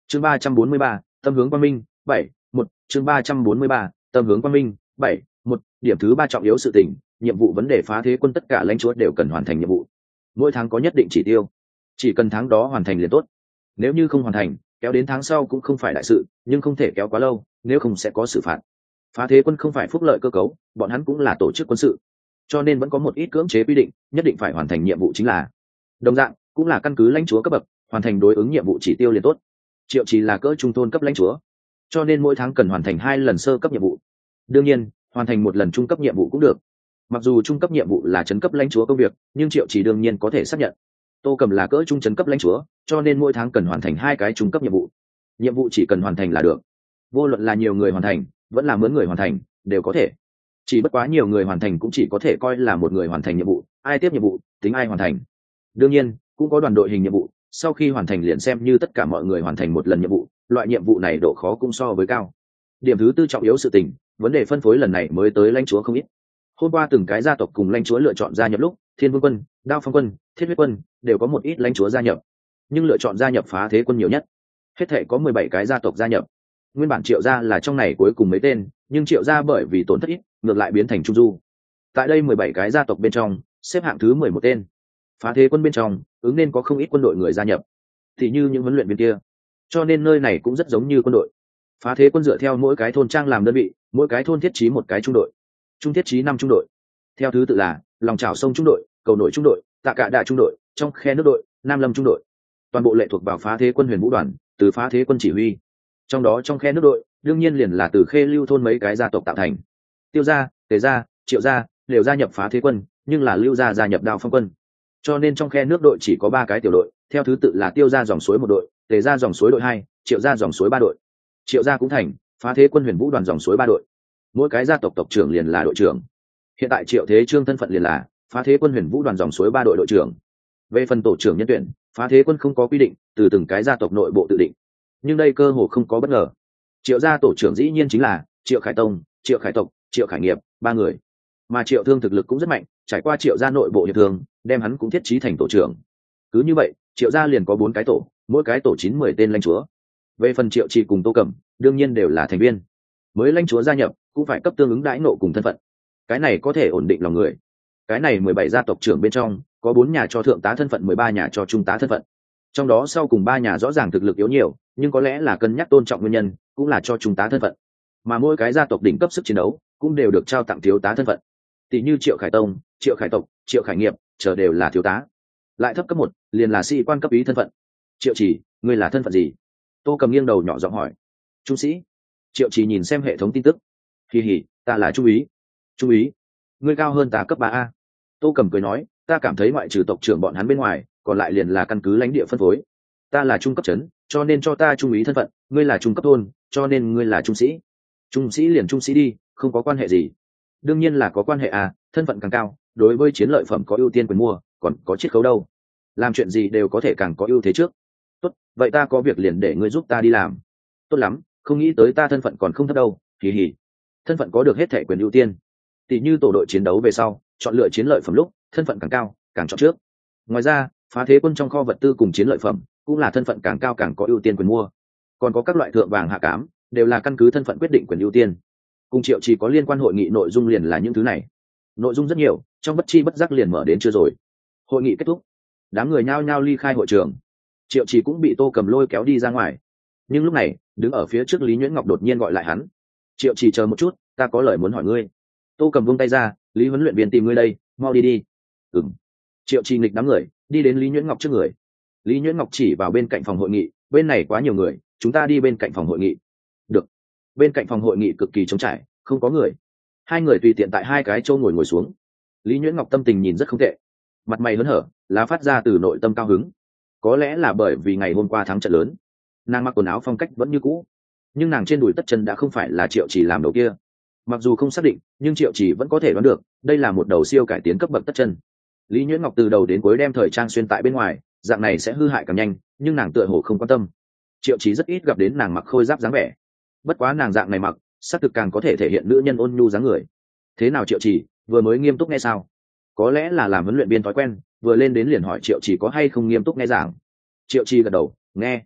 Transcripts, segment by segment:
chương 343, tâm hướng quang minh 7-1, chương 343, tâm hướng quang minh 7-1. Điểm thứ 3 trọng yếu sự tình, nhiệm vụ vấn đề phá thế quân tất cả lãnh chúa đều cần hoàn thành nhiệm vụ. Mỗi tháng có nhất định chỉ tiêu, chỉ cần tháng đó hoàn thành liền tốt. Nếu như không hoàn thành, kéo đến tháng sau cũng không phải đại sự, nhưng không thể kéo quá lâu, nếu không sẽ có xử phạt. Phá thế quân không phải phúc lợi cơ cấu, bọn hắn cũng là tổ chức quân sự, cho nên vẫn có một ít cưỡng chế quy định, nhất định phải hoàn thành nhiệm vụ chính là. Đồng dạng, cũng là căn cứ lãnh chúa cấp bậc, hoàn thành đối ứng nhiệm vụ chỉ tiêu liền tốt. Triệu Chỉ là cỡ trung tôn cấp lãnh chúa, cho nên mỗi tháng cần hoàn thành 2 lần sơ cấp nhiệm vụ. Đương nhiên, hoàn thành 1 lần trung cấp nhiệm vụ cũng được. Mặc dù trung cấp nhiệm vụ là trấn cấp lãnh chúa công việc, nhưng Triệu Chỉ đương nhiên có thể xác nhận. Tô Cầm là cỡ trung trấn cấp lãnh chúa, cho nên mỗi tháng cần hoàn thành 2 cái trung cấp nhiệm vụ. Nhiệm vụ chỉ cần hoàn thành là được. Vô luận là nhiều người hoàn thành, vẫn là mướn người hoàn thành, đều có thể. Chỉ bất quá nhiều người hoàn thành cũng chỉ có thể coi là một người hoàn thành nhiệm vụ, ai tiếp nhiệm vụ, tính ai hoàn thành. Đương nhiên, cũng có đoàn đội hình nhiệm vụ, sau khi hoàn thành liền xem như tất cả mọi người hoàn thành 1 lần nhiệm vụ, loại nhiệm vụ này độ khó cũng so với cao. Điểm thứ 4 trọng yếu sự tình, vấn đề phân phối lần này mới tới lãnh chúa không ít. Hôm qua từng cái gia tộc cùng lãnh chúa lựa chọn gia nhập lúc, Thiên Vương quân, Đao Phong quân, Thiết Huyết quân đều có một ít lãnh chúa gia nhập, nhưng lựa chọn gia nhập phá thế quân nhiều nhất. Hết thể có 17 cái gia tộc gia nhập. Nguyên bản Triệu gia là trong này cuối cùng mấy tên, nhưng Triệu gia bởi vì tổn thất ít, ngược lại biến thành trung du. Tại đây 17 cái gia tộc bên trong, xếp hạng thứ 11 tên. Phá thế quân bên trong, ứng nên có không ít quân đội người gia nhập, thì như những huấn luyện viên kia. Cho nên nơi này cũng rất giống như quân đội. Phá thế quân dựa theo mỗi cái thôn trang làm đơn vị, mỗi cái thôn thiết trí một cái trung đội. Trung thiết trí 5 trung đội. Theo thứ tự là lòng chảo sông trung đội, cầu nổi trung đội, tạ cạ đạ trung đội, trong khe nước đội, nam lâm trung đội. Toàn bộ lệ thuộc vào phá thế quân huyền vũ đoàn, từ phá thế quân chỉ huy. Trong đó trong khe nước đội, đương nhiên liền là từ khê lưu thôn mấy cái gia tộc tạo thành. Tiêu gia, Tề gia, Triệu gia đều gia nhập phá thế quân, nhưng là Lưu gia gia nhập Đao Phong quân. Cho nên trong khe nước đội chỉ có 3 cái tiểu đội, theo thứ tự là Tiêu gia dòng suối 1 đội, Tề gia dòng suối đội 2, Triệu gia dòng suối 3 đội. Triệu gia cũng thành phá thế quân huyền vũ đoàn dòng suối 3 đội. Mỗi cái gia tộc tộc trưởng liền là đội trưởng. Hiện tại Triệu Thế Trương thân phận liền là phá thế quân huyền vũ đoàn dòng suối 3 đội đội trưởng. Về phần tổ trưởng nhân tuyển, phá thế quân không có quy định, từ từng cái gia tộc nội bộ tự định. Nhưng đây cơ hồ không có bất ngờ. Triệu gia tổ trưởng dĩ nhiên chính là Triệu Khải Tông, Triệu Khải tộc, Triệu Khải nghiệp 3 người. Mà Triệu Thương thực lực cũng rất mạnh, trải qua Triệu gia nội bộ hiệp thương, đem hắn cũng thiết trí thành tổ trưởng. Cứ như vậy, Triệu gia liền có 4 cái tổ, mỗi cái tổ 9-10 tên lãnh chúa. Về phần Triệu Chỉ cùng Tô Cẩm, đương nhiên đều là thành viên. Mới lãnh chúa gia nhập, cũng phải cấp tương ứng đãi ngộ cùng thân phận. Cái này có thể ổn định lòng người. Cái này 17 gia tộc trưởng bên trong, có 4 nhà cho thượng tá thân phận, 13 nhà cho trung tá thân phận. Trong đó sau cùng 3 nhà rõ ràng thực lực yếu nhiều, nhưng có lẽ là cân nhắc tôn trọng nguyên nhân, cũng là cho trung tá thân phận. Mà mỗi cái gia tộc đỉnh cấp sức chiến đấu, cũng đều được trao tặng thiếu tá thân phận. Tỷ như Triệu Khải Tông, Triệu Khải tộc, Triệu Khải nghiệp, chờ đều là thiếu tá. Lại thấp cấp 1, liền là sĩ quan cấp ý thân phận. Triệu Chỉ, ngươi là thân phận gì? Tô Cầm nghiêng đầu nhỏ giọng hỏi. Trung sĩ. Triệu Chỉ nhìn xem hệ thống tin tức. Hì hì, ta là trung úy. Trung úy, ngươi cao hơn ta cấp 3A. Tô Cầm cười nói, ta cảm thấy ngoại trừ tộc trưởng bọn hắn bên ngoài, còn lại liền là căn cứ lãnh địa phân phối. Ta là trung cấp trấn, cho nên cho ta trung úy thân phận, ngươi là trung cấp thôn, cho nên ngươi là trung sĩ. Trung sĩ liền trung sĩ đi, không có quan hệ gì. Đương nhiên là có quan hệ à, thân phận càng cao, đối với chiến lợi phẩm có ưu tiên quyền mua, còn có chiết khấu đâu. Làm chuyện gì đều có thể càng có ưu thế trước. Tốt, vậy ta có việc liền để ngươi giúp ta đi làm. Tốt lắm, không nghĩ tới ta thân phận còn không thấp đâu, hì hì. Thân phận có được hết thẻ quyền ưu tiên. Tỷ như tổ đội chiến đấu về sau, chọn lựa chiến lợi phẩm lúc, thân phận càng cao, càng chọn trước. Ngoài ra, phá thế quân trong kho vật tư cùng chiến lợi phẩm, cũng là thân phận càng cao càng có ưu tiên quyền mua. Còn có các loại thượng vàng hạ cám, đều là căn cứ thân phận quyết định quyền ưu tiên. Cùng Triệu Chỉ có liên quan hội nghị nội dung liền là những thứ này. Nội dung rất nhiều, trong bất chi bất giác liền mở đến chưa rồi. Hội nghị kết thúc, đám người nhao nhao ly khai hội trường. Triệu Chỉ cũng bị Tô Cầm lôi kéo đi ra ngoài. Nhưng lúc này, đứng ở phía trước Lý Nhuyễn Ngọc đột nhiên gọi lại hắn. Triệu Chỉ, chờ một chút, ta có lời muốn hỏi ngươi. Tô Cầm vung tay ra, Lý huấn luyện viên tìm ngươi đây, mau đi đi. Ừm. Triệu Chỉ nghịch đám người, đi đến Lý Nhuyễn Ngọc trước người. Lý Nhuyễn Ngọc chỉ vào bên cạnh phòng hội nghị, bên này quá nhiều người, chúng ta đi bên cạnh phòng hội nghị. Được. Bên cạnh phòng hội nghị cực kỳ trống trải, không có người. Hai người tùy tiện tại 2 cái chỗ ngồi xuống. Lý Nhuyễn Ngọc tâm tình nhìn rất không tệ, mặt mày hớn hở, lá phát ra từ nội tâm cao hứng. Có lẽ là bởi vì ngày hôm qua thắng trận lớn, nàng mặc quần áo phong cách vẫn như cũ, nhưng nàng trên đùi tất chân đã không phải là Triệu Chỉ làm đầu kia. Mặc dù không xác định, nhưng Triệu Chỉ vẫn có thể đoán được, đây là một đầu siêu cải tiến cấp bậc tất chân. Lý Nhuyễn Ngọc từ đầu đến cuối đem thời trang xuyên tại bên ngoài, dạng này sẽ hư hại càng nhanh, nhưng nàng tựa hồ không quan tâm. Triệu Chỉ rất ít gặp đến nàng mặc khôi giáp dáng vẻ, bất quá nàng dạng này mặc, xác thực càng có thể thể hiện nữ nhân ôn nhu dáng người. Thế nào Triệu Chỉ, vừa mới nghiêm túc nghe sao? Có lẽ là làm huấn luyện viên thói quen, vừa lên đến liền hỏi Triệu Chỉ có hay không nghiêm túc nghe giảng. Triệu Chỉ gật đầu, nghe.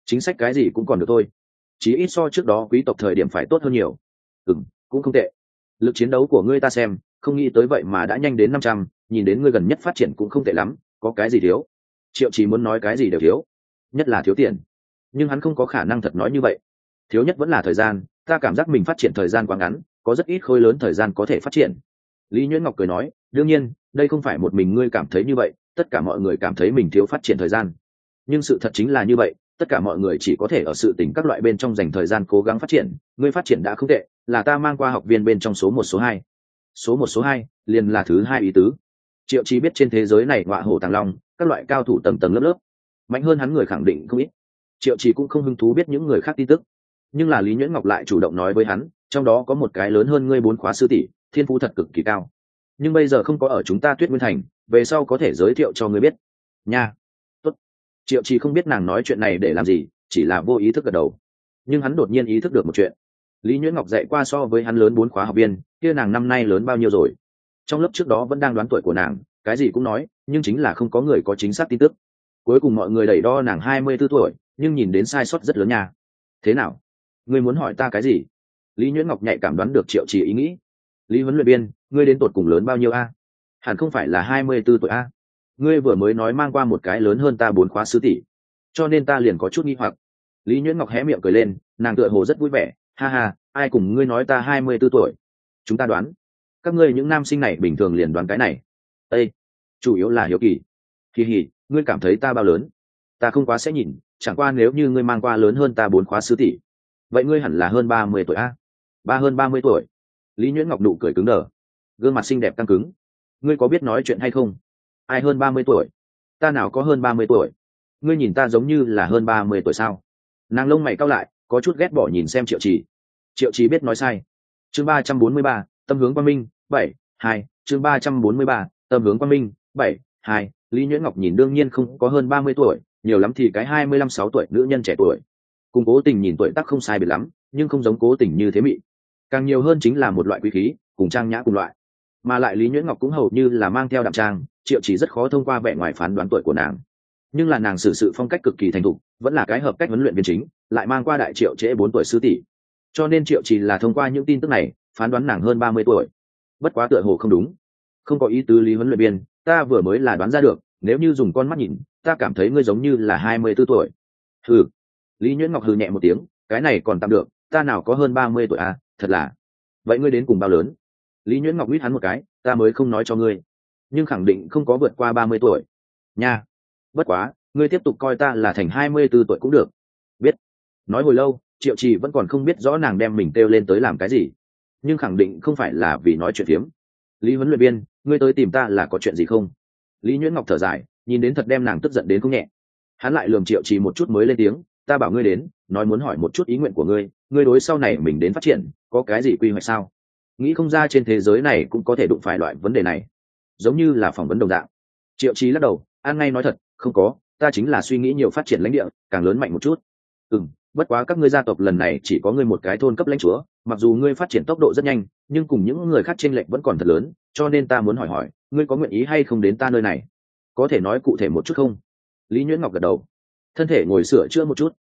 chính sách cái gì cũng còn được thôi, chí ít so trước đó quý tộc thời điểm phải tốt hơn nhiều. Cũng không tệ. Lực chiến đấu của ngươi ta xem, không nghĩ tới vậy mà đã nhanh đến 500, nhìn đến ngươi gần nhất phát triển cũng không tệ lắm, có cái gì thiếu? Triệu Chí muốn nói cái gì đều thiếu, nhất là thiếu tiền, nhưng hắn không có khả năng thật nói như vậy. Thiếu nhất vẫn là thời gian, ta cảm giác mình phát triển thời gian quá ngắn, có rất ít khối lớn thời gian có thể phát triển. Lý Nhuyễn Ngọc cười nói, đương nhiên, đây không phải một mình ngươi cảm thấy như vậy, tất cả mọi người cảm thấy mình thiếu phát triển thời gian. Nhưng sự thật chính là như vậy, tất cả mọi người chỉ có thể ở sự tình các loại bên trong dành thời gian cố gắng phát triển, ngươi phát triển đã không tệ, là ta mang qua học viên bên trong số 1 số 2. Số 1 số 2 liền là thứ hai ý tứ. Triệu Chí biết trên thế giới này ngọa hổ tàng long, các loại cao thủ tầng tầng lớp lớp, mạnh hơn hắn người khẳng định không ít. Triệu Chí cũng không hứng thú biết những người khác tin tức, nhưng là Lý Nhuyễn Ngọc lại chủ động nói với hắn, trong đó có một cái lớn hơn ngươi 4 khóa sư tỷ, thiên phú thật cực kỳ cao, nhưng bây giờ không có ở chúng ta Tuyết Nguyên Thành, về sau có thể giới thiệu cho ngươi biết nha. Tốt. Triệu Chí không biết nàng nói chuyện này để làm gì, chỉ là vô ý thức gật đầu. Nhưng hắn đột nhiên ý thức được một chuyện, Lý Nhuyễn Ngọc dạy qua so với hắn lớn 4 khóa học viên, kia nàng năm nay lớn bao nhiêu rồi? Trong lớp trước đó vẫn đang đoán tuổi của nàng, cái gì cũng nói, nhưng chính là không có người có chính xác tin tức. Cuối cùng mọi người đẩy đo nàng 24 tuổi, nhưng nhìn đến sai sót rất lớn nha. Thế nào? Ngươi muốn hỏi ta cái gì? Lý Nhuyễn Ngọc nhạy cảm đoán được Triệu Chí ý nghĩ. Lý huấn luyện viên, ngươi đến tột cùng lớn bao nhiêu a? Hẳn không phải là 24 tuổi a? Ngươi vừa mới nói mang qua một cái lớn hơn ta 4 khóa sư tỷ, cho nên ta liền có chút nghi hoặc. Lý Nhuyễn Ngọc hé miệng cười lên, nàng tựa hồ rất vui vẻ, ha ha, ai cùng ngươi nói ta 24 tuổi? Chúng ta đoán. Các ngươi những nam sinh này bình thường liền đoán cái này. Ê, chủ yếu là hiếu kỳ. Kỳ hỉ, ngươi cảm thấy ta bao lớn? Ta không quá sẽ nhìn, chẳng qua nếu như ngươi mang qua lớn hơn ta 4 khóa sư tỷ, vậy ngươi hẳn là hơn 30 tuổi a? Hơn 30 tuổi. Lý Nhuyễn Ngọc nụ cười cứng đờ, gương mặt xinh đẹp căng cứng. Ngươi có biết nói chuyện hay không? Ai hơn 30 tuổi? Ta nào có hơn 30 tuổi? Ngươi nhìn ta giống như là hơn 30 tuổi sao? Nàng lông mày cau lại, có chút ghét bỏ nhìn xem Triệu Chí. Triệu Chí biết nói sai. Chương 343, tâm hướng quang minh, 7-2. Chương 343, tâm hướng quang minh, 7-2. Lý Nhuyễn Ngọc nhìn đương nhiên không có hơn 30 tuổi, nhiều lắm thì cái 25-6 tuổi nữ nhân trẻ tuổi. Cùng Cố Tình nhìn tuổi tác không sai biệt lắm, nhưng không giống Cố Tình như thế mị. Càng nhiều hơn chính là một loại quý khí, cùng trang nhã cùng loại. Mà lại Lý Nhuyễn Ngọc cũng hầu như là mang theo đạm trang, Triệu Chí rất khó thông qua vẻ ngoài phán đoán tuổi của nàng. Nhưng là nàng xử sự phong cách cực kỳ thành thục, vẫn là cái hợp cách huấn luyện viên chính, lại mang qua đại Triệu trễ 4 tuổi sư tỷ. Cho nên Triệu Chí là thông qua những tin tức này, phán đoán nàng hơn 30 tuổi. Bất quá tựa hồ không đúng. Không có ý tứ Lý huấn luyện viên, ta vừa mới là đoán ra được, nếu như dùng con mắt nhìn, ta cảm thấy ngươi giống như là 24 tuổi. Hừ. Lý Nhuyễn Ngọc hừ nhẹ một tiếng, cái này còn tạm được, ta nào có hơn 30 tuổi à, thật là. Vậy ngươi đến cùng bao lớn? Lý Nhuyễn Ngọc huýt hắn một cái, ta mới không nói cho ngươi, nhưng khẳng định không có vượt qua 30 tuổi nha. Bất quá ngươi tiếp tục coi ta là thành 24 tuổi cũng được. Biết. Nói hồi lâu, Triệu Chí vẫn còn không biết rõ nàng đem mình kêu lên tới làm cái gì, nhưng khẳng định không phải là vì nói chuyện phiếm. Lý huấn luyện viên, ngươi tới tìm ta là có chuyện gì không? Lý Nhuyễn Ngọc thở dài, nhìn đến thật đem nàng tức giận đến không nhẹ. Hắn lại lườm Triệu Chí một chút mới lên tiếng, ta bảo ngươi đến, nói muốn hỏi một chút ý nguyện của ngươi, ngươi đối sau này mình đến phát triển có cái gì quy hoạch sao? Nghĩ không ra trên thế giới này cũng có thể đụng phải loại vấn đề này, giống như là phỏng vấn đồng dạng. Triệu Chí lắc đầu, an ngay nói thật, không có, ta chính là suy nghĩ nhiều phát triển lãnh địa, càng lớn mạnh một chút. Bất quá các ngươi gia tộc lần này chỉ có ngươi một cái thôn cấp lãnh chúa, mặc dù ngươi phát triển tốc độ rất nhanh, nhưng cùng những người khác chênh lệch vẫn còn thật lớn, cho nên ta muốn hỏi, ngươi có nguyện ý hay không đến ta nơi này? Có thể nói cụ thể một chút không? Lý Nhuyễn Ngọc gật đầu, thân thể ngồi sửa chữa một chút.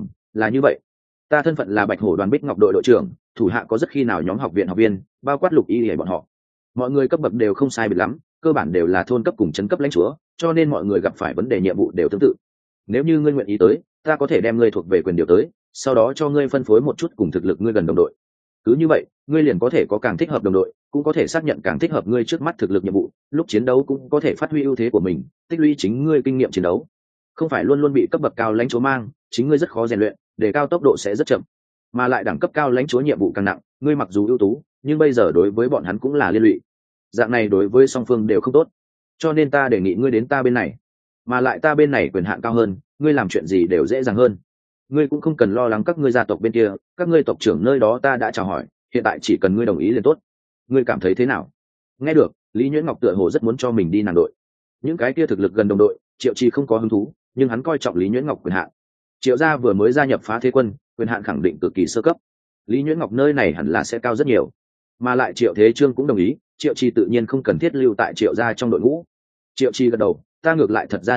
Là như vậy. Ta thân phận là Bạch Hổ đoàn Bích Ngọc đội đội trưởng, thủ hạ có rất khi nào nhóm học viện học viên, bao quát Lục Y để bọn họ. Mọi người cấp bậc đều không sai biệt lắm, cơ bản đều là thôn cấp cùng trấn cấp lãnh chúa, cho nên mọi người gặp phải vấn đề nhiệm vụ đều tương tự. Nếu như ngươi nguyện ý tới, ta có thể đem ngươi thuộc về quyền điều tới, sau đó cho ngươi phân phối một chút cùng thực lực ngươi gần đồng đội. Cứ như vậy, ngươi liền có thể có càng thích hợp đồng đội, cũng có thể xác nhận càng thích hợp ngươi trước mắt thực lực nhiệm vụ, lúc chiến đấu cũng có thể phát huy ưu thế của mình, tích lũy chính ngươi kinh nghiệm chiến đấu. Không phải luôn luôn bị cấp bậc cao lãnh chúa mang, chính ngươi rất khó rèn luyện, để cao tốc độ sẽ rất chậm. Mà lại đẳng cấp cao lãnh chúa nhiệm vụ càng nặng, ngươi mặc dù ưu tú, nhưng bây giờ đối với bọn hắn cũng là liên lụy. Dạng này đối với song phương đều không tốt. Cho nên ta đề nghị ngươi đến ta bên này. Mà lại ta bên này quyền hạn cao hơn, ngươi làm chuyện gì đều dễ dàng hơn. Ngươi cũng không cần lo lắng các ngươi gia tộc bên kia, các ngươi tộc trưởng nơi đó ta đã chào hỏi, hiện tại chỉ cần ngươi đồng ý liền tốt. Ngươi cảm thấy thế nào? Nghe được, Lý Nhuyễn Ngọc tựa hồ rất muốn cho mình đi nàng đội. Những cái kia thực lực gần đồng đội, Triệu Chí không có hứng thú, nhưng hắn coi trọng Lý Nhuyễn Ngọc quyền hạn. Triệu gia vừa mới gia nhập Phá Thế Quân, quyền hạn khẳng định cực kỳ sơ cấp. Lý Nhuyễn Ngọc nơi này hẳn là sẽ cao rất nhiều. Mà lại Triệu Thế Trương cũng đồng ý, Triệu Chí tự nhiên không cần thiết lưu tại Triệu gia trong đội ngũ. Triệu Chí gật đầu, ta ngược lại thật ra đồng ý,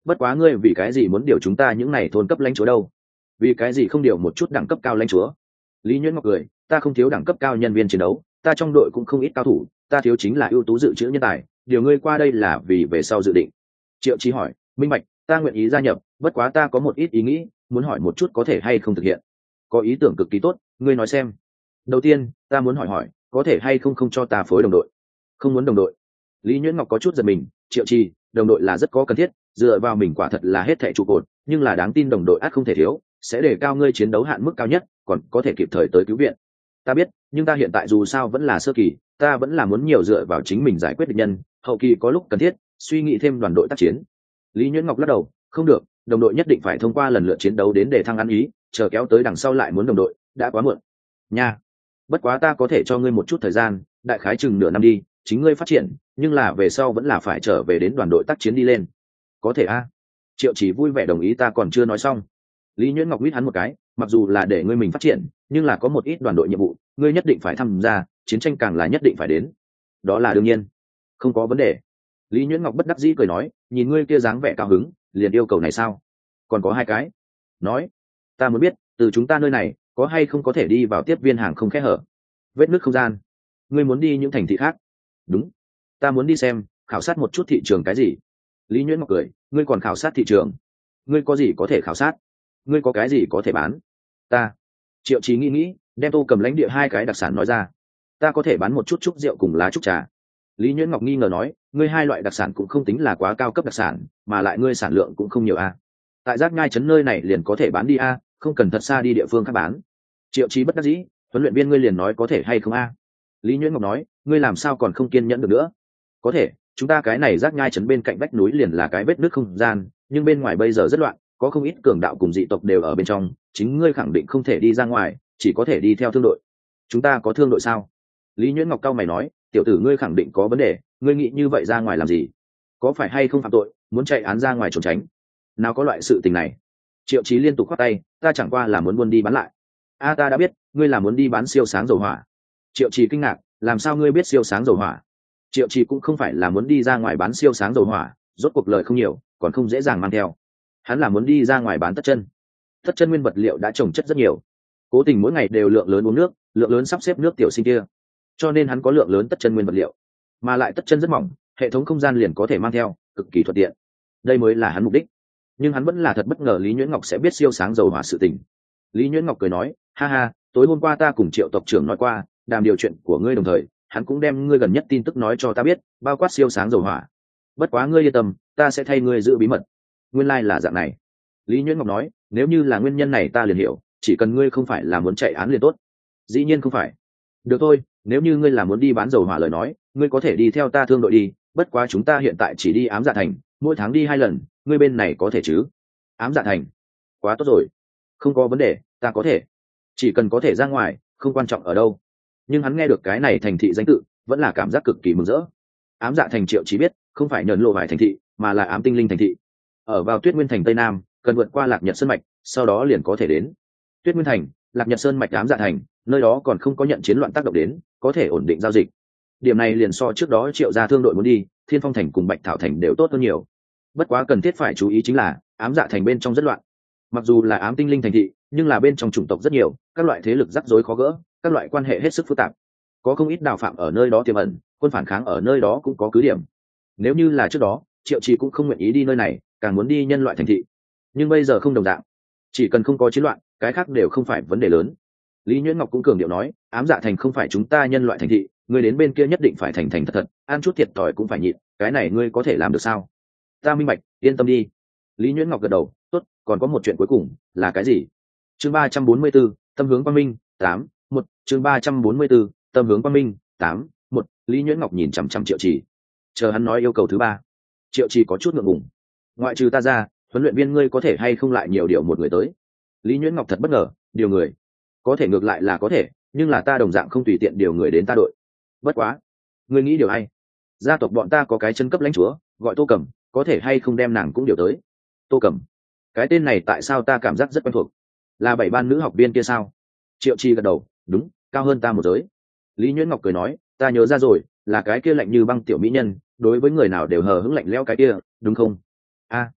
bất quá ngươi vì cái gì muốn điều chúng ta những này thôn cấp lãnh chúa đâu? Vì cái gì không điều một chút đẳng cấp cao lãnh chúa? Lý Nhuyễn Ngọc cười, ta không thiếu đẳng cấp cao nhân viên chiến đấu, ta trong đội cũng không ít cao thủ, ta thiếu chính là ưu tú dự trữ nhân tài, điều ngươi qua đây là vì về sau dự định. Triệu Chí hỏi, minh bạch, ta nguyện ý gia nhập, bất quá ta có một ít ý nghĩ, muốn hỏi một chút có thể hay không thực hiện. Có ý tưởng cực kỳ tốt, ngươi nói xem. Đầu tiên, ta muốn hỏi, có thể hay không cho ta phối đồng đội? Không muốn đồng đội. Lý Nhuyễn Ngọc có chút giật mình, Triệu Chí, đồng đội là rất có cần thiết, dựa vào mình quả thật là hết thảy trụ cột, nhưng là đáng tin đồng đội ắt không thể thiếu, sẽ để cao ngươi chiến đấu hạn mức cao nhất, còn có thể kịp thời tới cứu viện. Ta biết, nhưng ta hiện tại dù sao vẫn là sơ kỳ, ta vẫn là muốn nhiều dựa vào chính mình giải quyết địch nhân, hậu kỳ có lúc cần thiết suy nghĩ thêm đoàn đội tác chiến. Lý Nhuyễn Ngọc lắc đầu, không được, đồng đội nhất định phải thông qua lần lượt chiến đấu đến để thăng ăn ý, chờ kéo tới đằng sau lại muốn đồng đội đã quá muộn nha. Bất quá ta có thể cho ngươi một chút thời gian, đại khái chừng nửa năm đi, chính ngươi phát triển, nhưng là về sau vẫn là phải trở về đến đoàn đội tác chiến đi lên. Có thể a? Triệu Chỉ vui vẻ đồng ý. Ta còn chưa nói xong. Lý Nhuyễn Ngọc huýt hắn một cái, mặc dù là để ngươi mình phát triển, nhưng là có một ít đoàn đội nhiệm vụ ngươi nhất định phải tham gia, chiến tranh càng là nhất định phải đến. Đó là đương nhiên, không có vấn đề. Lý Nhuyễn Ngọc bất đắc dĩ cười nói, nhìn ngươi kia dáng vẻ cao hứng, liền yêu cầu này sao? Còn có hai cái. Nói, ta muốn biết, từ chúng ta nơi này có hay không có thể đi vào tiếp viên hàng không kẽ hở, vết nứt không gian. Ngươi muốn đi những thành thị khác? Đúng, ta muốn đi xem, khảo sát một chút thị trường. Cái gì? Lý Nhuyễn Ngọc cười, ngươi còn khảo sát thị trường? Ngươi có gì có thể khảo sát? Ngươi có cái gì có thể bán? Ta. Triệu Chí nghĩ, đem Tô Cầm lãnh địa hai cái đặc sản nói ra. Ta có thể bán một chút trúc rượu cùng lá trúc trà. Lý Nhuyễn Ngọc nghi ngờ nói, ngươi hai loại đặc sản cũng không tính là quá cao cấp đặc sản, mà lại ngươi sản lượng cũng không nhiều a. Tại Giác Nhai trấn nơi này liền có thể bán đi a, không cần thật xa đi địa phương khác bán. Triệu Chí bất đắc dĩ, huấn luyện viên ngươi liền nói có thể hay không a? Lý Nhuyễn Ngọc nói, ngươi làm sao còn không kiên nhẫn được nữa? Có thể, chúng ta cái này Giác Nhai trấn bên cạnh vách núi liền là cái vết nứt không gian, nhưng bên ngoài bây giờ rất loạn, có không ít cường đạo cùng dị tộc đều ở bên trong, chính ngươi khẳng định không thể đi ra ngoài, chỉ có thể đi theo thương đội. Chúng ta có thương đội sao? Lý Nhuyễn Ngọc cau mày nói, tiểu tử ngươi khẳng định có vấn đề, ngươi nghĩ như vậy ra ngoài làm gì? Có phải hay không phạm tội, muốn chạy án ra ngoài trốn tránh? Nào có loại sự tình này. Triệu Chí liên tục khoát tay, ta chẳng qua là muốn buôn đi bán lại. A ta đã biết, ngươi là muốn đi bán siêu sáng dầu hỏa. Triệu Chí kinh ngạc, làm sao ngươi biết siêu sáng dầu hỏa? Triệu Chí cũng không phải là muốn đi ra ngoài bán siêu sáng dầu hỏa, rốt cuộc lời không nhiều, còn không dễ dàng mang theo. Hắn là muốn đi ra ngoài bán tất chân. Tất chân nguyên vật liệu đã trồng chất rất nhiều, cố tình mỗi ngày đều lượng lớn uống nước, lượng lớn sắp xếp nước tiểu sinh kia, cho nên hắn có lượng lớn tất chân nguyên vật liệu, mà lại tất chân rất mỏng, hệ thống không gian liền có thể mang theo, cực kỳ thuận tiện. Đây mới là hắn mục đích. Nhưng hắn vẫn là thật bất ngờ Lý Nhuyễn Ngọc sẽ biết siêu sáng dầu hỏa sự tình. Lý Nhuyễn Ngọc cười nói, ha ha, tối hôm qua ta cùng Triệu tộc trưởng nói qua, đàm điều chuyện của ngươi, đồng thời hắn cũng đem ngươi gần nhất tin tức nói cho ta biết, bao quát siêu sáng dầu hỏa. Bất quá ngươi yên tâm, ta sẽ thay ngươi giữ bí mật. Nguyên lai là dạng này. Lý Nhuyễn Ngọc nói, nếu như là nguyên nhân này ta liền hiểu, chỉ cần ngươi không phải là muốn chạy án liền tốt. Dĩ nhiên không phải. Được thôi, nếu như ngươi là muốn đi bán dầu hỏa lời nói, ngươi có thể đi theo ta thương đội đi, bất quá chúng ta hiện tại chỉ đi Ám Dạ Thành, mỗi tháng đi 2 lần, ngươi bên này có thể chứ? Ám Dạ Thành? Quá tốt rồi. Không có vấn đề, ta có thể. Chỉ cần có thể ra ngoài, không quan trọng ở đâu. Nhưng hắn nghe được cái này thành thị danh tự, vẫn là cảm giác cực kỳ mừng rỡ. Ám Dạ Thành Triệu chỉ biết, không phải nhẫn lộ vải thành thị, mà là Ám Tinh Linh thành thị. Ở vào Tuyết Nguyên Thành Tây Nam, cần vượt qua Lạc Nhật Sơn mạch, sau đó liền có thể đến Tuyết Nguyên Thành. Lạc Nhật Sơn mạch Ám Dạ Thành, nơi đó còn không có nhận chiến loạn tác động đến, có thể ổn định giao dịch. Điểm này liền so trước đó Triệu gia thương đội muốn đi Thiên Phong Thành cùng Bạch Thảo Thành đều tốt hơn nhiều. Bất quá cần thiết phải chú ý chính là Ám Dạ Thành bên trong rất loạn. Mặc dù là Ám Tinh Linh thành thị, nhưng là bên trong chủng tộc rất nhiều, các loại thế lực rắc rối khó gỡ, các loại quan hệ hết sức phức tạp. Có không ít đào phạm ở nơi đó tiềm ẩn, quân phản kháng ở nơi đó cũng có cứ điểm. Nếu như là trước đó, Triệu Trì cũng không nguyện ý đi nơi này, càng muốn đi nhân loại thành thị. Nhưng bây giờ không đồng dạng, chỉ cần không có chiến loạn, cái khác đều không phải vấn đề lớn. Lý Nhuyễn Ngọc cũng cường điệu nói, Ám Dạ Thành không phải chúng ta nhân loại thành thị, ngươi đến bên kia nhất định phải thành thành thật thật, ăn chút thiệt thòi cũng phải nhịn, cái này ngươi có thể làm được sao? Ta minh bạch, yên tâm đi. Lý Nhuyễn Ngọc gật đầu, tốt, còn có một chuyện cuối cùng, là cái gì? Chương 344, tâm hướng quang minh, 8:1, chương 344, tâm hướng quang minh, 8:1, Lý Nhuyễn Ngọc nhìn chằm chằm Triệu Trì. Chờ hắn nói yêu cầu thứ ba. Triệu Trì có chút ngượng ngùng. Ngoại trừ ta ra, huấn luyện viên ngươi có thể hay không lại nhiều điều một người tới? Lý Nhuyễn Ngọc thật bất ngờ, điều người. Có thể ngược lại là có thể, nhưng là ta đồng dạng không tùy tiện điều người đến ta đội. Bất quá, ngươi nghĩ điều ai? Gia tộc bọn ta có cái chân cấp lãnh chúa, gọi Tô Cẩm, có thể hay không đem nàng cũng điều tới? Tô Cẩm? Cái tên này tại sao ta cảm giác rất quen thuộc? Là 7 ban nữ học viên kia sao? Triệu Chi gật đầu, đúng, cao hơn ta một giới. Lý Nhuyễn Ngọc cười nói, ta nhớ ra rồi, là cái kia lạnh như băng tiểu mỹ nhân, đối với người nào đều hờ hững lạnh lẽo cái kia, đúng không? A,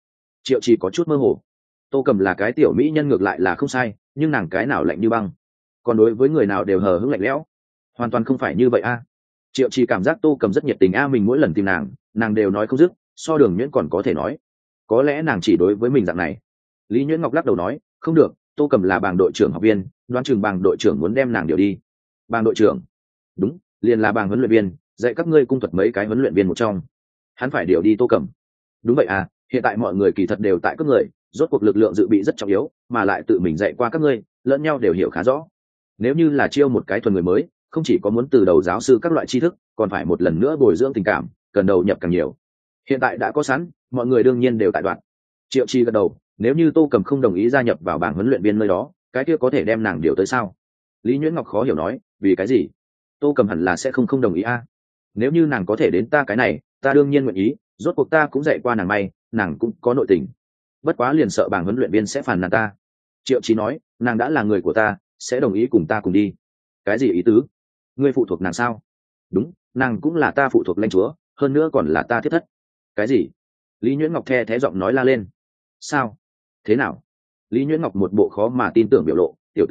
Triệu Trì có chút mơ hồ. Tô Cầm là cái tiểu mỹ nhân ngược lại là không sai, nhưng nàng cái nào lạnh như băng, còn đối với người nào đều hờ hững lạnh lẽo, hoàn toàn không phải như vậy a. Triệu Trì cảm giác Tô Cầm rất nhiệt tình a, mình mỗi lần tìm nàng đều nói không dứt, so Đường Nhuyễn còn có thể nói. Có lẽ nàng chỉ đối với mình dạng này. Lý Nhuyễn Ngọc lắc đầu nói, không được, Tô Cầm là bàng đội trưởng học viên, đoán chừng bàng đội trưởng muốn đem nàng điều đi. Bàng đội trưởng? Đúng, liền là bàng huấn luyện viên, dạy các ngươi cung thuật mấy cái huấn luyện viên một trong. Hắn phải điều đi Tô Cầm. Đúng vậy à, hiện tại mọi người kỳ thật đều tại các người, rốt cuộc lực lượng dự bị rất trọng yếu, mà lại tự mình dạy qua các ngươi, lẫn nhau đều hiểu khá rõ. Nếu như là chiêu một cái thuần người mới, không chỉ có muốn từ đầu giáo sư các loại tri thức, còn phải một lần nữa bồi dưỡng tình cảm, cần đầu nhập càng nhiều. Hiện tại đã có sẵn, mọi người đương nhiên đều tại đoạn. Triệu Chi gật đầu, nếu như Tô Cầm không đồng ý gia nhập vào bảng huấn luyện viên nơi đó, cái kia có thể đem nàng điều tới sao? Lý Nhuyễn Ngọc khó hiểu nói, vì cái gì? Tô Cầm hẳn là sẽ không đồng ý a. Nếu như nàng có thể đến ta cái này, ta đương nhiên nguyện ý, rốt cuộc ta cũng dạy qua nàng may, nàng cũng có nội tình. Bất quá liền sợ bảng huấn luyện viên sẽ phản nàn ta. Triệu Chí nói, nàng đã là người của ta, sẽ đồng ý cùng ta cùng đi. Cái gì ý tứ? Ngươi phụ thuộc nàng sao? Đúng, nàng cũng là ta phụ thuộc lãnh chúa, hơn nữa còn là ta thiết thất. Cái gì? Lý Nhuyễn Ngọc the thé giọng nói la lên. Sao? Thế nào? Lý Nhuyễn Ngọc một bộ khó mà tin tưởng biểu lộ, tiểu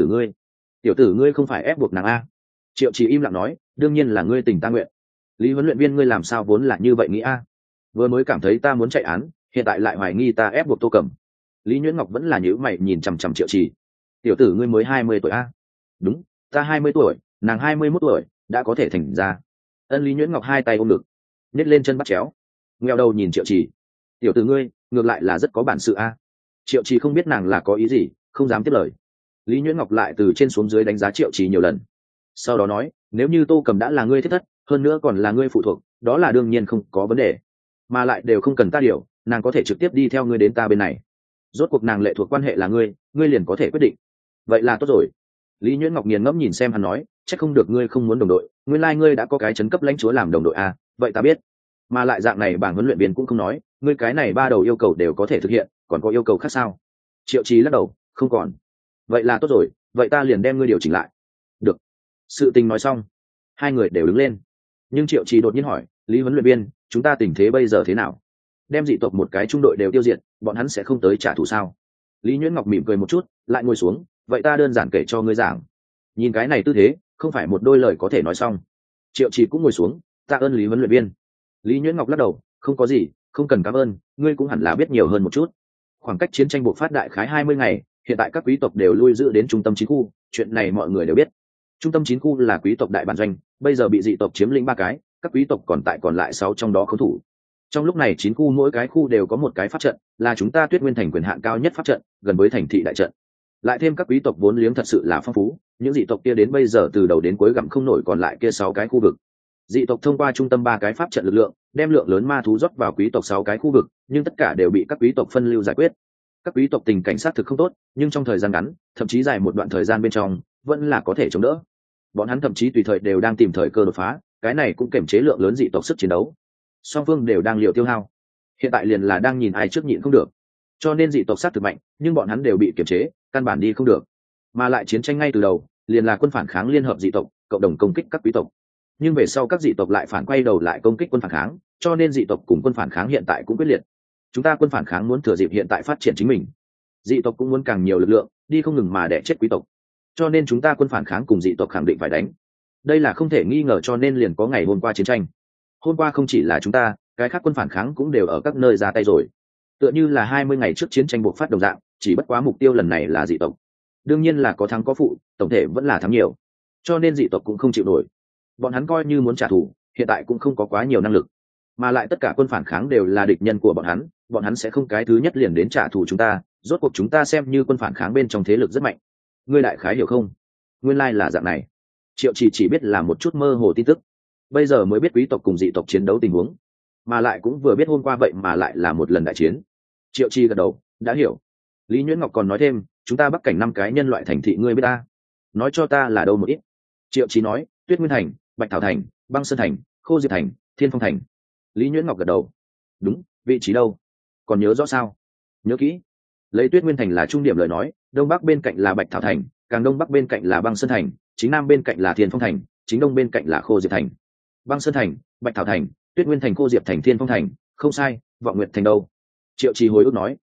tử ngươi không phải ép buộc nàng a? Triệu Chí im lặng nói, đương nhiên là ngươi tình ta nguyện. Lý huấn luyện viên ngươi làm sao vốn là như vậy nghĩ a? Vừa mới cảm thấy ta muốn chạy án, hiện tại lại hoài nghi ta ép buộc Tô Cầm. Lý Nhuyễn Ngọc vẫn là nhíu mày nhìn chằm chằm Triệu Trì. Tiểu tử ngươi mới 20 tuổi a? Đúng, ta 20 tuổi, nàng 21 tuổi, đã có thể thành ra. Ân. Lý Nhuyễn Ngọc hai tay ôm ngực, nhét lên chân bắt chéo, ngheo đầu nhìn Triệu Trì. Tiểu tử ngươi ngược lại là rất có bản sự a. Triệu Trì không biết nàng là có ý gì, không dám tiếp lời. Lý Nhuyễn Ngọc lại từ trên xuống dưới đánh giá Triệu Trì nhiều lần, sau đó nói, nếu như Tô Cầm đã là ngươi thiết thất, hơn nữa còn là ngươi phụ thuộc, đó là đương nhiên không có vấn đề, mà lại đều không cần ta điều, nàng có thể trực tiếp đi theo ngươi đến ta bên này. Rốt cuộc nàng lệ thuộc quan hệ là ngươi liền có thể quyết định. Vậy là tốt rồi. Lý Nhuyễn Ngọc nghiền ngẫm nhìn xem hắn nói, chắc không được ngươi không muốn đồng đội, nguyên lai ngươi đã có cái chấn cấp lãnh chúa làm đồng đội à, vậy ta biết. Mà lại dạng này bảng huấn luyện viên cũng không nói, ngươi cái này ba đầu yêu cầu đều có thể thực hiện, còn có yêu cầu khác sao? Triệu Chí lắc đầu, không còn. Vậy là tốt rồi, vậy ta liền đem ngươi điều chỉnh lại. Được. Sự tình nói xong, hai người đều đứng lên. Nhưng Triệu Chí đột nhiên hỏi, Lý huấn luyện viên, chúng ta tình thế bây giờ thế nào? Đem dị tộc một cái trung đội đều tiêu diệt, bọn hắn sẽ không tới trả thù sao? Lý Nhuyễn Ngọc mỉm cười một chút, lại ngồi xuống, vậy ta đơn giản kể cho ngươi giảng. Nhìn cái này tư thế, không phải một đôi lời có thể nói xong. Triệu Trì cũng ngồi xuống, tạ ơn Lý huấn luyện viên. Lý Nhuyễn Ngọc lắc đầu, không có gì, không cần cảm ơn, ngươi cũng hẳn là biết nhiều hơn một chút. Khoảng cách chiến tranh bộc phát đại khái 20 ngày, hiện tại các quý tộc đều lui giữ đến trung tâm chín khu, chuyện này mọi người đều biết. Trung tâm chín khu là quý tộc đại bản doanh, bây giờ bị dị tộc chiếm lĩnh 3 cái, các quý tộc còn lại 6 trong đó khống thủ. Trong lúc này 9 khu mỗi cái khu đều có một cái pháp trận, là chúng ta Tuyết Nguyên thành quyền hạn cao nhất pháp trận, gần với thành thị đại trận. Lại thêm các quý tộc vốn liếng thật sự là phong phú, những dị tộc kia đến bây giờ từ đầu đến cuối gặm không nổi còn lại kia 6 cái khu vực. Dị tộc thông qua trung tâm 3 cái pháp trận lực lượng, đem lượng lớn ma thú rót vào quý tộc 6 cái khu vực, nhưng tất cả đều bị các quý tộc phân lưu giải quyết. Các quý tộc tình cảnh sát thực không tốt, nhưng trong thời gian ngắn, thậm chí dài một đoạn thời gian bên trong, vẫn là có thể chống đỡ. Bọn hắn thậm chí tùy thời đều đang tìm thời cơ đột phá, cái này cũng kiềm chế lượng lớn dị tộc sức chiến đấu. Song phương đều đang liều tiêu hao, hiện tại liền là đang nhìn ai trước nhịn không được, cho nên dị tộc sát thực mạnh, nhưng bọn hắn đều bị kiềm chế, căn bản đi không được. Mà lại chiến tranh ngay từ đầu liền là quân phản kháng liên hợp dị tộc cộng đồng công kích các quý tộc, nhưng về sau các dị tộc lại phản quay đầu lại công kích quân phản kháng, cho nên dị tộc cùng quân phản kháng hiện tại cũng quyết liệt. Chúng ta quân phản kháng muốn thừa dịp hiện tại phát triển chính mình, dị tộc cũng muốn càng nhiều lực lượng đi không ngừng mà đẻ chết quý tộc, cho nên chúng ta quân phản kháng cùng dị tộc khẳng định phải đánh, đây là không thể nghi ngờ, cho nên liền có ngày hôm qua chiến tranh. Hôm qua không chỉ là chúng ta, cái khác quân phản kháng cũng đều ở các nơi ra tay rồi, tựa như là 20 ngày trước chiến tranh buộc phát đồng dạng, chỉ bất quá mục tiêu lần này là dị tộc. Đương nhiên là có thắng có phụ, tổng thể vẫn là thắng nhiều, cho nên dị tộc cũng không chịu nổi. Bọn hắn coi như muốn trả thù, hiện tại cũng không có quá nhiều năng lực, mà lại tất cả quân phản kháng đều là địch nhân của bọn hắn sẽ không cái thứ nhất liền đến trả thù chúng ta, rốt cuộc chúng ta xem như quân phản kháng bên trong thế lực rất mạnh. Ngươi đại khái hiểu không? Nguyên lai là dạng này. Triệu chỉ biết là một chút mơ hồ tin tức, bây giờ mới biết quý tộc cùng dị tộc chiến đấu tình huống, mà lại cũng vừa biết hôm qua vậy mà lại là một lần đại chiến. Triệu Chi gật đầu, đã hiểu. Lý Nhuyễn Ngọc còn nói thêm, chúng ta bắc cảnh 5 cái nhân loại thành thị, ngươi biết ta nói cho ta là đâu một ít. Triệu Chi nói, Tuyết Nguyên thành, Bạch Thảo thành, Băng Sơn thành, Khô Diệp thành, Thiên Phong thành. Lý Nhuyễn Ngọc gật đầu, đúng, vị trí đâu còn nhớ rõ sao? Nhớ kỹ. Lấy Tuyết Nguyên thành là trung điểm lời nói, đông bắc bên cạnh là Bạch Thảo thành, càng đông bắc bên cạnh là Băng Sơn thành, chính nam bên cạnh là Thiên Phong thành, chính đông bên cạnh là Khô Diệp thành. Băng Sơn thành, Bạch Thảo thành, Tuyết Nguyên thành, Khô Diệp thành, Thiên Phong thành, không sai. Vọng Nguyệt thành đâu? Triệu Trì hồi ức nói,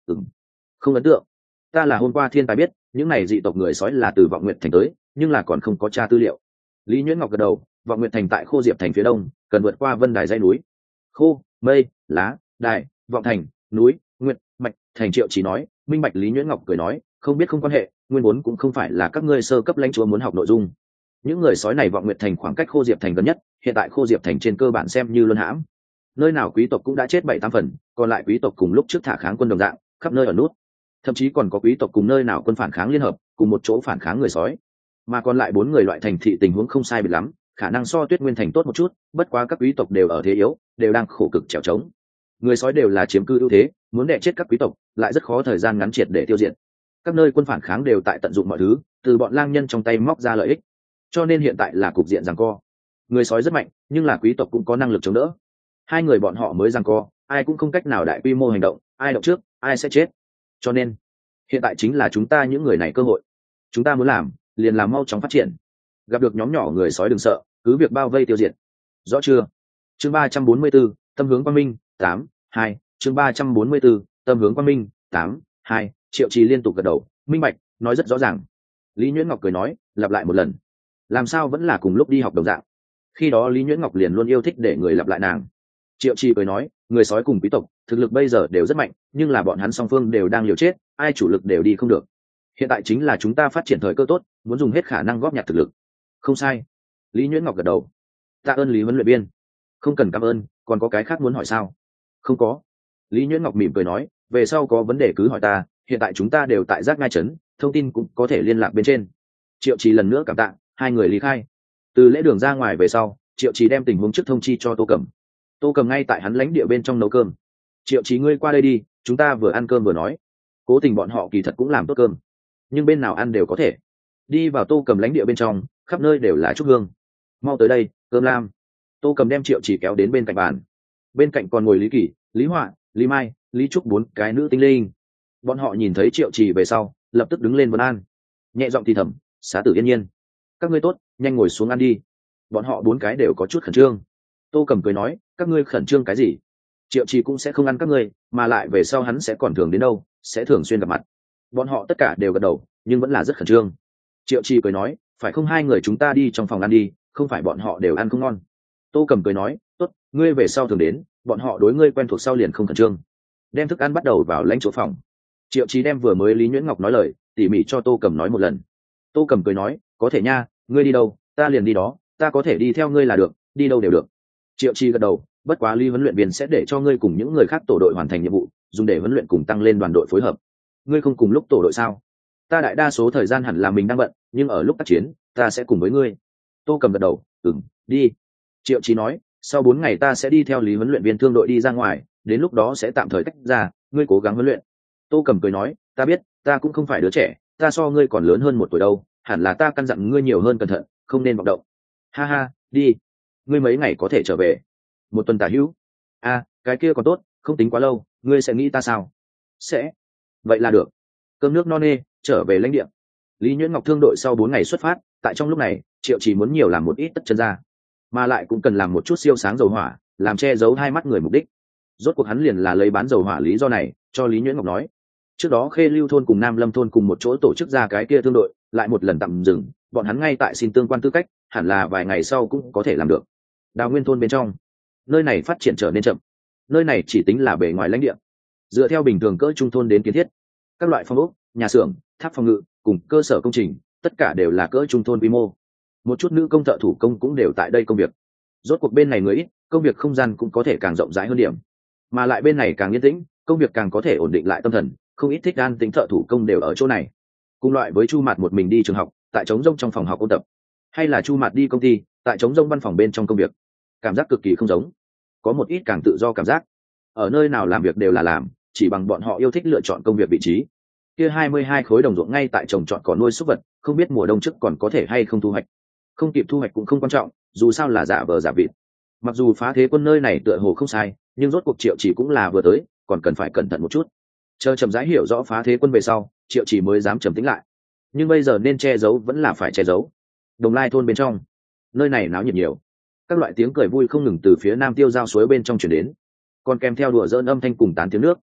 ừng, không ấn tượng. Ta là hôm qua thiên tài biết những này dị tộc người sói là từ Vọng Nguyện thành tới, nhưng là còn không có tra tư liệu. Lý Nhuyễn Ngọc gật đầu. Vọng Nguyện thành tại Khô Diệp thành phía đông, cần vượt qua Vân Đài dãy núi. Khô, mây, lá, đài, Vọng thành, núi, nguyện, mạch, thành. Triệu Chỉ nói. Minh bạch. Lý Nhuyễn Ngọc cười nói, không biết không quan hệ, nguyên vốn cũng không phải là các ngươi sơ cấp lãnh chúa muốn học nội dung. Những người sói này Vọng Nguyện thành khoảng cách Khô Diệp thành gần nhất, hiện tại Khô Diệp thành trên cơ bản xem như luân hãm, nơi nào quý tộc cũng đã chết 7-8 phần, còn lại quý tộc cùng lúc trước thả kháng quân đồng dạng khắp nơi ở nút, thậm chí còn có quý tộc cùng nơi nào quân phản kháng liên hợp cùng một chỗ phản kháng người sói, mà còn lại 4 người loại thành thị tình huống không sai biệt lắm, khả năng so Tuyết Nguyên thành tốt một chút, bất quá các quý tộc đều ở thế yếu, đều đang khổ cực trèo trống. Người sói đều là chiếm cư ưu thế, muốn đè chết các quý tộc lại rất khó thời gian ngắn triệt để tiêu diệt. Các nơi quân phản kháng đều tại tận dụng mọi thứ, từ bọn lang nhân trong tay móc ra lợi ích, cho nên hiện tại là cục diện giằng co. Người sói rất mạnh, nhưng là quý tộc cũng có năng lực chống đỡ. 2 người bọn họ mới giằng co, ai cũng không cách nào đại quy mô hành động, ai động trước ai sẽ chết. Cho nên hiện tại chính là chúng ta những người này cơ hội. Chúng ta muốn làm liền làm mau chóng phát triển, gặp được nhóm nhỏ người sói đừng sợ, cứ việc bao vây tiêu diệt, rõ chưa? Chương 344, tâm hướng quang minh 8-2. Chương 344, tâm hướng quang minh 8-2. Triệu Trì liên tục gật đầu, minh bạch, nói rất rõ ràng. Lý Nhuyễn Ngọc cười nói, lặp lại một lần. Làm sao vẫn là cùng lúc đi học đồng dạng. Khi đó Lý Nhuyễn Ngọc liền luôn yêu thích để người lặp lại nàng. Triệu Trì cười nói, người sói cùng quý tộc thực lực bây giờ đều rất mạnh, nhưng là bọn hắn song phương đều đang liều chết, ai chủ lực đều đi không được. Hiện tại chính là chúng ta phát triển thời cơ tốt, muốn dùng hết khả năng góp nhặt thực lực. Không sai. Lý Nhuyễn Ngọc gật đầu. Tạ ơn Lý huấn luyện viên. Không cần cảm ơn, còn có cái khác muốn hỏi sao? Không có. Lý Nhuyễn Ngọc mỉm cười nói, về sau có vấn đề cứ hỏi ta, hiện tại chúng ta đều tại Giác Ngai trấn, thông tin cũng có thể liên lạc bên trên. Triệu Trì lần nữa cảm tạ, 2 người lý khai. Từ lễ đường ra ngoài về sau, Triệu Trì đem tình huống trước thông chi cho Tô Cẩm. Tô Cẩm ngay tại hắn lãnh địa bên trong nấu cơm. Triệu Trì ngươi qua đây đi, chúng ta vừa ăn cơm vừa nói. Cố Tình bọn họ kỳ thật cũng làm tốt cơm, nhưng bên nào ăn đều có thể. Đi vào Tô Cẩm lãnh địa bên trong, khắp nơi đều là trúc hương. Mau tới đây, cơm lam. Tô Cẩm đem Triệu Trì kéo đến bên cạnh bàn. Bên cạnh còn ngồi Lý Kỳ, Lý Họa, Lý Mai, Lý Trúc 4 cái nữ tinh linh. Bọn họ nhìn thấy Triệu Trì về sau, lập tức đứng lên vấn an. Nhẹ giọng thì thầm, Xá Tử Yên Nhiên, các ngươi tốt, nhanh ngồi xuống ăn đi. Bọn họ 4 cái đều có chút khẩn trương. Tô Cẩm cười nói, các ngươi khẩn trương cái gì? Triệu Trì cũng sẽ không ăn các ngươi, mà lại về sau hắn sẽ còn thường đến đâu, sẽ thường xuyên gặp mặt. Bọn họ tất cả đều gật đầu, nhưng vẫn là rất khẩn trương. Triệu Trì cười nói, phải không 2 người chúng ta đi trong phòng ăn đi, không phải bọn họ đều ăn không ngon. Tô Cẩm cười nói, tốt, ngươi về sau thường đến, bọn họ đối ngươi quen thuộc sau liền không khẩn trương. Đem thức ăn bắt đầu vào lãnh chỗ phòng. Triệu Trì đem vừa mới Lý Nhuyễn Ngọc nói lời tỉ mỉ cho Tô Cẩm nói một lần. Tô Cẩm cười nói, có thể nha, ngươi đi đâu ta liền đi đó, ta có thể đi theo ngươi là được, đi đâu đều được. Triệu Trì gật đầu, bất quá Lý huấn luyện viên sẽ để cho ngươi cùng những người khác tổ đội hoàn thành nhiệm vụ, dùng để huấn luyện cùng tăng lên đoàn đội phối hợp. Ngươi không cùng lúc tổ đội sao? Ta đại đa số thời gian hẳn là mình đang bận, nhưng ở lúc tác chiến ta sẽ cùng với ngươi. Tô Cẩm gật đầu, đi. Triệu Trì nói, sau 4 ngày ta sẽ đi theo Lý huấn luyện viên thương đội đi ra ngoài, đến lúc đó sẽ tạm thời tách ra, ngươi cố gắng huấn luyện. Tô Cẩm cười nói, ta biết, ta cũng không phải đứa trẻ, ta so ngươi còn lớn hơn 1 tuổi đâu, hẳn là ta căn dặn ngươi nhiều hơn cẩn thận, không nên vọng động. Ha ha, đi. Ngươi mấy ngày có thể trở về? 1 tuần tả hữu. Cái kia còn tốt, không tính quá lâu, ngươi sẽ nghĩ ta sao? Sẽ. Vậy là được. Cơm nước no nê, trở về lãnh địa. Lý Nhuyễn Ngọc thương đội sau 4 ngày xuất phát, tại trong lúc này Triệu Trì muốn nhiều làm một ít tất chân ra, mà lại cũng cần làm một chút siêu sáng dầu hỏa, làm che giấu 2 mắt người mục đích. Rốt cuộc hắn liền là lấy bán dầu hỏa lý do này cho Lý Nhuyễn Ngọc nói. Trước đó Khê Lưu thôn cùng Nam Lâm thôn cùng một chỗ tổ chức ra cái kia thương đội, lại một lần tạm dừng, bọn hắn ngay tại xin tương quan tư cách, hẳn là vài ngày sau cũng có thể làm được. Đào Nguyên thôn bên trong, nơi này phát triển trở nên chậm, nơi này chỉ tính là bề ngoài lãnh địa, dựa theo bình thường cỡ trung thôn đến kiến thiết, các loại phòng ốc, nhà xưởng, tháp phòng ngự cùng cơ sở công trình, tất cả đều là cỡ trung thôn quy mô. Một chút nữ công thợ thủ công cũng đều tại đây công việc. Rốt cuộc bên này người ít, công việc không gian cũng có thể càng rộng rãi hơn điểm, mà lại bên này càng yên tĩnh, công việc càng có thể ổn định lại tâm thần, không ít thích an tính thợ thủ công đều ở chỗ này. Cùng loại với Chu Mạt một mình đi trường học, tại trống rông trong phòng học ôn tập, hay là Chu Mạt đi công ty, tại trống rông văn phòng bên trong công việc, cảm giác cực kỳ không giống. Có một ít càng tự do cảm giác, ở nơi nào làm việc đều là làm, chỉ bằng bọn họ yêu thích lựa chọn công việc vị trí. Kia 22 khối đồng ruộng ngay tại trồng trọt cỏ nuôi súc vật, không biết mùa đông trước còn có thể hay không thu hoạch. Không kịp thu hoạch cũng không quan trọng, dù sao là giả vờ giả vịt. Mặc dù Phá Thế Quân nơi này tựa hồ không sai, nhưng rốt cuộc Triệu Chỉ cũng là vừa tới, còn cần phải cẩn thận một chút. Chờ chậm rãi hiểu rõ Phá Thế Quân về sau, Triệu Chỉ mới dám trầm tĩnh lại. Nhưng bây giờ nên che giấu vẫn là phải che giấu. Đồng Lai thôn bên trong, nơi này náo nhiệt nhiều, các loại tiếng cười vui không ngừng từ phía Nam Tiêu Giao suối bên trong truyền đến, còn kèm theo đùa giỡn âm thanh cùng tán tiếng nước.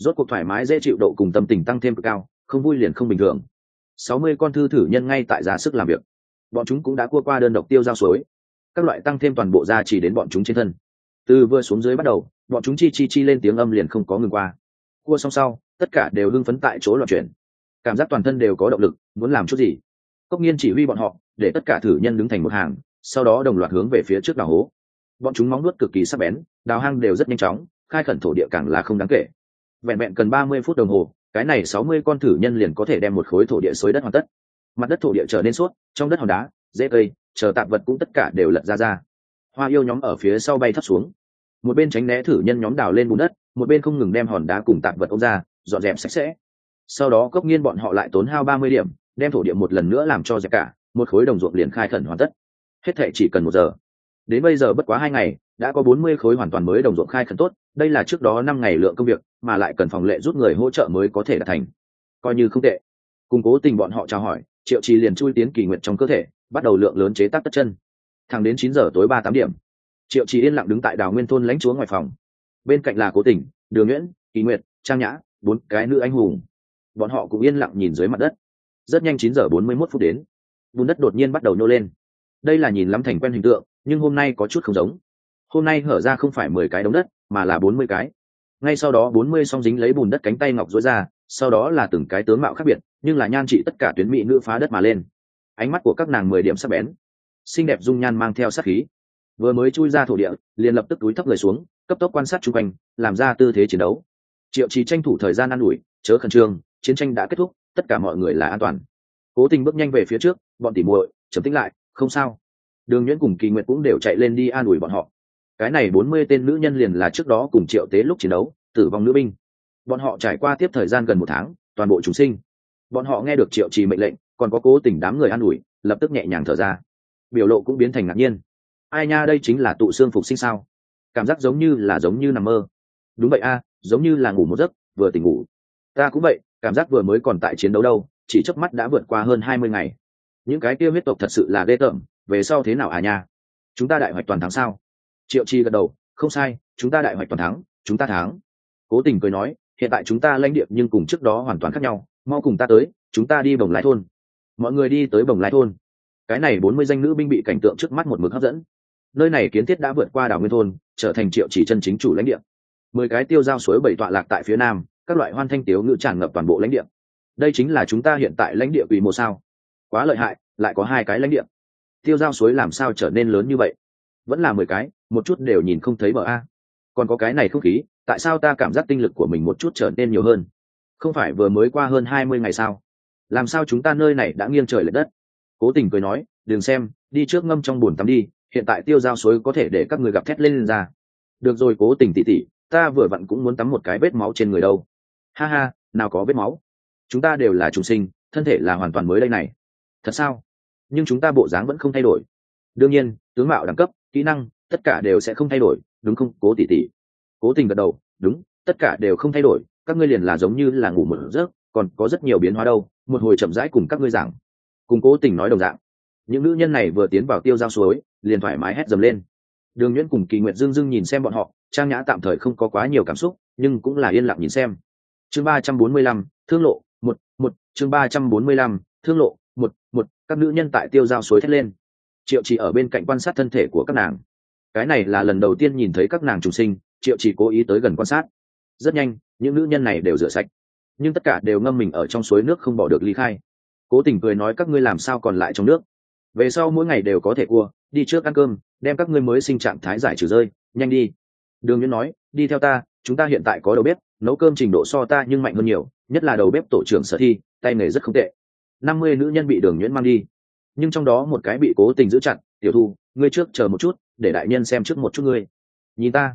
rốt cuộc thoải mái dễ chịu độ cùng tâm tình tăng thêm cực cao, không vui liền không bình thường. 60 con thư thử nhân ngay tại ra sức làm việc, bọn chúng cũng đã cua qua đơn độc tiêu giao suối, các loại tăng thêm toàn bộ ra chỉ đến bọn chúng trên thân. Từ vừa xuống dưới bắt đầu, bọn chúng chi chi chi lên tiếng âm liền không có ngừng qua. Cua xong sau, tất cả đều hưng phấn tại chỗ loạn chuyển, cảm giác toàn thân đều có động lực, muốn làm chút gì. Cốc Nghiên chỉ huy bọn họ, để tất cả thử nhân đứng thành một hàng, sau đó đồng loạt hướng về phía trước đào hố. Bọn chúng móng nuốt cực kỳ sắc bén, đào hang đều rất nhanh chóng, khai khẩn thổ địa càng là không đáng kể. Vẹn vẹn cần 30 phút đồng hồ, cái này 60 con thử nhân liền có thể đem một khối thổ địa xới đất hoàn tất. Mặt đất thổ địa trở nên suốt, trong đất hòn đá, rễ cây, chờ tạp vật cũng tất cả đều lật ra. Hoa yêu nhóm ở phía sau bay thấp xuống, một bên tránh né thử nhân nhóm đào lên bùn đất, một bên không ngừng đem hòn đá cùng tạp vật ôm ra, dọn dẹp sạch sẽ. Sau đó Cốc Nghiên bọn họ lại tốn hao 30 điểm, đem thổ địa một lần nữa làm cho dẹp cả, một khối đồng ruộng liền khai khẩn hoàn tất. Hết thảy chỉ cần 1 giờ. Đến bây giờ bất quá 2 ngày, đã có 40 khối hoàn toàn mới đồng ruộng khai khẩn tốt, đây là trước đó 5 ngày lượng công việc, mà lại cần phòng lệ rút người hỗ trợ mới có thể đạt thành. Coi như không tệ. Cùng Cố Tình bọn họ chào hỏi, Triệu Trì liền chui tiến kỳ nguyện trong cơ thể, bắt đầu lượng lớn chế tác tất chân. Thẳng đến 9 giờ tối 38 điểm, Triệu Trì yên lặng đứng tại Đào Nguyên thôn lãnh chúa ngoài phòng. Bên cạnh là Cố Tình, Đường Nhuyễn, Kỳ Nguyệt, Trang Nhã, 4 cái nữ anh hùng. Bọn họ cũng yên lặng nhìn dưới mặt đất. Rất nhanh 9 giờ 41 phút đến, bùn đất đột nhiên bắt đầu nhô lên. Đây là nhìn lắm thành quen hình tượng, nhưng hôm nay có chút không giống. Hôm nay hở ra không phải 10 cái đống đất, mà là 40 cái. Ngay sau đó 40 song dính lấy bùn đất cánh tay ngọc duỗi ra, sau đó là từng cái tướng mạo khác biệt, nhưng là nhan trị tất cả tuyến mỹ nữ phá đất mà lên. Ánh mắt của các nàng 10 điểm sắc bén, xinh đẹp dung nhan mang theo sát khí. Vừa mới chui ra thổ địa, liền lập tức túi thấp người xuống, cấp tốc quan sát xung quanh, làm ra tư thế chiến đấu. Triệu Trì tranh thủ thời gian an ủi, chớ khẩn trương, chiến tranh đã kết thúc, tất cả mọi người là an toàn. Cố Tình bước nhanh về phía trước, bọn tỉ muội, trầm tĩnh lại, không sao. Đường Nhuyễn cùng Kỳ Nguyệt cũng đều chạy lên đi an ủi bọn họ. Cái này 40 tên nữ nhân liền là trước đó cùng Triệu Tế lúc chiến đấu, tử vong nữ binh. Bọn họ trải qua tiếp thời gian gần 1 tháng, toàn bộ chúng sinh. Bọn họ nghe được Triệu Trì mệnh lệnh, còn có Cố Tình đám người an ủi, lập tức nhẹ nhàng thở ra. Biểu lộ cũng biến thành ngạc nhiên. Ai nha, đây chính là tụ xương phục sinh sao? Cảm giác giống như nằm mơ. Đúng vậy a, giống như là ngủ một giấc, vừa tỉnh ngủ. Ta cũng vậy, cảm giác vừa mới còn tại chiến đấu đâu, chỉ chớp mắt đã vượt qua hơn 20 ngày. Những cái kia huyết tộc thật sự là ghê tởm, về sau thế nào à nha? Chúng ta đại hoạch toàn thắng sao? Triệu Chi gật đầu, không sai, chúng ta đại hoạch toàn thắng, chúng ta thắng. Cố Tình cười nói, hiện tại chúng ta lãnh địa nhưng cùng trước đó hoàn toàn khác nhau, mau cùng ta tới, chúng ta đi Bồng Lái thôn. Mọi người đi tới Bồng Lái thôn. Cái này 40 danh nữ binh bị cảnh tượng trước mắt một mực hấp dẫn. Nơi này kiến thiết đã vượt qua Đào Nguyên thôn, trở thành Triệu Chỉ chân chính chủ lãnh địa. 10 cái tiêu giao suối bảy tọa lạc tại phía nam, các loại hoan thanh tiếu ngữ tràn ngập toàn bộ lãnh địa. Đây chính là chúng ta hiện tại lãnh địa quy mô sao? Quá lợi hại, lại có 2 cái lãnh địa. Tiêu giao suối làm sao trở nên lớn như vậy? Vẫn là 10 cái, một chút đều nhìn không thấy bờ a. Còn có cái này không khí, tại sao ta cảm giác tinh lực của mình một chút trở nên nhiều hơn? Không phải vừa mới qua hơn 20 ngày sao? Làm sao chúng ta nơi này đã nghiêng trời lệch đất? Cố Tình cười nói, đừng xem, đi trước ngâm trong bồn tắm đi, hiện tại tiêu giao suối có thể để các người gặp thét lên ra. Được rồi Cố Tình tỉ tỉ, ta vừa vặn cũng muốn tắm một cái vết máu trên người đâu. Ha ha, nào có vết máu. Chúng ta đều là trùng sinh, thân thể là hoàn toàn mới đây này. Thật sao? Nhưng chúng ta bộ dáng vẫn không thay đổi. Đương nhiên, tướng mạo đẳng cấp, kỹ năng, tất cả đều sẽ không thay đổi, đúng không Cố tỉ tỉ? Cố Tình gật đầu, đúng, tất cả đều không thay đổi, các ngươi liền là giống như là ngủ một giấc, còn có rất nhiều biến hóa đâu, một hồi chậm rãi cùng các ngươi giảng. Cùng Cố Tình nói đồng dạng. Những nữ nhân này vừa tiến vào tiêu giao suối, liền thoải mái hét dầm lên. Đường Nhuyễn cùng Kỳ Nguyệt dưng dưng nhìn xem bọn họ, Trang Nhã tạm thời không có quá nhiều cảm xúc, nhưng cũng là yên lặng nhìn xem. Chương 345, thương lộ, 1, chương 345, thương lộ, 1, các nữ nhân tại tiêu giao suối thét lên. Triệu Chỉ ở bên cạnh quan sát thân thể của các nàng. Cái này là lần đầu tiên nhìn thấy các nàng trùng sinh, Triệu Chỉ cố ý tới gần quan sát. Rất nhanh, những nữ nhân này đều rửa sạch, nhưng tất cả đều ngâm mình ở trong suối nước không bỏ được ly khai. Cố Tình cười nói các ngươi làm sao còn lại trong nước? Về sau mỗi ngày đều có thể cua, đi trước ăn cơm, đem các ngươi mới sinh trạng thái giải trừ rơi, nhanh đi. Đường Nhuyễn nói, đi theo ta, chúng ta hiện tại có đầu bếp, nấu cơm trình độ so ta nhưng mạnh hơn nhiều, nhất là đầu bếp tổ trưởng Sở Thi, tay nghề rất không tệ. 50 nữ nhân bị Đường Nhuyễn mang đi, nhưng trong đó một cái bị Cố Tình giữ chặt. Tiểu Thu, ngươi trước chờ một chút, để đại nhân xem trước một chút ngươi. Nhìn ta?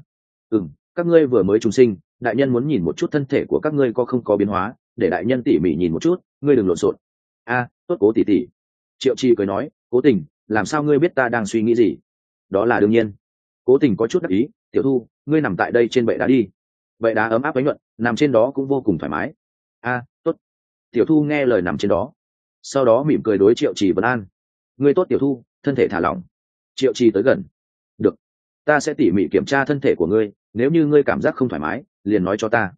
Các ngươi vừa mới trùng sinh, đại nhân muốn nhìn một chút thân thể của các ngươi có không có biến hóa, để đại nhân tỉ mỉ nhìn một chút, ngươi đừng lộn xộn. Tốt Cố tỷ tỷ. Triệu Chi cười nói, Cố Tình, làm sao ngươi biết ta đang suy nghĩ gì? Đó là đương nhiên. Cố Tình có chút đắc ý, Tiểu Thu, ngươi nằm tại đây trên bệ đá đi. Bệ đá ấm áp ánh nhuận, nằm trên đó cũng vô cùng thoải mái. Tốt. Tiểu Thu nghe lời nằm trên đó, sau đó mỉm cười đối Triệu Chi vấn an. Ngươi tốt Tiểu Thu, thân thể thả lỏng. Triệu Chi tới gần. Được, ta sẽ tỉ mỉ kiểm tra thân thể của ngươi, nếu như ngươi cảm giác không thoải mái, liền nói cho ta.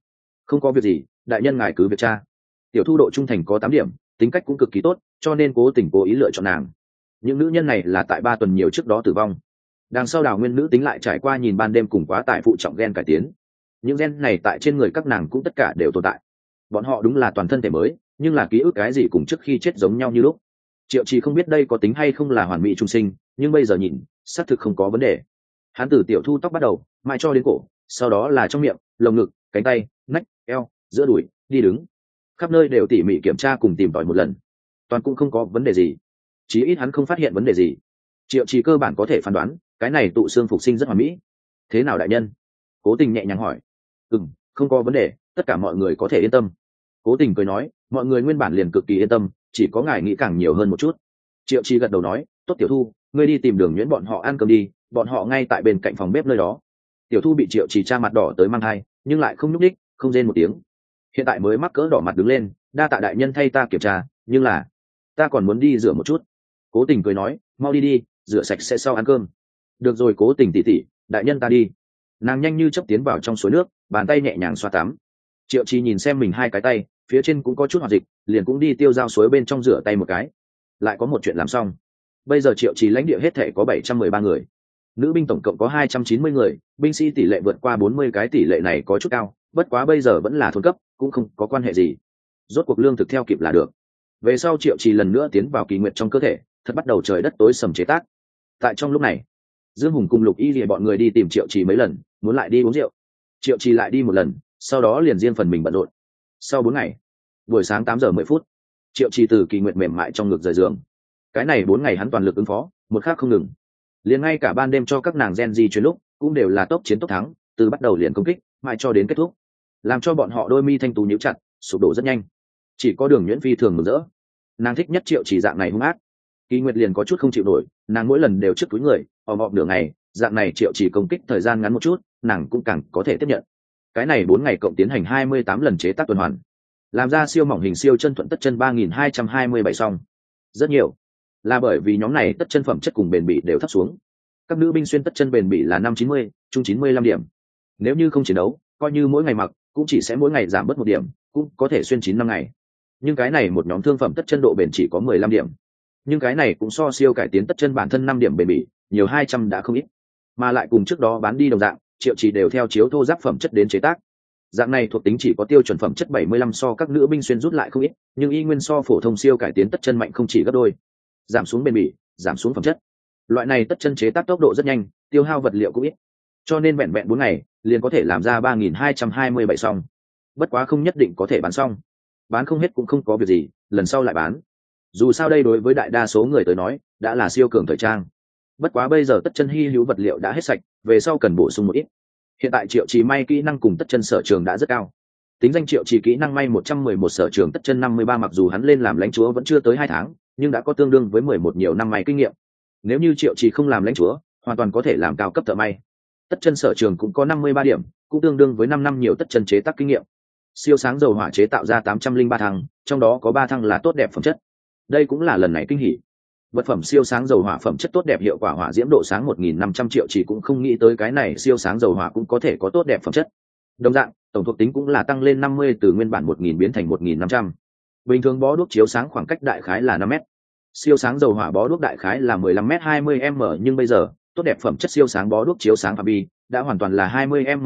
Không có việc gì, đại nhân ngài cứ việc tra. Tiểu thu độ trung thành có 8 điểm, tính cách cũng cực kỳ tốt, cho nên cố tình cố ý lựa chọn nàng. Những nữ nhân này là tại 3 tuần nhiều trước đó tử vong. Đằng sau đào nguyên nữ tính lại trải qua nhìn ban đêm cùng quá tải phụ trọng gen cải tiến. Những gen này tại trên người các nàng cũng tất cả đều tồn tại. Bọn họ đúng là toàn thân thể mới, nhưng là ký ức cái gì cùng trước khi chết giống nhau như lúc. Triệu Trì không biết đây có tính hay không là hoàn mỹ trung sinh, nhưng bây giờ nhìn xác thực không có vấn đề. Hắn từ tiểu thu tóc bắt đầu mãi cho đến cổ, sau đó là trong miệng, lồng ngực, cánh tay, nách, eo, giữa đùi, đi đứng, khắp nơi đều tỉ mỉ kiểm tra cùng tìm tòi một lần, toàn cũng không có vấn đề gì. Chí ít hắn không phát hiện vấn đề gì. Triệu Trì cơ bản có thể phán đoán cái này tụ xương phục sinh rất hoàn mỹ. Thế nào đại nhân? Cố Tình nhẹ nhàng hỏi. Không có vấn đề, tất cả mọi người có thể yên tâm. Cố Tình cười nói, mọi người nguyên bản liền cực kỳ yên tâm, chỉ có ngài nghĩ càng nhiều hơn một chút. Triệu Trì gật đầu nói, tốt Tiểu Thu, ngươi đi tìm Đường Nhuyễn bọn họ ăn cơm đi, bọn họ ngay tại bên cạnh phòng bếp nơi đó. Tiểu Thu bị Triệu Trì tra mặt đỏ tới mang thai, nhưng lại không nhúc nhích, không rên một tiếng. Hiện tại mới mắc cỡ đỏ mặt đứng lên, đa tạ đại nhân thay ta kiểm tra, nhưng là ta còn muốn đi rửa một chút. Cố Tình cười nói, mau đi đi, rửa sạch sẽ sau ăn cơm. Được rồi Cố Tình tỉ tỉ, đại nhân ta đi. Nàng nhanh như chớp tiến vào trong suối nước, bàn tay nhẹ nhàng xoa tắm. Triệu Trì nhìn xem mình hai cái tay, phía trên cũng có chút hoạt dịch, liền cũng đi tiêu dao suối bên trong rửa tay một cái. Lại có một chuyện làm xong. Bây giờ Triệu Trì lãnh địa hết thể có 713 người, nữ binh tổng cộng có 290 người, binh sĩ tỷ lệ vượt qua 40, cái tỷ lệ này có chút cao, bất quá bây giờ vẫn là thôn cấp, cũng không có quan hệ gì. Rốt cuộc lương thực theo kịp là được. Về sau Triệu Trì lần nữa tiến vào kỳ nguyện trong cơ thể, thật bắt đầu trời đất tối sầm chế tác. Tại trong lúc này, Dương Hùng cùng Lục Y Lìa bọn người đi tìm Triệu Trì mấy lần, muốn lại đi uống rượu. Triệu Trì lại đi một lần, sau đó liền riêng phần mình bận rộn. Sau 4 ngày, buổi sáng 8 giờ 10 phút, Triệu Trì từ kỳ nguyện mềm mại trong ngực rời giường. Cái này 4 ngày hắn toàn lực ứng phó, một khắc không ngừng. Liền ngay cả ban đêm cho các nàng gen di chuyển lúc, cũng đều là tốc chiến tốc thắng, từ bắt đầu liền công kích, mãi cho đến kết thúc, làm cho bọn họ đôi mi thanh tú nhíu chặt, sụp đổ rất nhanh. Chỉ có Đường Nhuyễn phi thường mừng rỡ, nàng thích nhất Triệu Trì dạng này hung ác. Kỳ Nguyệt liền có chút không chịu nổi, nàng mỗi lần đều trước túi người, ồm ồm nửa ngày, dạng này Triệu Trì công kích thời gian ngắn một chút, nàng cũng càng có thể tiếp nhận. Cái này 4 ngày cộng tiến hành 28 lần chế tác tuần hoàn, làm ra siêu mỏng hình siêu chân thuận tất chân 3227 song. Rất nhiều, là bởi vì nhóm này tất chân phẩm chất cùng bền bỉ đều thấp xuống. Các nữ binh xuyên tất chân bền bỉ là 590, trung 95 điểm. Nếu như không chiến đấu, coi như mỗi ngày mặc, cũng chỉ sẽ mỗi ngày giảm bớt 1 điểm, cũng có thể xuyên 9 năm ngày. Nhưng cái này một nhóm thương phẩm tất chân độ bền chỉ có 15 điểm. Nhưng cái này cũng so siêu cải tiến tất chân bản thân 5 điểm bền bỉ, nhiều 200 đã không ít. Mà lại cùng trước đó bán đi đồng dạng, Triệu Trì đều theo chiếu thô giáp phẩm chất đến chế tác. Dạng này thuộc tính chỉ có tiêu chuẩn phẩm chất 75 so các nữ binh xuyên rút lại không ít, nhưng y nguyên so phổ thông siêu cải tiến tất chân mạnh không chỉ gấp đôi. Giảm xuống bền bỉ, giảm xuống phẩm chất. Loại này tất chân chế tác tốc độ rất nhanh, tiêu hao vật liệu cũng ít, cho nên vẹn vẹn 4 ngày liền có thể làm ra 3227 song. Bất quá không nhất định có thể bán xong, bán không hết cũng không có việc gì, lần sau lại bán. Dù sao đây đối với đại đa số người tới nói đã là siêu cường thời trang. Bất quá bây giờ tất chân hy hữu vật liệu đã hết sạch, về sau cần bổ sung một ít. Hiện tại Triệu Trì may kỹ năng cùng tất chân sở trường đã rất cao. Tính danh Triệu Trì kỹ năng may 111, sở trường tất chân 53, mặc dù hắn lên làm lãnh chúa vẫn chưa tới 2 tháng, nhưng đã có tương đương với 11 nhiều năm may kinh nghiệm. Nếu như Triệu Trì không làm lãnh chúa, hoàn toàn có thể làm cao cấp thợ may. Tất chân sở trường cũng có 53 điểm, cũng tương đương với 5 năm nhiều tất chân chế tác kinh nghiệm. Siêu sáng dầu hỏa chế tạo ra 803 thăng, trong đó có 3 thăng là tốt đẹp phẩm chất. Đây cũng là lần này kinh hỉ. Vật phẩm siêu sáng dầu hỏa phẩm chất tốt đẹp, hiệu quả hỏa diễm độ sáng 1500, Triệu Trì cũng không nghĩ tới cái này siêu sáng dầu hỏa cũng có thể có tốt đẹp phẩm chất. Đồng dạng, tổng thuộc tính cũng là tăng lên 50, từ nguyên bản 1000 biến thành 1500. Bình thường bó đuốc chiếu sáng khoảng cách đại khái là 5 mét. Siêu sáng dầu hỏa bó đuốc đại khái là 15 mét 20m, nhưng bây giờ, tốt đẹp phẩm chất siêu sáng bó đuốc chiếu sáng phạm vi đã hoàn toàn là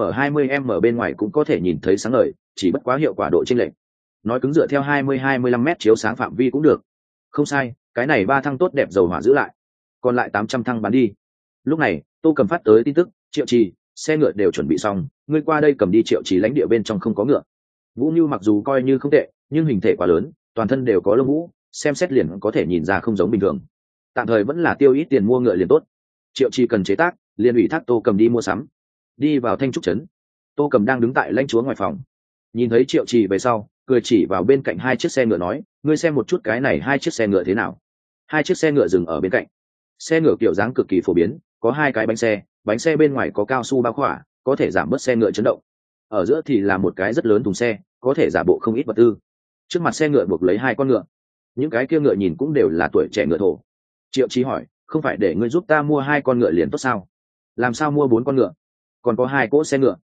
20m bên ngoài cũng có thể nhìn thấy sáng ngời, chỉ bất quá hiệu quả độ chênh lệch. Nói cứng dựa theo 20-25 mét chiếu sáng phạm vi cũng được. Không sai, cái này 3 thăng tốt đẹp dầu hỏa giữ lại, còn lại 800 thăng bán đi. Lúc này, Tô Cầm phát tới tin tức, Triệu Trì, xe ngựa đều chuẩn bị xong, ngươi qua đây cầm đi. Triệu Trì lãnh địa bên trong không có ngựa. Vũ Nhu mặc dù coi như không tệ, nhưng hình thể quá lớn, toàn thân đều có lông vũ, xem xét liền có thể nhìn ra không giống bình thường. Tạm thời vẫn là tiêu ít tiền mua ngựa liền tốt. Triệu Trì cần chế tác, liền ủy thác Tô Cầm đi mua sắm. Đi vào Thanh Trúc trấn, Tô Cầm đang đứng tại lãnh chúa ngoài phòng, nhìn thấy Triệu Trì về sau, cười chỉ vào bên cạnh 2 chiếc xe ngựa nói, ngươi xem một chút cái này 2 chiếc xe ngựa thế nào. 2 chiếc xe ngựa dừng ở bên cạnh. Xe ngựa kiểu dáng cực kỳ phổ biến, có 2 cái bánh xe bên ngoài có cao su bao khỏa, có thể giảm bớt xe ngựa chấn động. Ở giữa thì là một cái rất lớn thùng xe, có thể giả bộ không ít vật tư. Trước mặt xe ngựa buộc lấy 2 con ngựa, những cái kia ngựa nhìn cũng đều là tuổi trẻ ngựa thổ. Triệu Chí hỏi, không phải để ngươi giúp ta mua 2 con ngựa liền tốt sao? Làm sao mua 4 con ngựa? Còn có 2 cỗ xe ngựa.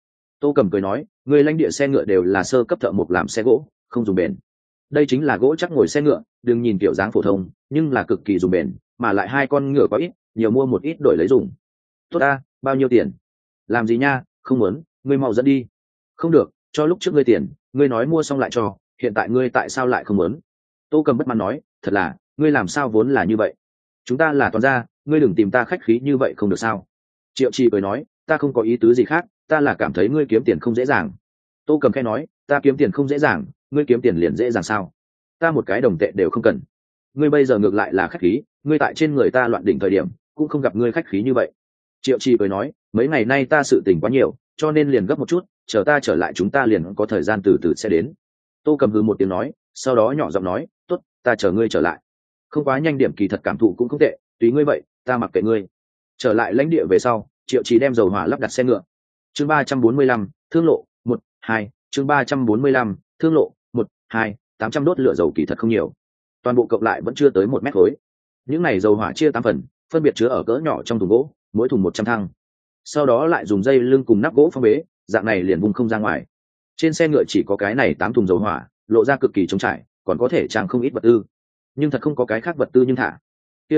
Tô Cầm cười nói, người lãnh địa xe ngựa đều là sơ cấp thợ mộc làm xe gỗ, không dùng bền. Đây chính là gỗ chắc ngồi xe ngựa, đừng nhìn kiểu dáng phổ thông nhưng là cực kỳ dùng bền, mà lại hai con ngựa có ít, nhiều mua một ít đổi lấy dùng. Tốt ta, bao nhiêu tiền? Làm gì nha, không muốn, ngươi mau dẫn đi. Không được, cho lúc trước ngươi tiền, ngươi nói mua xong lại cho, hiện tại ngươi tại sao lại không muốn? Tô Cầm bất mãn nói, thật là, ngươi làm sao vốn là như vậy? Chúng ta là toàn gia, ngươi đừng tìm ta khách khí như vậy không được sao? Triệu Trì cười nói, ta không có ý tứ gì khác, ta là cảm thấy ngươi kiếm tiền không dễ dàng. Tô Cầm khẽ nói, ta kiếm tiền không dễ dàng, ngươi kiếm tiền liền dễ dàng sao? Ta một cái đồng tệ đều không cần. Ngươi bây giờ ngược lại là khách khí, ngươi tại trên người ta loạn đỉnh thời điểm cũng không gặp ngươi khách khí như vậy. Triệu Trì cười nói, mấy ngày nay ta sự tình quá nhiều, cho nên liền gấp một chút, chờ ta trở lại chúng ta liền có thời gian từ từ sẽ đến. Tô Cầm hừ một tiếng nói, sau đó nhỏ giọng nói, tốt, ta chờ ngươi trở lại. Không quá nhanh điểm kỳ thật cảm thụ cũng không tệ, tùy ngươi vậy, ta mặc kệ ngươi. Trở lại lãnh địa về sau, Triệu Trì đem dầu hỏa lắp đặt xe ngựa. Chương 345, thương lộ 1-2, chương 345, thương lộ 1-2, 800 đốt lửa dầu kỳ thật không nhiều. Toàn bộ cộng lại vẫn chưa tới 1 mét khối. Những này dầu hỏa chia 8 phần, phân biệt chứa ở cỡ nhỏ trong thùng gỗ, mỗi thùng 100 thăng. Sau đó lại dùng dây lưng cùng nắp gỗ phong bế, dạng này liền vùng không ra ngoài. Trên xe ngựa chỉ có cái này 8 thùng dầu hỏa, lộ ra cực kỳ trống trải, còn có thể trang không ít vật tư. Nhưng thật không có cái khác vật tư nhưng thả. Kia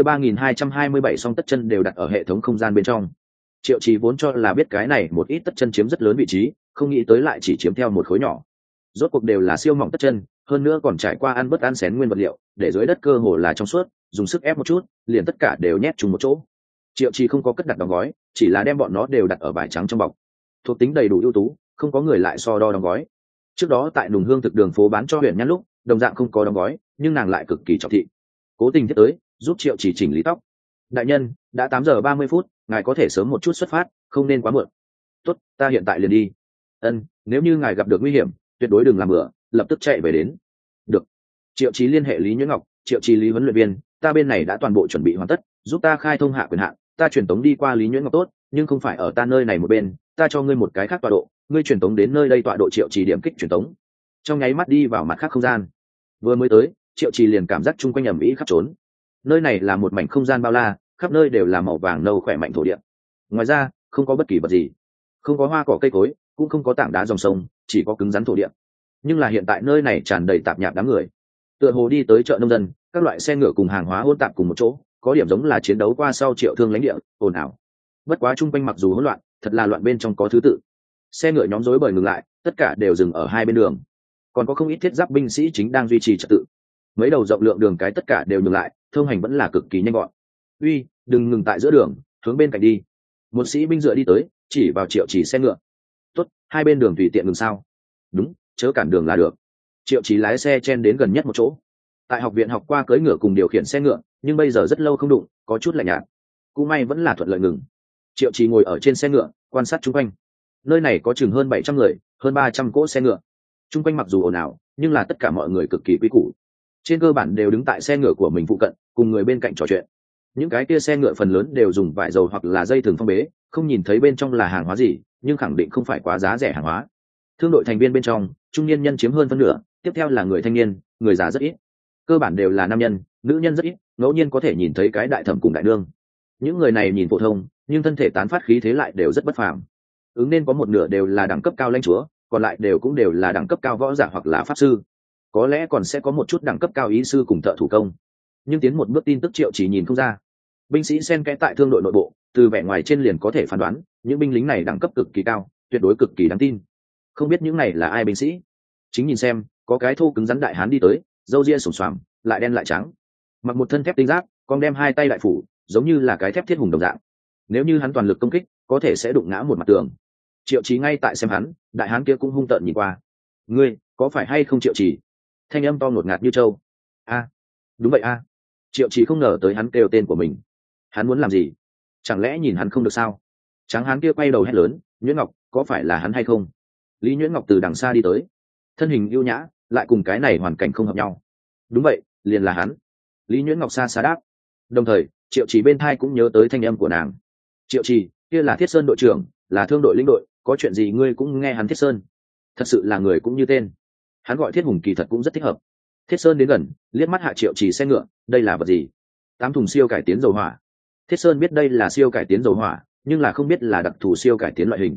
3227 song tất chân đều đặt ở hệ thống không gian bên trong. Triệu Trì vốn cho là biết cái này một ít tất chân chiếm rất lớn vị trí, không nghĩ tới lại chỉ chiếm theo một khối nhỏ. Rốt cuộc đều là siêu mỏng tất chân, hơn nữa còn trải qua ăn bất ăn xén nguyên vật liệu, để dưới đất cơ hồ là trong suốt, dùng sức ép một chút, liền tất cả đều nhét chung một chỗ. Triệu Trì không có cất đặt đóng gói, chỉ là đem bọn nó đều đặt ở vải trắng trong bọc. Thuộc tính đầy đủ ưu tú, không có người lại so đo đóng gói. Trước đó tại Nùng Hương thực đường phố bán cho huyện Nhăn lúc, đồng dạng không có đóng gói, nhưng nàng lại cực kỳ trọng thị. Cố tình thiết tới, giúp Triệu Trì chỉnh lý tóc. Đại nhân, đã 8 giờ 30 phút, ngài có thể sớm một chút xuất phát, không nên quá muộn. Tốt, ta hiện tại liền đi. Ân, nếu như ngài gặp được nguy hiểm, tuyệt đối đừng làm bừa, lập tức chạy về đến. Được. Triệu Chí liên hệ Lý Nhuyễn Ngọc, Triệu Chí Lý huấn luyện viên, ta bên này đã toàn bộ chuẩn bị hoàn tất, giúp ta khai thông hạ quyền hạn, ta truyền tống đi qua Lý Nhuyễn Ngọc tốt, nhưng không phải ở ta nơi này một bên, ta cho ngươi một cái khác tọa độ, ngươi truyền tống đến nơi đây tọa độ. Triệu Chí điểm kích truyền tống, trong nháy mắt đi vào mặt khác không gian. Vừa mới tới, Triệu Chí liền cảm giác chung quanh ầm ĩ khắp trốn. Nơi này là một mảnh không gian bao la, khắp nơi đều là màu vàng nâu khỏe mạnh thổ địa. Ngoài ra, không có bất kỳ vật gì, không có hoa cỏ cây cối, cũng không có tảng đá dòng sông, chỉ có cứng rắn thổ địa. Nhưng là hiện tại nơi này tràn đầy tạp nhạp đám người, tựa hồ đi tới chợ nông dân, các loại xe ngựa cùng hàng hóa hỗn tạp cùng một chỗ, có điểm giống là chiến đấu qua sau Triệu Thương lãnh địa, ồn ào. Bất quá chung quanh mặc dù hỗn loạn, thật là loạn bên trong có thứ tự. Xe ngựa nhóm rối bời ngừng lại, tất cả đều dừng ở hai bên đường. Còn có không ít thiết giáp binh sĩ chính đang duy trì trật tự. Mấy đầu rộng lượng đường cái tất cả đều nhường lại, thông hành vẫn là cực kỳ nhanh gọn. Uy, đừng ngừng tại giữa đường, hướng bên cạnh đi. Một sĩ binh dựa đi tới, chỉ vào Triệu Chỉ xe ngựa. Tốt, hai bên đường tùy tiện ngừng sao? Đúng, chớ cản đường là được. Triệu Chỉ lái xe chen đến gần nhất một chỗ. Tại học viện học qua cưỡi ngựa cùng điều khiển xe ngựa, nhưng bây giờ rất lâu không đụng, có chút lạnh nhạt. Cũng may vẫn là thuận lợi ngừng. Triệu Chỉ ngồi ở trên xe ngựa, quan sát chung quanh. Nơi này có chừng hơn 700 người, hơn 300 cỗ xe ngựa. Chung quanh mặc dù ồn ào, nhưng là tất cả mọi người cực kỳ quý củ. Trên cơ bản đều đứng tại xe ngựa của mình phụ cận, cùng người bên cạnh trò chuyện. Những cái kia xe ngựa phần lớn đều dùng vải dầu hoặc là dây thừng phong bế, không nhìn thấy bên trong là hàng hóa gì, nhưng khẳng định không phải quá giá rẻ hàng hóa. Thương đội thành viên bên trong, trung niên nhân chiếm hơn phân nửa, tiếp theo là người thanh niên, người già rất ít. Cơ bản đều là nam nhân, nữ nhân rất ít, ngẫu nhiên có thể nhìn thấy cái đại thẩm cùng đại nương. Những người này nhìn phổ thông, nhưng thân thể tán phát khí thế lại đều rất bất phàm. Ứng nên có một nửa đều là đẳng cấp cao lãnh chúa, còn lại đều là đẳng cấp cao võ giả hoặc là pháp sư. Có lẽ còn sẽ có một chút đẳng cấp cao ý sư cùng thợ thủ công. Nhưng tiến một bước tin tức Triệu chỉ nhìn không ra. Binh sĩ xen kẽ tại thương đội nội bộ, từ vẻ ngoài trên liền có thể phán đoán, những binh lính này đẳng cấp cực kỳ cao, tuyệt đối cực kỳ đáng tin. Không biết những này là ai binh sĩ? Chính nhìn xem, có cái thô cứng rắn đại hán đi tới, râu ria sồm xoàm, lại đen lại trắng, mặc một thân thép tinh giáp, còn đem hai tay đại phủ, giống như là cái thép thiết hùng đồng dạng. Nếu như hắn toàn lực công kích, có thể sẽ đụng ngã một mặt tường. Triệu Chí ngay tại xem hắn, đại hán kia cũng hung tợn nhìn qua. Ngươi, có phải hay không Triệu Chí? Thanh âm to ngột ngạt như trâu. A, đúng vậy a. Triệu Chí không ngờ tới hắn kêu tên của mình. Hắn muốn làm gì? Chẳng lẽ nhìn hắn không được sao? Tráng hán kia quay đầu hét lớn, Nhuyễn Ngọc, có phải là hắn hay không? Lý Nhuyễn Ngọc từ đằng xa đi tới, thân hình ưu nhã, lại cùng cái này hoàn cảnh không hợp nhau. Đúng vậy, liền là hắn. Lý Nhuyễn Ngọc xa xa đáp. Đồng thời, Triệu Chí bên thai cũng nhớ tới thanh âm của nàng. Triệu Chí, kia là Thiết Sơn đội trưởng, là thương đội lĩnh đội, có chuyện gì ngươi cũng nghe hắn. Thiết Sơn, thật sự là người cũng như tên. Hắn gọi Thiết Hùng kỳ thật cũng rất thích hợp. Thiết Sơn đến gần, liếc mắt hạ Triệu Chí xe ngựa, đây là vật gì? 8 thùng siêu cải tiến dầu hỏa. Thiết Sơn biết đây là siêu cải tiến dầu hỏa, nhưng là không biết là đặc thù siêu cải tiến loại hình.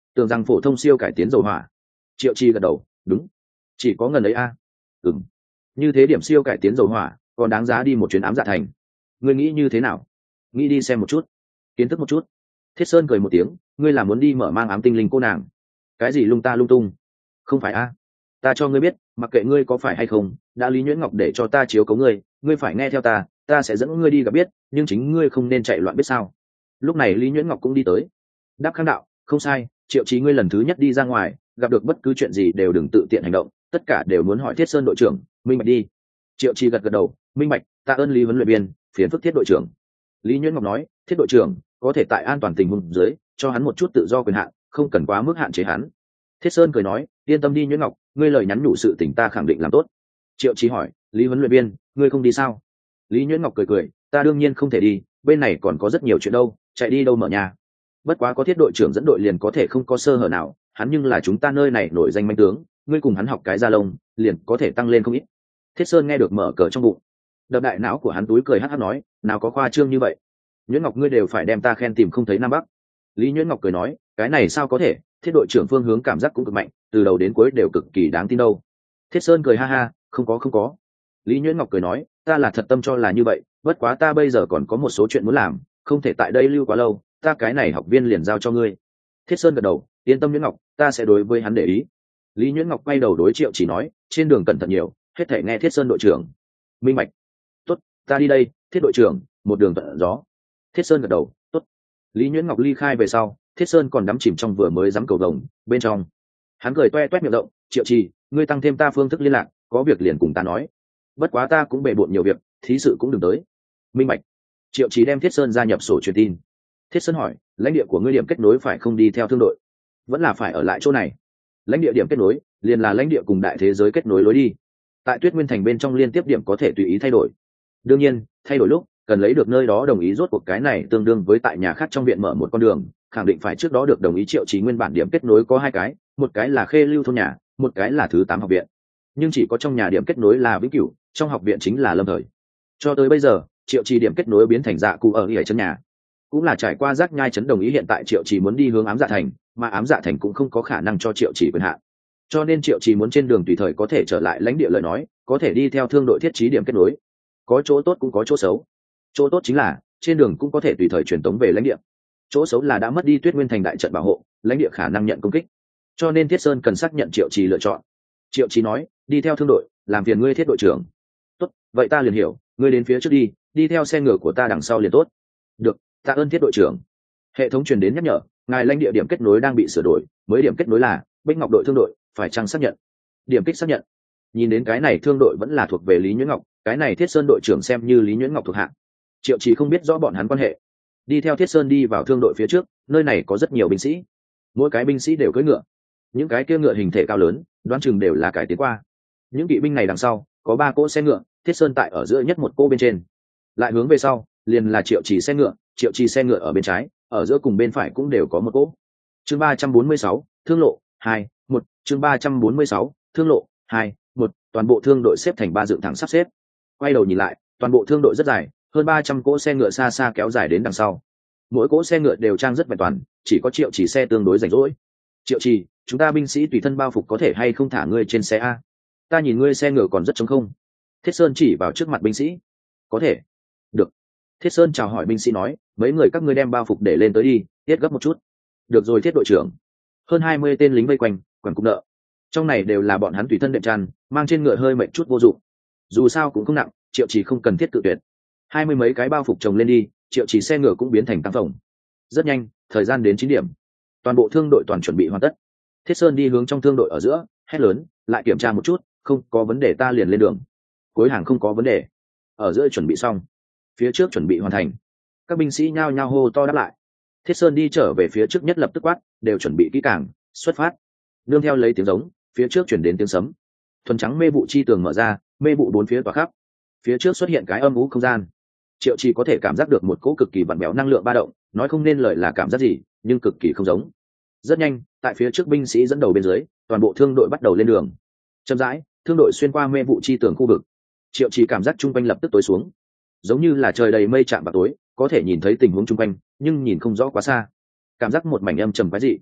tưởng rằng phổ thông siêu cải tiến dầu hỏa. Triệu Chi gật đầu, đúng, chỉ có ngần ấy a. Ừm, như thế điểm siêu cải tiến dầu hỏa còn đáng giá đi một chuyến ám dạ thành. Ngươi nghĩ như thế nào? Nghĩ đi xem một chút, kiến thức một chút. Thiết Sơn cười một tiếng, ngươi là muốn đi mở mang ám tinh linh cô nàng? Cái gì lung ta lung tung? Không phải a, ta cho ngươi biết, mặc kệ ngươi có phải hay không, đã Lý Nhuyễn Ngọc để cho ta chiếu cố ngươi, ngươi phải nghe theo ta, ta sẽ dẫn ngươi đi gặp biết, nhưng chính ngươi không nên chạy loạn biết sao? Lúc này Lý Nhuyễn Ngọc cũng đi tới. Đáp kháng đạo, không sai, Triệu Chí ngươi lần thứ nhất đi ra ngoài, gặp được bất cứ chuyện gì đều đừng tự tiện hành động, tất cả đều muốn hỏi Thiết Sơn đội trưởng, minh bạch đi. Triệu Chí gật gật đầu, minh bạch, tạ ơn Lý huấn luyện viên, phiền phức Thiết đội trưởng. Lý Nhuyễn Ngọc nói, Thiết đội trưởng có thể tại an toàn tình huống dưới cho hắn một chút tự do quyền hạn, không cần quá mức hạn chế hắn. Thiết Sơn cười nói, yên tâm đi Nhuyễn Ngọc, ngươi lời nhắn nhủ sự tình ta khẳng định làm tốt. Triệu Chí hỏi, Lý huấn luyện viên, ngươi không đi sao? Lý Nhuyễn Ngọc cười cười, ta đương nhiên không thể đi, bên này còn có rất nhiều chuyện đâu, chạy đi đâu mở nhà. Bất quá có Thiết đội trưởng dẫn đội liền có thể không có sơ hở nào, hắn nhưng là chúng ta nơi này nổi danh manh tướng, ngươi cùng hắn học cái da lông liền có thể tăng lên không ít. Thiết Sơn nghe được mở cờ trong bụng, đập đại não của hắn túi cười hắc hắc nói, nào có khoa trương như vậy. Nhuyễn Ngọc ngươi đều phải đem ta khen tìm không thấy nam bắc. Lý Nhuyễn Ngọc cười nói, cái này sao có thể, Thiết đội trưởng phương hướng cảm giác cũng cực mạnh, từ đầu đến cuối đều cực kỳ đáng tin đâu. Thiết Sơn cười ha ha, không có. Lý Nhuyễn Ngọc cười nói, ta là thật tâm cho là như vậy, bất quá ta bây giờ còn có một số chuyện muốn làm, không thể tại đây lưu quá lâu, ta cái này học viên liền giao cho ngươi. Thiết Sơn gật đầu, yên tâm Nhuyễn Ngọc, ta sẽ đối với hắn để ý. Lý Nhuyễn Ngọc quay đầu đối Triệu Chỉ nói, trên đường cẩn thận nhiều, hết thể nghe Thiết Sơn đội trưởng. Minh bạch. Tốt, ta đi đây, Thiết đội trưởng, một đường thuận gió. Thiết Sơn gật đầu, tốt. Lý Nhuyễn Ngọc ly khai về sau, Thiết Sơn còn đắm chìm trong vừa mới dám cầu đồng bên trong. Hắn cười toe toét miệng rộng, Triệu Trì, ngươi tăng thêm ta phương thức liên lạc, có việc liền cùng ta nói. Bất quá ta cũng bề bộn nhiều việc, thí sự cũng đừng tới. Minh bạch. Triệu Trì đem Thiết Sơn gia nhập sổ truyền tin. Thiết Sơn hỏi, lãnh địa của ngươi điểm kết nối phải không đi theo thương đội, vẫn là phải ở lại chỗ này? Lãnh địa điểm kết nối liền là lãnh địa cùng đại thế giới kết nối lối đi. Tại Tuyết Nguyên Thành bên trong liên tiếp điểm có thể tùy ý thay đổi. Đương nhiên, thay đổi lúc cần lấy được nơi đó đồng ý, rốt cuộc cái này tương đương với tại nhà khác trong viện mở một con đường, khẳng định phải trước đó được đồng ý. Triệu Chí nguyên bản điểm kết nối có hai cái, một cái là Khê Lưu thôn nhà, một cái là thứ 8 học viện. Nhưng chỉ có trong nhà điểm kết nối là vĩnh cửu, trong học viện chính là lâm thời. Cho tới bây giờ, Triệu Chí điểm kết nối biến thành Dạ Cụ ở ở chân nhà, cũng là trải qua Giác Nhai trấn đồng ý. Hiện tại Triệu Chí muốn đi hướng Ám Dạ Thành, mà Ám Dạ Thành cũng không có khả năng cho Triệu Chí quyền hạn. Cho nên Triệu Chí muốn trên đường tùy thời có thể trở lại lãnh địa lời nói, có thể đi theo thương đội thiết trí điểm kết nối. Có chỗ tốt cũng có chỗ xấu. Chỗ tốt chính là trên đường cũng có thể tùy thời truyền tống về lãnh địa. Chỗ xấu là đã mất đi Tuyết Nguyên Thành đại trận bảo hộ, lãnh địa khả năng nhận công kích. Cho nên Thiết Sơn cần xác nhận Triệu Chí lựa chọn. Triệu Chí nói, đi theo thương đội, làm phiền ngươi Thiết đội trưởng. Tốt, vậy ta liền hiểu, ngươi đến phía trước đi, đi theo xe ngựa của ta đằng sau liền tốt. Được, tạ ơn Thiết đội trưởng. Hệ thống truyền đến nhắc nhở, ngài lãnh địa điểm kết nối đang bị sửa đổi, mới điểm kết nối là Bích Ngọc đội thương đội, phải chăng xác nhận? Điểm kích xác nhận. Nhìn đến cái này thương đội vẫn là thuộc về Lý Nhuyễn Ngọc, cái này Thiết Sơn đội trưởng xem như Lý Nhuyễn Ngọc thuộc hạ. Triệu Chí không biết rõ bọn hắn quan hệ, đi theo Thiết Sơn đi vào thương đội phía trước, nơi này có rất nhiều binh sĩ, mỗi cái binh sĩ đều cưỡi ngựa, những cái kia ngựa hình thể cao lớn, đoán chừng đều là cải tiến qua. Những kỵ binh này đằng sau có 3 cỗ xe ngựa, Thiết Sơn tại ở giữa nhất một cỗ bên trên, lại hướng về sau liền là Triệu Chí xe ngựa, Triệu Chí xe ngựa ở bên trái, ở giữa cùng bên phải cũng đều có một cỗ. Chương 346, thương lộ 2, 1, chương 346, thương lộ 2, 1, toàn bộ thương đội xếp thành 3 dựng thẳng sắp xếp. Quay đầu nhìn lại, toàn bộ thương đội rất dài, hơn 300 cỗ xe ngựa xa xa kéo dài đến đằng sau. Mỗi cỗ xe ngựa đều trang rất vẹn toàn, chỉ có Triệu Chí xe tương đối rảnh rỗi. Triệu Chí, chúng ta binh sĩ tùy thân bao phục có thể hay không thả ngươi trên xe a? Ta nhìn ngươi xe ngựa còn rất trống không. Thiết Sơn chỉ vào trước mặt binh sĩ. Có thể. Được. Thiết Sơn chào hỏi binh sĩ nói, mấy người các ngươi đem bao phục để lên tới đi, tiết gấp một chút. Được rồi Thiết đội trưởng. Hơn 20 tên lính vây quanh, quản cục nợ. Trong này đều là bọn hắn tùy thân đệm tràn, mang trên ngựa hơi mệt chút vô dụng. Dù sao cũng không nặng, Triệu Chí không cần thiết tự tuyệt. 20 mấy cái bao phục chồng lên đi, Triệu Chí xe ngựa cũng biến thành tăng phòng. Rất nhanh, thời gian đến 9 điểm. Toàn bộ thương đội toàn chuẩn bị hoàn tất. Thiết Sơn đi hướng trong thương đội ở giữa, hét lớn, lại kiểm tra một chút, không có vấn đề ta liền lên đường. Cuối hàng không có vấn đề. Ở giữa chuẩn bị xong, phía trước chuẩn bị hoàn thành. Các binh sĩ nhao nhao hô to đáp lại. Thiết Sơn đi trở về phía trước nhất lập tức quát, đều chuẩn bị kỹ càng, xuất phát. Nương theo lấy tiếng giống, phía trước chuyển đến tiếng sấm. Thuần trắng mê vụ chi tường mở ra, mê vụ bốn phía tỏa khắp. Phía trước xuất hiện cái âm u không gian. Triệu Chí có thể cảm giác được một cỗ cực kỳ vặn vẹo năng lượng ba động, nói không nên lời là cảm giác gì, nhưng cực kỳ không giống. Rất nhanh, tại phía trước binh sĩ dẫn đầu bên dưới, toàn bộ thương đội bắt đầu lên đường. Chậm rãi, thương đội xuyên qua mê vụ chi tường khu vực. Triệu Chí cảm giác chung quanh lập tức tối xuống, giống như là trời đầy mây chạm vào tối, có thể nhìn thấy tình huống chung quanh, nhưng nhìn không rõ quá xa. Cảm giác một mảnh âm trầm quái dị.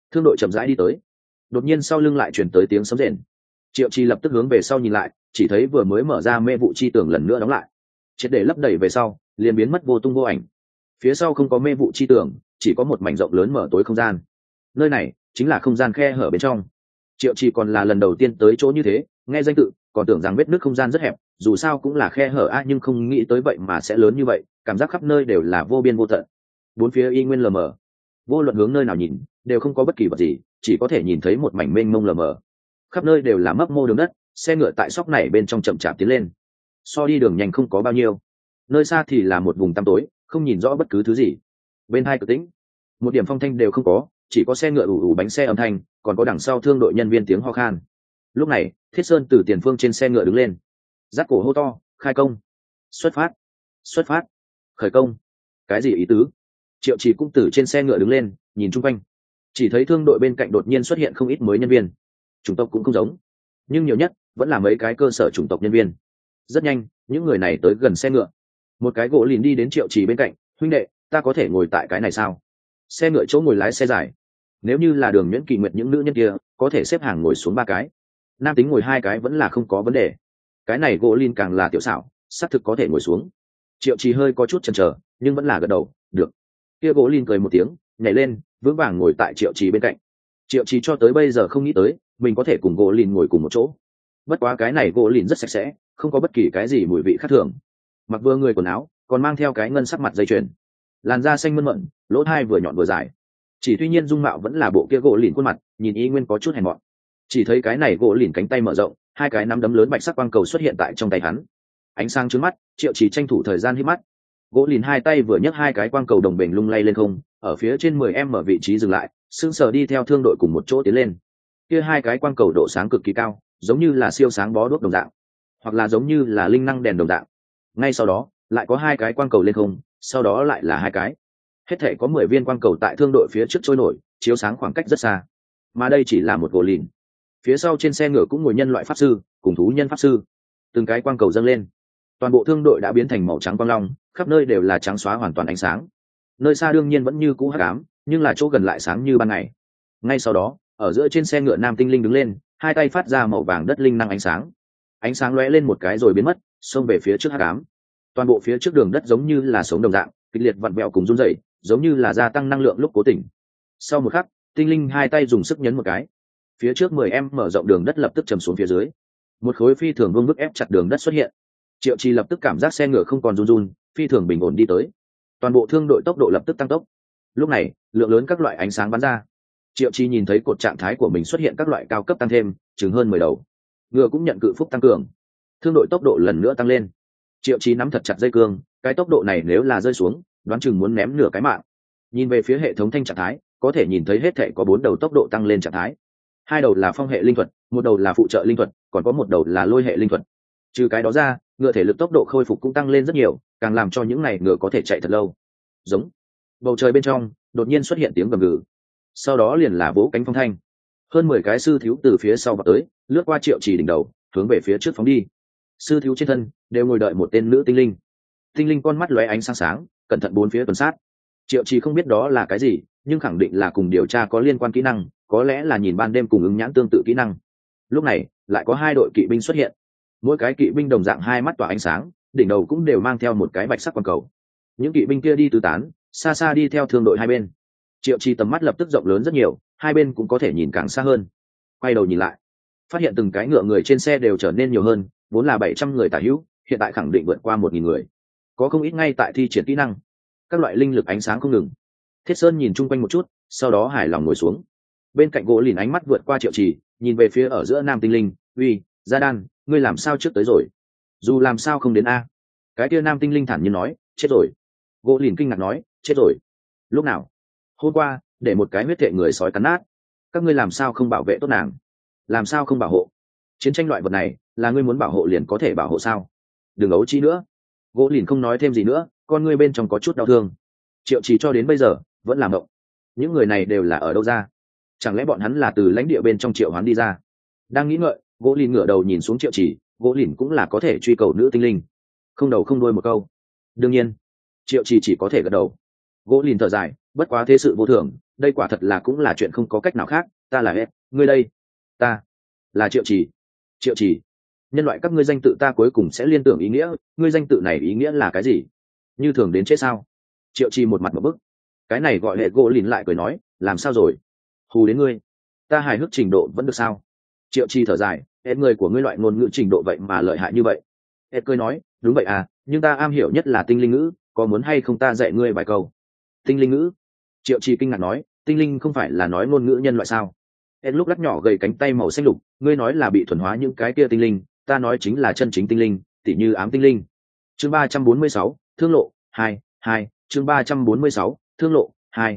thương đội chậm rãi đi tới, đột nhiên sau lưng lại chuyển tới tiếng sấm rền. Triệu Trì lập tức hướng về sau nhìn lại, chỉ thấy vừa mới mở ra mê vụ chi tường lần nữa đóng lại, triệt để lấp đầy về sau liền biến mất vô tung vô ảnh. Phía sau không có mê vụ chi tường, chỉ có một mảnh rộng lớn mở tối không gian. Nơi này chính là không gian khe hở bên trong. Triệu Trì còn là lần đầu tiên tới chỗ như thế, nghe danh tự còn tưởng rằng vết nứt không gian rất hẹp, dù sao cũng là khe hở nhưng không nghĩ tới vậy mà sẽ lớn như vậy, cảm giác khắp nơi đều là vô biên vô tận. Bốn phía y nguyên lờ mờ, vô luận hướng nơi nào nhìn đều không có bất kỳ vật gì, chỉ có thể nhìn thấy một mảnh mênh mông lờ mờ. Khắp nơi đều là mấp mô đường đất, xe ngựa tại sóc này bên trong chậm chạp tiến lên, so đi đường nhanh không có bao nhiêu. Nơi xa thì là một vùng tăm tối, không nhìn rõ bất cứ thứ gì. Bên hai cực tĩnh, một điểm phong thanh đều không có, chỉ có xe ngựa ù ù bánh xe âm thanh, còn có đằng sau thương đội nhân viên tiếng ho khan. Lúc này Thiết Sơn từ tiền phương trên xe ngựa đứng lên, giắt cổ hô to: khai công, xuất phát, xuất phát, khởi công. Cái gì ý tứ? Triệu Chỉ cũng từ trên xe ngựa đứng lên, nhìn chung quanh, chỉ thấy thương đội bên cạnh đột nhiên xuất hiện không ít mới nhân viên. Chủng tộc cũng không giống, nhưng nhiều nhất vẫn là mấy cái cơ sở chủng tộc nhân viên. Rất nhanh những người này tới gần xe ngựa, một cái gỗ lìn đi đến Triệu Chỉ bên cạnh: huynh đệ, ta có thể ngồi tại cái này sao? Xe ngựa chỗ ngồi lái xe dài, nếu như là Đường Nhuyễn Kỳ Nguyệt những nữ nhân kia có thể xếp hàng ngồi xuống 3 cái, nam tính ngồi 2 cái vẫn là không có vấn đề. Cái này gỗ lìn càng là tiểu xảo, xác thực có thể ngồi xuống. Triệu Chỉ hơi có chút chần chờ, nhưng vẫn là gật đầu: được. Kia gỗ lìn cười một tiếng, nhảy lên vững vàng ngồi tại Triệu Chỉ bên cạnh. Triệu Chỉ cho tới bây giờ không nghĩ tới mình có thể cùng gỗ lìn ngồi cùng một chỗ. Bất quá cái này gỗ lìn rất sạch sẽ, không có bất kỳ cái gì mùi vị khác thường. Mặc vừa người quần áo còn mang theo cái ngân sắc mặt dây chuyền, làn da xanh mơn mận, lỗ tai vừa nhọn vừa dài. Chỉ tuy nhiên dung mạo vẫn là bộ kia gỗ lìn khuôn mặt, nhìn y nguyên có chút hèn mọn. Chỉ thấy cái này gỗ lìn cánh tay mở rộng, 2 cái nắm đấm lớn bạch sắc quang cầu xuất hiện tại trong tay hắn. Ánh sáng chói mắt, Triệu Chỉ tranh thủ thời gian hít mắt. Gỗ lìn 2 tay vừa nhấc 2 cái quang cầu đồng bền lung lay lên không, ở phía trên 10m ở vị trí dừng lại, sững sờ đi theo thương đội cùng một chỗ tiến lên. Kia 2 cái quang cầu độ sáng cực kỳ cao, giống như là siêu sáng bó đuốc đồng dạng, hoặc là giống như là linh năng đèn đồng dạng. Ngay sau đó lại có 2 cái quang cầu lên không, sau đó lại là 2 cái. Hết thể có 10 viên quang cầu tại thương đội phía trước trôi nổi, chiếu sáng khoảng cách rất xa. Mà đây chỉ là một gỗ lìn. Phía sau trên xe ngựa cũng ngồi nhân loại pháp sư cùng thú nhân pháp sư. Từng cái quang cầu dâng lên, toàn bộ thương đội đã biến thành màu trắng quang long, khắp nơi đều là trắng xóa hoàn toàn ánh sáng. Nơi xa đương nhiên vẫn như cũ hắc ám, nhưng là chỗ gần lại sáng như ban ngày. Ngay sau đó ở giữa trên xe ngựa nam tinh linh đứng lên, 2 tay phát ra màu vàng đất linh năng ánh sáng lóe lên một cái rồi biến mất, xông về phía trước hắc ám. Toàn bộ phía trước đường đất giống như là sống đồng dạng, kịch liệt vặn vẹo cùng run rẩy, giống như là gia tăng năng lượng lúc cố tình. Sau một khắc, tinh linh 2 tay dùng sức nhấn một cái, phía trước 10m mở rộng đường đất lập tức trầm xuống phía dưới. Một khối phi thường vương bức ép chặt đường đất xuất hiện. Triệu Chỉ lập tức cảm giác xe ngựa không còn run run, phi thường bình ổn đi tới. Toàn bộ thương đội tốc độ lập tức tăng tốc. Lúc này lượng lớn các loại ánh sáng bắn ra. Triệu Chỉ nhìn thấy cột trạng thái của mình xuất hiện các loại cao cấp tăng thêm, chừng hơn 10 đầu. Ngựa cũng nhận cự phúc tăng cường, thương đội tốc độ lần nữa tăng lên. Triệu Chỉ nắm thật chặt dây cương, cái tốc độ này nếu là rơi xuống, đoán chừng muốn ném nửa cái mạng. Nhìn về phía hệ thống thanh trạng thái, có thể nhìn thấy hết thể có 4 đầu tốc độ tăng lên trạng thái. 2 đầu là phong hệ linh thuật, 1 đầu là phụ trợ linh thuật, còn có 1 đầu là lôi hệ linh thuật. Trừ cái đó ra, ngựa thể lực tốc độ khôi phục cũng tăng lên rất nhiều, càng làm cho những này ngựa có thể chạy thật lâu. Giống. Bầu trời bên trong đột nhiên xuất hiện tiếng gầm gừ, sau đó liền là vỗ cánh phong thanh. Hơn 10 cái sư thiếu từ phía sau vọt tới, lướt qua Triệu Chỉ đỉnh đầu, hướng về phía trước phóng đi. Sư thiếu trên thân đều ngồi đợi một tên nữ tinh linh. Tinh linh con mắt lóe ánh sáng sáng, cẩn thận bốn phía tuần sát. Triệu Chỉ không biết đó là cái gì, nhưng khẳng định là cùng điều tra có liên quan kỹ năng, có lẽ là nhìn ban đêm cùng ứng nhãn tương tự kỹ năng. Lúc này lại có 2 đội kỵ binh xuất hiện, mỗi cái kỵ binh đồng dạng 2 mắt tỏa ánh sáng, đỉnh đầu cũng đều mang theo một cái bạch sắc quang cầu. Những kỵ binh kia đi tứ tán, xa xa đi theo thương đội hai bên. Triệu Chỉ tầm mắt lập tức rộng lớn rất nhiều, hai bên cũng có thể nhìn càng xa hơn. Quay đầu nhìn lại, phát hiện từng cái ngựa người trên xe đều trở nên nhiều hơn, vốn là 700 người tả hữu, hiện tại khẳng định vượt qua 1000 người. Có không ít ngay tại thi triển kỹ năng, các loại linh lực ánh sáng không ngừng. Thiết Sơn nhìn chung quanh một chút, sau đó hài lòng ngồi xuống. Bên cạnh gỗ lìn ánh mắt vượt qua Triệu Chỉ, nhìn về phía ở giữa nam tinh linh: uy, Gia Đan, ngươi làm sao trước tới rồi? Dù làm sao không đến a? Cái kia nam tinh linh thản nhiên nói: chết rồi. Gỗ lìn kinh ngạc nói: chết rồi? Lúc nào? Hôm qua, để một cái huyết thệ người sói cắn nát. Các ngươi làm sao không bảo vệ tốt nàng? Làm sao không bảo hộ? Chiến tranh loại vật này, là ngươi muốn bảo hộ liền có thể bảo hộ sao? Đừng ấu trí nữa. Gỗ lìn không nói thêm gì nữa, con ngươi bên trong có chút đau thương. Triệu Chỉ cho đến bây giờ vẫn làm mộng. Những người này đều là ở đâu ra? Chẳng lẽ bọn hắn là từ lãnh địa bên trong triệu hoán đi ra? Đang nghĩ ngợi, gỗ lìn ngửa đầu nhìn xuống Triệu Chỉ, gỗ lìn cũng là có thể truy cầu nữ tinh linh. Không đầu không đuôi một câu. Đương nhiên, Triệu Chỉ có thể gật đầu. Gỗ lìn thở dài: bất quá thế sự vô thường, đây quả thật là cũng là chuyện không có cách nào khác. Ta là ed, ngươi đây. Ta là Triệu Trì. Triệu Trì, nhân loại các ngươi danh tự ta cuối cùng sẽ liên tưởng ý nghĩa. Ngươi danh tự này ý nghĩa là cái gì? Như thường đến chết sao? Triệu Trì một mặt một bức. cái này gọi hệ gỗ lìn lại cười nói, làm sao rồi? Hù đến ngươi. Ta hài hước trình độ vẫn được sao? Triệu Trì thở dài, ed, người của ngươi loại ngôn ngữ trình độ vậy mà lợi hại như vậy. Ed cười nói, đúng vậy à, nhưng ta am hiểu nhất là tinh linh ngữ, có muốn hay không ta dạy ngươi vài câu? Tinh linh ngữ? Triệu Trì kinh ngạc nói, tinh linh không phải là nói ngôn ngữ nhân loại sao? Ed lúc lắc nhỏ gầy cánh tay màu xanh lục, ngươi nói là bị thuần hóa những cái kia tinh linh, ta nói chính là chân chính tinh linh, tỉ như ám tinh linh. Chương 346, thương lộ 2, chương 346, thương lộ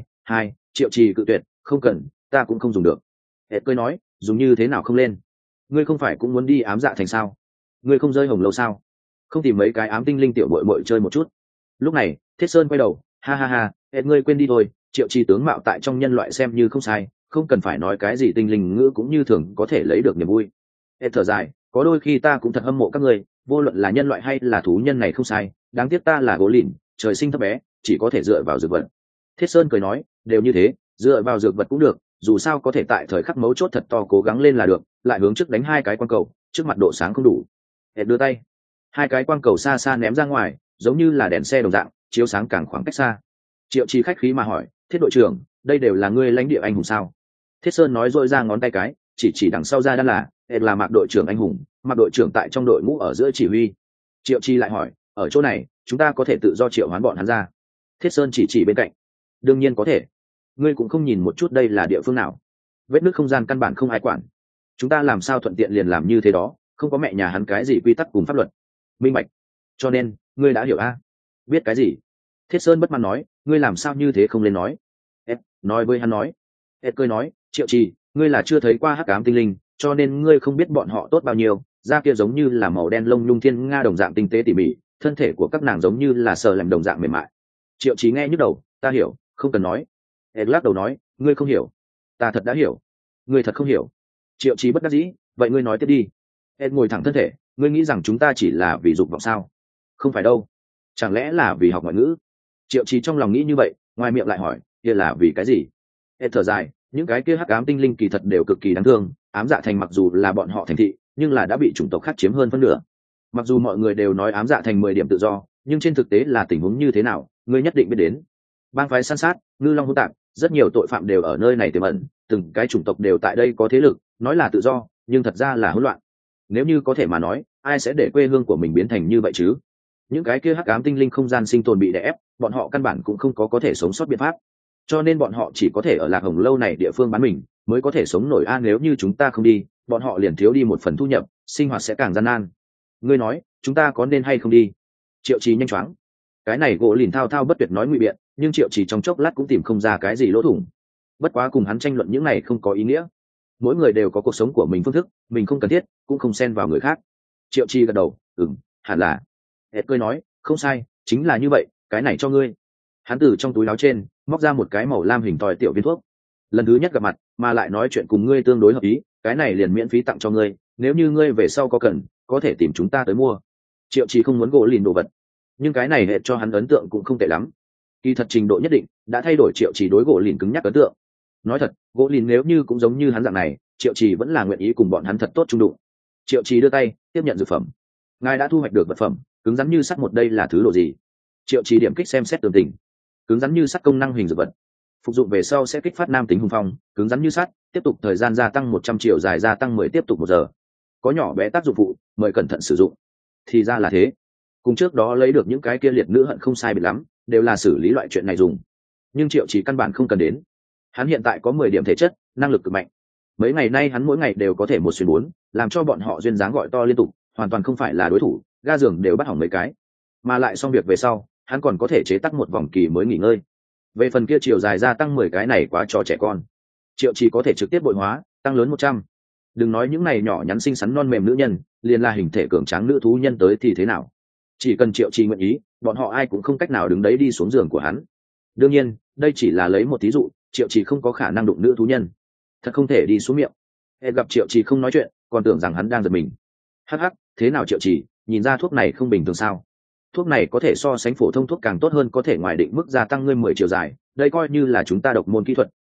2. Triệu Trì cự tuyệt, không cần, ta cũng không dùng được. Ed cười nói, dùng như thế nào không lên? Ngươi không phải cũng muốn đi ám dạ thành sao? Ngươi không rơi hồng lâu sao? Không tìm mấy cái ám tinh linh tiểu bội bội chơi một chút? Lúc này Thiết Sơn quay đầu, ha, Ed, ngươi quên đi thôi, Triệu Trì tướng mạo tại trong nhân loại xem như không sai, không cần phải nói cái gì tinh linh ngữ cũng như thường có thể lấy được niềm vui. Ed thở dài, có đôi khi ta cũng thật hâm mộ các ngươi, vô luận là nhân loại hay là thú nhân này không sai, đáng tiếc ta là gỗ lìn, trời sinh thấp bé, chỉ có thể dựa vào dược vật. Thiết Sơn cười nói, đều như thế, dựa vào dược vật cũng được, dù sao có thể tại thời khắc mấu chốt thật to cố gắng lên là được, lại hướng trước đánh hai cái quang cầu, trước mặt độ sáng không đủ. Ed đưa tay, hai cái quang cầu xa xa ném ra ngoài, giống như là đèn xe đồng dạng, chiếu sáng càng khoảng cách xa. Triệu Trì khách khí mà hỏi, Thiết đội trưởng, đây đều là ngươi lãnh địa anh hùng sao? Thiết Sơn nói dội ra ngón tay cái, chỉ đằng sau ra đan là, Ed là Mạc đội trưởng anh hùng, Mạc đội trưởng tại trong đội ngũ ở giữa chỉ huy. Triệu Trì lại hỏi, ở chỗ này chúng ta có thể tự do triệu hoán bọn hắn ra? Thiết Sơn chỉ bên cạnh, đương nhiên có thể. Ngươi cũng không nhìn một chút đây là địa phương nào? Vết nứt không gian căn bản không ai quản, chúng ta làm sao thuận tiện liền làm như thế đó, không có mẹ nhà hắn cái gì quy tắc cùng pháp luật. Minh bạch. Cho nên ngươi đã hiểu a? Biết cái gì? Thiết Sơn bất mãn nói, ngươi làm sao như thế không lên nói? Ed nói với hắn nói. Ed cười nói, Triệu Trì, ngươi là chưa thấy qua hắc ám tinh linh, cho nên ngươi không biết bọn họ tốt bao nhiêu. Da kia giống như là màu đen lông nhung thiên nga đồng dạng tinh tế tỉ mỉ, thân thể của các nàng giống như là sờ làm đồng dạng mềm mại. Triệu Trì nghe nhức đầu, ta hiểu, không cần nói. Ed lắc đầu nói, ngươi không hiểu. Ta thật đã hiểu. Ngươi thật không hiểu. Triệu Trì bất đắc dĩ, vậy ngươi nói tiếp đi. Ed ngồi thẳng thân thể, ngươi nghĩ rằng chúng ta chỉ là vì dục vọng sao? Không phải đâu. Chẳng lẽ là vì học ngoại ngữ? Triệu Trì trong lòng nghĩ như vậy, ngoài miệng lại hỏi, kia là vì cái gì? Ed thở dài, những cái kia hắc ám tinh linh kỳ thật đều cực kỳ đáng thương, ám dạ thành mặc dù là bọn họ thành thị, nhưng là đã bị chủng tộc khác chiếm hơn phân nửa. Mặc dù mọi người đều nói ám dạ thành 10 điểm tự do, nhưng trên thực tế là tình huống như thế nào, ngươi nhất định biết đến. Bang phái san sát, ngư long hỗn tạp, rất nhiều tội phạm đều ở nơi này tiềm ẩn, từng cái chủng tộc đều tại đây có thế lực, nói là tự do, nhưng thật ra là hỗn loạn. Nếu như có thể mà nói, ai sẽ để quê hương của mình biến thành như vậy chứ? Những cái kia hắc ám tinh linh không gian sinh tồn bị đè ép, bọn họ căn bản cũng không có thể sống sót biện pháp, cho nên bọn họ chỉ có thể ở Lạc Hồng lâu này địa phương bán mình mới có thể sống nổi. Nếu như chúng ta không đi, bọn họ liền thiếu đi một phần thu nhập, sinh hoạt sẽ càng gian nan. Ngươi nói chúng ta có nên hay không đi? Triệu Trì nhanh choáng, cái này gỗ lìn thao thao bất tuyệt nói ngụy biện, nhưng Triệu Trì trong chốc lát cũng tìm không ra cái gì lỗ thủng. Bất quá cùng hắn tranh luận những này không có ý nghĩa, mỗi người đều có cuộc sống của mình phương thức, mình không cần thiết cũng không xen vào người khác. Triệu Trì gật đầu, hẳn là. Ed cười nói, không sai, chính là như vậy, cái này cho ngươi. Hắn từ trong túi áo trên móc ra một cái màu lam hình thoi tiểu viên thuốc. Lần thứ nhất gặp mặt mà lại nói chuyện cùng ngươi tương đối hợp ý, cái này liền miễn phí tặng cho ngươi, nếu như ngươi về sau có cần có thể tìm chúng ta tới mua. Triệu Trì không muốn gỗ lìn đồ vật, nhưng cái này hệ cho hắn ấn tượng cũng không tệ lắm. Kỳ thật trình độ nhất định đã thay đổi Triệu Trì đối gỗ lìn cứng nhắc ấn tượng. Nói thật, gỗ lìn nếu như cũng giống như hắn dạng này, Triệu Trì vẫn là nguyện ý cùng bọn hắn thật tốt chung đụng. Triệu Trì đưa tay tiếp nhận dược phẩm. Ngài đã thu hoạch được vật phẩm cứng rắn như sắt một, đây là thứ đồ gì? Triệu Trì điểm kích xem xét tường tình. Cứng rắn như sắt công năng hình dược vật, phục dụng về sau sẽ kích phát nam tính hùng phong, cứng rắn như sắt, tiếp tục thời gian gia tăng 100 triệu, dài gia tăng 10, tiếp tục 1 giờ. Có nhỏ bé tác dụng phụ, mời cẩn thận sử dụng. Thì ra là thế. Cùng trước đó lấy được những cái kia liệt nữ hận không sai biệt lắm, đều là xử lý loại chuyện này dùng. Nhưng Triệu Trì căn bản không cần đến. Hắn hiện tại có 10 điểm thể chất, năng lực cực mạnh. Mấy ngày nay hắn mỗi ngày đều có thể 1/4, làm cho bọn họ duyên dáng gọi to liên tục, hoàn toàn không phải là đối thủ, ga giường đều bắt hỏng mấy cái. Mà lại xong việc về sau, hắn còn có thể chế tác một vòng kỳ mới nghỉ ngơi. Về phần kia chiều dài gia tăng 10 cái này quá cho trẻ con. Triệu Trì có thể trực tiếp bội hóa, tăng lớn 100. Đừng nói những này nhỏ nhắn xinh xắn non mềm nữ nhân, liền là hình thể cường tráng nữ thú nhân tới thì thế nào? Chỉ cần Triệu Trì nguyện ý, bọn họ ai cũng không cách nào đứng đấy đi xuống giường của hắn. Đương nhiên, đây chỉ là lấy một thí dụ, Triệu Trì không có khả năng đụng nữ thú nhân, thật không thể đi xuống miệng. Ed gặp Triệu Trì không nói chuyện, còn tưởng rằng hắn đang giật mình. Hắc hắc, thế nào Triệu Trì, nhìn ra thuốc này không bình thường sao? Thuốc này có thể so sánh phổ thông thuốc càng tốt hơn, có thể ngoài định mức gia tăng ngươi 10 chiều dài, đây coi như là chúng ta độc môn kỹ thuật,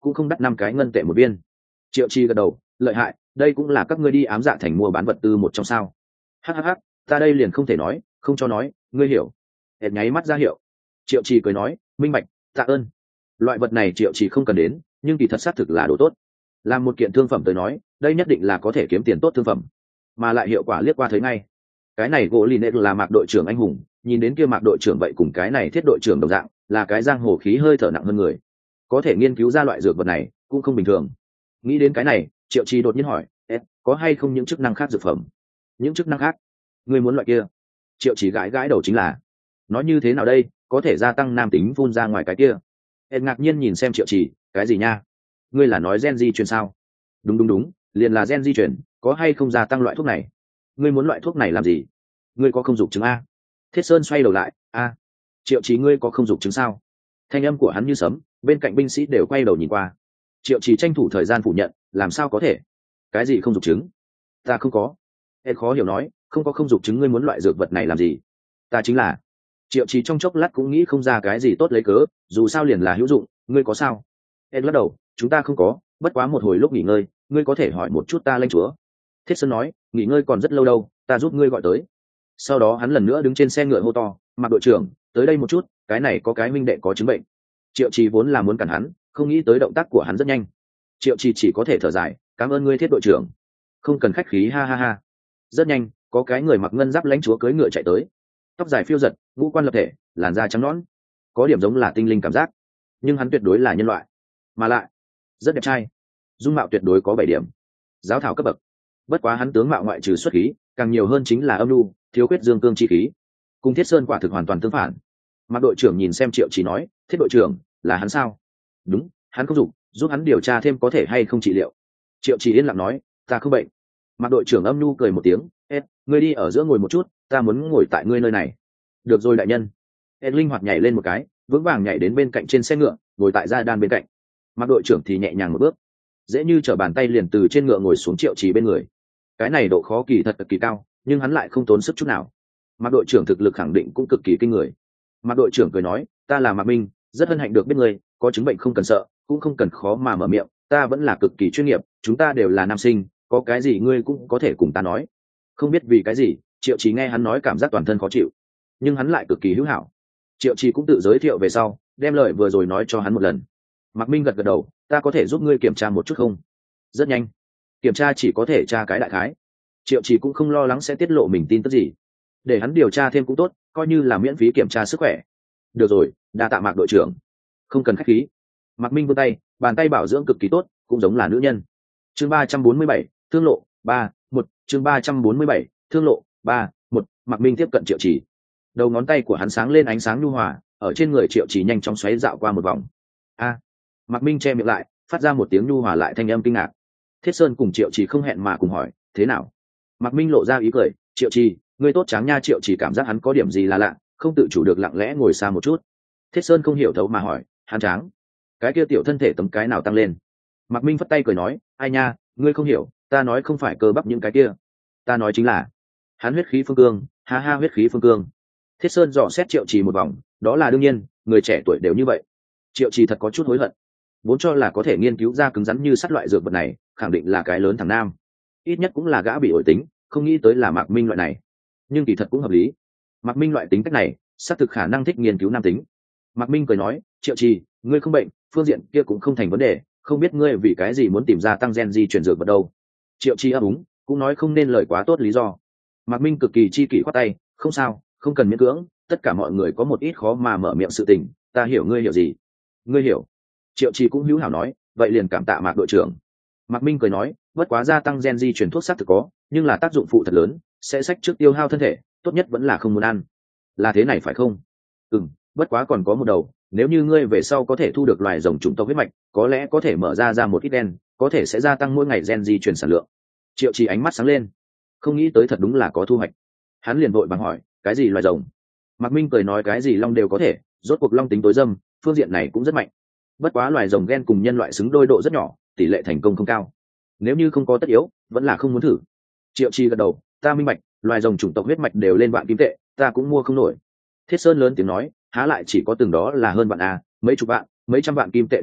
cũng không đắt 5 cái ngân tệ một viên. Triệu Chi gật đầu, lợi hại, đây cũng là các ngươi đi ám dạ thành mua bán vật tư một trong sao? Hhh, ta đây liền không thể nói, không cho nói, ngươi hiểu. Ed nháy mắt ra hiệu. Triệu Chi cười nói, minh bạch, tạ ơn. Loại vật này Triệu Chi không cần đến, nhưng kỳ thật xác thực là đồ tốt. Làm một kiện thương phẩm tới nói, đây nhất định là có thể kiếm tiền tốt thương phẩm, mà lại hiệu quả liếc qua thấy ngay. Cái này gỗ lìn là Mạc đội trưởng anh hùng, nhìn đến kia Mạc đội trưởng vậy cùng cái này Thiết đội trưởng đồng dạng, là cái giang hồ khí hơi thở nặng hơn người, có thể nghiên cứu ra loại dược vật này cũng không bình thường. Nghĩ đến cái này, Triệu Chi đột nhiên hỏi, có hay không những chức năng khác dược phẩm? Những chức năng khác? Ngươi muốn loại kia? Triệu Chi gãi gãi đầu, chính là nói như thế nào đây, có thể gia tăng nam tính phun ra ngoài cái kia. Ed ngạc nhiên nhìn xem Triệu Chi, cái gì nha? Ngươi là nói gen di truyền sao? Đúng, liền là gen di truyền, có hay không gia tăng loại thuốc này? Ngươi muốn loại thuốc này làm gì? Ngươi có không dục chứng a? Thiết Sơn xoay đầu lại, a, Triệu Chí ngươi có không dục chứng sao? Thanh âm của hắn như sấm, bên cạnh binh sĩ đều quay đầu nhìn qua. Triệu Chí tranh thủ thời gian phủ nhận, làm sao có thể? Cái gì không dục chứng? Ta không có. Ed khó hiểu nói, không có không dục chứng, ngươi muốn loại dược vật này làm gì? Ta chính là. Triệu Chí trong chốc lát cũng nghĩ không ra cái gì tốt lấy cớ, dù sao liền là hữu dụng, ngươi có sao? Ed lắc đầu, chúng ta không có, bất quá một hồi lúc nghỉ ngơi, ngươi có thể hỏi một chút ta lãnh chúa. Thiết Sơn nói, nghỉ ngơi còn rất lâu đâu, ta giúp ngươi gọi tới. Sau đó hắn lần nữa đứng trên xe ngựa hô to, Mạc đội trưởng, tới đây một chút, cái này có cái minh đệ có chứng bệnh. Triệu Trì vốn là muốn cản hắn, không nghĩ tới động tác của hắn rất nhanh. Triệu Trì chỉ có thể thở dài, cảm ơn ngươi Thiết đội trưởng, không cần khách khí, ha ha ha. Rất nhanh, có cái người mặc ngân giáp lãnh chúa cưỡi ngựa chạy tới, tóc dài phiêu giật, ngũ quan lập thể, làn da trắng nõn, có điểm giống là tinh linh cảm giác, nhưng hắn tuyệt đối là nhân loại, mà lại rất đẹp trai, dung mạo tuyệt đối có 7 điểm, giáo thảo cấp bậc. Bất quá hắn tướng mạo ngoại trừ xuất khí, càng nhiều hơn chính là âm nhu, thiếu khuyết dương cương chi khí, cùng Thiết Sơn quả thực hoàn toàn tương phản. Mạc đội trưởng nhìn xem Triệu Chí nói, Thiết đội trưởng, là hắn sao? Đúng, hắn không dục, giúp hắn điều tra thêm có thể hay không trị liệu. Triệu Chí yên lặng nói, ta không bệnh. Mạc đội trưởng âm nhu cười một tiếng, ngươi đi ở giữa ngồi một chút, ta muốn ngồi tại ngươi nơi này. Được rồi đại nhân. Linh hoạt nhảy lên một cái, vững vàng nhảy đến bên cạnh trên xe ngựa, ngồi tại gia đan bên cạnh. Mạc đội trưởng thì nhẹ nhàng một bước, dễ như trở bàn tay liền từ trên ngựa ngồi xuống Triệu Chí bên người. Cái này độ khó kỳ thật kỳ cao, nhưng hắn lại không tốn sức chút nào. Mạc đội trưởng thực lực khẳng định cũng cực kỳ kinh người. Mạc đội trưởng cười nói, ta là Mạc Minh, rất hân hạnh được biết ngươi, có chứng bệnh không cần sợ, cũng không cần khó mà mở miệng, ta vẫn là cực kỳ chuyên nghiệp, chúng ta đều là nam sinh, có cái gì ngươi cũng có thể cùng ta nói. Không biết vì cái gì, Triệu Chí nghe hắn nói cảm giác toàn thân khó chịu, nhưng hắn lại cực kỳ hữu hảo. Triệu Chí cũng tự giới thiệu về sau, đem lời vừa rồi nói cho hắn một lần. Mạc Minh gật gật đầu, ta có thể giúp ngươi kiểm tra một chút không? Rất nhanh, kiểm tra chỉ có thể tra cái đại khái. Triệu Chí cũng không lo lắng sẽ tiết lộ mình tin tức gì, để hắn điều tra thêm cũng tốt, coi như là miễn phí kiểm tra sức khỏe. Được rồi, đa tạ Mạc đội trưởng, không cần khách khí. Mạc Minh vươn tay, bàn tay bảo dưỡng cực kỳ tốt, cũng giống là nữ nhân. Chương 347, thương lộ 3-1, chương 347, thương lộ 3-1. Mạc Minh tiếp cận Triệu Chí, đầu ngón tay của hắn sáng lên ánh sáng nhu hòa, ở trên người Triệu Chí nhanh chóng xoáy dạo qua một vòng. A, Mạc Minh che miệng lại, phát ra một tiếng nhu hòa lại thanh âm kinh ngạc. Thiết Sơn cùng Triệu Chí không hẹn mà cùng hỏi, thế nào? Mạc Minh lộ ra ý cười, Triệu Chí, ngươi tốt tráng nha. Triệu Chí cảm giác hắn có điểm gì là lạ, không tự chủ được lặng lẽ ngồi xa một chút. Thiết Sơn không hiểu thấu mà hỏi, hắn tráng? Cái kia tiểu thân thể tấm cái nào tăng lên? Mạc Minh phất tay cười nói, ai nha, ngươi không hiểu, ta nói không phải cơ bắp những cái kia, ta nói chính là hắn huyết khí phương cương, ha ha, huyết khí phương cương. Thiết Sơn dò xét Triệu Chí một vòng, đó là đương nhiên, người trẻ tuổi đều như vậy. Triệu Chí thật có chút hối hận, vốn cho là có thể nghiên cứu ra cứng rắn như sắt loại dược vật này, khẳng định là cái lớn thằng nam, ít nhất cũng là gã bị ổi tính, không nghĩ tới là Mạc Minh loại này. Nhưng kỳ thật cũng hợp lý, Mạc Minh loại tính cách này xác thực khả năng thích nghiên cứu nam tính. Mạc Minh cười nói, Triệu Chí, ngươi không bệnh, phương diện kia cũng không thành vấn đề, không biết ngươi vì cái gì muốn tìm ra tăng gen di chuyển dược vật đâu. Triệu Chí ấp úng, cũng nói không nên lời quá tốt lý do. Mạc Minh cực kỳ chi kỷ khoát tay, không sao, không cần miễn cưỡng, tất cả mọi người có một ít khó mà mở miệng sự tình, ta hiểu ngươi hiểu gì. Ngươi hiểu. Triệu Chí cũng hữu hảo nói, vậy liền cảm tạ Mạc đội trưởng. Mạc Minh cười nói, bất quá gia tăng gen di chuyển thuốc xác thực có, nhưng là tác dụng phụ thật lớn, sẽ sách trước tiêu hao thân thể, tốt nhất vẫn là không muốn ăn. Là thế này phải không? Bất quá còn có một đầu, nếu như ngươi về sau có thể thu được loài rồng chủng tộc huyết mạch, có lẽ có thể mở ra một ít gen, có thể sẽ gia tăng mỗi ngày gen di chuyển sản lượng. Triệu Chí ánh mắt sáng lên, không nghĩ tới thật đúng là có thu hoạch. Hắn liền vội vàng hỏi, cái gì loài rồng? Mạc Minh cười nói, cái gì long đều có thể, rốt cuộc long tính tối dâm, phương diện này cũng rất mạnh. Bất quá loài rồng gen cùng nhân loại xứng đôi độ rất nhỏ, tỷ lệ thành công không cao. Nếu như không có tất yếu, vẫn là không muốn thử. Triệu Chí gật đầu, ta minh bạch, loài rồng chủng tộc huyết mạch đều lên vạn kim tệ, ta cũng mua không nổi. Thiết Sơn lớn tiếng nói, há lại chỉ có từng đó là hơn vạn a, mấy chục vạn, mấy trăm vạn kim tệ đều có,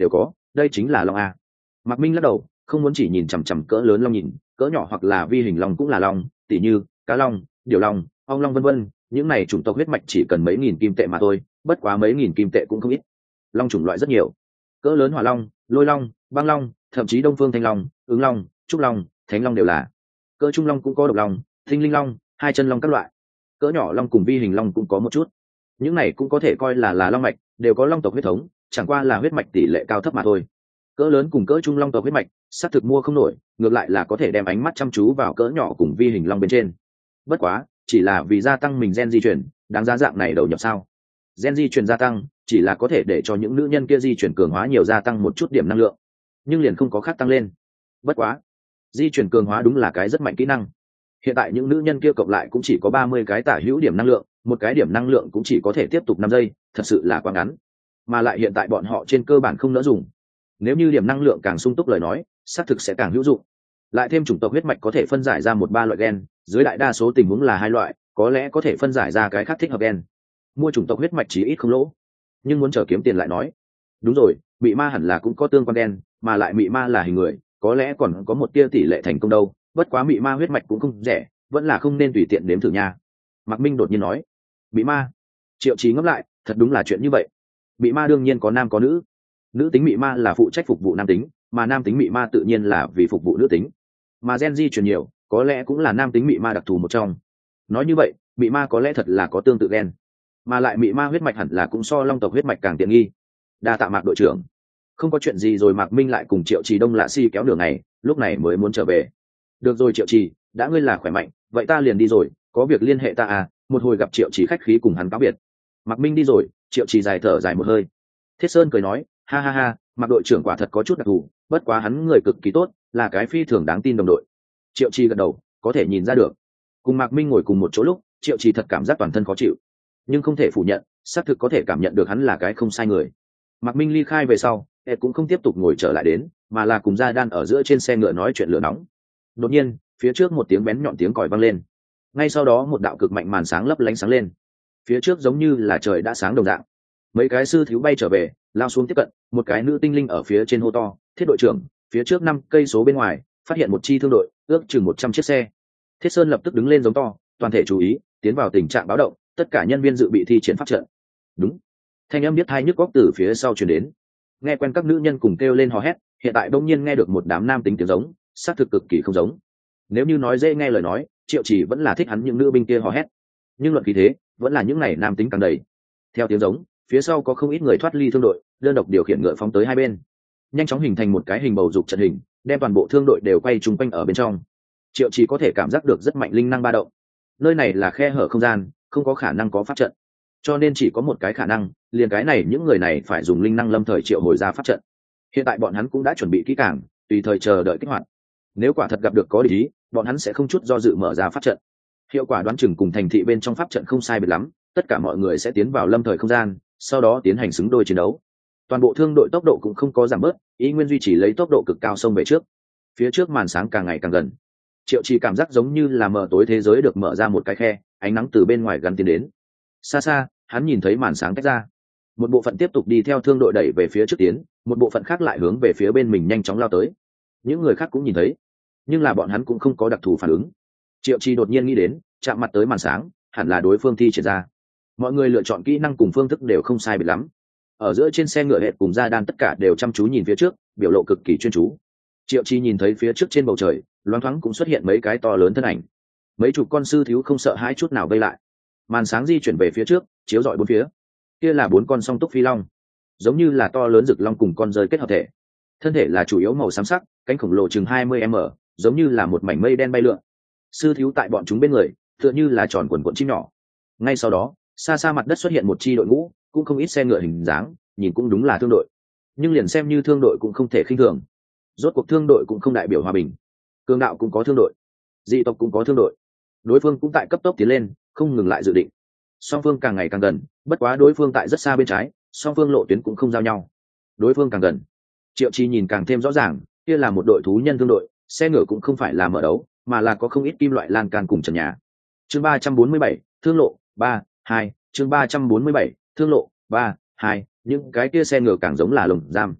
đây chính là long a. Mạc Minh lắc đầu, không muốn chỉ nhìn chằm chằm cỡ lớn long nhìn, cỡ nhỏ hoặc là vi hình long cũng là long, tỉ như cá long, điểu long, ong long vân vân, những này chủng tộc huyết mạch chỉ cần mấy nghìn kim tệ mà thôi, bất quá mấy nghìn kim tệ cũng không ít. Long chủng loại rất nhiều, cỡ lớn hỏa long, lôi long, băng long, thậm chí đông phương thanh long, ứng long, trúc long, thánh long đều là. Cỡ trung long cũng có độc long, thinh linh long, hai chân long các loại. Cỡ nhỏ long cùng vi hình long cũng có một chút. Những này cũng có thể coi là long mạch, đều có long tộc huyết thống, chẳng qua là huyết mạch tỷ lệ cao thấp mà thôi. Cỡ lớn cùng cỡ trung long tộc huyết mạch xác thực mua không nổi, ngược lại là có thể đem ánh mắt chăm chú vào cỡ nhỏ cùng vi hình long bên trên. Bất quá chỉ là vì gia tăng mình gen di chuyển, đáng giá dạng này đầu nhập sao? Gen di chuyển gia tăng chỉ là có thể để cho những nữ nhân kia di chuyển cường hóa nhiều, gia tăng một chút điểm năng lượng, nhưng liền không có khác tăng lên. Bất quá di chuyển cường hóa đúng là cái rất mạnh kỹ năng. Hiện tại những nữ nhân kia cộng lại cũng chỉ có 30 cái tả hữu điểm năng lượng, một cái điểm năng lượng cũng chỉ có thể tiếp tục 5 giây, thật sự là quá ngắn. Mà lại hiện tại bọn họ trên cơ bản không nỡ dùng. Nếu như điểm năng lượng càng sung túc lời nói, xác thực sẽ càng hữu dụng. Lại thêm chủng tộc huyết mạch có thể phân giải ra 1-3 loại gen, dưới đại đa số tình huống là 2 loại, có lẽ có thể phân giải ra cái khác thích hợp gen. Mua chủng tộc huyết mạch chí ít không lỗ, nhưng muốn chờ kiếm tiền lại nói. Đúng rồi, mị ma hẳn là cũng có tương quan gen, mà lại mị ma là hình người, có lẽ còn có một tia tỷ lệ thành công đâu. Bất quá mị ma huyết mạch cũng không rẻ, vẫn là không nên tùy tiện đếm thử nha. Mạc Minh đột nhiên nói. Mị ma? Triệu Chí ngẫm lại, thật đúng là chuyện như vậy. Mị ma đương nhiên có nam có nữ. Nữ tính mị ma là phụ trách phục vụ nam tính, mà nam tính mị ma tự nhiên là vì phục vụ nữ tính. Mà gen di truyền nhiều, có lẽ cũng là nam tính mị ma đặc thù một trong. Nói như vậy, mị ma có lẽ thật là có tương tự gen, mà lại mị ma huyết mạch hẳn là cũng so long tộc huyết mạch càng tiện nghi. Đa tạ Mạc đội trưởng. Không có chuyện gì rồi. Mạc Minh lại cùng Triệu Trì đông lạ si kéo đường này, lúc này mới muốn trở về. Được rồi Triệu Trì, đã ngươi là khỏe mạnh, vậy ta liền đi rồi, có việc liên hệ ta à. Một hồi gặp Triệu Trì khách khí cùng hắn cáo biệt. Mạc Minh đi rồi, Triệu Trì dài thở dài một hơi. Thiết Sơn cười nói, ha ha ha, Mạc đội trưởng quả thật có chút đặc thù, bất quá hắn người cực kỳ tốt, là cái phi thường đáng tin đồng đội. Triệu Trì gật đầu, có thể nhìn ra được. Cùng Mạc Minh ngồi cùng một chỗ lúc, Triệu Trì thật cảm giác toàn thân khó chịu, nhưng không thể phủ nhận, xác thực có thể cảm nhận được hắn là cái không sai người. Mạc Minh ly khai về sau, Ed cũng không tiếp tục ngồi trở lại đến, mà là cùng Gia Đan ở giữa trên xe ngựa nói chuyện lửa nóng. Đột nhiên, phía trước một tiếng bén nhọn tiếng còi vang lên. Ngay sau đó một đạo cực mạnh màn sáng lấp lánh sáng lên. Phía trước giống như là trời đã sáng đồng dạng. Mấy cái sư thiếu bay trở về, lao xuống tiếp cận, một cái nữ tinh linh ở phía trên hô to, Thiết đội trưởng, phía trước 5 cây số bên ngoài, phát hiện một chi thương đội, ước chừng 100 chiếc xe. Thiết Sơn lập tức đứng lên giống to, toàn thể chú ý, tiến vào tình trạng báo động, tất cả nhân viên dự bị thi triển pháp trận. Đúng. Thanh âm biết hai nhức góc từ phía sau truyền đến. Nghe quen các nữ nhân cùng kêu lên hò hét, hiện tại đông nhiên nghe được một đám nam tính tiếng giống, xác thực cực kỳ không giống. Nếu như nói dễ nghe lời nói, Triệu Chỉ vẫn là thích hắn những nữ binh kia hò hét, nhưng luận khí thế, vẫn là những này nam tính càng đầy. Theo tiếng giống, phía sau có không ít người thoát ly thương đội, đơn độc điều khiển ngựa phóng tới hai bên, nhanh chóng hình thành một cái hình bầu dục trận hình, đem toàn bộ thương đội đều quay chung quanh ở bên trong. Triệu Chỉ có thể cảm giác được rất mạnh linh năng ba động. Nơi này là khe hở không gian, không có khả năng có pháp trận, cho nên chỉ có một cái khả năng, liền cái này những người này phải dùng linh năng lâm thời triệu hồi ra pháp trận. Hiện tại bọn hắn cũng đã chuẩn bị kỹ càng, tùy thời chờ đợi kích hoạt. Nếu quả thật gặp được có địch ý, bọn hắn sẽ không chút do dự mở ra pháp trận. Hiệu quả đoán chừng cùng thành thị bên trong pháp trận không sai biệt lắm, tất cả mọi người sẽ tiến vào lâm thời không gian, sau đó tiến hành xứng đôi chiến đấu. Toàn bộ thương đội tốc độ cũng không có giảm bớt, ý nguyên duy trì lấy tốc độ cực cao xông về trước. Phía trước màn sáng càng ngày càng gần. Triệu Chỉ cảm giác giống như là mở tối thế giới được mở ra một cái khe, ánh nắng từ bên ngoài gắn tiến đến. Xa xa, hắn nhìn thấy màn sáng tách ra. Một bộ phận tiếp tục đi theo thương đội đẩy về phía trước tiến, một bộ phận khác lại hướng về phía bên mình nhanh chóng lao tới. Những người khác cũng nhìn thấy, nhưng là bọn hắn cũng không có đặc thù phản ứng. Triệu Chỉ đột nhiên nghĩ đến, chạm mặt tới màn sáng, hẳn là đối phương thi triển ra. Mọi người lựa chọn kỹ năng cùng phương thức đều không sai biệt lắm. Ở giữa trên xe ngựa hệt cùng Gia Đan tất cả đều chăm chú nhìn phía trước, biểu lộ cực kỳ chuyên chú. Triệu Chỉ nhìn thấy phía trước trên bầu trời, loáng thoáng cũng xuất hiện mấy cái to lớn thân ảnh. Mấy chục con sư thiếu không sợ hãi chút nào vây lại. Màn sáng di chuyển về phía trước, chiếu rọi bốn phía. Kia là 4 con song túc phi long, giống như là to lớn rực long cùng con rơi kết hợp thể. Thân thể là chủ yếu màu xám sắc, cánh khổng lồ chừng 20m, giống như là một mảnh mây đen bay lượn. Sư thiếu tại bọn chúng bên người, tựa như là tròn quần quần chim nhỏ. Ngay sau đó, xa xa mặt đất xuất hiện một chi đội ngũ, cũng không ít xe ngựa hình dáng, nhìn cũng đúng là thương đội. Nhưng liền xem như thương đội cũng không thể khinh thường. Rốt cuộc thương đội cũng không đại biểu hòa bình. Cường đạo cũng có thương đội, dị tộc cũng có thương đội. Đối phương cũng tại cấp tốc tiến lên, không ngừng lại dự định. Song phương càng ngày càng gần, bất quá đối phương tại rất xa bên trái, song phương lộ tuyến cũng không giao nhau. Đối phương càng gần, Triệu Chi nhìn càng thêm rõ ràng, kia là một đội thú nhân thương đội, xe ngựa cũng không phải là mở đấu, mà là có không ít kim loại lan can cùng trần nhà. Chương 347, thương lộ 3-2, chương 347, thương lộ 3-2, những cái kia xe ngựa càng giống là lồng giam.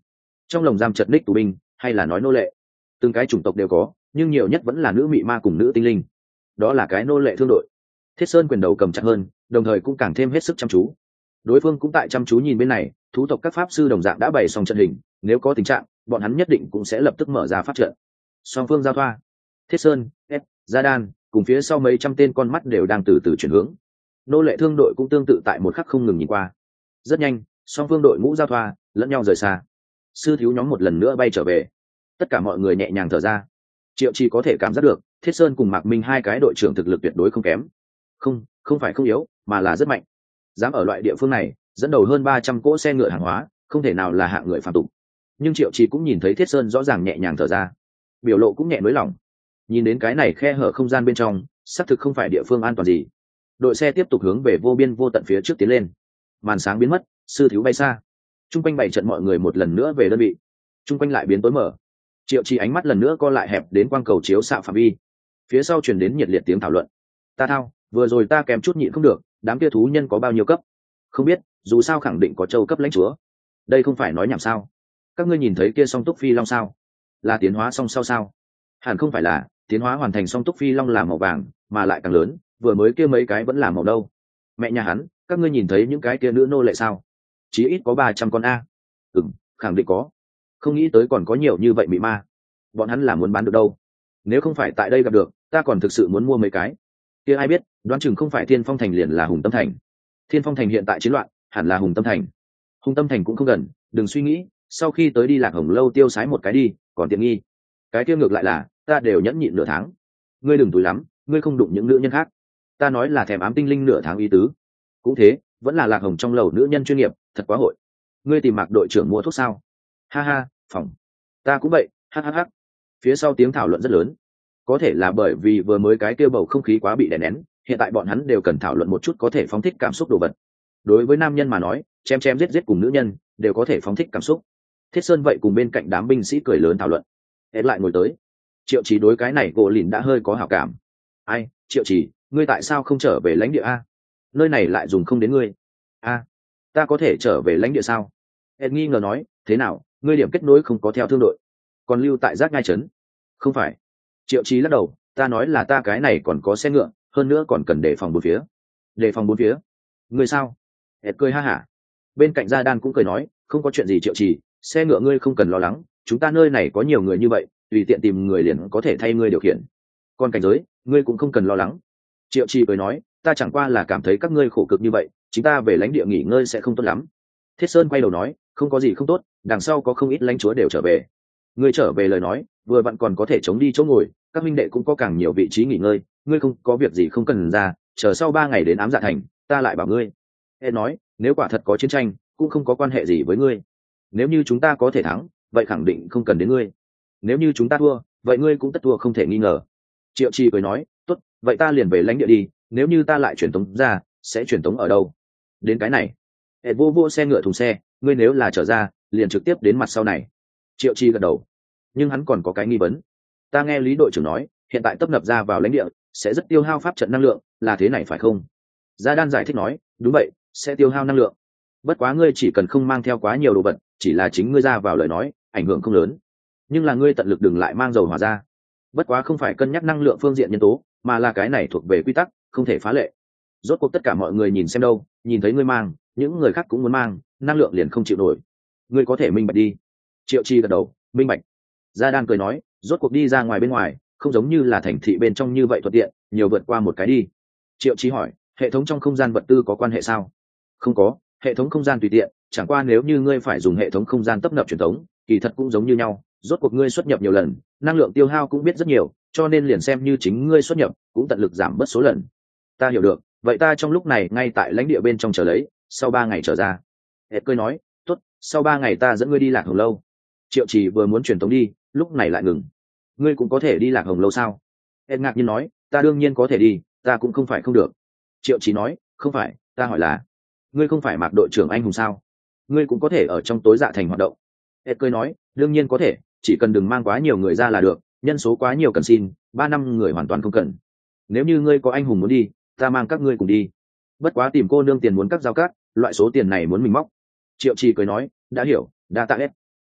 trong lồng giam chật ních tù binh hay là nói nô lệ, từng cái chủng tộc đều có, nhưng nhiều nhất vẫn là nữ mị ma cùng nữ tinh linh. Đó là cái nô lệ thương đội. Thiết Sơn quyền đầu cầm chặt hơn, đồng thời cũng càng thêm hết sức chăm chú. Đối phương cũng tại chăm chú nhìn bên này, thú tộc các pháp sư đồng dạng đã bày xong trận hình, nếu có tình trạng bọn hắn nhất định cũng sẽ lập tức mở ra pháp trận. Song phương giao thoa, Thiết Sơn, Gia Đan cùng phía sau mấy trăm tên con mắt đều đang từ từ chuyển hướng. Nô lệ thương đội cũng tương tự tại một khắc không ngừng nhìn qua. Rất nhanh, song phương đội ngũ giao thoa lẫn nhau rời xa, sư thiếu nhóm một lần nữa bay trở về. Tất cả mọi người nhẹ nhàng thở ra. Triệu Chi có thể cảm giác được Thiết Sơn cùng Mạc Minh hai cái đội trưởng thực lực tuyệt đối không kém, không phải không yếu mà là rất mạnh. Dám ở loại địa phương này dẫn đầu hơn 300 cỗ xe ngựa hàng hóa, không thể nào là hạng người phàm tục. Nhưng Triệu Chi cũng nhìn thấy Thiết Sơn rõ ràng nhẹ nhàng thở ra, biểu lộ cũng nhẹ nới lỏng. Nhìn đến cái này khe hở không gian bên trong, xác thực không phải địa phương an toàn gì. Đội xe tiếp tục hướng về vô biên vô tận phía trước tiến lên. Màn sáng biến mất, sư thiếu bay xa. Trung quanh bảy trận mọi người một lần nữa về đơn vị. Trung quanh lại biến tối mở. Triệu Chi ánh mắt lần nữa co lại hẹp đến quang cầu chiếu xạ phạm vi. Phía sau truyền đến nhiệt liệt tiếng thảo luận. Ta thao, vừa rồi ta kèm chút nhịn không được, đám kia thú nhân có bao nhiêu cấp? Không biết, dù sao khẳng định có châu cấp lãnh chúa. Đây không phải nói nhảm sao? Các ngươi nhìn thấy kia song túc phi long sao? Là tiến hóa song sau sao? Hẳn không phải là, tiến hóa hoàn thành song túc phi long là màu vàng, mà lại càng lớn, vừa mới kia mấy cái vẫn là màu đâu. Mẹ nhà hắn, các ngươi nhìn thấy những cái kia nữ nô lệ sao? Chí ít có 300 con a. Khẳng định có. Không nghĩ tới còn có nhiều như vậy mị ma. Bọn hắn là muốn bán được đâu? Nếu không phải tại đây gặp được, ta còn thực sự muốn mua mấy cái. Kia ai biết, đoán chừng không phải Thiên Phong Thành liền là Hùng Tâm Thành. Thiên Phong Thành hiện tại chiến loạn, hẳn là Hùng Tâm Thành. Hùng Tâm Thành cũng không gần, đừng suy nghĩ, sau khi tới đi Lạc Hồng lâu tiêu sái một cái đi, còn tiện nghi. Cái kia ngược lại là, ta đều nhẫn nhịn nửa tháng. Ngươi đừng túi lắm, ngươi không đụng những nữ nhân khác. Ta nói là thèm ám tinh linh nửa tháng ý tứ. Cũng thế, vẫn là Lạc Hồng trong lầu nữ nhân chuyên nghiệp, thật quá hội. Ngươi tìm Mạc đội trưởng mua thuốc sao? Ha ha, phòng. Ta cũng vậy, hhh. Phía sau tiếng thảo luận rất lớn. Có thể là bởi vì vừa mới cái kia bầu không khí quá bị đè nén, hiện tại bọn hắn đều cần thảo luận một chút có thể phóng thích cảm xúc đồ vật. Đối với nam nhân mà nói, chém chém giết giết cùng nữ nhân đều có thể phóng thích cảm xúc. Thiết Sơn vậy cùng bên cạnh đám binh sĩ cười lớn thảo luận. Hết lại ngồi tới. Triệu Chí đối cái này gỗ lìn đã hơi có hảo cảm. Ai, Triệu Chí, ngươi tại sao không trở về lãnh địa a? Nơi này lại dùng không đến ngươi. A, ta có thể trở về lãnh địa sao? Hết nghi ngờ nói, thế nào, ngươi điểm kết nối không có theo thương đội, còn lưu tại giác ngai trấn? Không phải. Triệu Chí lắc đầu, ta nói là ta cái này còn có xe ngựa, hơn nữa còn cần đề phòng bốn phía. Đề phòng bốn phía? Ngươi sao? Hết cười ha hả. Bên cạnh Gia Đan cũng cười nói, không có chuyện gì Triệu Chí, xe ngựa ngươi không cần lo lắng, chúng ta nơi này có nhiều người như vậy, tùy tiện tìm người liền có thể thay ngươi điều khiển. Còn cảnh giới, ngươi cũng không cần lo lắng. Triệu Chí cười nói, ta chẳng qua là cảm thấy các ngươi khổ cực như vậy, chúng ta về lãnh địa nghỉ ngơi sẽ không tốt lắm. Thiết Sơn quay đầu nói, không có gì không tốt, đằng sau có không ít lãnh chúa đều trở về. Ngươi trở về lời nói, vừa vặn còn có thể chống đi chỗ ngồi, các minh đệ cũng có càng nhiều vị trí nghỉ ngơi, ngươi không có việc gì không cần ra, chờ sau 3 ngày đến ám dạ thành, ta lại bảo ngươi. Ed nói, nếu quả thật có chiến tranh, cũng không có quan hệ gì với ngươi. Nếu như chúng ta có thể thắng, vậy khẳng định không cần đến ngươi. Nếu như chúng ta thua, vậy ngươi cũng tất thua không thể nghi ngờ. Triệu Chi cười nói, tốt, vậy ta liền về lãnh địa đi, nếu như ta lại truyền tống ra, sẽ truyền tống ở đâu? Đến cái này. Ed vô xe ngựa thùng xe, ngươi nếu là trở ra, liền trực tiếp đến mặt sau này. Triệu Chi gật đầu, nhưng hắn còn có cái nghi vấn. Ta nghe Lý đội trưởng nói, hiện tại tấp nập ra vào lãnh địa sẽ rất tiêu hao pháp trận năng lượng, là thế này phải không? Gia Đan giải thích nói, đúng vậy, sẽ tiêu hao năng lượng. Bất quá ngươi chỉ cần không mang theo quá nhiều đồ vật, chỉ là chính ngươi ra vào lời nói, ảnh hưởng không lớn. Nhưng là ngươi tận lực đừng lại mang dầu hỏa ra. Bất quá không phải cân nhắc năng lượng phương diện nhân tố, mà là cái này thuộc về quy tắc, không thể phá lệ. Rốt cuộc tất cả mọi người nhìn xem đâu, nhìn thấy ngươi mang, những người khác cũng muốn mang, năng lượng liền không chịu nổi. Ngươi có thể minh bạch đi. Triệu Chi gật đầu, minh bạch. Gia Đan cười nói, rốt cuộc đi ra ngoài bên ngoài, không giống như là thành thị bên trong như vậy thuận tiện, nhiều vượt qua một cái đi. Triệu Chi hỏi, hệ thống trong không gian vật tư có quan hệ sao? Không có, hệ thống không gian tùy tiện, chẳng qua nếu như ngươi phải dùng hệ thống không gian tấp nập truyền thống, kỳ thật cũng giống như nhau, rốt cuộc ngươi xuất nhập nhiều lần, năng lượng tiêu hao cũng biết rất nhiều, cho nên liền xem như chính ngươi xuất nhập, cũng tận lực giảm bớt số lần. Ta hiểu được, vậy ta trong lúc này ngay tại lãnh địa bên trong chờ lấy, sau 3 ngày trở ra. Hệt cười nói, tốt, sau 3 ngày ta dẫn ngươi đi Lạc Hồng lâu. Triệu Chỉ vừa muốn truyền tống đi, lúc này lại ngừng. Ngươi cũng có thể đi Lạc Hồng lâu sao? Hệt ngạc nhiên nói, ta đương nhiên có thể đi, ta cũng không phải không được. Triệu Chỉ nói, không phải, ta hỏi là, ngươi không phải Mạc đội trưởng anh hùng sao? Ngươi cũng có thể ở trong tối dạ thành hoạt động. Hệt cười nói, đương nhiên có thể, chỉ cần đừng mang quá nhiều người ra là được, nhân số quá nhiều cần xin, 3-5 người hoàn toàn không cần. Nếu như ngươi có anh hùng muốn đi, ta mang các ngươi cùng đi. Bất quá tìm cô nương tiền muốn các giao cát, loại số tiền này muốn mình móc. Triệu Trì cười nói, đã hiểu, đa tạ hết.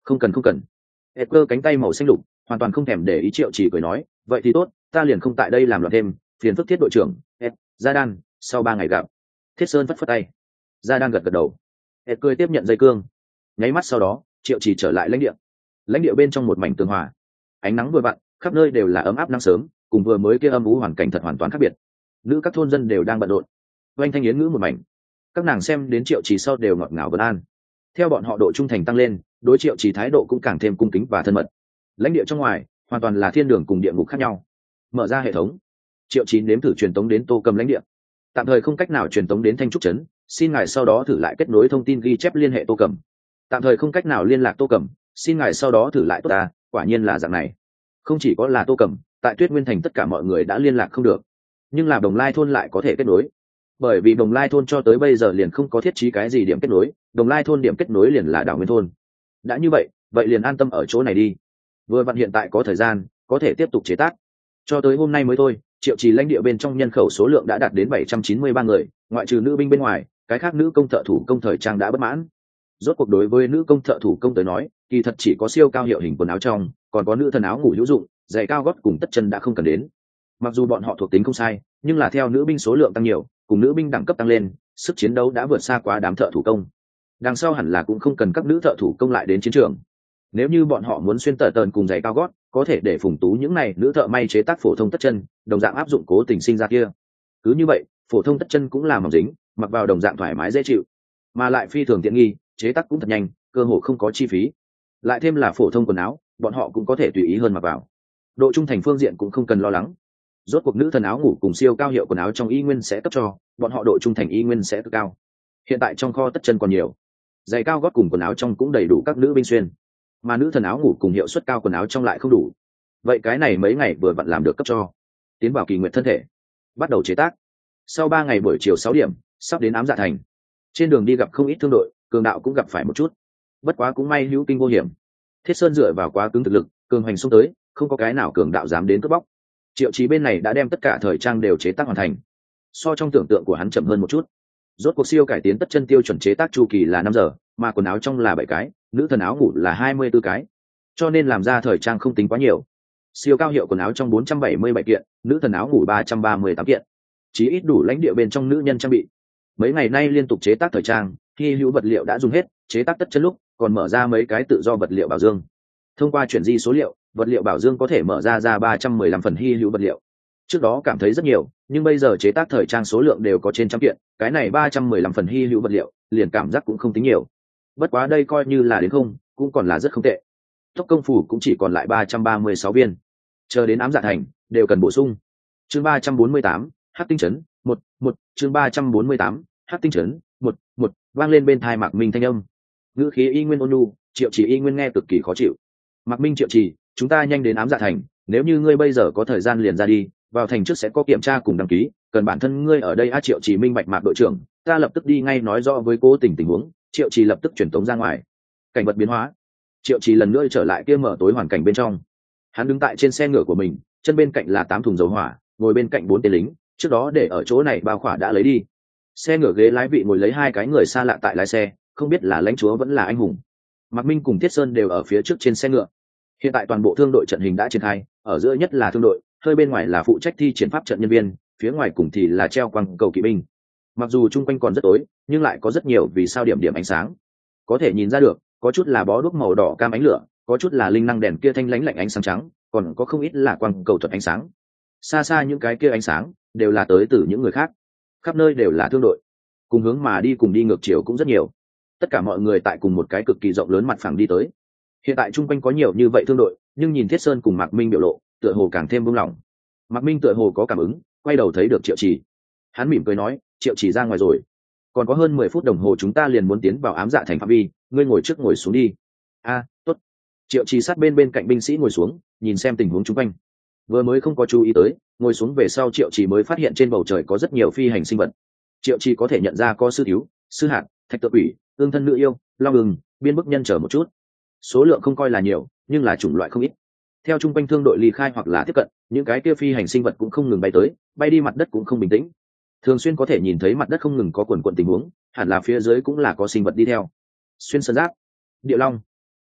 Không cần không cần. Edgar cánh tay màu xanh lục hoàn toàn không thèm để ý Triệu Chỉ cười nói, vậy thì tốt, ta liền không tại đây làm loạn thêm, phiền phức Thiết đội trưởng. Gia Đan, sau 3 ngày gặp. Thiết Sơn phất phất tay. Gia Đan gật gật đầu. Edgar tiếp nhận dây cương. Nháy mắt sau đó, Triệu Chỉ trở lại lãnh địa. Lãnh địa bên trong một mảnh tường hòa, ánh nắng vừa vặn, khắp nơi đều là ấm áp nắng sớm, cùng vừa mới kia âm u hoàn cảnh thật hoàn toàn khác biệt. Nữ các thôn dân đều đang bận rộn. Oanh thanh yến ngữ một mảnh. Các nàng xem đến Triệu Chỉ sau đều ngọt ngào vân an. Theo bọn họ độ trung thành tăng lên, đối Triệu Chỉ thái độ cũng càng thêm cung kính và thân mật. Lãnh địa trong ngoài hoàn toàn là thiên đường cùng địa ngục khác nhau. Mở ra hệ thống, Triệu Chỉ nếm thử truyền tống đến Tô Cầm lãnh địa. Tạm thời không cách nào truyền tống đến Thanh Trúc trấn, xin ngài sau đó thử lại kết nối thông tin ghi chép liên hệ Tô Cầm. Tạm thời không cách nào liên lạc Tô Cầm, xin ngài sau đó thử lại tốt ta. Quả nhiên là dạng này. Không chỉ có là Tô Cầm, tại Tuyết Nguyên thành tất cả mọi người đã liên lạc không được, nhưng là Đồng Lai thôn lại có thể kết nối. Bởi vì Đồng Lai thôn cho tới bây giờ liền không có thiết trí cái gì điểm kết nối, Đồng Lai thôn điểm kết nối liền là Đảo Nguyên thôn. Đã như vậy, vậy liền an tâm ở chỗ này đi. Vừa vặn hiện tại có thời gian, có thể tiếp tục chế tác. Cho tới hôm nay mới thôi, Triệu Chỉ lãnh địa bên trong nhân khẩu số lượng đã đạt đến 793 người, ngoại trừ nữ binh bên ngoài, cái khác nữ công thợ thủ công thời trang đã bất mãn. Rốt cuộc đối với nữ công thợ thủ công tới nói, kỳ thật chỉ có siêu cao hiệu hình quần áo trong, còn có nữ thần áo ngủ hữu dụng, giày cao gót cùng tất chân đã không cần đến. Mặc dù bọn họ thuộc tính không sai, nhưng là theo nữ binh số lượng tăng nhiều, cùng nữ binh đẳng cấp tăng lên, sức chiến đấu đã vượt xa quá đám thợ thủ công. Đằng sau hẳn là cũng không cần các nữ thợ thủ công lại đến chiến trường. Nếu như bọn họ muốn xuyên tờ tờn cùng giày cao gót, có thể để Phùng Tú những này nữ thợ may chế tác phổ thông tất chân, đồng dạng áp dụng cố tình sinh ra kia. Cứ như vậy, phổ thông tất chân cũng là mỏng dính, mặc vào đồng dạng thoải mái dễ chịu, mà lại phi thường tiện nghi, chế tác cũng thật nhanh, cơ hồ không có chi phí. Lại thêm là phổ thông quần áo, bọn họ cũng có thể tùy ý hơn mặc vào. Độ trung thành phương diện cũng không cần lo lắng. Rốt cuộc nữ thần áo ngủ cùng siêu cao hiệu quần áo trong y nguyên sẽ cấp cho, bọn họ độ trung thành y nguyên sẽ cực cao. Hiện tại trong kho tất chân còn nhiều, giày cao gót cùng quần áo trong cũng đầy đủ các nữ binh xuyên, mà nữ thần áo ngủ cùng hiệu suất cao quần áo trong lại không đủ. Vậy cái này mấy ngày vừa vặn làm được cấp cho. Tiến vào kỳ nguyện thân thể, bắt đầu chế tác. Sau 3 ngày buổi chiều 6 điểm, sắp đến Ám Dạ thành. Trên đường đi gặp không ít thương đội, cường đạo cũng gặp phải một chút. Bất quá cũng may hữu kinh vô hiểm. Thiết Sơn dựa vào quá cứng thực lực, cường hành xông tới, không có cái nào cường đạo dám đến cướp bóc. Triệu Chí bên này đã đem tất cả thời trang đều chế tác hoàn thành. So trong tưởng tượng của hắn chậm hơn một chút. Rốt cuộc siêu cải tiến tất chân tiêu chuẩn chế tác chu kỳ là 5 giờ, mà quần áo trong là 7 cái, nữ thần áo ngủ là 24 cái. Cho nên làm ra thời trang không tính quá nhiều. Siêu cao hiệu quần áo trong 477 kiện, nữ thần áo ngủ 338 kiện. Chí ít đủ lãnh địa bên trong nữ nhân trang bị. Mấy ngày nay liên tục chế tác thời trang, khi hữu vật liệu đã dùng hết, chế tác tất chân lúc còn mở ra mấy cái tự do vật liệu bảo dương. Thông qua chuyển di số liệu, vật liệu bảo dương có thể mở ra 315 phần hy hữu vật liệu. Trước đó cảm thấy rất nhiều, nhưng bây giờ chế tác thời trang số lượng đều có trên trăm kiện, cái này 315 phần hy hữu vật liệu, liền cảm giác cũng không tính nhiều. Bất quá đây coi như là đến không, cũng còn là rất không tệ. Tốc công phủ cũng chỉ còn lại 336 viên. Chờ đến Ám Dạ thành, đều cần bổ sung. Chương 348, Hắc tinh trấn, 1, chương 348, Hắc tinh trấn, 1, vang lên bên tai Mạc Minh thanh âm. Ngữ khí y nguyên ôn nhu, Triệu Chỉ y nguyên nghe cực kỳ khó chịu. Mạc Minh Triệu Chỉ, chúng ta nhanh đến Ám Dạ thành, nếu như ngươi bây giờ có thời gian liền ra đi, vào thành trước sẽ có kiểm tra cùng đăng ký, cần bản thân ngươi ở đây. Triệu Chỉ minh bạch Mạc đội trưởng, ta lập tức đi ngay nói rõ với Cố Tình tình huống. Triệu Chỉ lập tức chuyển tống ra ngoài. Cảnh vật biến hóa, Triệu Chỉ lần nữa trở lại kia mở tối hoàn cảnh bên trong. Hắn đứng tại trên xe ngựa của mình, chân bên cạnh là 8 thùng dầu hỏa, ngồi bên cạnh 4 tên lính, trước đó để ở chỗ này bao khỏa đã lấy đi. Xe ngựa ghế lái vị ngồi lấy 2 cái người xa lạ tại lái xe, không biết là lãnh chúa vẫn là anh hùng. Mạc Minh cùng Thiết Sơn đều ở phía trước trên xe ngựa. Hiện tại toàn bộ thương đội trận hình đã triển khai, ở giữa nhất là thương đội, hơi bên ngoài là phụ trách thi triển pháp trận nhân viên, phía ngoài cùng thì là treo quang cầu kỵ binh. Mặc dù chung quanh còn rất tối, nhưng lại có rất nhiều vì sao điểm điểm ánh sáng. Có thể nhìn ra được, có chút là bó đuốc màu đỏ cam ánh lửa, có chút là linh năng đèn kia thanh lãnh lạnh ánh sáng trắng, còn có không ít là quang cầu thuật ánh sáng. Xa xa những cái kia ánh sáng đều là tới từ những người khác. Khắp nơi đều là thương đội, cùng hướng mà đi cùng đi ngược chiều cũng rất nhiều. Tất cả mọi người tại cùng một cái cực kỳ rộng lớn mặt phẳng đi tới. Hiện tại chung quanh có nhiều như vậy thương đội, nhưng nhìn Thiết Sơn cùng Mạc Minh biểu lộ, tựa hồ càng thêm buông lỏng. Mạc Minh tựa hồ có cảm ứng, quay đầu thấy được Triệu Chỉ. Hắn mỉm cười nói, Triệu Chỉ ra ngoài rồi, còn có hơn 10 phút đồng hồ chúng ta liền muốn tiến vào Ám Dạ thành phạm vi, ngươi ngồi trước ngồi xuống đi. Tốt. Triệu Chỉ sát bên cạnh binh sĩ ngồi xuống, nhìn xem tình huống chung quanh. Vừa mới không có chú ý tới, ngồi xuống về sau Triệu Chỉ mới phát hiện trên bầu trời có rất nhiều phi hành sinh vật. Triệu Chỉ có thể nhận ra có sư thiếu, sư hạt, thạch tự quỷ, ương thân nữ yêu, long ưng, biên bức nhân chờ một chút. Số lượng không coi là nhiều, nhưng là chủng loại không ít. Theo chung quanh thương đội ly khai hoặc là tiếp cận, những cái kia phi hành sinh vật cũng không ngừng bay tới, bay đi mặt đất cũng không bình tĩnh. Thường xuyên có thể nhìn thấy mặt đất không ngừng có quần quần tình huống, hẳn là phía dưới cũng là có sinh vật đi theo. Xuyên sơn giáp, địa long,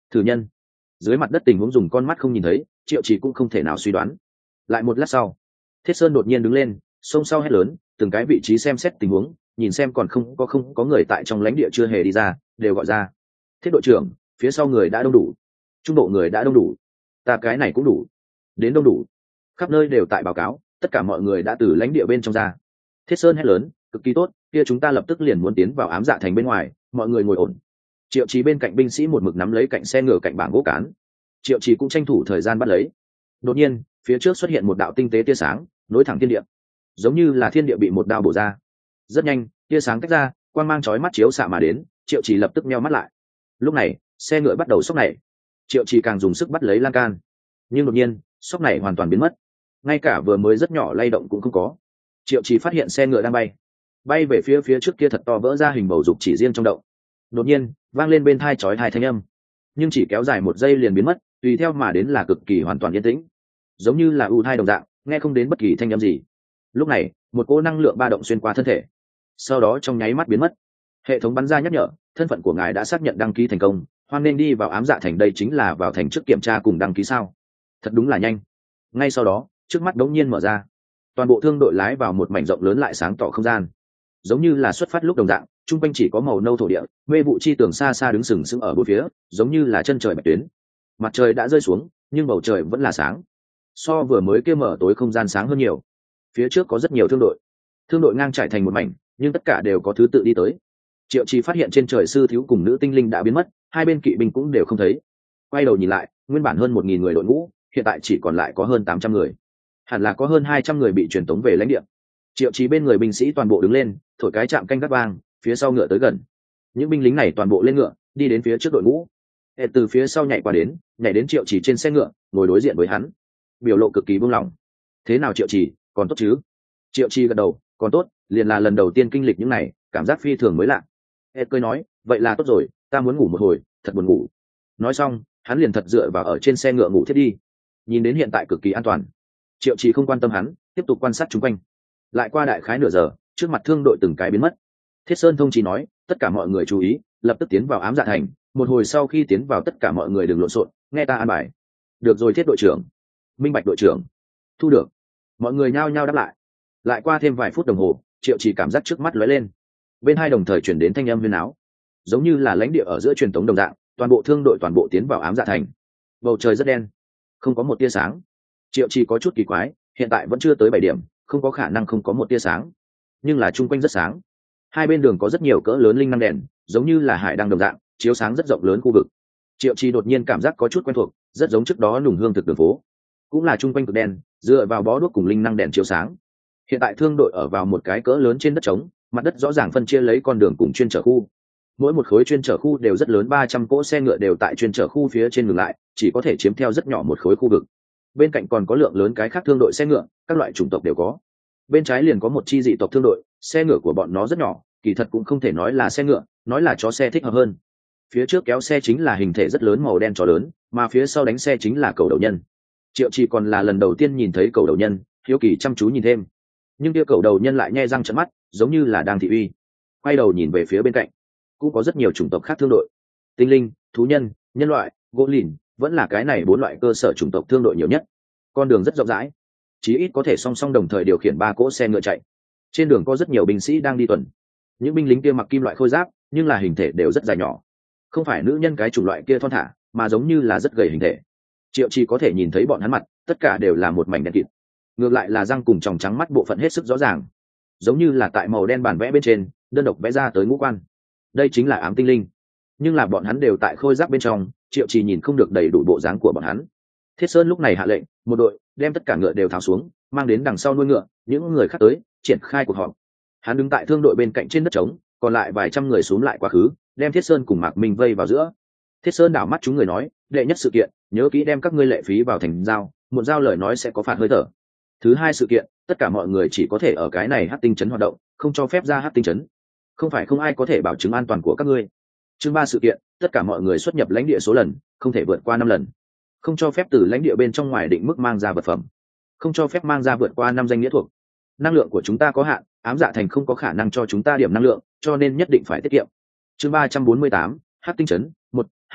Thử nhân. Dưới mặt đất tình huống dùng con mắt không nhìn thấy, Triệu Trì cũng không thể nào suy đoán. Lại một lát sau, Thiết Sơn đột nhiên đứng lên, xông sau hét lớn, từng cái vị trí xem xét tình huống, nhìn xem còn không có người tại trong lãnh địa chưa hề đi ra, đều gọi ra. Thiết đội trưởng, phía sau người đã đông đủ, trung bộ người đã đông đủ, ta cái này cũng đủ, đến đông đủ. Khắp nơi đều tại báo cáo, tất cả mọi người đã từ lãnh địa bên trong ra. Thiết Sơn hét lớn, cực kỳ tốt, kia chúng ta lập tức liền muốn tiến vào ám dạ thành bên ngoài, mọi người ngồi ổn. Triệu Trì bên cạnh binh sĩ một mực nắm lấy cạnh xe ngựa cạnh bảng gỗ cán. Triệu Trì cũng tranh thủ thời gian bắt lấy. Đột nhiên, phía trước xuất hiện một đạo tinh tế tia sáng, nối thẳng thiên địa, giống như là thiên địa bị một đao bổ ra. Rất nhanh, tia sáng tách ra, quang mang chói mắt chiếu xạ mà đến, Triệu Trì lập tức nheo mắt lại. Lúc này, xe ngựa bắt đầu sốc này. Triệu Trì càng dùng sức bắt lấy lan can, nhưng đột nhiên, sốc này hoàn toàn biến mất, ngay cả vừa mới rất nhỏ lay động cũng không có. Triệu Trì phát hiện xe ngựa đang bay về phía trước kia thật to vỡ ra hình bầu dục chỉ riêng trong động. Đột nhiên, vang lên bên tai chói tai thanh âm, nhưng chỉ kéo dài 1 giây liền biến mất, tùy theo mà đến là cực kỳ hoàn toàn yên tĩnh, giống như là u thai đồng dạng, nghe không đến bất kỳ thanh âm gì. Lúc này, một cỗ năng lượng ba động xuyên qua thân thể, sau đó trong nháy mắt biến mất. Hệ thống bắn ra nhắc nhở, thân phận của ngài đã xác nhận đăng ký thành công, hoan nên đi vào ám dạ thành. Đây chính là vào thành trước kiểm tra cùng đăng ký sao? Thật đúng là nhanh. Ngay sau đó, trước mắt đống nhiên mở ra, toàn bộ thương đội lái vào một mảnh rộng lớn lại sáng tỏ không gian, giống như là xuất phát lúc đồng dạng. Trung quanh chỉ có màu nâu thổ địa, mê vụ chi tường xa xa đứng sừng sững ở bốn phía, giống như là chân trời bạch tuyến. Mặt trời đã rơi xuống, nhưng bầu trời vẫn là sáng, so vừa mới kia mở tối không gian sáng hơn nhiều. Phía trước có rất nhiều thương đội ngang trải thành một mảnh, nhưng tất cả đều có thứ tự đi tới. Triệu Trì phát hiện trên trời sư thiếu cùng nữ tinh linh đã biến mất, hai bên kỵ binh cũng đều không thấy. Quay đầu nhìn lại, nguyên bản hơn 1.000 người đội ngũ, hiện tại chỉ còn lại có hơn 800 người. Hẳn là có hơn 200 người bị truyền tống về lãnh địa. Triệu Trì bên người binh sĩ toàn bộ đứng lên, thổi cái chạm canh gác vang, phía sau ngựa tới gần. Những binh lính này toàn bộ lên ngựa, đi đến phía trước đội ngũ. Ed từ phía sau nhảy qua đến, nhảy đến Triệu Trì trên xe ngựa, ngồi đối diện với hắn, biểu lộ cực kỳ buông lỏng. Thế nào Triệu Trì, còn tốt chứ? Triệu Trì gật đầu, còn tốt, liền là lần đầu tiên kinh lịch những này, cảm giác phi thường mới lạ. Ed cười nói, vậy là tốt rồi, ta muốn ngủ một hồi, thật buồn ngủ. Nói xong, hắn liền thật dựa vào ở trên xe ngựa ngủ thiết đi. Nhìn đến hiện tại cực kỳ an toàn, Triệu Trì không quan tâm hắn, tiếp tục quan sát xung quanh. Lại qua đại khái nửa giờ, trước mặt thương đội từng cái biến mất. Thiết Sơn thông chỉ nói, tất cả mọi người chú ý, lập tức tiến vào ám dạ thành. Một hồi sau khi tiến vào tất cả mọi người đừng lộn xộn, nghe ta an bài. Được rồi Thiết đội trưởng. Minh Bạch đội trưởng. Thu được. Mọi người nhao nhao đáp lại. Lại qua thêm vài phút đồng hồ, Triệu Trì cảm giác trước mắt lóe lên. Bên hai đồng thời chuyển đến thanh âm huyên áo, giống như là lãnh địa ở giữa truyền thống đồng dạng. Toàn bộ thương đội toàn bộ tiến vào ám dạ thành. Bầu trời rất đen, không có một tia sáng. Triệu Trì có chút kỳ quái, hiện tại vẫn chưa tới 7 điểm, không có khả năng không có một tia sáng, nhưng là chung quanh rất sáng. Hai bên đường có rất nhiều cỡ lớn linh năng đèn, giống như là hải đăng đồng dạng, chiếu sáng rất rộng lớn khu vực. Triệu Trì đột nhiên cảm giác có chút quen thuộc, rất giống trước đó nùng hương thực đường phố, cũng là chung quanh cực đen, dựa vào bó đuốc cùng linh năng đèn chiếu sáng. Hiện tại thương đội ở vào một cái cỡ lớn trên đất trống, mặt đất rõ ràng phân chia lấy con đường cùng chuyên chở khu. Mỗi một khối chuyên chở khu đều rất lớn, 300 cỗ xe ngựa đều tại chuyên chở khu phía trên ngừng lại, chỉ có thể chiếm theo rất nhỏ một khối khu vực. Bên cạnh còn có lượng lớn cái khác thương đội xe ngựa, các loại chủng tộc đều có. Bên trái liền có một chi dị tộc thương đội, xe ngựa của bọn nó rất nhỏ, kỳ thật cũng không thể nói là xe ngựa, nói là chó xe thích hợp hơn. Phía trước kéo xe chính là hình thể rất lớn màu đen chó lớn, mà phía sau đánh xe chính là cầu đầu nhân. Triệu Trì còn là lần đầu tiên nhìn thấy cầu đầu nhân, hiếu kỳ chăm chú nhìn thêm. Nhưng kia cầu đầu nhân lại nhe răng trợn mắt, giống như là đang thị uy. Quay đầu nhìn về phía bên cạnh, cũng có rất nhiều chủng tộc khác thương đội. Tinh linh, thú nhân, nhân loại, gỗ lìn, vẫn là cái này 4 loại cơ sở chủng tộc thương đội nhiều nhất. Con đường rất rộng rãi, chí ít có thể song song đồng thời điều khiển 3 cỗ xe ngựa chạy. Trên đường có rất nhiều binh sĩ đang đi tuần. Những binh lính kia mặc kim loại khôi giáp, nhưng là hình thể đều rất dài nhỏ, không phải nữ nhân cái chủng loại kia thon thả, mà giống như là rất gầy hình thể. Triệu Trì có thể nhìn thấy bọn hắn mặt, tất cả đều là một mảnh đen kịt. Ngược lại là răng cùng tròng trắng mắt bộ phận hết sức rõ ràng, giống như là tại màu đen bản vẽ bên trên đơn độc vẽ ra tới ngũ quan. Đây chính là ám tinh linh, nhưng là bọn hắn đều tại khôi giáp bên trong, Triệu Trì nhìn không được đầy đủ bộ dáng của bọn hắn. Thiết Sơn lúc này hạ lệnh, một đội đem tất cả ngựa đều tháo xuống, mang đến đằng sau nuôi ngựa, những người khác tới triển khai cuộc họp. Hắn đứng tại thương đội bên cạnh trên đất trống, còn lại vài trăm người xuống lại quá khứ, đem Thiết Sơn cùng Mạc Minh vây vào giữa. Thiết Sơn đảo mắt chúng người nói, đệ nhất sự kiện, nhớ kỹ đem các ngươi lệ phí vào thành giao, một giao lời nói sẽ có phạt hơi thở. Thứ hai sự kiện, tất cả mọi người chỉ có thể ở cái này hắc tinh trấn hoạt động, không cho phép ra hắc tinh trấn. Không phải không ai có thể bảo chứng an toàn của các ngươi. Chương 3 sự kiện, tất cả mọi người xuất nhập lãnh địa số lần, không thể vượt qua 5 lần. Không cho phép từ lãnh địa bên trong ngoài định mức mang ra vật phẩm. Không cho phép mang ra vượt qua 5 danh nghĩa thuộc. Năng lượng của chúng ta có hạn, ám dạ thành không có khả năng cho chúng ta điểm năng lượng, cho nên nhất định phải tiết kiệm. Chương 348, hắc tinh trấn 1, 2,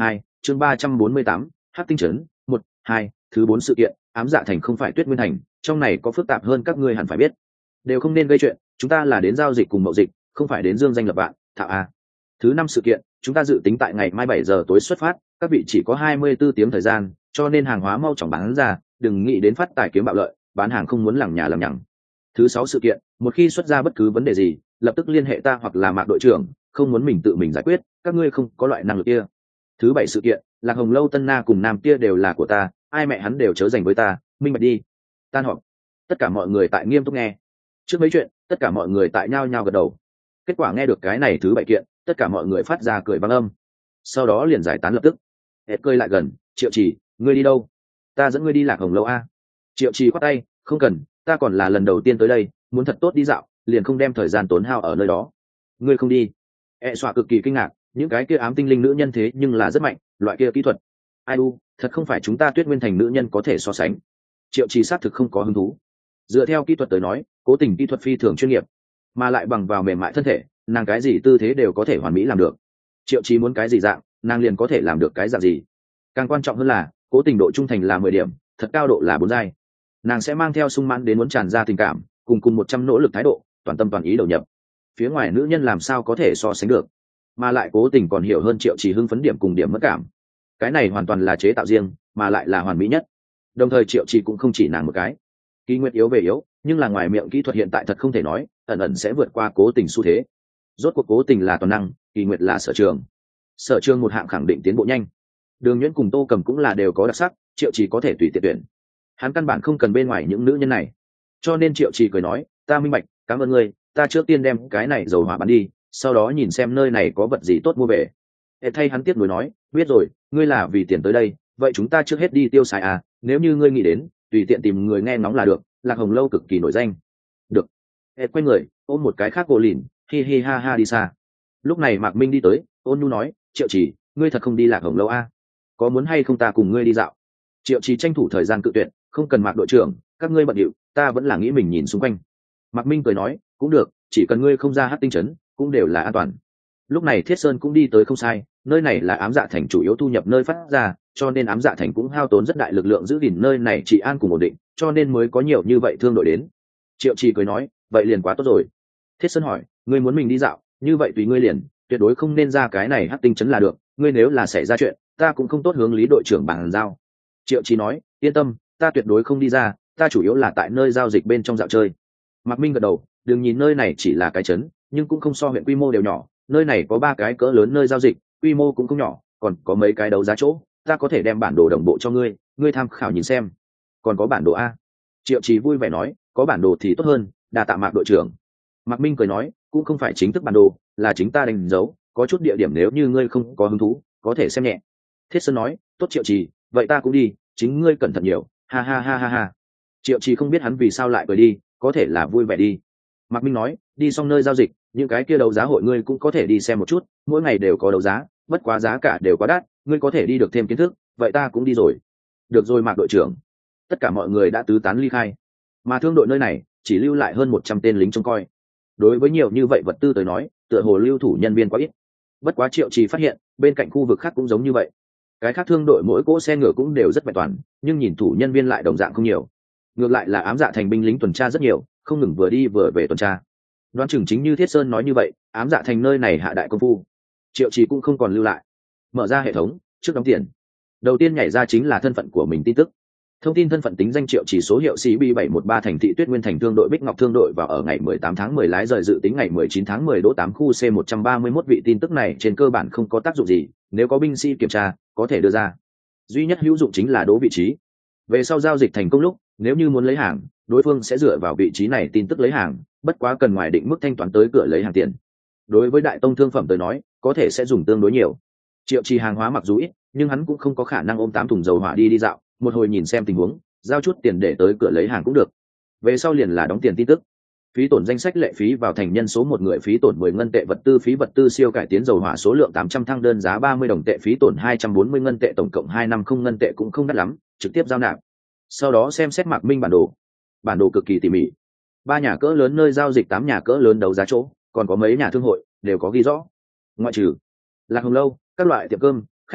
chương 348, Hắc tinh trấn 1, 2, thứ 4 sự kiện, ám dạ thành không phải Tuyết Nguyên thành, trong này có phức tạp hơn các ngươi hẳn phải biết. Đều không nên gây chuyện, chúng ta là đến giao dịch cùng mậu dịch, không phải đến dương danh lập vạn, thạo a. Thứ 5 sự kiện, chúng ta dự tính tại ngày mai 7 giờ tối xuất phát, các vị chỉ có 24 tiếng thời gian, cho nên hàng hóa mau chóng bán ra, đừng nghĩ đến phát tài kiếm bạo lợi, bán hàng không muốn lằng nhà lằng nhằng. Thứ 6 sự kiện, một khi xuất ra bất cứ vấn đề gì, lập tức liên hệ ta hoặc là Mạc đội trưởng, không muốn mình tự mình giải quyết, các ngươi không có loại năng lực kia. Thứ 7 sự kiện, Lạc Hồng Lâu Tân Na cùng Nam kia đều là của ta, ai mẹ hắn đều chớ dành với ta, minh bạch đi. Tan họp. Tất cả mọi người tại nghiêm túc nghe. Trước mấy chuyện, tất cả mọi người tại nhao nhao gật đầu. Kết quả nghe được cái này thứ 7 kiện, tất cả mọi người phát ra cười vang âm. Sau đó liền giải tán lập tức. Hệt cười lại gần, Triệu Trì, ngươi đi đâu? Ta dẫn ngươi đi Lạc Hồng Lâu a. Triệu Trì khoát tay, không cần, ta còn là lần đầu tiên tới đây, muốn thật tốt đi dạo, liền không đem thời gian tốn hao ở nơi đó. Ngươi không đi? Xoa cực kỳ kinh ngạc, những cái kia ám tinh linh nữ nhân thế nhưng là rất mạnh, loại kia kỹ thuật. Ai u, thật không phải chúng ta Tuyết Nguyên thành nữ nhân có thể so sánh. Triệu Trì xác thực không có hứng thú. Dựa theo kỹ thuật tới nói, Cố Tình kỹ thuật phi thường chuyên nghiệp, mà lại bằng vào mềm mại thân thể, nàng cái gì tư thế đều có thể hoàn mỹ làm được. Triệu Trì muốn cái gì dạng, nàng liền có thể làm được cái dạng gì. Càng quan trọng hơn là, Cố Tình độ trung thành là 10 điểm, thật cao độ là 4 giai. Nàng sẽ mang theo sung mãn đến muốn tràn ra tình cảm, cùng 100 nỗ lực thái độ, toàn tâm toàn ý đầu nhập. Phía ngoài nữ nhân làm sao có thể so sánh được, mà lại Cố Tình còn hiểu hơn Triệu Trì hưng phấn điểm cùng điểm mất cảm. Cái này hoàn toàn là chế tạo riêng, mà lại là hoàn mỹ nhất. Đồng thời Triệu Trì cũng không chỉ nàng một cái. Kỳ Nguyệt yếu về yếu, nhưng là ngoài miệng kỹ thuật hiện tại thật không thể nói, ẩn ẩn sẽ vượt qua Cố Tình xu thế. Rốt cuộc Cố Tình là toàn năng, Kỳ Nguyệt là sở trường. Sở trường một hạng khẳng định tiến bộ nhanh. Đường Nhuyễn cùng Tô Cầm cũng là đều có đặc sắc, Triệu Trì có thể tùy tiện tuyển. Hắn căn bản không cần bên ngoài những nữ nhân này. Cho nên Triệu Trì cười nói, ta minh bạch, cảm ơn ngươi, ta trước tiên đem cái này dầu hỏa bán đi, sau đó nhìn xem nơi này có vật gì tốt mua về. Hệ thay hắn tiếp nối nói, biết rồi, ngươi là vì tiền tới đây, vậy chúng ta trước hết đi tiêu xài à, nếu như ngươi nghĩ đến, tùy tiện tìm người nghe ngóng là được, Lạc Hồng Lâu cực kỳ nổi danh. Được. Hệ quay người, ôm một cái khác gỗ lìn, hi hi ha ha đi xa. Lúc này Mạc Minh đi tới, ôn nhu nói, Triệu Trì, ngươi thật không đi Lạc Hồng Lâu à? Có muốn hay không ta cùng ngươi đi dạo? Triệu Trì tranh thủ thời gian cự tuyệt, không cần Mạc đội trưởng, các ngươi bận điệu, ta vẫn là nghĩ mình nhìn xung quanh. Mạc Minh cười nói, cũng được, chỉ cần ngươi không ra Hắc tinh trấn, cũng đều là an toàn. Lúc này Thiết Sơn cũng đi tới không sai, nơi này là ám dạ thành chủ yếu thu nhập nơi phát ra, cho nên ám dạ thành cũng hao tốn rất đại lực lượng giữ gìn nơi này trị an cùng ổn định, cho nên mới có nhiều như vậy thương đội đến. Triệu Trì cười nói, vậy liền quá tốt rồi. Thiết Sơn hỏi, ngươi muốn mình đi dạo, như vậy tùy ngươi liền, tuyệt đối không nên ra cái này Hắc tinh trấn là được, ngươi nếu là xảy ra chuyện, ta cũng không tốt hướng Lý đội trưởng bàn giao. Triệu Trì nói, yên tâm, ta tuyệt đối không đi ra, ta chủ yếu là tại nơi giao dịch bên trong dạo chơi. Mạc Minh gật đầu, đừng nhìn nơi này chỉ là cái trấn, nhưng cũng không so huyện quy mô đều nhỏ, nơi này có 3 cái cỡ lớn nơi giao dịch, quy mô cũng không nhỏ, còn có mấy cái đấu giá chỗ, ta có thể đem bản đồ đồng bộ cho ngươi, ngươi tham khảo nhìn xem. Còn có bản đồ a? Triệu Trì vui vẻ nói, có bản đồ thì tốt hơn, đa tạ Mạc đội trưởng. Mạc Minh cười nói, cũng không phải chính thức bản đồ, là chính ta đánh dấu, có chút địa điểm nếu như ngươi không có hứng thú, có thể xem nhẹ. Thiết Sơn nói, tốt Triệu Trì, vậy ta cũng đi, chính ngươi cẩn thận nhiều, ha ha ha ha ha. Triệu Trì không biết hắn vì sao lại cười đi, có thể là vui vẻ đi. Mạc Minh nói, đi xong nơi giao dịch, những cái kia đấu giá hội ngươi cũng có thể đi xem một chút, mỗi ngày đều có đấu giá, bất quá giá cả đều quá đắt, ngươi có thể đi được thêm kiến thức, vậy ta cũng đi rồi. Được rồi Mạc đội trưởng. Tất cả mọi người đã tứ tán ly khai, mà thương đội nơi này chỉ lưu lại hơn 100 tên lính trông coi. Đối với nhiều như vậy vật tư tới nói, tựa hồ lưu thủ nhân viên quá ít. Bất quá Triệu Trì phát hiện, bên cạnh khu vực khác cũng giống như vậy. Cái khác thương đội mỗi cỗ xe ngựa cũng đều rất vẹn toàn, nhưng nhìn thủ nhân viên lại đồng dạng không nhiều. Ngược lại là ám dạ thành binh lính tuần tra rất nhiều, không ngừng vừa đi vừa về tuần tra. Đoán chừng chính như Thiết Sơn nói như vậy, ám dạ thành nơi này hạ đại công phu. Triệu Trì cũng không còn lưu lại, mở ra hệ thống trước đóng tiền. Đầu tiên nhảy ra chính là thân phận của mình tin tức. Thông tin thân phận tính danh Triệu Trì, số hiệu CB713 thành thị Tuyết Nguyên thành thương đội Bích Ngọc thương đội vào ở ngày 18 tháng 10 lái rời dự tính ngày 19 tháng 10 đỗ 8 khu C131 vị tin tức này trên cơ bản không có tác dụng gì, nếu có binh sĩ kiểm tra, có thể đưa ra. Duy nhất hữu dụng chính là đỗ vị trí. Về sau giao dịch thành công lúc, nếu như muốn lấy hàng, đối phương sẽ dựa vào vị trí này tin tức lấy hàng, bất quá cần ngoài định mức thanh toán tới cửa lấy hàng tiền. Đối với đại tông thương phẩm tới nói, có thể sẽ dùng tương đối nhiều. Triệu Trì hàng hóa mặc dù ít, nhưng hắn cũng không có khả năng ôm 8 thùng dầu hỏa đi dạo, một hồi nhìn xem tình huống, giao chút tiền để tới cửa lấy hàng cũng được. Về sau liền là đóng tiền tin tức. Phí tổn danh sách lệ phí vào thành nhân số một người, phí tổn 10 ngân tệ, vật tư phí vật tư siêu cải tiến dầu hỏa số lượng 800 thăng đơn giá 30 đồng tệ, phí tổn 240 ngân tệ, tổng cộng 250 ngân tệ cũng không đắt lắm, trực tiếp giao nạp. Sau đó xem xét Mạc Minh bản đồ cực kỳ tỉ mỉ. 3 nhà cỡ lớn nơi giao dịch, 8 nhà cỡ lớn đấu giá chỗ, còn có mấy nhà thương hội đều có ghi rõ. Ngoại trừ Lạc Hồng Lâu, các loại tiệm cơm, khách sạn,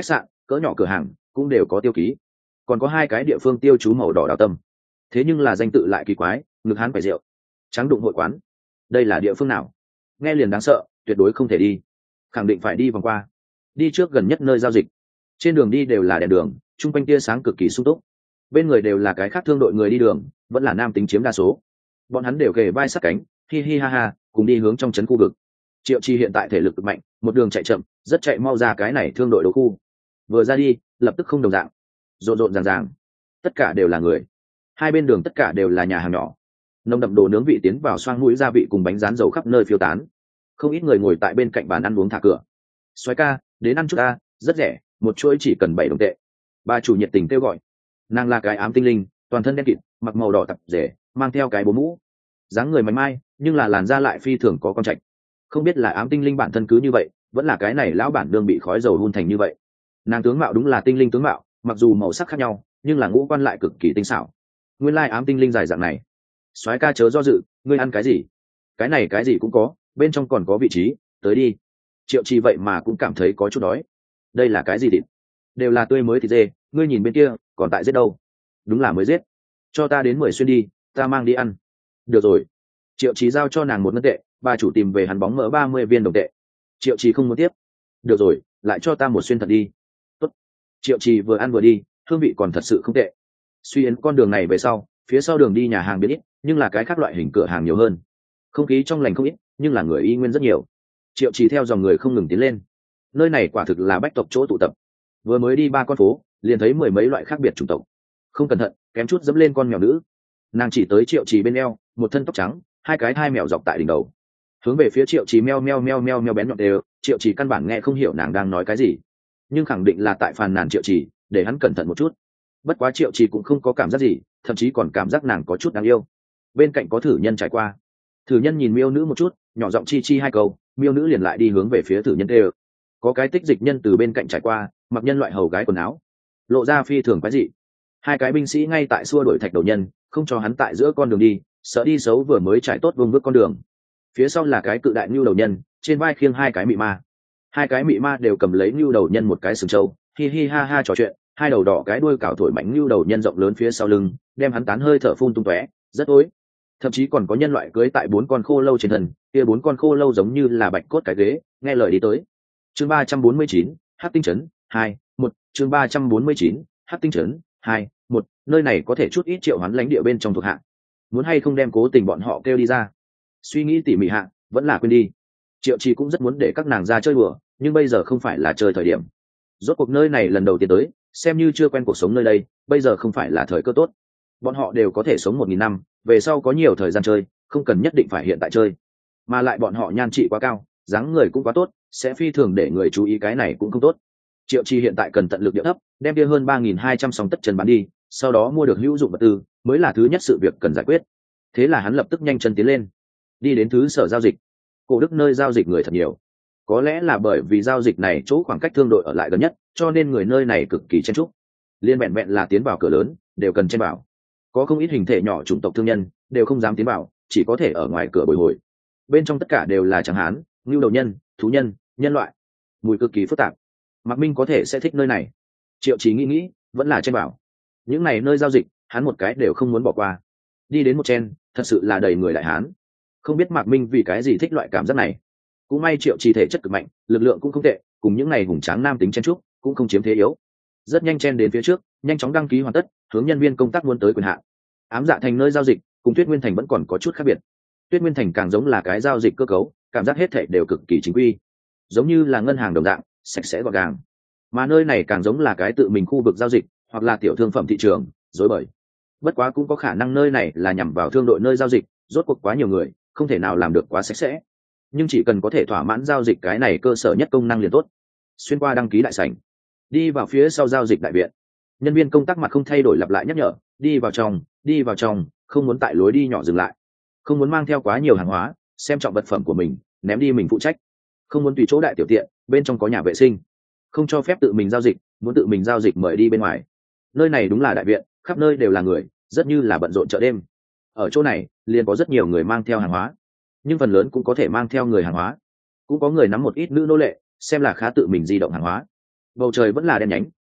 cỡ nhỏ cửa hàng cũng đều có tiêu ký, còn có 2 cái địa phương tiêu chú màu đỏ đào tâm. Thế nhưng là danh tự lại kỳ quái, ngực hán phải rượu, trắng đụng hội quán. Đây là địa phương nào? Nghe liền đáng sợ, tuyệt đối không thể đi, khẳng định phải đi vòng qua, đi trước gần nhất nơi giao dịch. Trên đường đi đều là đèn đường, chung quanh tia sáng cực kỳ sung túc, bên người đều là cái khác thương đội người đi đường, vẫn là nam tính chiếm đa số. Bọn hắn đều kề vai sát cánh, hi hi ha ha, cùng đi hướng trong trấn khu vực. Triệu Chi hiện tại thể lực cực mạnh, một đường chạy chậm, rất chạy mau ra cái này thương đội đấu khu. Vừa ra đi, lập tức không đồng dạng, rộn rộn ràng ràng, tất cả đều là người. Hai bên đường tất cả đều là nhà hàng nhỏ, nồng đậm đồ nướng vị tiến vào xoang mũi, gia vị cùng bánh rán dầu khắp nơi phiêu tán. Không ít người ngồi tại bên cạnh bàn ăn uống thả cửa. Soái ca, đến ăn chút ta, rất rẻ, một chuỗi chỉ cần 7 đồng tệ. Bà chủ nhiệt tình kêu gọi. Nàng là cái ám tinh linh, toàn thân đen kịt, mặc màu đỏ tập rể, mang theo cái bố mũ, dáng người mảnh mai, nhưng là làn da lại phi thường có con trạch. Không biết là ám tinh linh bản thân cứ như vậy, vẫn là cái này lão bản đương bị khói dầu hun thành như vậy. Nàng tướng mạo đúng là tinh linh tướng mạo, mặc dù màu sắc khác nhau, nhưng là ngũ quan lại cực kỳ tinh xảo. Nguyên lai ám tinh linh dài dạng này. Soái ca chớ do dự, ngươi ăn cái gì? Cái này cái gì cũng có, bên trong còn có vị trí, tới đi. Triệu Chi vậy mà cũng cảm thấy có chút đói. Đây là cái gì thịt? Đều là tươi mới thịt dê, ngươi nhìn bên kia, còn tại giết đâu? Đúng là mới giết. Cho ta đến 10 xuyên đi, ta mang đi ăn. Được rồi. Triệu Chí giao cho nàng 1 ngân tệ, bà chủ tìm về hắn bóng mỡ 30 viên đồng tệ. Triệu Chí không muốn tiếp. Được rồi, lại cho ta 1 xuyên thật đi. Tốt. Triệu Chí vừa ăn vừa đi, hương vị còn thật sự không tệ. Suy yến con đường này về sau, phía sau đường đi nhà hàng biến ít, nhưng là cái khác loại hình cửa hàng nhiều hơn. Không khí trong lành không ít, nhưng là người y nguyên rất nhiều. Triệu Chí theo dòng người không ngừng tiến lên. Nơi này quả thực là bách tộc chỗ tụ tập. Vừa mới đi 3 con phố, liền thấy 10 mấy loại khác biệt chủng tộc. Không cẩn thận, kém chút dẫm lên con mèo nữ. Nàng chỉ tới Triệu Chí bên eo, một thân tóc trắng, 2 cái thai mèo dọc tại đỉnh đầu, hướng về phía Triệu Chí meo meo meo meo meo bén nhọn đều. Triệu Chí căn bản nghe không hiểu nàng đang nói cái gì, nhưng khẳng định là tại phàn nàn Triệu Chí, để hắn cẩn thận một chút. Bất quá Triệu Chí cũng không có cảm giác gì, thậm chí còn cảm giác nàng có chút đáng yêu. Bên cạnh có thử nhân trải qua, thử nhân nhìn miêu nữ một chút, nhỏ giọng chi chi 2 câu, miêu nữ liền lại đi hướng về phía thử nhân đều. Có cái tích dịch nhân từ bên cạnh trải qua, mặc nhân loại hầu gái quần áo, lộ ra phi thường quái dị. 2 cái binh sĩ ngay tại xua đuổi thạch đầu nhân, không cho hắn tại giữa con đường đi, sợ đi xấu vừa mới trải tốt vương vức con đường. Phía sau là cái cự đại nhu đầu nhân, trên vai khiêng 2 cái mị ma. 2 cái mị ma đều cầm lấy nhu đầu nhân một cái sừng trâu, hi hi ha ha trò chuyện. 2 đầu đỏ cái đuôi cào thổi mạnh nhu đầu nhân rộng lớn phía sau lưng, đem hắn tán hơi thở phun tung tóe, rất tối. Thậm chí còn có nhân loại cưới tại 4 con khô lâu trên thân, kia 4 con khô lâu giống như là bạch cốt cái ghế, nghe lời đi tới. Chương 349, Hắc tinh trấn 2, 1, chương 349, Hắc tinh trấn 2, 1, nơi này có thể chút ít triệu hoán lãnh địa bên trong thuộc hạ. Muốn hay không đem Cố Tình bọn họ kêu đi ra? Suy nghĩ tỉ mỉ hạ, vẫn là quên đi. Triệu Trì cũng rất muốn để các nàng ra chơi đùa, nhưng bây giờ không phải là chơi thời điểm. Rốt cuộc nơi này lần đầu tiên tới, xem như chưa quen cuộc sống nơi đây, bây giờ không phải là thời cơ tốt. Bọn họ đều có thể sống 1000 năm, về sau có nhiều thời gian chơi, không cần nhất định phải hiện tại chơi. Mà lại bọn họ nhan trị quá cao, dáng người cũng quá tốt, sẽ phi thường để người chú ý, cái này cũng không tốt. Triệu Chi hiện tại cần tận lực điệu thấp, đem kia hơn 3200 sóng tất chân bán đi, sau đó mua được hữu dụng vật tư, mới là thứ nhất sự việc cần giải quyết. Thế là hắn lập tức nhanh chân tiến lên, đi đến thứ sở giao dịch. Cổ Đức nơi giao dịch người thật nhiều. Có lẽ là bởi vì giao dịch này chỗ khoảng cách thương đội ở lại gần nhất, cho nên người nơi này cực kỳ chen chúc. Liên vẹn vẹn là tiến vào cửa lớn, đều cần chen vào. Có không ít hình thể nhỏ chủng tộc thương nhân, đều không dám tiến vào, chỉ có thể ở ngoài cửa bồi hồi. Bên trong tất cả đều là tráng hán, ngưu đầu nhân, thú nhân, nhân loại, mùi cực kỳ phức tạp. Mạc Minh có thể sẽ thích nơi này. Triệu Chí nghĩ, vẫn là chen vào. Những này nơi giao dịch, hắn một cái đều không muốn bỏ qua. Đi đến một chen, thật sự là đầy người đại hán. Không biết Mạc Minh vì cái gì thích loại cảm giác này. Cũng may Triệu Chí thể chất cực mạnh, lực lượng cũng không tệ, cùng những này hùng tráng nam tính chen trúc, cũng không chiếm thế yếu. Rất nhanh chen đến phía trước, nhanh chóng đăng ký hoàn tất, hướng nhân viên công tác muốn tới quyền hạn. Ám Dạ Thành nơi giao dịch, cùng Tuyết Nguyên Thành vẫn còn có chút khác biệt. Tuyết Nguyên Thành càng giống là cái giao dịch cơ cấu, cảm giác hết thảy đều cực kỳ chính quy, giống như là ngân hàng đồng dạng, sạch sẽ gọn gàng. Mà nơi này càng giống là cái tự mình khu vực giao dịch, hoặc là tiểu thương phẩm thị trường, rối bời. Bất quá cũng có khả năng nơi này là nhằm vào thương đội nơi giao dịch, rốt cuộc quá nhiều người, không thể nào làm được quá sạch sẽ. Nhưng chỉ cần có thể thỏa mãn giao dịch cái này cơ sở nhất công năng liền tốt. Xuyên qua đăng ký đại sảnh, đi vào phía sau giao dịch đại viện. Nhân viên công tác mặt không thay đổi lặp lại nhắc nhở, đi vào trong, không muốn tại lối đi nhỏ dừng lại, không muốn mang theo quá nhiều hàng hóa, xem trọng vật phẩm của mình, ném đi mình phụ trách, không muốn tùy chỗ đại tiểu tiện, bên trong có nhà vệ sinh, không cho phép tự mình giao dịch, muốn tự mình giao dịch mời đi bên ngoài. Nơi này đúng là đại viện, khắp nơi đều là người, rất như là bận rộn chợ đêm. Ở chỗ này liền có rất nhiều người mang theo hàng hóa, nhưng phần lớn cũng có thể mang theo người hàng hóa, cũng có người nắm một ít nữ nô lệ, xem là khá tự mình di động hàng hóa. Bầu trời vẫn là đen nhánh,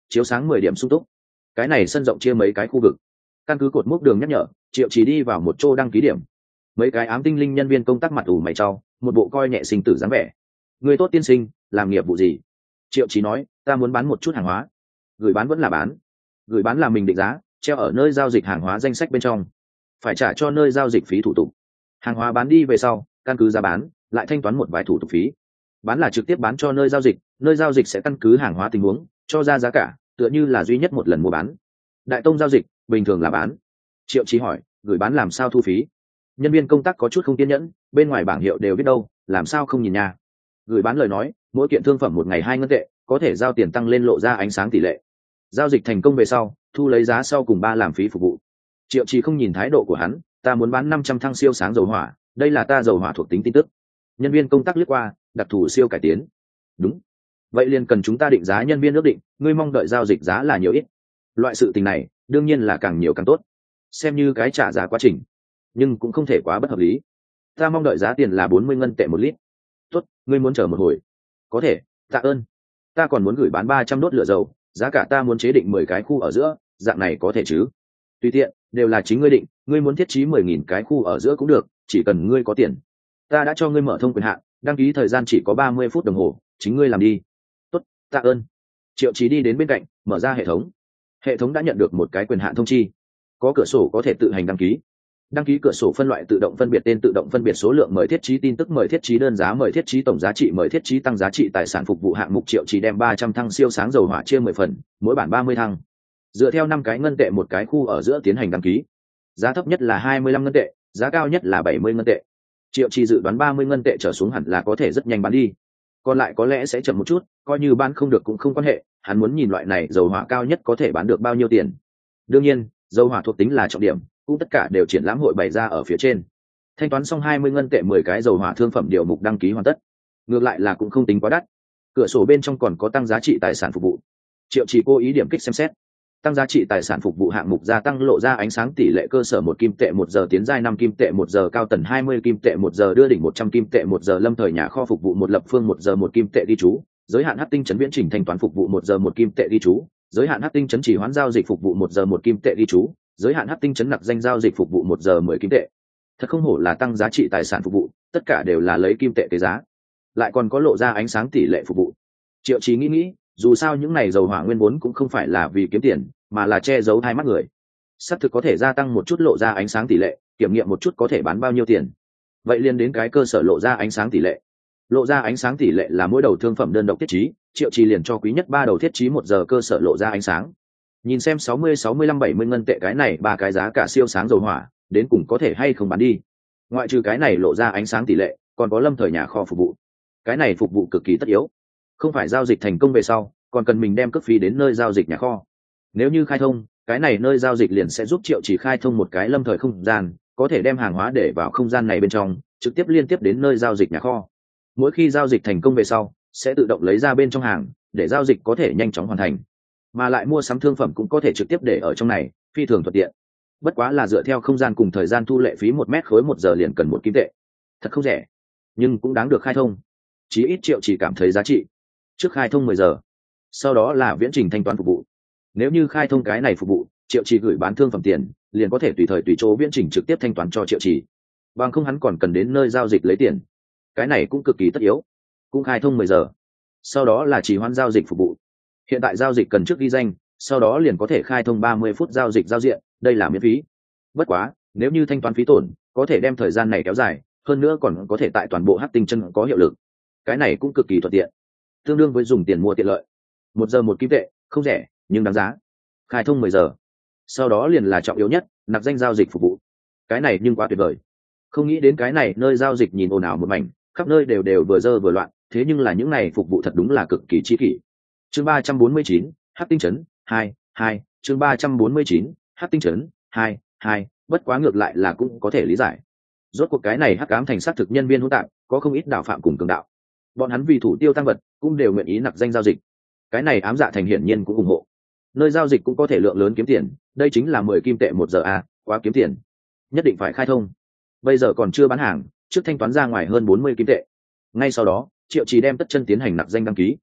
chiếu sáng 10 điểm sung túc. Cái này sân rộng chia mấy cái khu vực, căn cứ cột mốc đường nhắc nhở, Triệu Chỉ đi vào một chỗ đăng ký điểm. Mấy cái ám tinh linh nhân viên công tác mặt ủ mày trao, một bộ coi nhẹ sinh tử dáng vẻ. Người tốt tiên sinh, làm nghiệp vụ gì? Triệu Chỉ nói, ta muốn bán một chút hàng hóa. Gửi bán vẫn là bán. Gửi bán là mình định giá, treo ở nơi giao dịch hàng hóa danh sách bên trong, phải trả cho nơi giao dịch phí thủ tục. Hàng hóa bán đi về sau, căn cứ giá bán lại thanh toán một vài thủ tục phí. Bán là trực tiếp bán cho nơi giao dịch sẽ căn cứ hàng hóa tình huống cho ra giá cả, tựa như là duy nhất một lần mua bán. Đại tông giao dịch bình thường là bán. Triệu Chí hỏi, gửi bán làm sao thu phí? Nhân viên công tác có chút không kiên nhẫn, bên ngoài bảng hiệu đều biết đâu, làm sao không nhìn nha? Gửi bán lời nói, mỗi kiện thương phẩm một ngày 2 ngân tệ, có thể giao tiền tăng lên lộ ra ánh sáng tỷ lệ. Giao dịch thành công về sau, thu lấy giá sau cùng 3 làm phí phục vụ. Triệu Chí không nhìn thái độ của hắn, ta muốn bán 500 thăng siêu sáng dầu hỏa, đây là ta dầu hỏa thuộc tính tin tức. Nhân viên công tác liếc qua, đặc thù siêu cải tiến. Đúng. Vậy liền cần chúng ta định giá, nhân viên ước định, ngươi mong đợi giao dịch giá là nhiều ít? Loại sự tình này, đương nhiên là càng nhiều càng tốt, xem như cái trả giá quá trình, nhưng cũng không thể quá bất hợp lý. Ta mong đợi giá tiền là 40 ngân tệ 1 lít. Tốt, ngươi muốn chờ một hồi? Có thể, tạ ơn. Ta còn muốn gửi bán 300 đốt lửa dầu, giá cả ta muốn chế định 10 cái khu ở giữa, dạng này có thể chứ? Tùy tiện, đều là chính ngươi định, ngươi muốn thiết trí 10.000 cái khu ở giữa cũng được, chỉ cần ngươi có tiền. Ta đã cho ngươi mở thông quyền hạn, đăng ký thời gian chỉ có 30 phút đồng hồ, chính ngươi làm đi. Tốt, tạ ơn. Triệu Chí đi đến bên cạnh, mở ra hệ thống. Hệ thống đã nhận được một cái quyền hạn thông chi, có cửa sổ có thể tự hành đăng ký. Đăng ký cửa sổ phân loại: tự động phân biệt tên, tự động phân biệt số lượng, mời thiết trí tin tức, mời thiết trí đơn giá, mời thiết trí tổng giá trị, mời thiết trí tăng giá trị tài sản phục vụ hạng mục. Triệu Chí đem 300 thăng siêu sáng dầu hỏa chia 10 phần, mỗi bản 30 thăng. Dựa theo 5 cái ngân tệ một cái khu ở giữa tiến hành đăng ký. Giá thấp nhất là 25 ngân tệ, giá cao nhất là 70 ngân tệ. Triệu Chí dự đoán 30 ngân tệ trở xuống hẳn là có thể rất nhanh bán đi. Còn lại có lẽ sẽ chậm một chút, coi như bán không được cũng không quan hệ, hắn muốn nhìn loại này dầu hỏa cao nhất có thể bán được bao nhiêu tiền. Đương nhiên, dầu hỏa thuộc tính là trọng điểm, cũng tất cả đều triển lãm hội bày ra ở phía trên. Thanh toán xong 20 ngân tệ 10 cái dầu hỏa thương phẩm điều mục đăng ký hoàn tất. Ngược lại là cũng không tính quá đắt. Cửa sổ bên trong còn có tăng giá trị tài sản phục vụ. Triệu Chỉ cố ý điểm kích xem xét. Tăng giá trị tài sản phục vụ hạng mục gia tăng lộ ra ánh sáng tỷ lệ cơ sở 1 kim tệ 1 giờ, tiến giai 5 kim tệ 1 giờ, cao tần 20 kim tệ 1 giờ, đưa đỉnh 100 kim tệ 1 giờ, lâm thời nhà kho phục vụ 1 lập phương 1 giờ 1 kim tệ ghi chú, giới hạn hắc tinh chấn viễn trình thanh toán phục vụ 1 giờ 1 kim tệ ghi chú, giới hạn hắc tinh chấn chỉ hoán giao dịch phục vụ 1 giờ 1 kim tệ ghi chú, giới hạn hắc tinh chấn nặc danh giao dịch phục vụ 1 giờ 10 kim tệ. Thật không hổ là tăng giá trị tài sản phục vụ, tất cả đều là lấy kim tệ cái giá, lại còn có lộ ra ánh sáng tỷ lệ phục vụ. Triệu Chí nghĩ, dù sao những này dầu hỏa nguyên vốn cũng không phải là vì kiếm tiền, mà là che giấu hai mắt người. Sắp thực có thể gia tăng một chút lộ ra ánh sáng tỷ lệ, kiểm nghiệm một chút có thể bán bao nhiêu tiền. Vậy liên đến cái cơ sở lộ ra ánh sáng tỷ lệ. Lộ ra ánh sáng tỷ lệ là mỗi đầu thương phẩm đơn độc thiết trí, Triệu Chí liền cho quý nhất 3 đầu thiết trí 1 giờ cơ sở lộ ra ánh sáng. Nhìn xem 60, 65, 70 ngân tệ cái này 3 cái giá cả siêu sáng dầu hỏa, đến cùng có thể hay không bán đi. Ngoại trừ cái này lộ ra ánh sáng tỷ lệ, còn có lâm thời nhà kho phục vụ. Cái này phục vụ cực kỳ tất yếu. Không phải giao dịch thành công về sau, còn cần mình đem cước phí đến nơi giao dịch nhà kho. Nếu như khai thông, cái này nơi giao dịch liền sẽ giúp Triệu Chỉ khai thông một cái lâm thời không gian, có thể đem hàng hóa để vào không gian này bên trong, trực tiếp liên tiếp đến nơi giao dịch nhà kho. Mỗi khi giao dịch thành công về sau, sẽ tự động lấy ra bên trong hàng, để giao dịch có thể nhanh chóng hoàn thành. Mà lại mua sắm thương phẩm cũng có thể trực tiếp để ở trong này, phi thường thuận tiện. Bất quá là dựa theo không gian cùng thời gian thu lệ phí 1 mét khối 1 giờ liền cần 1 kim tệ. Thật không rẻ, nhưng cũng đáng được khai thông. Chí ít Triệu Chỉ cảm thấy giá trị. Trước khai thông 10 giờ, sau đó là viễn trình thanh toán phục vụ. Nếu như khai thông cái này phục vụ, Triệu Chỉ gửi bán thương phẩm tiền, liền có thể tùy thời tùy chỗ viễn trình trực tiếp thanh toán cho Triệu Chỉ. Bằng không hắn còn cần đến nơi giao dịch lấy tiền. Cái này cũng cực kỳ tất yếu. Cũng khai thông 10 giờ. Sau đó là trì hoãn giao dịch phục vụ. Hiện tại giao dịch cần trước ghi danh, sau đó liền có thể khai thông 30 phút giao dịch giao diện, đây là miễn phí. Bất quá, nếu như thanh toán phí tổn, có thể đem thời gian này kéo dài, hơn nữa còn có thể tại toàn bộ hắc tinh chân có hiệu lực. Cái này cũng cực kỳ thuận tiện. Tương đương với dùng tiền mua tiện lợi. 1 giờ 1 kim tệ, không rẻ, nhưng đáng giá. Khai thông 10 giờ. Sau đó liền là trọng yếu nhất, nạp danh giao dịch phục vụ. Cái này nhưng quá tuyệt vời. Không nghĩ đến cái này nơi giao dịch nhìn ồn ào một mảnh, khắp nơi đều vừa dơ vừa loạn, thế nhưng là những này phục vụ thật đúng là cực kỳ chi kỷ. Chương 349, Hắc tinh trấn 2, chương 349, Hắc tinh trấn 2, bất quá ngược lại là cũng có thể lý giải. Rốt cuộc cái này hắc ám thành sát thực nhân viên hỗn tạp, có không ít đạo phạm cùng cường đạo. Bọn hắn vì thủ tiêu tăng vật, cũng đều nguyện ý nạp danh giao dịch. Cái này ám dạ thành hiển nhiên cũng ủng hộ. Nơi giao dịch cũng có thể lượng lớn kiếm tiền, đây chính là 10 kim tệ 1 giờ a, quá kiếm tiền. Nhất định phải khai thông. Bây giờ còn chưa bán hàng, trước thanh toán ra ngoài hơn 40 kim tệ. Ngay sau đó, Triệu Chỉ đem tất chân tiến hành nạp danh đăng ký.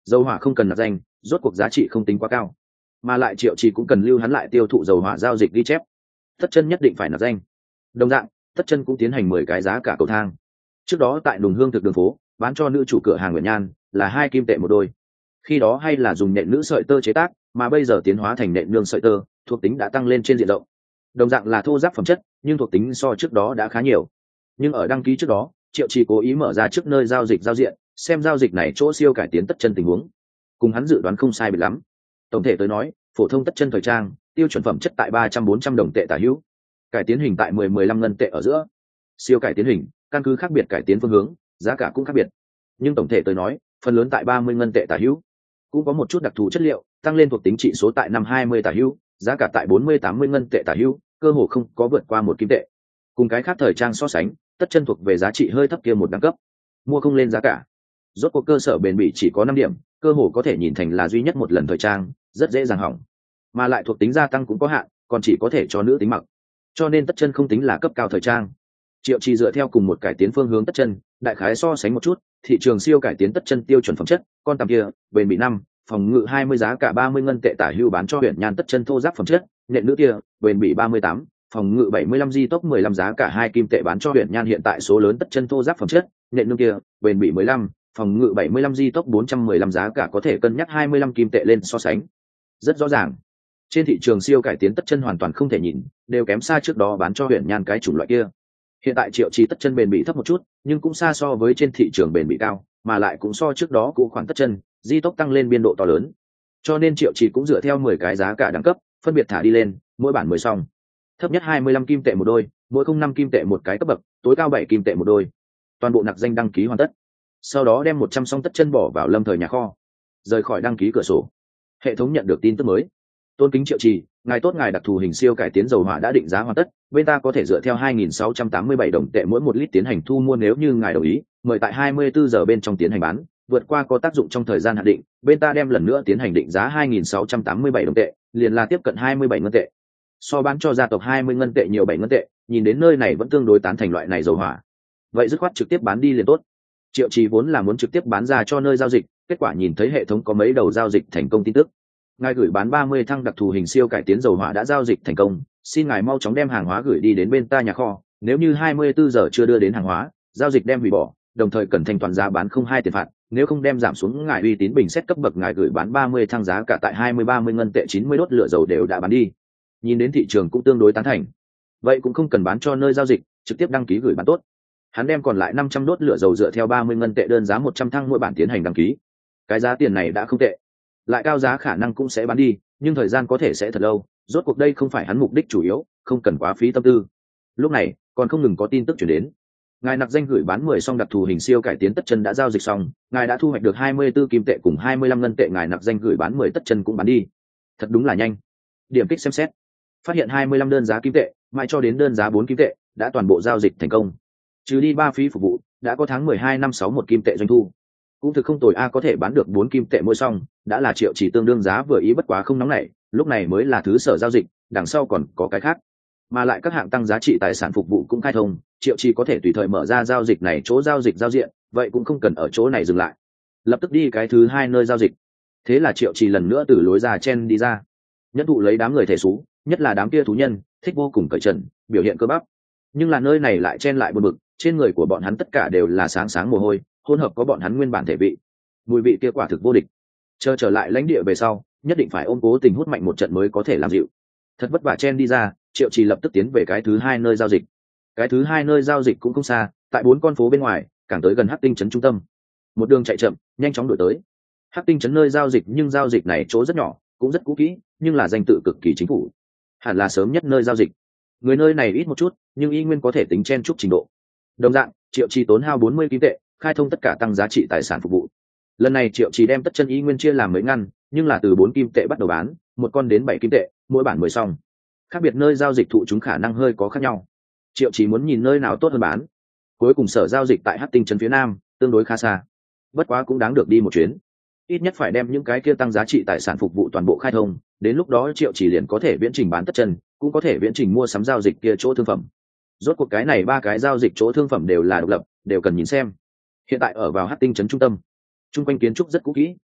Dầu hỏa không cần nạp danh, rốt cuộc giá trị không tính quá cao, mà lại Triệu Trì cũng cần lưu hắn lại tiêu thụ dầu hỏa giao dịch ghi chép. Tất chân nhất định phải nạp danh. Đồng dạng, Tất chân cũng tiến hành 10 cái giá cả cầu thang. Trước đó tại Đùng Hương thực đường phố bán cho nữ chủ cửa hàng Nguyễn Nhan là 2 kim tệ một đôi. Khi đó hay là dùng nện nữ sợi tơ chế tác, mà bây giờ tiến hóa thành nện nương sợi tơ, thuộc tính đã tăng lên trên diện rộng. Đồng dạng là thô ráp phẩm chất, nhưng thuộc tính so trước đó đã khá nhiều. Nhưng ở đăng ký trước đó, Triệu Trì cố ý mở ra trước nơi giao dịch giao diện, xem giao dịch này chỗ siêu cải tiến tất chân tình huống. Cùng hắn dự đoán không sai biệt lắm. Tổng thể tới nói, phổ thông tất chân thời trang, tiêu chuẩn phẩm chất tại 300-400 đồng tệ tả hữu, cải tiến hình tại 10-15 ngân tệ ở giữa. Siêu cải tiến hình, căn cứ khác biệt cải tiến phương hướng, giá cả cũng khác biệt. Nhưng tổng thể tới nói, phần lớn tại 30 ngân tệ tả hữu. Cũng có một chút đặc thù chất liệu, tăng lên thuộc tính trị số tại 520 tả hữu, giá cả tại 40-80 ngân tệ tả hữu, cơ hồ không có vượt qua 1 kim tệ. Cùng cái khác thời trang so sánh, tất chân thuộc về giá trị hơi thấp kia một đẳng cấp, mua không lên giá cả. Rốt cuộc cơ sở bền bỉ chỉ có 5 điểm, cơ hồ có thể nhìn thành là duy nhất một lần thời trang, rất dễ dàng hỏng. Mà lại thuộc tính gia tăng cũng có hạn, còn chỉ có thể cho nữ tính mặc. Cho nên tất chân không tính là cấp cao thời trang. Triệu Trì dựa theo cùng một cải tiến phương hướng tất chân, đại khái so sánh một chút, thị trường siêu cải tiến tất chân tiêu chuẩn phẩm chất, con tầm kia, bền bỉ 5, phòng ngự 20 giá cả 30 ngân tệ tả hữu bán cho Huyền Nhan tất chân thô giáp phẩm chất, nện nữ kia, bền bỉ 38, phòng ngự 75 di tốc 15 giá cả 2 kim tệ bán cho Huyền Nhan hiện tại số lớn tất chân thô giáp phẩm chất, nện nương kia, bền bỉ 15, phòng ngự 75 di tốc 415 giá cả có thể cân nhắc 25 kim tệ lên so sánh. Rất rõ ràng, trên thị trường siêu cải tiến tất chân hoàn toàn không thể nhìn, đều kém xa trước đó bán cho Huyền Nhan cái chủng loại kia. Hiện tại Triệu Trì tất chân bền bỉ thấp một chút, nhưng cũng xa so với trên thị trường bền bỉ cao, mà lại cũng so trước đó cũ khoản tất chân, di tốc tăng lên biên độ to lớn. Cho nên Triệu Trì cũng dựa theo 10 cái giá cả đẳng cấp, phân biệt thả đi lên, mỗi bản 10 song. Thấp nhất 25 kim tệ một đôi, mỗi 05 kim tệ một cái cấp bậc, tối cao 7 kim tệ một đôi. Toàn bộ nặc danh đăng ký hoàn tất. Sau đó đem 100 song tất chân bỏ vào lâm thời nhà kho, rời khỏi đăng ký cửa sổ. Hệ thống nhận được tin tức mới. Tôn kính Triệu Trì, ngài tốt, ngài đặc thù hình siêu cải tiến dầu hỏa đã định giá hoàn tất, bên ta có thể dựa theo 2.687 đồng tệ mỗi 1 lít tiến hành thu mua, nếu như ngài đồng ý, mời tại 24 giờ bên trong tiến hành bán, vượt qua có tác dụng trong thời gian hạn định, bên ta đem lần nữa tiến hành định giá 2.687 đồng tệ, liền là tiếp cận 27 ngân tệ. So bán cho gia tộc 20 ngân tệ nhiều 7 ngân tệ, nhìn đến nơi này vẫn tương đối tán thành loại này dầu hỏa. Vậy dứt khoát trực tiếp bán đi liền tốt. Triệu Trì vốn là muốn trực tiếp bán ra cho nơi giao dịch, kết quả nhìn thấy hệ thống có mấy đầu giao dịch thành công tin tức. Ngài gửi bán 30 thăng đặc thù hình siêu cải tiến dầu hỏa đã giao dịch thành công, xin ngài mau chóng đem hàng hóa gửi đi đến bên ta nhà kho, nếu như 24 giờ chưa đưa đến hàng hóa, giao dịch đem hủy bỏ, đồng thời cần thanh toán giá bán không hai tiền phạt, nếu không đem giảm xuống ngài uy tín bình xét cấp bậc. Ngài gửi bán 30 thăng giá cả tại 20-30 ngân tệ 90 đốt lửa dầu đều đã bán đi. Nhìn đến thị trường cũng tương đối tán thành. Vậy cũng không cần bán cho nơi giao dịch, trực tiếp đăng ký gửi bán tốt. Hắn đem còn lại 500 đốt lửa dầu dựa theo 30 ngân tệ đơn giá 100 thăng mỗi bản tiến hành đăng ký. Cái giá tiền này đã không tệ. Lại cao giá khả năng cũng sẽ bán đi, nhưng thời gian có thể sẽ thật lâu, rốt cuộc đây không phải hắn mục đích chủ yếu, không cần quá phí tâm tư. Lúc này còn không ngừng có tin tức chuyển đến. Ngài nặc danh gửi bán 10 song đặc thù hình siêu cải tiến tất chân đã giao dịch xong, ngài đã thu hoạch được 24 kim tệ cùng 25 ngân tệ. Ngài nặc danh gửi bán 10 tất chân cũng bán đi. Thật đúng là nhanh. Điểm kích xem xét, phát hiện 25 đơn giá kim tệ, mãi cho đến đơn giá 4 kim tệ, đã toàn bộ giao dịch thành công. Trừ đi 3 phí phục vụ, đã có tháng 12 năm 61 kim tệ doanh thu. Cũng thực không tồi a, có thể bán được 4 kim tệ mỗi song, đã là Triệu Trì tương đương giá vừa ý, bất quá không nóng nảy, lúc này mới là thứ sở giao dịch, đằng sau còn có cái khác. Mà lại các hạng tăng giá trị tài sản phục vụ cũng khai thông, Triệu Trì có thể tùy thời mở ra giao dịch này chỗ giao dịch giao diện, vậy cũng không cần ở chỗ này dừng lại, lập tức đi cái thứ hai nơi giao dịch. Thế là Triệu Trì lần nữa từ lối ra chen đi ra. Nhất thụ lấy đám người thể xú, nhất là đám kia thú nhân, thích vô cùng cởi trần, biểu hiện cơ bắp. Nhưng là nơi này lại chen lại buồn bực, trên người của bọn hắn tất cả đều là sáng sáng mồ hôi, hỗn hợp có bọn hắn nguyên bản thể vị, mùi vị kia quả thực vô địch. Chờ trở lại lãnh địa về sau, nhất định phải ôm cố tình hút mạnh một trận mới có thể làm dịu. Thật vất vả chen đi ra, Triệu Trì lập tức tiến về cái thứ hai nơi giao dịch. Cái thứ hai nơi giao dịch cũng không xa, tại 4 con phố bên ngoài, càng tới gần Hắc Tinh trấn trung tâm. Một đường chạy chậm, nhanh chóng đuổi tới Hắc Tinh trấn nơi giao dịch, nhưng giao dịch này chỗ rất nhỏ, cũng rất cũ kỹ, nhưng là danh tự cực kỳ chính phủ, hẳn là sớm nhất nơi giao dịch. Người nơi này ít một chút, nhưng y nguyên có thể tính chen chúc trình độ. Đồng dạng, Triệu Trì tốn hao 40 kim tệ, khai thông tất cả tăng giá trị tài sản phục vụ. Lần này Triệu Trì đem tất chân y nguyên chia làm mấy ngăn, nhưng là từ 4 kim tệ bắt đầu bán, một con đến 7 kim tệ, mỗi bản 10 song. Khác biệt nơi giao dịch thụ chúng khả năng hơi có khác nhau. Triệu Trì muốn nhìn nơi nào tốt hơn bán. Cuối cùng sở giao dịch tại Hắc Tinh trấn phía nam, tương đối khá xa. Bất quá cũng đáng được đi một chuyến. Ít nhất phải đem những cái kia tăng giá trị tài sản phục vụ toàn bộ khai thông, đến lúc đó Triệu Trì liền có thể viễn trình bán tất chân, cũng có thể viễn trình mua sắm giao dịch kia chỗ thương phẩm. Rốt cuộc cái này 3 cái giao dịch chỗ thương phẩm đều là độc lập, đều cần nhìn xem. Hiện tại ở vào Hắc Tinh trấn trung tâm, chung quanh kiến trúc rất cũ kỹ,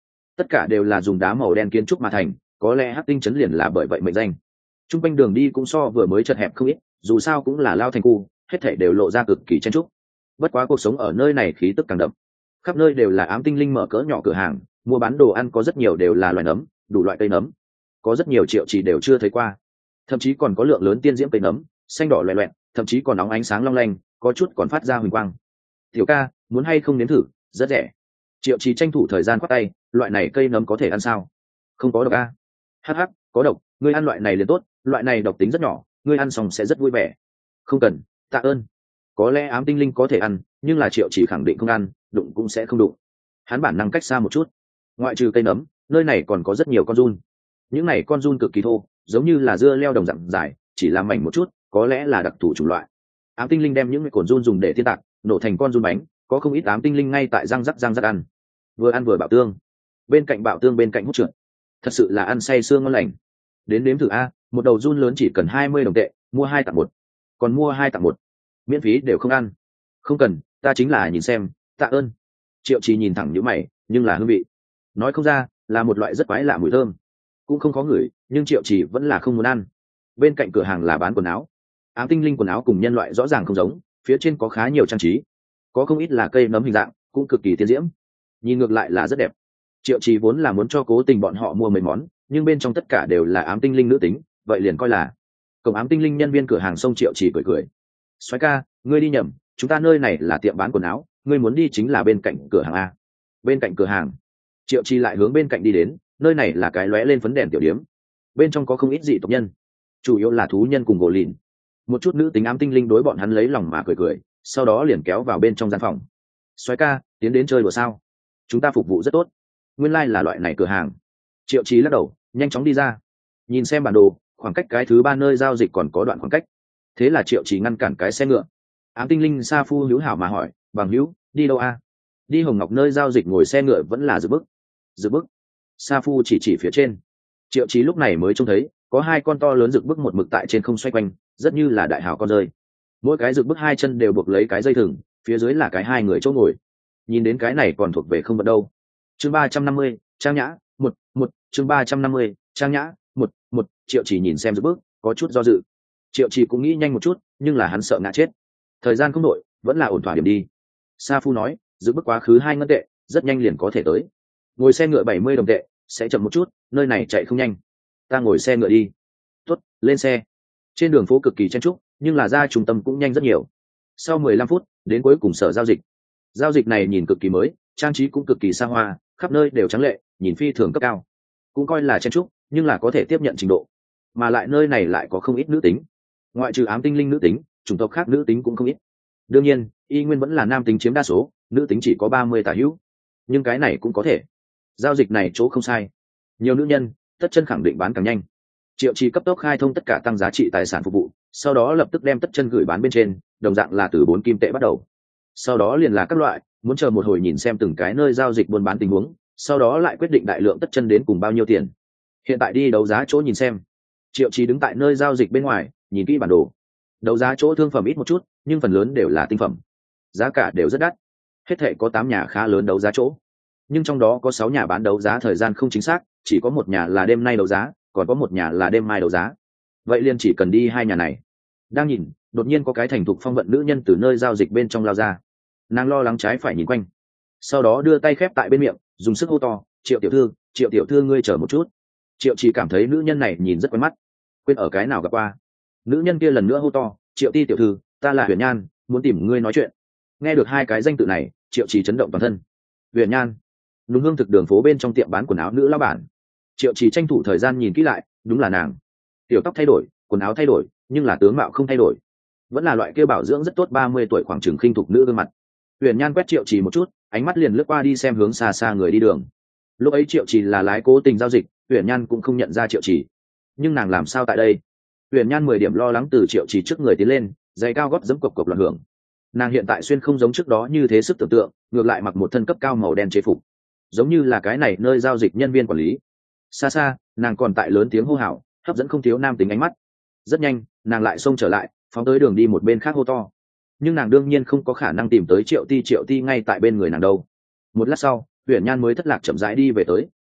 tất cả đều là dùng đá màu đen kiến trúc mà thành, có lẽ hắc tinh trấn liền là bởi vậy mệnh danh. Trung quanh đường đi cũng so vừa mới chật hẹp không ít, dù sao cũng là lao thành khu, hết thảy đều lộ ra cực kỳ chen trúc. Bất quá cuộc sống ở nơi này khí tức càng đậm, khắp nơi đều là ám tinh linh mở cỡ nhỏ cửa hàng, mua bán đồ ăn có rất nhiều đều là loài nấm, đủ loại cây nấm, có rất nhiều Triệu Chỉ đều chưa thấy qua, thậm chí còn có lượng lớn tiên diễm cây nấm, xanh đỏ loè loẹt, thậm chí còn nóng ánh sáng long lanh, có chút còn phát ra huỳnh quang. Tiểu ca, muốn hay không nếm thử, rất rẻ. Triệu Chỉ tranh thủ thời gian khoát tay, loại này cây nấm có thể ăn sao? Không có độc a. Hắc hắc, có độc, ngươi ăn loại này liền tốt, loại này độc tính rất nhỏ, ngươi ăn xong sẽ rất vui vẻ. Không cần, tạ ơn. Có lẽ ám tinh linh có thể ăn, nhưng là Triệu Chỉ khẳng định không ăn, đụng cũng sẽ không đụng. Hắn bản năng cách xa một chút. Ngoại trừ cây nấm, nơi này còn có rất nhiều con giun. Những này con giun cực kỳ thô, giống như là dưa leo đồng dạng dài, chỉ là mảnh một chút, có lẽ là đặc thù chủng loại. Ám tinh linh đem những cồn giun dùng để thiên tạc, nổ thành con giun bánh, có không ít ám tinh linh ngay tại răng rắc ăn. Vừa ăn vừa bảo tương. Bên cạnh bảo tương bên cạnh hút trượt. Thật sự là ăn say sương ngon lành. Đến nếm thử a, một đầu giun lớn chỉ cần 20 đồng tệ, mua 2 tặng 1. Còn mua 2 tặng 1, miễn phí đều không ăn. Không cần, ta chính là nhìn xem, tạ ơn. Triệu Chỉ nhìn thẳng nhíu mày, nhưng là hương vị, nói không ra, là một loại rất quái lạ mùi thơm, cũng không khó ngửi, nhưng Triệu Chỉ vẫn là không muốn ăn. Bên cạnh cửa hàng là bán quần áo, ám tinh linh quần áo cùng nhân loại rõ ràng không giống, phía trên có khá nhiều trang trí, có không ít là cây nấm hình dạng, cũng cực kỳ tiên diễm, nhìn ngược lại là rất đẹp. Triệu Chỉ vốn là muốn cho Cố Tình bọn họ mua mấy món, nhưng bên trong tất cả đều là ám tinh linh nữ tính, vậy liền coi là cổng ám tinh linh nhân viên cửa hàng xông Triệu Chỉ cười. Soái ca, ngươi đi nhầm, chúng ta nơi này là tiệm bán quần áo, ngươi muốn đi chính là bên cạnh cửa hàng a. Bên cạnh cửa hàng. Triệu Chỉ lại hướng bên cạnh đi đến, nơi này là cái lóe lên phấn đèn tiểu điếm, bên trong có không ít dị tộc nhân, chủ yếu là thú nhân cùng gỗ lìn. Một chút nữ tính ám tinh linh đối bọn hắn lấy lòng mà cười, sau đó liền kéo vào bên trong gian phòng. Soái ca, tiến đến chơi đùa sao? Chúng ta phục vụ rất tốt. Nguyên lai là loại này cửa hàng. Triệu Chí lắc đầu, nhanh chóng đi ra, nhìn xem bản đồ, khoảng cách cái thứ 3 nơi giao dịch còn có đoạn khoảng cách. Thế là Triệu Chí ngăn cản cái xe ngựa. Ám tinh linh Sa Phu hữu hảo mà hỏi, bằng hữu, đi đâu a? Đi Hồng Ngọc nơi giao dịch. Ngồi xe ngựa vẫn là dự bức. Sa Phu chỉ phía trên. Triệu Chí lúc này mới trông thấy có 2 con to lớn rực bức một mực tại trên không xoay quanh, rất như là đại hào con rơi. Mỗi cái rực bức 2 chân đều buộc lấy cái dây thừng, phía dưới là cái 2 người chỗ ngồi. Nhìn đến cái này còn thuộc về không vật đâu. Chương 350, Trang Nhã, 1, chương 350, Trang Nhã, 1. Triệu Chỉ nhìn xem rực bức, có chút do dự. Triệu Chỉ cũng nghĩ nhanh một chút, nhưng là hắn sợ ngã chết. Thời gian không đổi, vẫn là ổn thỏa điểm đi. Sa Phu nói, rực bức quá khứ 2 ngân tệ, rất nhanh liền có thể tới. Ngồi xe ngựa 70 đồng tệ, sẽ chậm một chút, nơi này chạy không nhanh. Ta ngồi xe ngựa đi. Tốt, lên xe. Trên đường phố cực kỳ chen chúc, nhưng là ra trung tâm cũng nhanh rất nhiều. Sau 15 phút, đến cuối cùng sở giao dịch. Giao dịch này nhìn cực kỳ mới, trang trí cũng cực kỳ xa hoa, khắp nơi đều trắng lệ, nhìn phi thường cấp cao. Cũng coi là chen chúc, nhưng là có thể tiếp nhận trình độ. Mà lại nơi này lại có không ít nữ tính. Ngoại trừ ám tinh linh nữ tính, chủng tộc khác nữ tính cũng không ít. Đương nhiên, y nguyên vẫn là nam tính chiếm đa số, nữ tính chỉ có 30 tả hữu. Nhưng cái này cũng có thể. Giao dịch này chỗ không sai. Nhiều nữ nhân, tất chân khẳng định bán càng nhanh. Triệu Chí cấp tốc khai thông tất cả tăng giá trị tài sản phục vụ, sau đó lập tức đem tất chân gửi bán bên trên, đồng dạng là từ 4 kim tệ bắt đầu. Sau đó liền là các loại, muốn chờ một hồi nhìn xem từng cái nơi giao dịch buôn bán tình huống, sau đó lại quyết định đại lượng tất chân đến cùng bao nhiêu tiền. Hiện tại đi đấu giá chỗ nhìn xem. Triệu Chí đứng tại nơi giao dịch bên ngoài, nhìn kỹ bản đồ. Đấu giá chỗ thương phẩm ít một chút, nhưng phần lớn đều là tinh phẩm, giá cả đều rất đắt. Hết thảy có 8 nhà khá lớn đấu giá chỗ, nhưng trong đó có 6 nhà bán đấu giá thời gian không chính xác, chỉ có 1 nhà là đêm nay đấu giá, còn có 1 nhà là đêm mai đấu giá. Vậy liền chỉ cần đi 2 nhà này. Đang nhìn, đột nhiên có cái thành thục phong vận nữ nhân từ nơi giao dịch bên trong lao ra. Nàng lo lắng trái phải nhìn quanh, sau đó đưa tay khép tại bên miệng, dùng sức hô to, Triệu tiểu thư ngươi chờ một chút. Triệu chỉ cảm thấy nữ nhân này nhìn rất quen mắt, quên ở cái nào gặp qua. Nữ nhân kia lần nữa hô to, Triệu ti tiểu thư, ta là Huyền Nhan, muốn tìm ngươi nói chuyện. Nghe được 2 cái danh tự này, Triệu chỉ chấn động toàn thân. Huyền Nhan, đúng hương thực đường phố bên trong tiệm bán quần áo nữ lão bản. Triệu chỉ tranh thủ thời gian nhìn kỹ lại, đúng là nàng. Tiểu tóc thay đổi, quần áo thay đổi, nhưng là tướng mạo không thay đổi, vẫn là loại kia bảo dưỡng rất tốt 30 tuổi khoảng chừng khinh thục nữ gương mặt. Huyền Nhan quét Triệu Chỉ một chút, ánh mắt liền lướt qua đi xem hướng xa xa người đi đường. Lúc ấy Triệu Chỉ là lái Cố Tình giao dịch, Huyền Nhan cũng không nhận ra Triệu Chỉ, nhưng nàng làm sao tại đây? Huyền Nhan 10 điểm lo lắng từ Triệu Chỉ trước người tiến lên, giày cao gót giẫm cộc cộc loạn hưởng. Nàng hiện tại xuyên không giống trước đó như thế sức tưởng tượng, ngược lại mặc một thân cấp cao màu đen chế phục, giống như là cái này nơi giao dịch nhân viên quản lý. Xa xa, nàng còn tại lớn tiếng hô hào, hấp dẫn không thiếu nam tính ánh mắt. Rất nhanh, nàng lại xông trở lại, phóng tới đường đi một bên khác hô to. Nhưng nàng đương nhiên không có khả năng tìm tới Triệu Ti ngay tại bên người nàng đâu. Một lát sau, Huyền Nhan mới thất lạc chậm rãi đi về tới.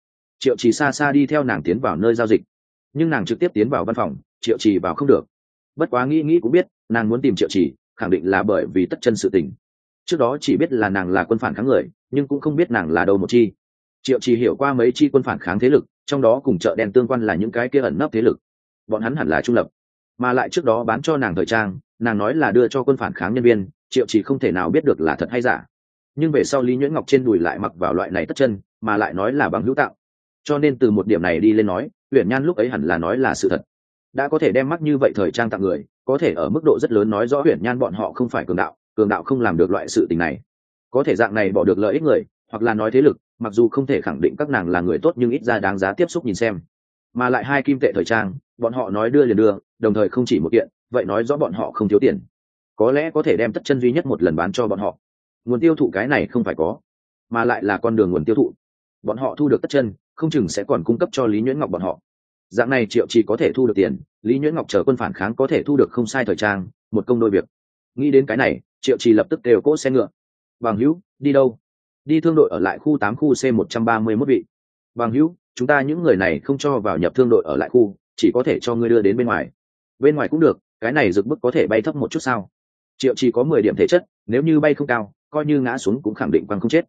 Triệu Trì xa xa đi theo nàng tiến vào nơi giao dịch, nhưng nàng trực tiếp tiến vào văn phòng, Triệu Trì vào không được. Bất quá nghĩ nghĩ cũng biết nàng muốn tìm Triệu Trì khẳng định là bởi vì Tất Chân sự tình. Trước đó chỉ biết là nàng là quân phản kháng người, nhưng cũng không biết nàng là đâu một chi. Triệu Trì hiểu qua mấy chi quân phản kháng thế lực, trong đó cùng chợ đen tương quan là những cái kia ẩn nấp thế lực, bọn hắn hẳn là trung lập, mà lại trước đó bán cho nàng thời trang, nàng nói là đưa cho quân phản kháng nhân viên, Triệu Trì không thể nào biết được là thật hay giả. Nhưng về sau Lý Nhuyễn Ngọc trên đùi lại mặc vào loại này Tất Chân, mà lại nói là bằng hữu tạo, cho nên từ một điểm này đi lên nói, Uyển Nhan lúc ấy hẳn là nói là sự thật. Đã có thể đem mắc như vậy thời trang tặng người, có thể ở mức độ rất lớn nói rõ Uyển Nhan bọn họ không phải cường đạo không làm được loại sự tình này. Có thể dạng này bỏ được lợi ích người, hoặc là nói thế lực, mặc dù không thể khẳng định các nàng là người tốt nhưng ít ra đáng giá tiếp xúc nhìn xem. Mà lại 2 kim tệ thời trang, bọn họ nói đưa liền đưa, đồng thời không chỉ một kiện, vậy nói rõ bọn họ không thiếu tiền. Có lẽ có thể đem Tất Chân duy nhất một lần bán cho bọn họ. Nguồn tiêu thụ cái này không phải có, mà lại là con đường nguồn tiêu thụ. Bọn họ thu được Tất Chân, không chừng sẽ còn cung cấp cho Lý Nhuyễn Ngọc bọn họ. Dạng này Triệu Trì có thể thu được tiền, Lý Nhuyễn Ngọc chờ quân phản kháng có thể thu được không sai thời trang, một công đôi việc. Nghĩ đến cái này, Triệu Trì lập tức đều cỗ xe ngựa. Bằng hữu, đi đâu? Đi thương đội ở lại khu 8 khu C131 vị. Bằng hữu, chúng ta những người này không cho vào nhập thương đội ở lại khu, chỉ có thể cho ngươi đưa đến bên ngoài. Bên ngoài cũng được, cái này rực bức có thể bay thấp một chút sao? Triệu Trì có 10 điểm thể chất, nếu như bay không cao, coi như ngã xuống cũng khẳng định quăng không chết.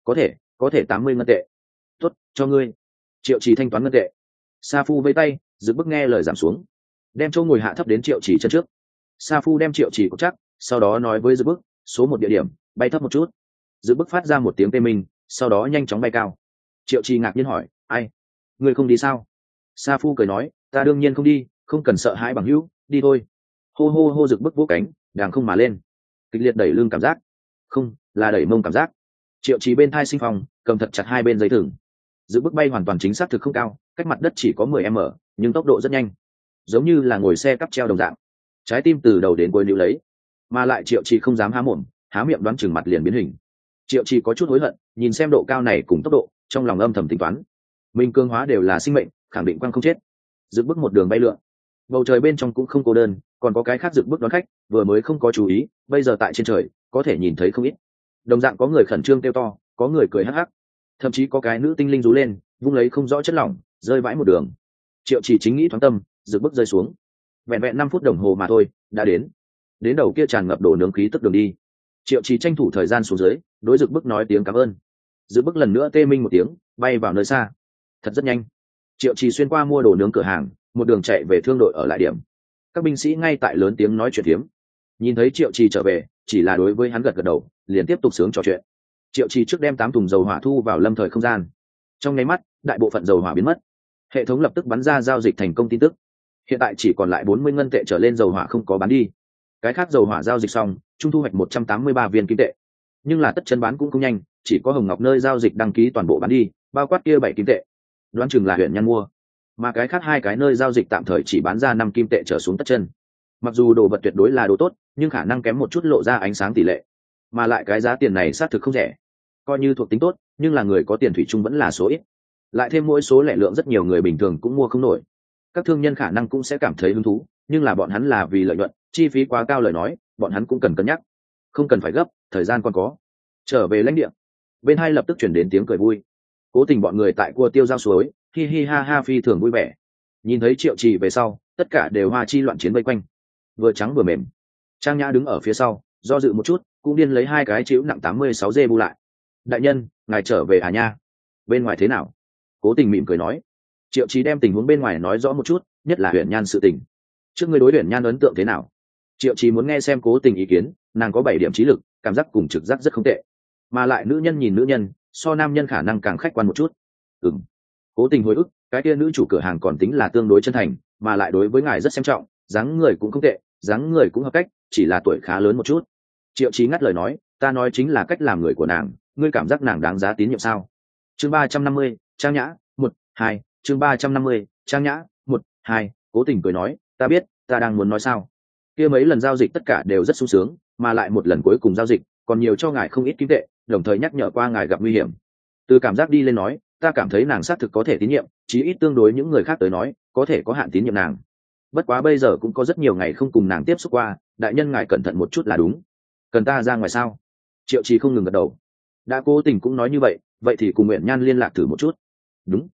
Có thể 80 ngân tệ. Tốt, cho ngươi. Triệu Trì thanh toán ngân tệ. Sa Phu vẫy tay, rực bức nghe lời giảm xuống, đem chỗ ngồi hạ thấp đến Triệu Trì chân trước. Sa Phu đem Triệu Trì cột chắc, sau đó nói với rực bức, số 1 địa điểm, bay thấp một chút. Rực bức phát ra một tiếng tê minh, sau đó nhanh chóng bay cao. Triệu Trì ngạc nhiên hỏi, ai? Ngươi không đi sao? Sa Phu cười nói, ta đương nhiên không đi, không cần sợ hãi bằng hữu, đi thôi. Hô hô hô, rực bức vỗ cánh, đàng không mà lên. Kịch liệt đẩy lưng cảm giác, không, là đẩy mông cảm giác. Triệu Trì bên thai sinh phòng, cầm thật chặt 2 bên dây thừng. Rực bức bay hoàn toàn chính xác thực không cao, cách mặt đất chỉ có 10m, nhưng tốc độ rất nhanh, giống như là ngồi xe cắp treo đồng dạng. Trái tim từ đầu đến cuối níu lấy, mà lại Triệu Trì không dám há mồm, há miệng đoán chừng mặt liền biến hình. Triệu Trì có chút hối hận, nhìn xem độ cao này cùng tốc độ, trong lòng âm thầm tính toán, mình cương hóa đều là sinh mệnh, khẳng định quang không chết. Rực bức một đường bay lượn, bầu trời bên trong cũng không cô đơn, còn có cái khác rực bức đón khách, vừa mới không có chú ý, bây giờ tại trên trời có thể nhìn thấy không ít. Đồng dạng có người khẩn trương kêu to, có người cười hắc hắc, thậm chí có cái nữ tinh linh rú lên, vung lấy không rõ chất lỏng, rơi vãi một đường. Triệu Trì chính nghĩ thoáng tâm, rực bức rơi xuống, vẹn vẹn 5 phút đồng hồ mà thôi, đã đến đầu kia tràn ngập đổ nướng khí tức đường đi. Triệu Trì tranh thủ thời gian xuống dưới, đối rực bức nói tiếng cảm ơn. Rực bức lần nữa tê minh một tiếng, bay vào nơi xa. Thật rất nhanh, Triệu Trì xuyên qua mua đồ nướng cửa hàng, một đường chạy về thương đội ở lại điểm. Các binh sĩ ngay tại lớn tiếng nói chuyện phiếm, nhìn thấy Triệu Trì trở về, chỉ là đối với hắn gật gật đầu, liền tiếp tục sướng trò chuyện. Triệu Trì trước đem 8 thùng dầu hỏa thu vào lâm thời không gian, trong nháy mắt đại bộ phận dầu hỏa biến mất, hệ thống lập tức bắn ra giao dịch thành công tin tức. Hiện tại chỉ còn lại 40 ngân tệ trở lên dầu hỏa không có bán đi, cái khác dầu hỏa giao dịch xong, trung thu hoạch 183 viên kim tệ. Nhưng là Tất Chân bán cũng không nhanh, chỉ có Hồng Ngọc nơi giao dịch đăng ký toàn bộ bán đi, bao quát kia 7 kim tệ, đoán chừng là Uyển Nhan mua, mà cái khác 2 cái nơi giao dịch tạm thời chỉ bán ra 5 kim tệ trở xuống Tất Chân. Mặc dù đồ vật tuyệt đối là đồ tốt, nhưng khả năng kém một chút lộ ra ánh sáng tỷ lệ, mà lại cái giá tiền này xác thực không rẻ, coi như thuộc tính tốt, nhưng là người có tiền thủy chung vẫn là số ít, lại thêm mỗi số lẻ lượng rất nhiều người bình thường cũng mua không nổi. Các thương nhân khả năng cũng sẽ cảm thấy hứng thú, nhưng là bọn hắn là vì lợi nhuận, chi phí quá cao lời nói, bọn hắn cũng cần cân nhắc. Không cần phải gấp, thời gian còn có. Trở về lãnh địa, bên hai lập tức chuyển đến tiếng cười vui. Cố Tình bọn người tại cua tiêu giao suối, hi hi ha ha phi thường vui vẻ. Nhìn thấy Triệu Trì về sau, tất cả đều hoa chi loạn chiến vây quanh, vừa trắng vừa mềm. Trang Nhã đứng ở phía sau, do dự một chút, cũng điên lấy 2 cái chịu nặng 86 dê bu lại. Đại nhân, ngài trở về à nha? Bên ngoài thế nào? Cố Tình mỉm cười nói. Triệu Trì đem tình huống bên ngoài nói rõ một chút, nhất là Uyển Nhan sự tình. Trước ngươi đối Uyển Nhan ấn tượng thế nào? Triệu Trì muốn nghe xem Cố Tình ý kiến, nàng có 7 điểm trí lực, cảm giác cùng trực giác rất không tệ, mà lại nữ nhân nhìn nữ nhân, so nam nhân khả năng càng khách quan một chút. Cố Tình hồi ức, cái kia nữ chủ cửa hàng còn tính là tương đối chân thành, mà lại đối với ngài rất xem trọng, dáng người cũng không tệ, dáng người cũng hợp cách, chỉ là tuổi khá lớn một chút. Triệu Trì ngắt lời nói, ta nói chính là cách làm người của nàng, ngươi cảm giác nàng đáng giá tín nhiệm sao? Chương 350, Trang Nhã, 1-2, chương 350, Trang Nhã, 1-2. Cố Tình cười nói, ta biết, ta đang muốn nói sao. Kia mấy lần giao dịch tất cả đều rất sung sướng, mà lại một lần cuối cùng giao dịch, còn nhiều cho ngài không ít kim tệ, đồng thời nhắc nhở qua ngài gặp nguy hiểm. Từ cảm giác đi lên nói, ta cảm thấy nàng xác thực có thể tín nhiệm, chí ít tương đối những người khác tới nói, có thể có hạn tín nhiệm nàng. Bất quá bây giờ cũng có rất nhiều ngày không cùng nàng tiếp xúc qua, đại nhân ngài cẩn thận một chút là đúng. Cần ta ra ngoài sao? Triệu Trì không ngừng gật đầu. Đã Cố Tình cũng nói như vậy, vậy thì cùng Uyển Nhan liên lạc thử một chút. Đúng,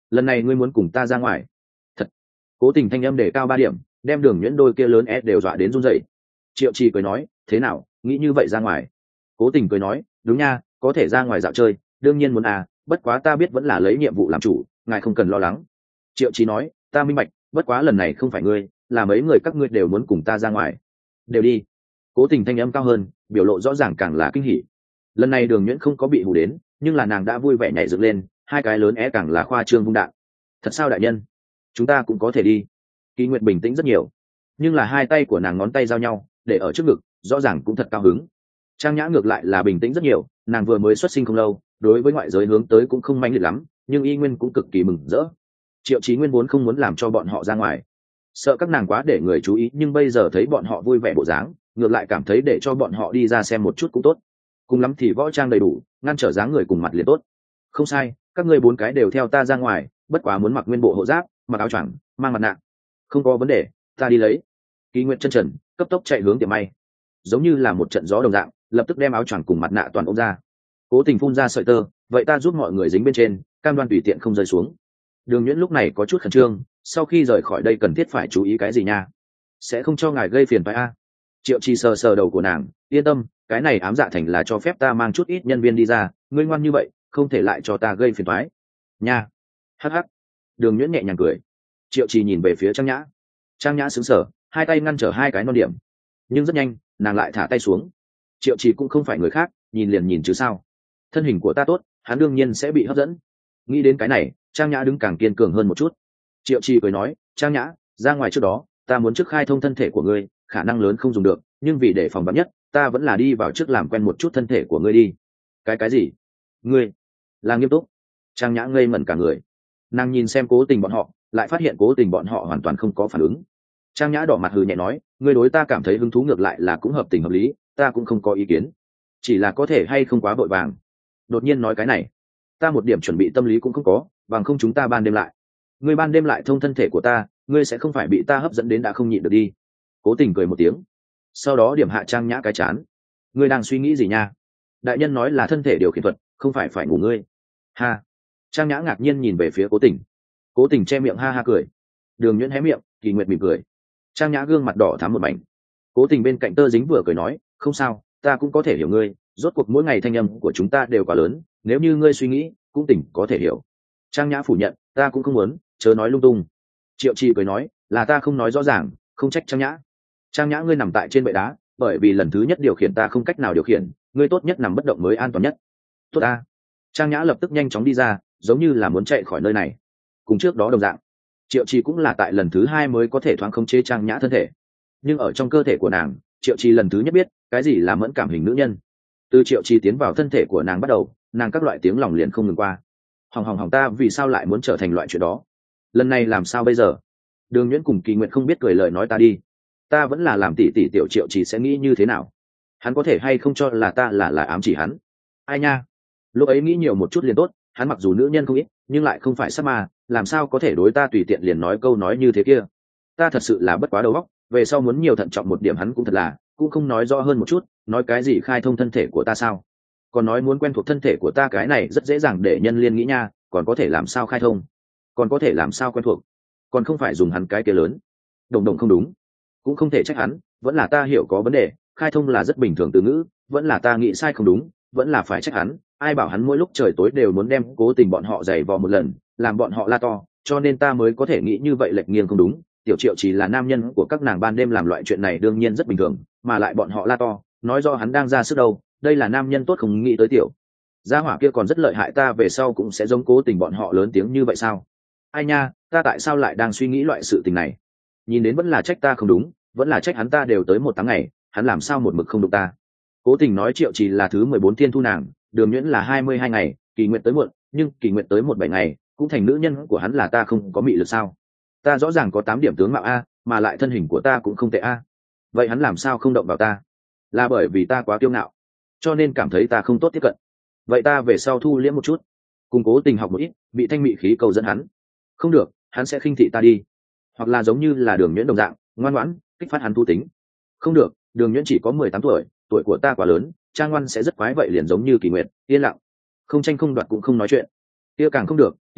lần này ngươi muốn cùng ta ra ngoài? Thật. Cố Tình thanh âm để cao 3 điểm, đem Đường Nhuyễn đôi kia lớn đều dọa đến run rẩy. Triệu Trì cười nói, thế nào, nghĩ như vậy ra ngoài? Cố Tình cười nói, đúng nha, có thể ra ngoài dạo chơi, đương nhiên muốn à, bất quá ta biết vẫn là lấy nhiệm vụ làm chủ, ngài không cần lo lắng. Triệu Trì nói, ta minh bạch, bất quá lần này không phải ngươi, là mấy người các ngươi đều muốn cùng ta ra ngoài. Đều đi. Cố Tình thanh âm cao hơn, biểu lộ rõ ràng càng là kinh hỉ. Lần này Đường Nhuyễn không có bị hù đến, nhưng là nàng đã vui vẻ nhảy dựng lên, hai cái lớn càng là khoa trương vung đạn. Thật sao đại nhân? Chúng ta cũng có thể đi. Kỳ Nguyệt bình tĩnh rất nhiều, nhưng là hai tay của nàng ngón tay giao nhau, để ở trước ngực, rõ ràng cũng thật cao hứng. Trang Nhã ngược lại là bình tĩnh rất nhiều, nàng vừa mới xuất sinh không lâu, đối với ngoại giới hướng tới cũng không mãnh liệt lắm, nhưng y nguyên cũng cực kỳ mừng rỡ. Triệu Chí Nguyên vốn không muốn làm cho bọn họ ra ngoài, sợ các nàng quá để người chú ý, nhưng bây giờ thấy bọn họ vui vẻ bộ dáng, ngược lại cảm thấy để cho bọn họ đi ra xem một chút cũng tốt. Cùng lắm thì võ trang đầy đủ, ngăn trở dáng người cùng mặt liền tốt. Không sai, các ngươi 4 cái đều theo ta ra ngoài, bất quá muốn mặc nguyên bộ hộ giáp, mặc áo choàng, mang mặt nạ. Không có vấn đề, ta đi lấy. Kỳ Nguyệt chân trần, cấp tốc chạy hướng tiệm may, giống như là một trận gió đồng dạng, lập tức đem áo choàng cùng mặt nạ toàn ôm ra. Cố Tình phun ra sợi tơ, vậy ta giúp mọi người dính bên trên, cam đoan tùy tiện không rơi xuống. Đường Nhuyễn lúc này có chút khẩn trương, sau khi rời khỏi đây cần thiết phải chú ý cái gì nha? Sẽ không cho ngài gây phiền phải a? Triệu Trì sờ sờ đầu của nàng, yên tâm, cái này ám dạ thành là cho phép ta mang chút ít nhân viên đi ra, ngươi ngoan như vậy, không thể lại cho ta gây phiền toái. Nha. Hắc hắc. Đường Nhuyễn nhẹ nhàng cười. Triệu Trì nhìn về phía Trang Nhã. Trang Nhã sững sờ, hai tay ngăn trở hai cái non điểm, nhưng rất nhanh, nàng lại thả tay xuống. Triệu Trì cũng không phải người khác, nhìn liền nhìn chứ sao? Thân hình của ta tốt, hắn đương nhiên sẽ bị hấp dẫn. Nghĩ đến cái này, Trang Nhã đứng càng kiên cường hơn một chút. Triệu Trì cười nói, Trang Nhã, ra ngoài trước đó, ta muốn trước khai thông thân thể của ngươi, khả năng lớn không dùng được, nhưng vì để phòng vắn nhất, ta vẫn là đi vào trước làm quen một chút thân thể của ngươi đi. Cái gì? Ngươi là nghiêm túc? Trang Nhã ngây ngẩn cả người. Nàng nhìn xem Cố Tình bọn họ, lại phát hiện Cố Tình bọn họ hoàn toàn không có phản ứng. Trang Nhã đỏ mặt hừ nhẹ nói, ngươi đối ta cảm thấy hứng thú ngược lại là cũng hợp tình hợp lý, ta cũng không có ý kiến, chỉ là có thể hay không quá vội vàng. Đột nhiên nói cái này, ta một điểm chuẩn bị tâm lý cũng không có, bằng không chúng ta ban đêm lại. Ngươi ban đêm lại thông thân thể của ta, ngươi sẽ không phải bị ta hấp dẫn đến đã không nhịn được đi. Cố Tình cười một tiếng, sau đó điểm hạ Trang Nhã cái chán. Ngươi đang suy nghĩ gì nha? Đại nhân nói là thân thể điều khiển thuật, không phải phải ngủ ngươi. Ha. Trang Nhã ngạc nhiên nhìn về phía Cố Tình. Cố Tình che miệng ha ha cười. Đường Nhuyễn hé miệng, Kỳ Nguyệt mỉm cười. Trang Nhã gương mặt đỏ thắm một mảnh. Cố Tình bên cạnh tơ dính vừa cười nói, không sao, ta cũng có thể hiểu ngươi, rốt cuộc mỗi ngày thanh âm của chúng ta đều quá lớn, nếu như ngươi suy nghĩ, cũng tỉnh có thể hiểu. Trang Nhã phủ nhận, ta cũng không muốn, chớ nói lung tung. Triệu Trì cười nói, là ta không nói rõ ràng, không trách Trang Nhã. Trang Nhã, ngươi nằm tại trên bệ đá, bởi vì lần thứ nhất điều khiển ta không cách nào điều khiển, ngươi tốt nhất nằm bất động mới an toàn nhất. Tốt ta. Trang Nhã lập tức nhanh chóng đi ra, giống như là muốn chạy khỏi nơi này. Cùng trước đó đồng dạng, Triệu Trì cũng là tại lần thứ 2 mới có thể thoáng khống chế Trang Nhã thân thể, nhưng ở trong cơ thể của nàng, Triệu Trì lần thứ nhất biết cái gì là mẫn cảm hình nữ nhân. Từ Triệu Trì tiến vào thân thể của nàng bắt đầu, nàng các loại tiếng lòng liền không ngừng qua. Hỏng ta vì sao lại muốn trở thành loại chuyện đó? Lần này làm sao bây giờ? Đường Nhuyễn cùng Kỳ Nguyệt không biết cười lời nói ta đi. Ta vẫn là làm tỷ tỷ tiểu Triệu Trì sẽ nghĩ như thế nào? Hắn có thể hay không cho là ta là ám chỉ hắn? Ai nha? Lúc ấy nghĩ nhiều một chút liền tốt, hắn mặc dù nữ nhân không ít, nhưng lại không phải sát ma, làm sao có thể đối ta tùy tiện liền nói câu nói như thế kia? Ta thật sự là bất quá đầu óc, về sau muốn nhiều thận trọng một điểm, hắn cũng thật là cũng không nói rõ hơn một chút, nói cái gì khai thông thân thể của ta sao? Còn nói muốn quen thuộc thân thể của ta, cái này rất dễ dàng để nhân liên nghĩ nha, còn có thể làm sao khai thông? Còn có thể làm sao quen thuộc? Còn không phải dùng hắn cái kia lớn. Đồng đồng không đúng, cũng không thể trách hắn, vẫn là ta hiểu có vấn đề, khai thông là rất bình thường từ ngữ, vẫn là ta nghĩ sai không đúng, vẫn là phải trách hắn, ai bảo hắn mỗi lúc trời tối đều muốn đem Cố Tình bọn họ giày vò một lần, làm bọn họ la to, cho nên ta mới có thể nghĩ như vậy lệch nghiêng không đúng. Tiểu Triệu chỉ là nam nhân của các nàng, ban đêm làm loại chuyện này đương nhiên rất bình thường, mà lại bọn họ la to, nói do hắn đang ra sức đâu, đây là nam nhân tốt không nghĩ tới tiểu gia hỏa kia còn rất lợi hại, ta về sau cũng sẽ giống Cố Tình bọn họ lớn tiếng như vậy sao? Ai nha, ta tại sao lại đang suy nghĩ loại sự tình này? Nhìn đến vẫn là trách ta không đúng, vẫn là trách hắn, ta đều tới 1 tháng ngày, hắn làm sao một mực không đụng ta? Cố Tình nói Triệu chỉ là thứ 14 thiên thu nàng, Đường Nhuyễn là 22 ngày, Kỳ Nguyệt tới muộn, nhưng Kỳ Nguyệt tới 17 ngày, cũng thành nữ nhân của hắn, là ta không có mị lực sao? Ta rõ ràng có 8 điểm tướng mạo a, mà lại thân hình của ta cũng không tệ a. Vậy hắn làm sao không động vào ta? Là bởi vì ta quá kiêu ngạo, cho nên cảm thấy ta không tốt tiếp cận. Vậy ta về sau thu liễm một chút, cùng Cố Tình học một ít, bị thanh mị khí cầu dẫn hắn. Không được, hắn sẽ khinh thị ta đi. Hoặc là giống như là Đường Nhuyễn đồng dạng, ngoan ngoãn, kích phát hắn thu tính. Không được, Đường Nhuyễn chỉ có 18 tuổi, tuổi của ta quá lớn, Trang Ngoan sẽ rất quái, vậy liền giống như Kỳ Nguyệt, yên lặng, không tranh không đoạt cũng không nói chuyện. Kia càng không được, yên lặng,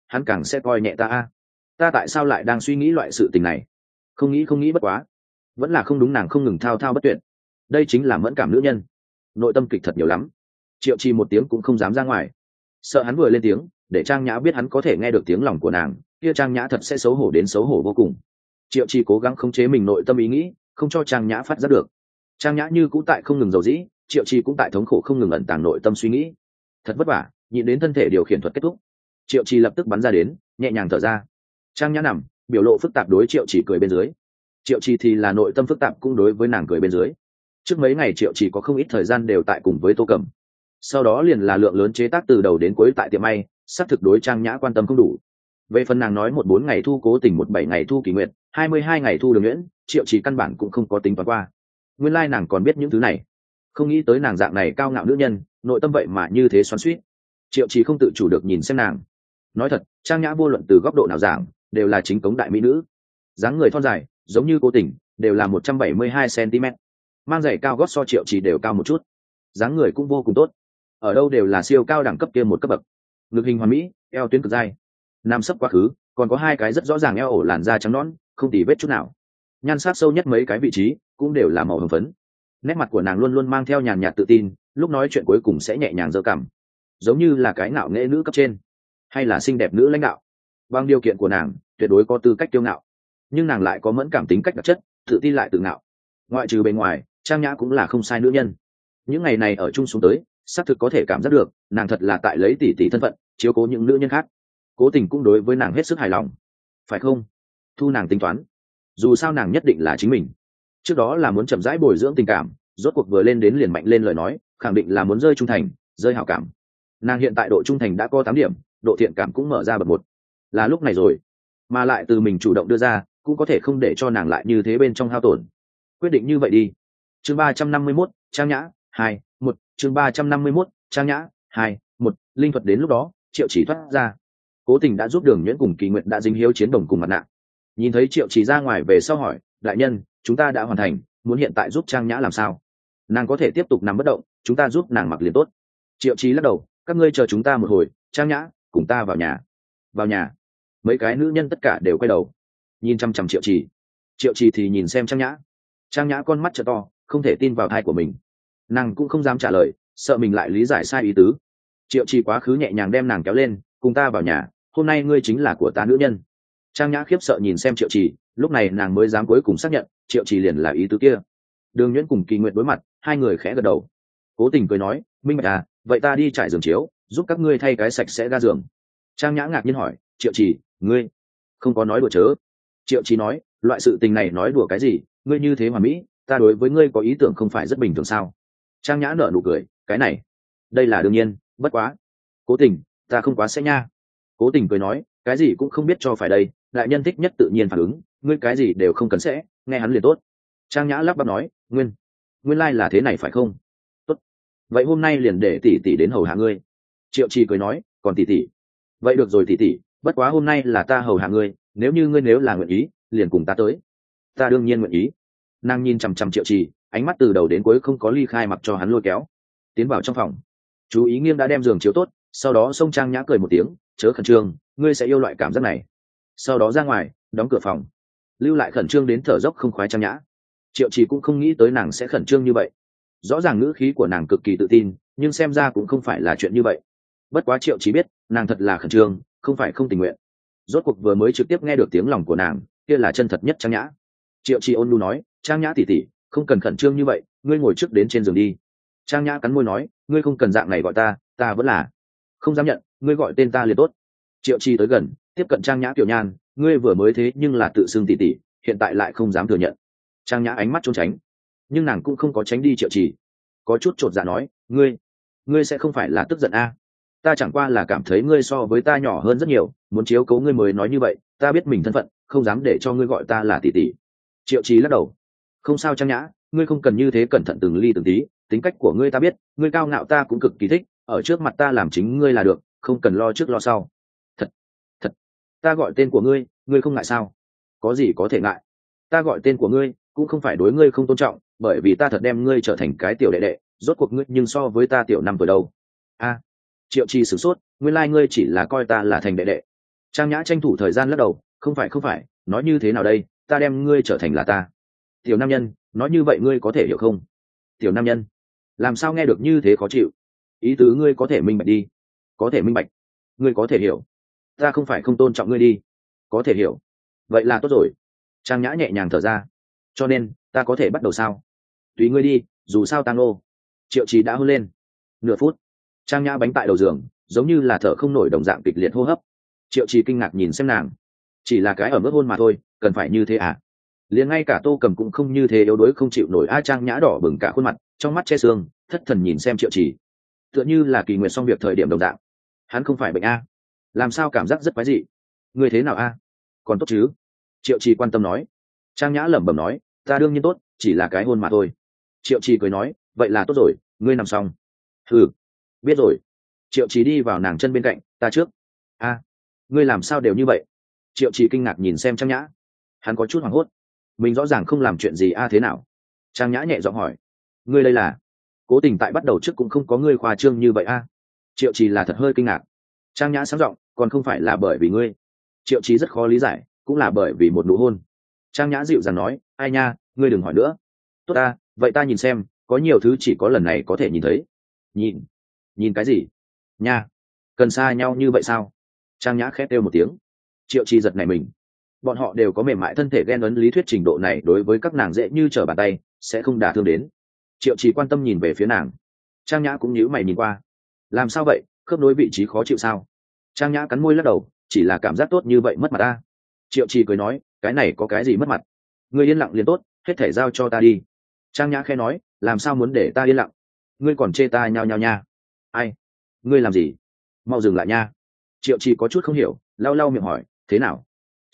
hắn càng sẽ coi nhẹ ta a. Ta tại sao lại đang suy nghĩ loại sự tình này? Không nghĩ bất quá, vẫn là không đúng. Nàng không ngừng thao thao bất tuyệt. Đây chính là mẫn cảm nữ nhân, nội tâm kịch thật nhiều lắm. Triệu Trì một tiếng cũng không dám ra ngoài, sợ hắn vừa lên tiếng để Trang Nhã biết hắn có thể nghe được tiếng lòng của nàng, kia Trang Nhã thật sẽ xấu hổ đến xấu hổ vô cùng. Triệu Trì cố gắng khống chế mình nội tâm ý nghĩ, không cho Trang Nhã phát giác được. Trang Nhã như cũ tại không ngừng dầu dĩ, Triệu Trì cũng tại thống khổ không ngừng ẩn tàng nội tâm suy nghĩ. Thật vất vả, nhịn đến thân thể điều khiển thuật kết thúc, Triệu Trì lập tức bắn ra đến, nhẹ nhàng thở ra. Trang Nhã nằm biểu lộ phức tạp đối Triệu Trì cười bên dưới, Triệu Trì thì là nội tâm phức tạp cũng đối với nàng cười bên dưới. Trước mấy ngày Triệu Trì có không ít thời gian đều tại cùng với Tô Cẩm, sau đó liền là lượng lớn chế tác từ đầu đến cuối tại tiệm may, xác thực đối Trang Nhã quan tâm không đủ. Về phần nàng nói 14 ngày thu Cố Tình, 17 ngày thu Kỳ Nguyệt, 22 ngày thu Đường Nhuyễn, Triệu Trì căn bản cũng không có tính toán qua. Nguyên lai nàng còn biết những thứ này, không nghĩ tới nàng dạng này cao ngạo nữ nhân, nội tâm vậy mà như thế xoắn xuýt. Triệu Trì không tự chủ được nhìn xem nàng. Nói thật, Trang Nhã vô luận từ góc độ nào giảng, đều là chính cống đại mỹ nữ. Dáng người thon dài, giống như Cố Tình, đều là 172 cm. Mang giày cao gót so Triệu Trì đều cao một chút. Dáng người cũng vô cùng tốt. Ở đâu đều là siêu cao đẳng cấp kia một cấp bậc. Ngực hình hoàn mỹ, eo tuyến cực dai. Nam sấp quá khứ, còn có hai cái rất rõ ràng eo ổ làn da trắng nõn, không tì vết chút nào. Nhan sắc sâu nhất mấy cái vị trí cũng đều là màu hồng phấn. Nét mặt của nàng luôn luôn mang theo nhàn nhạt tự tin, lúc nói chuyện cuối cùng sẽ nhẹ nhàng giơ cằm, giống như là cái ngạo nghễ nữ cấp trên, hay là xinh đẹp nữ lãnh đạo. Bằng điều kiện của nàng, tuyệt đối có tư cách kiêu ngạo, nhưng nàng lại có mẫn cảm tính cách đặc chất, tự tin lại tự ngạo. Ngoại trừ bên ngoài, Trang Nhã cũng là không sai nữ nhân. Những ngày này ở chung xuống tới, xác thực có thể cảm giác được, nàng thật là tại lấy tỷ tỷ thân phận chiếu cố những nữ nhân khác. Cố Tình cũng đối với nàng hết sức hài lòng, phải không? Thu nàng tính toán, dù sao nàng nhất định là chính mình. Trước đó là muốn chậm rãi bồi dưỡng tình cảm, rốt cuộc vừa lên đến liền mạnh lên lời nói, khẳng định là muốn rơi trung thành, rơi hảo cảm. Nàng hiện tại độ trung thành đã có 8 điểm, độ thiện cảm cũng mở ra bậc 1. Là lúc này rồi, mà lại từ mình chủ động đưa ra, cũng có thể không để cho nàng lại như thế bên trong hao tổn. Quyết định như vậy đi. Chương 351, Trang Nhã 2, 1. Chương 351, Trang Nhã 2, 1. Linh thuật đến lúc đó, Triệu Chỉ thoát ra. Cố Tình đã giúp Đường Nhuyễn cùng Kỳ Nguyệt đã dính hiếu chiến đồng cùng mặt nạ. Nhìn thấy Triệu Chỉ ra ngoài về sau hỏi, đại nhân, chúng ta đã hoàn thành, muốn hiện tại giúp Trang Nhã làm sao? Nàng có thể tiếp tục nằm bất động, chúng ta giúp nàng mặc liền tốt. Triệu Chí lắc đầu, các ngươi chờ chúng ta một hồi. Trang Nhã, cùng ta vào nhà. Vào nhà. Mấy cái nữ nhân tất cả đều quay đầu, nhìn chăm chăm Triệu Chí. Triệu Chí thì nhìn xem Trang Nhã. Trang Nhã con mắt trợ to, không thể tin vào thai của mình. Nàng cũng không dám trả lời, sợ mình lại lý giải sai ý tứ. Triệu Chí quá khứ nhẹ nhàng đem nàng kéo lên, cùng ta vào nhà, hôm nay ngươi chính là của ta nữ nhân. Trang Nhã khiếp sợ nhìn xem Triệu Chí, lúc này nàng mới dám cuối cùng xác nhận, Triệu Chí liền là ý tứ kia. Đường Nhuyễn cùng Kỳ Nguyệt đối mặt, hai người khẽ gật đầu. Cố Tình cười nói, minh bạch à, vậy ta đi trải giường chiếu, giúp các ngươi thay cái sạch sẽ ga giường. Trang Nhã ngạc nhiên hỏi, Triệu Chí, ngươi không có nói đùa chớ? Triệu Chí nói, loại sự tình này nói đùa cái gì, ngươi như thế hoàn mỹ, ta đối với ngươi có ý tưởng không phải rất bình thường sao? Trang Nhã nở nụ cười, cái này, đây là đương nhiên, bất quá. Cố Tình, ta không quá sẽ nha. Cố Tình cười nói, cái gì cũng không biết cho phải đây, đại nhân thích nhất tự nhiên phản ứng, ngươi cái gì đều không cần sẽ, nghe hắn liền tốt. Trang Nhã lắp bắp nói, nguyên lai là thế này phải không? Tốt, vậy hôm nay liền để tỷ tỷ đến hầu hạ ngươi. Triệu Chí cười nói, còn tỷ tỷ? Vậy được rồi tỷ tỷ, bất quá hôm nay là ta hầu hạ ngươi, nếu như ngươi nếu là nguyện ý, liền cùng ta tới. Ta đương nhiên nguyện ý. Nàng nhìn chằm chằm Triệu Chí, ánh mắt từ đầu đến cuối không có ly khai, mặc cho hắn lôi kéo tiến vào trong phòng. Chú ý Nghiêm đã đem giường chiếu tốt, sau đó xông Trang Nhã cười một tiếng, chớ khẩn trương, ngươi sẽ yêu loại cảm giác này. Sau đó ra ngoài, đóng cửa phòng, lưu lại khẩn trương đến thở dốc không khoái Trang Nhã. Triệu Chí cũng không nghĩ tới nàng sẽ khẩn trương như vậy. Rõ ràng ngữ khí của nàng cực kỳ tự tin, nhưng xem ra cũng không phải là chuyện như vậy. Bất quá Triệu Chí biết, nàng thật là khẩn trương, không phải không tình nguyện. Rốt cuộc vừa mới trực tiếp nghe được tiếng lòng của nàng, kia là chân thật nhất Trang Nhã. Triệu Chí ôn nhu nói, Trang Nhã tỷ tỷ, không cần khẩn trương như vậy, ngươi ngồi trước đến trên giường đi. Trang Nhã cắn môi nói, ngươi không cần dạng này gọi ta, ta vẫn là không dám nhận, ngươi gọi tên ta liền tốt. Triệu Chí tới gần, tiếp cận Trang Nhã tiểu nhan, ngươi vừa mới thế nhưng là tự xưng tỷ tỷ, hiện tại lại không dám thừa nhận. Trang Nhã ánh mắt trốn tránh, nhưng nàng cũng không có tránh đi Triệu Chí, có chút chột dạ nói, ngươi sẽ không phải là tức giận a? Ta chẳng qua là cảm thấy ngươi so với ta nhỏ hơn rất nhiều, muốn chiếu cố ngươi mới nói như vậy, ta biết mình thân phận, không dám để cho ngươi gọi ta là tỷ tỷ. Triệu Chí lắc đầu, không sao Trang Nhã, ngươi không cần như thế cẩn thận từng ly từng tí, tính cách của ngươi ta biết, ngươi cao ngạo ta cũng cực kỳ thích, ở trước mặt ta làm chính ngươi là được, không cần lo trước lo sau. Thật, ta gọi tên của ngươi, ngươi không ngại sao? Có gì có thể ngại? Ta gọi tên của ngươi cũng không phải đối ngươi không tôn trọng, bởi vì ta thật đem ngươi trở thành cái tiểu đệ đệ, rốt cuộc ngươi nhưng so với ta tiểu 5 tuổi đâu. A, Triệu Chí sửng sốt, nguyên lai ngươi chỉ là coi ta là thành đệ đệ. Trang nhã tranh thủ thời gian lắc đầu, không phải nói như thế nào đây, ta đem ngươi trở thành là ta. Tiểu nam nhân, nói như vậy ngươi có thể hiểu không? Tiểu nam nhân, làm sao nghe được như thế khó chịu? Ý tứ ngươi có thể minh bạch đi. Có thể minh bạch, ngươi có thể hiểu. Ta không phải không tôn trọng ngươi đi. Có thể hiểu, vậy là tốt rồi. Trang nhã nhẹ nhàng thở ra. Cho nên ta có thể bắt đầu sao? Tùy ngươi đi, dù sao tang ô. Triệu Trì đã hôn lên. Nửa phút, Trang nhã bánh tại đầu giường, giống như là thở không nổi đồng dạng kịch liệt hô hấp. Triệu Trì kinh ngạc nhìn xem nàng. Chỉ là cái ở mức hôn mà thôi, cần phải như thế à? Liền ngay cả Tô Cầm cũng không như thế yếu đuối không chịu nổi. Trang nhã đỏ bừng cả khuôn mặt, trong mắt che xương, thất thần nhìn xem Triệu Trì, tựa như là kỳ nguyện xong việc thời điểm đồng dạng. Hắn không phải bệnh a? Làm sao cảm giác rất quái dị? Người thế nào a? Còn tốt chứ? Triệu Trì quan tâm nói. Trang nhã lẩm bẩm nói, ta đương nhiên tốt, chỉ là cái hôn mà thôi. Triệu Trì cười nói, vậy là tốt rồi, ngươi nằm xong. Ừ, biết rồi. Triệu Trì đi vào nàng chân bên cạnh, ta trước. A, ngươi làm sao đều như vậy? Triệu Trì kinh ngạc nhìn xem Trang nhã. Hắn có chút hoảng hốt, mình rõ ràng không làm chuyện gì a, thế nào? Trang nhã nhẹ giọng hỏi, ngươi đây là cố tình tại bắt đầu trước cũng không có ngươi khoa trương như vậy a? Triệu Trì là thật hơi kinh ngạc. Trang nhã sáng giọng, còn không phải là bởi vì ngươi. Triệu Trì rất khó lý giải, cũng là bởi vì một nụ hôn. Trang nhã dịu dàng nói, ai nha, ngươi đừng hỏi nữa. Tốt ta, vậy ta nhìn xem, có nhiều thứ chỉ có lần này có thể nhìn thấy. Nhìn cái gì nha? Cần xa nhau như vậy sao? Trang nhã khét kêu một tiếng. Triệu Trì giật này mình. Bọn họ đều có mềm mại thân thể ghen ấn lý thuyết trình độ này đối với các nàng dễ như trở bàn tay, sẽ không đả thương đến. Triệu Trì quan tâm nhìn về phía nàng. Trang nhã cũng nhíu mày nhìn qua. Làm sao vậy, khớp nối vị trí khó chịu sao? Trang nhã cắn môi lắc đầu, chỉ là cảm giác tốt như vậy mất mặt ta. Triệu Trì cười nói, cái này có cái gì mất mặt? Ngươi yên lặng liền tốt, hết thể giao cho ta đi. Trang nhã khẽ nói, làm sao muốn để ta yên lặng? Ngươi còn chê ta nhao nhao nha. Ai? Ngươi làm gì? Mau dừng lại nha. Triệu Trì có chút không hiểu, lau lau miệng hỏi, thế nào?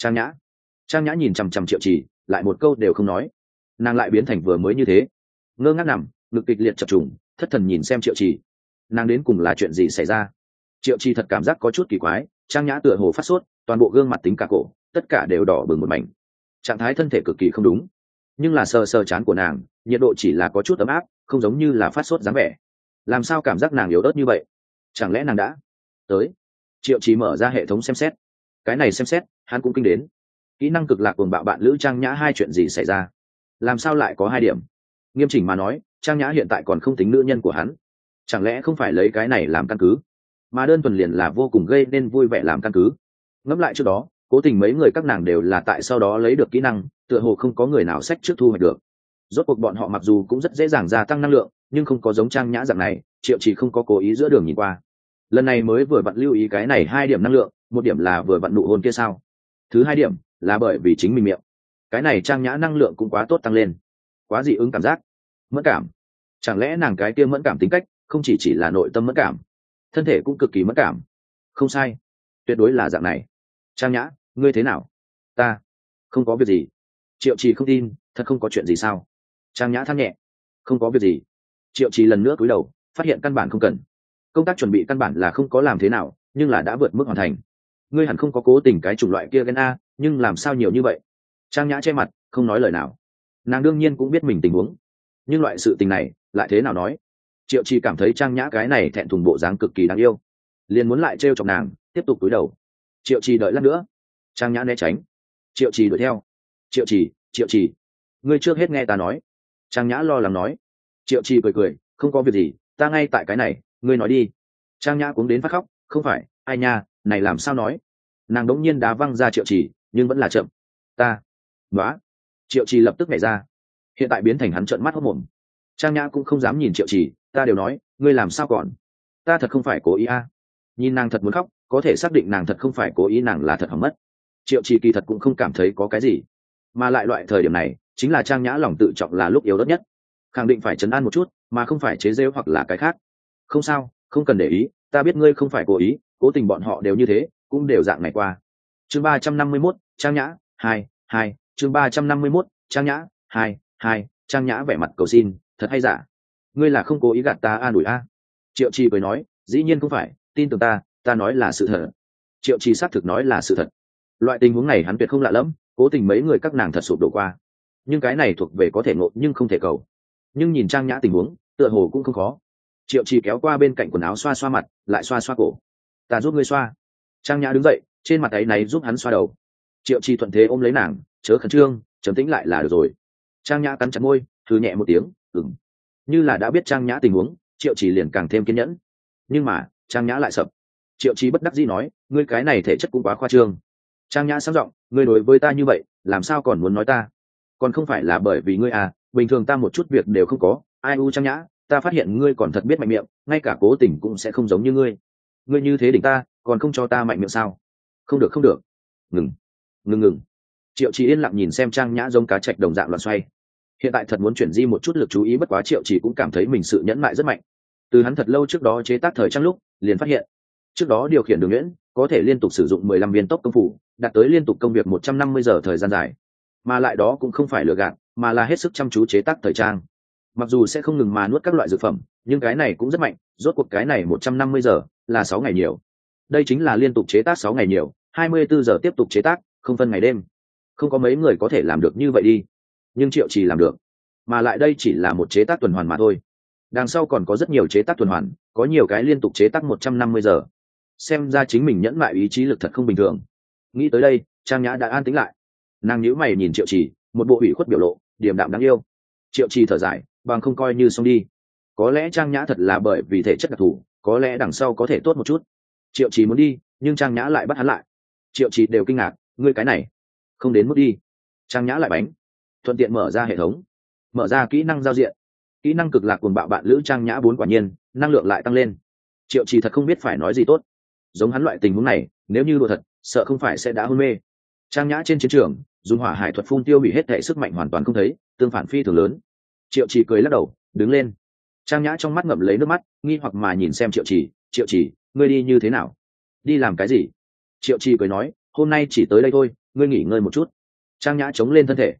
Trang nhã nhìn chằm chằm Triệu Trì, lại một câu đều không nói. Nàng lại biến thành vừa mới như thế, ngơ ngác nằm, ngực kịch liệt chập trùng, thất thần nhìn xem Triệu Trì. Nàng đến cùng là chuyện gì xảy ra? Triệu Trì thật cảm giác có chút kỳ quái. Trang nhã tựa hồ phát sốt, toàn bộ gương mặt tính cả cổ, tất cả đều đỏ bừng một mảnh, trạng thái thân thể cực kỳ không đúng. Nhưng là sờ sờ trán của nàng, nhiệt độ chỉ là có chút ấm áp, không giống như là phát sốt dáng vẻ. Làm sao cảm giác nàng yếu ớt như vậy? Chẳng lẽ nàng đã tới? Triệu Trì mở ra hệ thống xem xét. Cái này xem xét, hắn cũng kinh đến. Kỹ năng cực lạc cuồng bạo bạn lữ Trang nhã hai chuyện gì xảy ra? Làm sao lại có 2 điểm? Nghiêm chỉnh mà nói, Trang nhã hiện tại còn không tính nữ nhân của hắn. Chẳng lẽ không phải lấy cái này làm căn cứ, mà đơn thuần liền là vô cùng gây nên vui vẻ làm căn cứ? Ngẫm lại trước đó, cố tình mấy người các nàng đều là tại sau đó lấy được kỹ năng, tựa hồ không có người nào sách trước thu hoạch được. Rốt cuộc bọn họ mặc dù cũng rất dễ dàng gia tăng năng lượng, nhưng không có giống Trang nhã dạng này. Triệu Trì không có cố ý giữa đường nhìn qua, lần này mới vừa vặn lưu ý cái này 2 điểm năng lượng. Một điểm là vừa vặn nụ hôn kia sao? Thứ 2 điểm là bởi vì chính mình miệng. Cái này Trang nhã năng lượng cũng quá tốt tăng lên, quá dị ứng cảm giác. Mẫn cảm, chẳng lẽ nàng cái kia mẫn cảm tính cách không chỉ là nội tâm mẫn cảm, thân thể cũng cực kỳ mẫn cảm? Không sai, tuyệt đối là dạng này. Trang nhã, ngươi thế nào? Ta không có việc gì. Triệu Trì không tin, thật không có chuyện gì sao? Trang nhã than nhẹ, không có việc gì. Triệu Trì lần nữa cúi đầu, phát hiện căn bản không cần. Công tác chuẩn bị căn bản là không có làm thế nào, nhưng là đã vượt mức hoàn thành. Ngươi hẳn không có cố tình cái chủng loại kia ghen a, nhưng làm sao nhiều như vậy? Trang nhã che mặt, không nói lời nào. Nàng đương nhiên cũng biết mình tình huống, nhưng loại sự tình này lại thế nào nói? Triệu Trì cảm thấy Trang nhã cái này thẹn thùng bộ dáng cực kỳ đáng yêu, liền muốn lại trêu chọc nàng, tiếp tục cúi đầu. Triệu Trì đợi lát nữa. Trang nhã né tránh. Triệu Trì đuổi theo. Triệu Trì, ngươi trước hết nghe ta nói. Trang nhã lo lắng nói. Triệu Trì cười cười, không có việc gì, ta ngay tại cái này, ngươi nói đi. Trang nhã cũng đến phát khóc, không phải, ai nha, này làm sao nói? Nàng đống nhiên đá văng ra Triệu Trì, nhưng vẫn là chậm. Ta nói. Triệu Trì lập tức nhảy ra, hiện tại biến thành hắn trợn mắt hốt mồm. Trang nhã cũng không dám nhìn Triệu Trì, ta đều nói, ngươi làm sao còn? Ta thật không phải cố ý a. Nhìn nàng thật muốn khóc, có thể xác định nàng thật không phải cố ý, nàng là thật hỏng mất. Triệu Trì kỳ thật cũng không cảm thấy có cái gì, mà lại loại thời điểm này chính là Trang nhã lòng tự trọng là lúc yếu đất nhất, khẳng định phải trấn an một chút, mà không phải chế giễu hoặc là cái khác. Không sao, không cần để ý, ta biết ngươi không phải cố ý, cố tình bọn họ đều như thế, cũng đều dạng này qua. Chương 351, Trang nhã 2 chương 351, Trang nhã 2 Trang nhã vẻ mặt cầu xin, thật hay giả? Ngươi là không cố ý gạt ta an ủi a? Triệu Trì cười nói, dĩ nhiên không phải, tin tưởng ta nói là sự thật. Triệu Trì xác thực nói là sự thật. Loại tình huống này hắn tuyệt không lạ lẫm, cố tình mấy người các nàng thật sụp đổ qua, nhưng cái này thuộc về có thể ngộ nhưng không thể cầu. Nhưng nhìn Trang nhã tình huống, tựa hồ cũng không khó. Triệu Trì kéo qua bên cạnh quần áo xoa xoa mặt, lại xoa xoa cổ. Ta giúp ngươi xoa. Trang nhã đứng dậy, trên mặt ấy này giúp hắn xoa đầu. Triệu Trì thuận thế ôm lấy nàng, chớ khẩn trương, trầm tĩnh lại là được rồi. Trang Nhã cắn chặt môi, thư nhẹ một tiếng, ừm. Như là đã biết Trang Nhã tình huống, Triệu Trì liền càng thêm kiên nhẫn. Nhưng mà Trang Nhã lại sập. Triệu Trì bất đắc dĩ nói, ngươi cái này thể chất cũng quá khoa trương. Trang Nhã sáng giọng, ngươi đối với ta như vậy, làm sao còn muốn nói ta? Còn không phải là bởi vì ngươi à, bình thường ta một chút việc đều không có. Ai u Trang Nhã, ta phát hiện ngươi còn thật biết mạnh miệng, ngay cả Cố Tình cũng sẽ không giống như ngươi. Ngươi như thế đỉnh ta, còn không cho ta mạnh miệng sao? Không được không được. Ngừng. Triệu Trì yên lặng nhìn xem Trang Nhã giống cá trạch đồng dạng loạn xoay. Hiện tại thật muốn chuyển di một chút lực chú ý, bất quá Triệu Trì cũng cảm thấy mình sự nhẫn mại rất mạnh. Từ hắn thật lâu trước đó chế tác thời trang lúc liền phát hiện, trước đó điều khiển đường nhuyễn có thể liên tục sử dụng 15 viên tốc công phủ, đạt tới liên tục công việc 150 giờ thời gian dài, mà lại đó cũng không phải lừa gạt, mà là hết sức chăm chú chế tác thời trang. Mặc dù sẽ không ngừng mà nuốt các loại dược phẩm, nhưng cái này cũng rất mạnh. Rốt cuộc cái này 150 giờ là 6 ngày nhiều, đây chính là liên tục chế tác 6 ngày nhiều, 24 giờ tiếp tục chế tác, không phân ngày đêm. Không có mấy người có thể làm được như vậy đi, nhưng Triệu Trì làm được. Mà lại đây chỉ là một chế tác tuần hoàn mà thôi, đằng sau còn có rất nhiều chế tác tuần hoàn, có nhiều cái liên tục chế tác 150 giờ. Xem ra chính mình nhẫn mại ý chí lực thật không bình thường. Nghĩ tới đây, Trang Nhã đã an tĩnh lại. Nàng nhíu mày nhìn Triệu Trì, một bộ ủy khuất biểu lộ, điềm đạm đáng yêu. Triệu Trì thở dài, bằng không coi như xong đi. Có lẽ Trang Nhã thật là bởi vì thể chất đặc thù, có lẽ đằng sau có thể tốt một chút. Triệu Trì muốn đi, nhưng Trang Nhã lại bắt hắn lại. Triệu Trì đều kinh ngạc, ngươi cái này không đến mức đi. Trang Nhã lại bánh, thuận tiện mở ra hệ thống, mở ra kỹ năng giao diện. Kỹ năng cực lạc cuồng bạo bạn lữ Trang Nhã 4, quả nhiên năng lượng lại tăng lên. Triệu Trì thật không biết phải nói gì tốt. Giống hắn loại tình huống này, nếu như đùa thật, sợ không phải sẽ đã hôn mê. Trang Nhã trên chiến trường dùng hỏa hải thuật phun tiêu hủy hết thể sức mạnh hoàn toàn không thấy, tương phản phi thường lớn. Triệu Trì cười lắc đầu, đứng lên. Trang Nhã trong mắt ngậm lấy nước mắt, nghi hoặc mà nhìn xem Triệu Trì, Triệu Trì, ngươi đi như thế nào? Đi làm cái gì? Triệu Trì cười nói, hôm nay chỉ tới đây thôi, ngươi nghỉ ngơi một chút. Trang Nhã chống lên thân thể,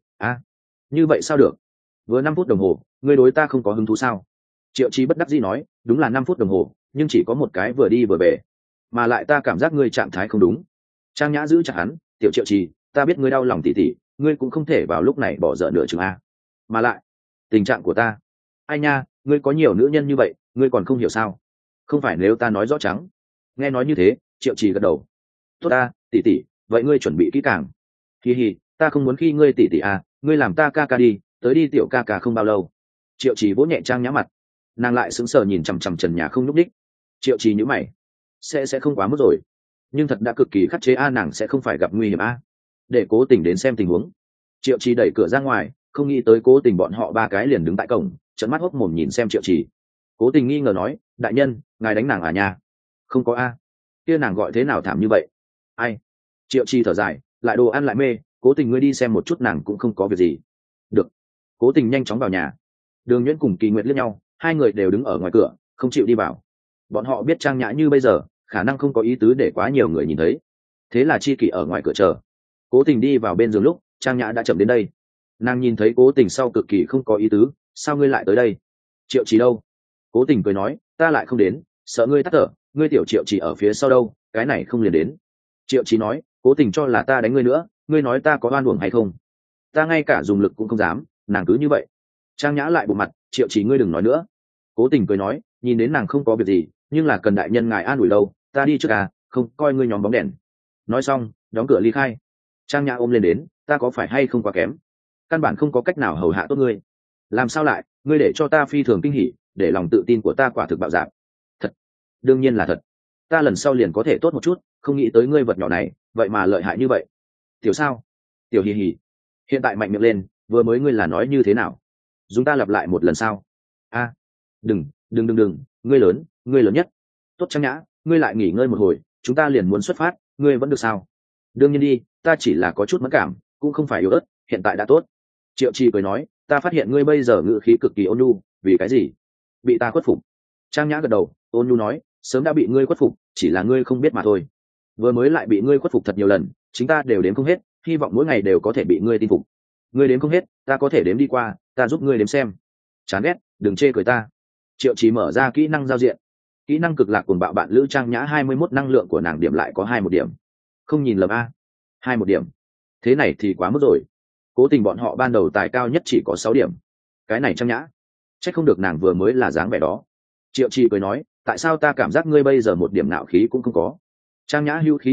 như vậy sao được? Vừa 5 phút đồng hồ, ngươi đối ta không có hứng thú sao? Triệu Trì bất đắc dĩ nói, đúng là 5 phút đồng hồ, nhưng chỉ có một cái vừa đi vừa về, mà lại ta cảm giác ngươi trạng thái không đúng. Trang Nhã giữ chặt hắn, tiểu Triệu Trì, ta biết ngươi đau lòng tỉ tỉ, ngươi cũng không thể vào lúc này bỏ dở nửa chừng a. Mà lại, tình trạng của ta, ai nha, ngươi có nhiều nữ nhân như vậy, ngươi còn không hiểu sao? Không phải nếu ta nói rõ trắng. Nghe nói như thế, Triệu Trì gật đầu. Tốt ta, tỉ tỉ, vậy ngươi chuẩn bị kỹ càng. Hi hi, ta không muốn khi ngươi tỉ tỉ à, ngươi làm ta ca ca đi, tới đi tiểu ca ca không bao lâu. Triệu Trì vỗ nhẹ Trang Nhã mặt, nàng lại sững sờ nhìn chằm chằm trần nhà không nhúc đích. Triệu Trì nhíu mày, sẽ không quá mức rồi, nhưng thật đã cực kỳ khắc chế a, nàng sẽ không phải gặp nguy hiểm a. Để Cố Tình đến xem tình huống. Triệu Trì đẩy cửa ra ngoài, không nghĩ tới Cố Tình bọn họ 3 cái liền đứng tại cổng, trợn mắt hốc mồm nhìn xem Triệu Trì. Cố Tình nghi ngờ nói, đại nhân, ngài đánh nàng à nha? Không có a. Kia nàng gọi thế nào thảm như vậy? Ai? Triệu Trì thở dài, lại đồ ăn lại mê, Cố Tình ngươi đi xem một chút, nàng cũng không có việc gì. Được. Cố Tình nhanh chóng vào nhà. Đường Nhuyễn cùng Kỳ Nguyệt liếc nhau, hai người đều đứng ở ngoài cửa, không chịu đi vào. Bọn họ biết Trang Nhã như bây giờ, khả năng không có ý tứ để quá nhiều người nhìn thấy, thế là Chi Kỷ ở ngoài cửa chờ. Cố Tình đi vào bên giường lúc Trang Nhã đã chậm đến đây. Nàng nhìn thấy Cố Tình sau cực kỳ không có ý tứ, sao ngươi lại tới đây? Triệu Trì đâu? Cố Tình cười nói, ta lại không đến, sợ ngươi tắt thở, ngươi tiểu Triệu Trì ở phía sau đâu, cái này không liền đến. Triệu Trì nói, Cố Tình cho là ta đánh ngươi nữa, ngươi nói ta có oan uổng hay không? Ta ngay cả dùng lực cũng không dám, nàng cứ như vậy. Trang Nhã lại bộ mặt, Triệu Trì ngươi đừng nói nữa. Cố Tình cười nói, nhìn đến nàng không có việc gì, nhưng là cần đại nhân ngài an ủi đâu, ta đi trước à, không coi ngươi nhóm bóng đèn. Nói xong đóng cửa ly khai. Trang Nhã ôm lên đến, ta có phải hay không quá kém? Căn bản không có cách nào hầu hạ tốt ngươi. Làm sao lại, ngươi để cho ta phi thường kinh hỉ, để lòng tự tin của ta quả thực bạo dạn. Thật, đương nhiên là thật. Ta lần sau liền có thể tốt một chút, không nghĩ tới ngươi vật nhỏ này vậy mà lợi hại như vậy. Tiểu sao? Tiểu hì hì. Hiện tại mạnh miệng lên, vừa mới ngươi là nói như thế nào? Chúng ta lặp lại một lần sao? Đừng, ngươi lớn nhất. Tốt Trang Nhã, ngươi lại nghỉ ngơi một hồi, chúng ta liền muốn xuất phát, ngươi vẫn được sao? Đương nhiên đi, ta chỉ là có chút mất cảm, cũng không phải yếu ớt, hiện tại đã tốt. Triệu Trì cười nói, ta phát hiện ngươi bây giờ ngữ khí cực kỳ ôn nhu, vì cái gì? Bị ta khuất phục. Trang Nhã gật đầu, ôn nhu nói, sớm đã bị ngươi khuất phục, chỉ là ngươi không biết mà thôi. Vừa mới lại bị ngươi khuất phục thật nhiều lần, chúng ta đều đếm không hết, hy vọng mỗi ngày đều có thể bị ngươi tin phục. Ngươi đếm không hết, ta có thể đếm đi qua, ta giúp ngươi đếm xem. Chán ghét, đừng chê cười ta. Triệu Trì mở ra kỹ năng giao diện. Kỹ năng cực lạc cuồng bạo bạn lữ Trang Nhã 21 năng lượng của nàng điểm lại có 21 điểm. Không nhìn lầm a, 21 điểm. Thế này thì quá mức rồi. Cố Tình bọn họ ban đầu tài cao nhất chỉ có 6 điểm. Cái này Trang Nhã, chắc không được nàng vừa mới là dáng vẻ đó. Triệu Trì cười nói, tại sao ta cảm giác ngươi bây giờ một điểm nạo khí cũng không có? Trang Nhã hữu khí vô lực,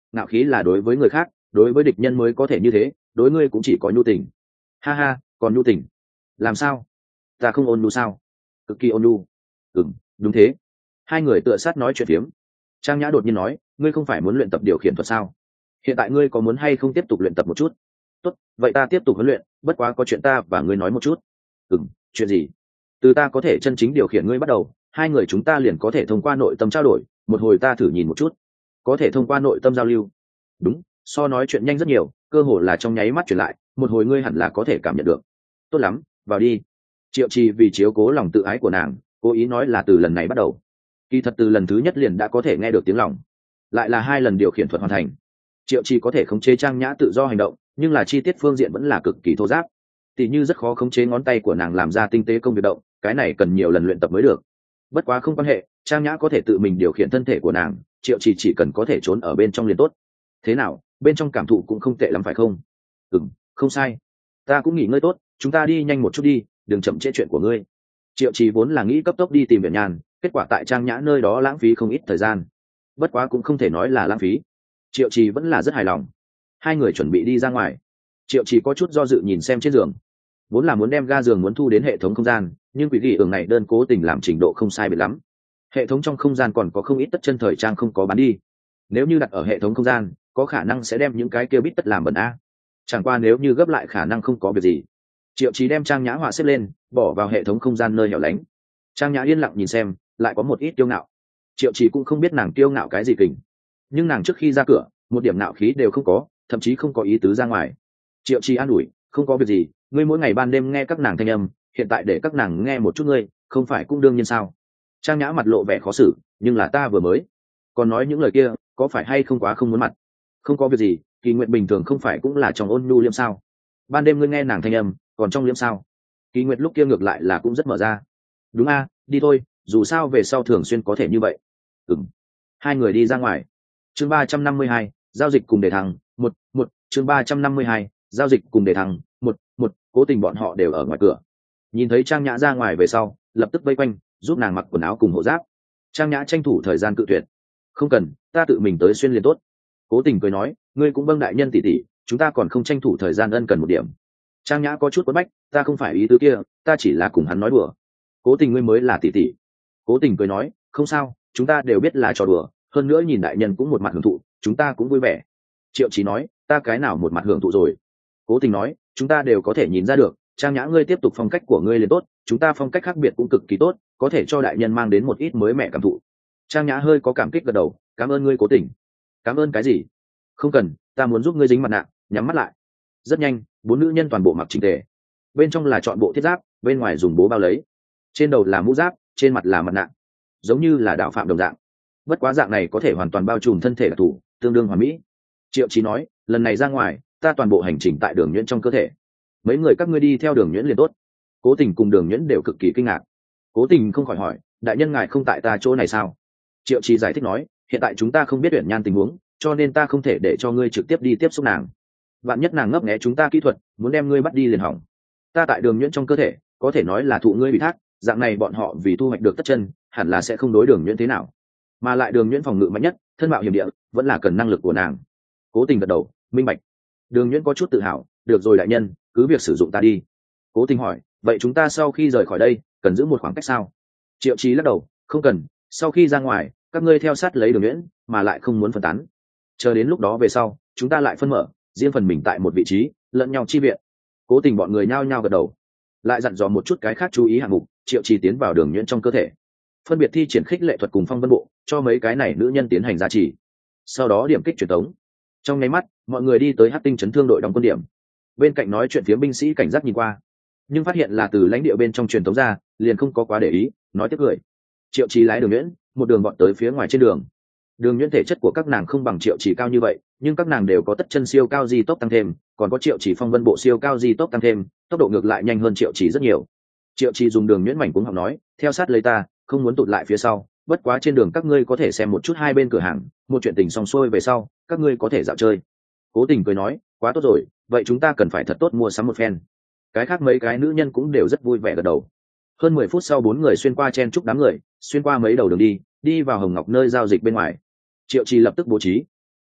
ngạo khí là đối với người khác, đối với địch nhân mới có thể như thế, đối ngươi cũng chỉ có nhu tình. Ha ha, còn nhu tình? Làm sao? Ta không ôn nhu sao? Cực kỳ ôn nhu. Đúng thế. Hai người tựa sát nói chuyện phiếm. Trang Nhã đột nhiên nói, ngươi không phải muốn luyện tập điều khiển thuật sao? Hiện tại ngươi có muốn hay không tiếp tục luyện tập một chút? Tốt, vậy ta tiếp tục huấn luyện, bất quá có chuyện ta và ngươi nói một chút. Chuyện gì? Từ ta có thể chân chính điều khiển ngươi bắt đầu, hai người chúng ta liền có thể thông qua nội tâm trao đổi, một hồi ta thử nhìn một chút. Có thể thông qua nội tâm giao lưu. Đúng, so nói chuyện nhanh rất nhiều, cơ hồ là trong nháy mắt chuyển lại, một hồi ngươi hẳn là có thể cảm nhận được. Tốt lắm, vào đi. Triệu Trì vì chiếu cố lòng tự ái của nàng, cố ý nói là từ lần này bắt đầu. Kỳ thật từ lần thứ nhất liền đã có thể nghe được tiếng lòng, lại là 2 lần điều khiển thuật hoàn thành. Triệu Trì có thể khống chế Trang Nhã tự do hành động, nhưng là chi tiết phương diện vẫn là cực kỳ thô ráp. Tỉ như rất khó khống chế ngón tay của nàng làm ra tinh tế công việc động, cái này cần nhiều lần luyện tập mới được. Bất quá không quan hệ, Trang Nhã có thể tự mình điều khiển thân thể của nàng, Triệu Trì chỉ cần có thể trốn ở bên trong liền tốt. Thế nào, bên trong cảm thụ cũng không tệ lắm phải không? Không sai. Ta cũng nghỉ ngơi tốt, chúng ta đi nhanh một chút đi, đừng chậm trễ chuyện của ngươi. Triệu Trì vốn là nghĩ cấp tốc đi tìm Viễn Nhan, kết quả tại Trang Nhã nơi đó lãng phí không ít thời gian. Bất quá cũng không thể nói là lãng phí. Triệu Trì vẫn là rất hài lòng. Hai người chuẩn bị đi ra ngoài. Triệu Trì có chút do dự nhìn xem trên giường, vốn là muốn đem ga giường muốn thu đến hệ thống không gian, nhưng quỷ gỉ ưởng này đơn cố tình làm trình độ không sai biệt lắm. Hệ thống trong không gian còn có không ít tất chân thời trang không có bán đi. Nếu như đặt ở hệ thống không gian, có khả năng sẽ đem những cái kia bít tất làm bẩn a. Chẳng qua nếu như gấp lại khả năng không có việc gì. Triệu Chí đem Trang Nhã họa xếp lên, bỏ vào hệ thống không gian nơi hẻo lánh. Trang Nhã yên lặng nhìn xem, lại có một ít kiêu ngạo. Triệu Chí cũng không biết nàng kiêu ngạo cái gì kình, nhưng nàng trước khi ra cửa, một điểm nạo khí đều không có, thậm chí không có ý tứ ra ngoài. Triệu Chí an ủi, không có việc gì, ngươi mỗi ngày ban đêm nghe các nàng thanh âm, hiện tại để các nàng nghe một chút ngươi, không phải cũng đương nhiên sao? Trang Nhã mặt lộ vẻ khó xử, nhưng là ta vừa mới còn nói những lời kia, có phải hay không quá không muốn mặt? Không có việc gì, Kỳ Nguyệt bình thường không phải cũng là trong ôn nhu liêm sao? Ban đêm ngươi nghe nàng thanh âm, còn trong liêm sao? Kỳ Nguyệt lúc kia ngược lại là cũng rất mở ra. Đúng a, đi thôi, dù sao về sau thường xuyên có thể như vậy. Hai người đi ra ngoài. Chương 352, giao dịch cùng đề thăng, một. Chương 352, giao dịch cùng đề thăng, một. Cố Tình bọn họ đều ở ngoài cửa. Nhìn thấy Trang Nhã ra ngoài về sau, lập tức vây quanh, giúp nàng mặc quần áo cùng hộ giáp. Trang Nhã tranh thủ thời gian cự tuyệt. Không cần, ta tự mình tới xuyên liền tốt. Cố Tình cười nói, ngươi cũng vâng đại nhân tỷ tỷ, chúng ta còn không tranh thủ thời gian ân cần một điểm. Trang Nhã có chút quấn bách, ta không phải ý tứ kia, ta chỉ là cùng hắn nói đùa. Cố Tình ngươi mới là tỷ tỷ. Cố Tình cười nói, không sao, chúng ta đều biết là trò đùa, hơn nữa nhìn đại nhân cũng một mặt hưởng thụ, chúng ta cũng vui vẻ. Triệu Chí nói, ta cái nào một mặt hưởng thụ rồi? Cố Tình nói, chúng ta đều có thể nhìn ra được, Trang Nhã ngươi tiếp tục phong cách của ngươi liền tốt, chúng ta phong cách khác biệt cũng cực kỳ tốt, có thể cho đại nhân mang đến một ít mới mẻ cảm thụ. Trang Nhã hơi có cảm kích gật đầu, cảm ơn ngươi Cố Tình. Cảm ơn cái gì? Không cần, ta muốn giúp ngươi dính mặt nạ, nhắm mắt lại. Rất nhanh, 4 nữ nhân toàn bộ mặc chỉnh tề. Bên trong là chọn bộ thiết giáp, bên ngoài dùng bố bao lấy. Trên đầu là mũ giáp, trên mặt là mặt nạ, giống như là đạo phạm đồng dạng. Bất quá dạng này có thể hoàn toàn bao trùm thân thể đặc thù, tương đương hoàn mỹ. Triệu Chí nói, lần này ra ngoài, ta toàn bộ hành trình tại Đường Nhuyễn trong cơ thể. Mấy người các ngươi đi theo Đường Nhuyễn liền tốt. Cố Tình cùng Đường Nhuyễn đều cực kỳ kinh ngạc. Cố Tình không khỏi hỏi, đại nhân ngài không tại ta chỗ này sao? Triệu Chí giải thích nói, hiện tại chúng ta không biết Uyển Nhan tình huống, cho nên ta không thể để cho ngươi trực tiếp đi tiếp xúc nàng. Vạn nhất nàng ngấp nghé chúng ta kỹ thuật, muốn đem ngươi bắt đi liền hỏng. Ta tại Đường Nhuyễn trong cơ thể, có thể nói là thụ ngươi ủy thác, dạng này bọn họ vì thu hoạch được tất chân, hẳn là sẽ không đối Đường Nhuyễn thế nào. Mà lại Đường Nhuyễn phòng ngự mạnh nhất, thân mạo hiểm địa, vẫn là cần năng lực của nàng. Cố Tình gật đầu, minh bạch. Đường Nhuyễn có chút tự hào, được rồi đại nhân, cứ việc sử dụng ta đi. Cố Tình hỏi, vậy chúng ta sau khi rời khỏi đây, cần giữ một khoảng cách sao? Triệu Chí lắc đầu, không cần, sau khi ra ngoài, các ngươi theo sát lấy Đường Nhuyễn, mà lại không muốn phân tán. Chờ đến lúc đó về sau, chúng ta lại phân mở, riêng phần mình tại một vị trí, lẫn nhau chi viện. Cố Tình bọn người nhao nhao gật đầu, lại dặn dò một chút cái khác chú ý hạng mục. Triệu Chí tiến vào Đường Nhuyễn trong cơ thể, phân biệt thi triển khích lệ thuật cùng phong vân bộ, cho mấy cái này nữ nhân tiến hành gia trì. Sau đó điểm kích truyền tống. Trong nháy mắt, mọi người đi tới Hắc Tinh trấn thương đội đóng quân điểm. Bên cạnh nói chuyện phía binh sĩ cảnh giác nhìn qua, nhưng phát hiện là từ lãnh địa bên trong truyền tống ra, liền không có quá để ý, nói tiếp cười. Triệu Chí lái Đường Nhuyễn, một đường bọn tới phía ngoài trên đường. Đường Nhuyễn thể chất của các nàng không bằng Triệu Chí cao như vậy, nhưng các nàng đều có tất chân siêu cao di tốc tăng thêm, còn có Triệu Chí phong vân bộ siêu cao di tốc tăng thêm, tốc độ ngược lại nhanh hơn Triệu Chí rất nhiều. Triệu Chí dùng Đường Nhuyễn mảnh cuống học nói, theo sát lấy ta, không muốn tụt lại phía sau, bất quá trên đường các ngươi có thể xem một chút hai bên cửa hàng, một chuyện tình xong xuôi về sau, các ngươi có thể dạo chơi. Cố Tình cười nói, quá tốt rồi, vậy chúng ta cần phải thật tốt mua sắm một phen. Cái khác mấy cái nữ nhân cũng đều rất vui vẻ gật đầu. Hơn 10 phút sau 4 người xuyên qua chen chúc đám người, xuyên qua mấy đầu đường đi vào Hồng Ngọc nơi giao dịch bên ngoài. Triệu Chí lập tức bố trí.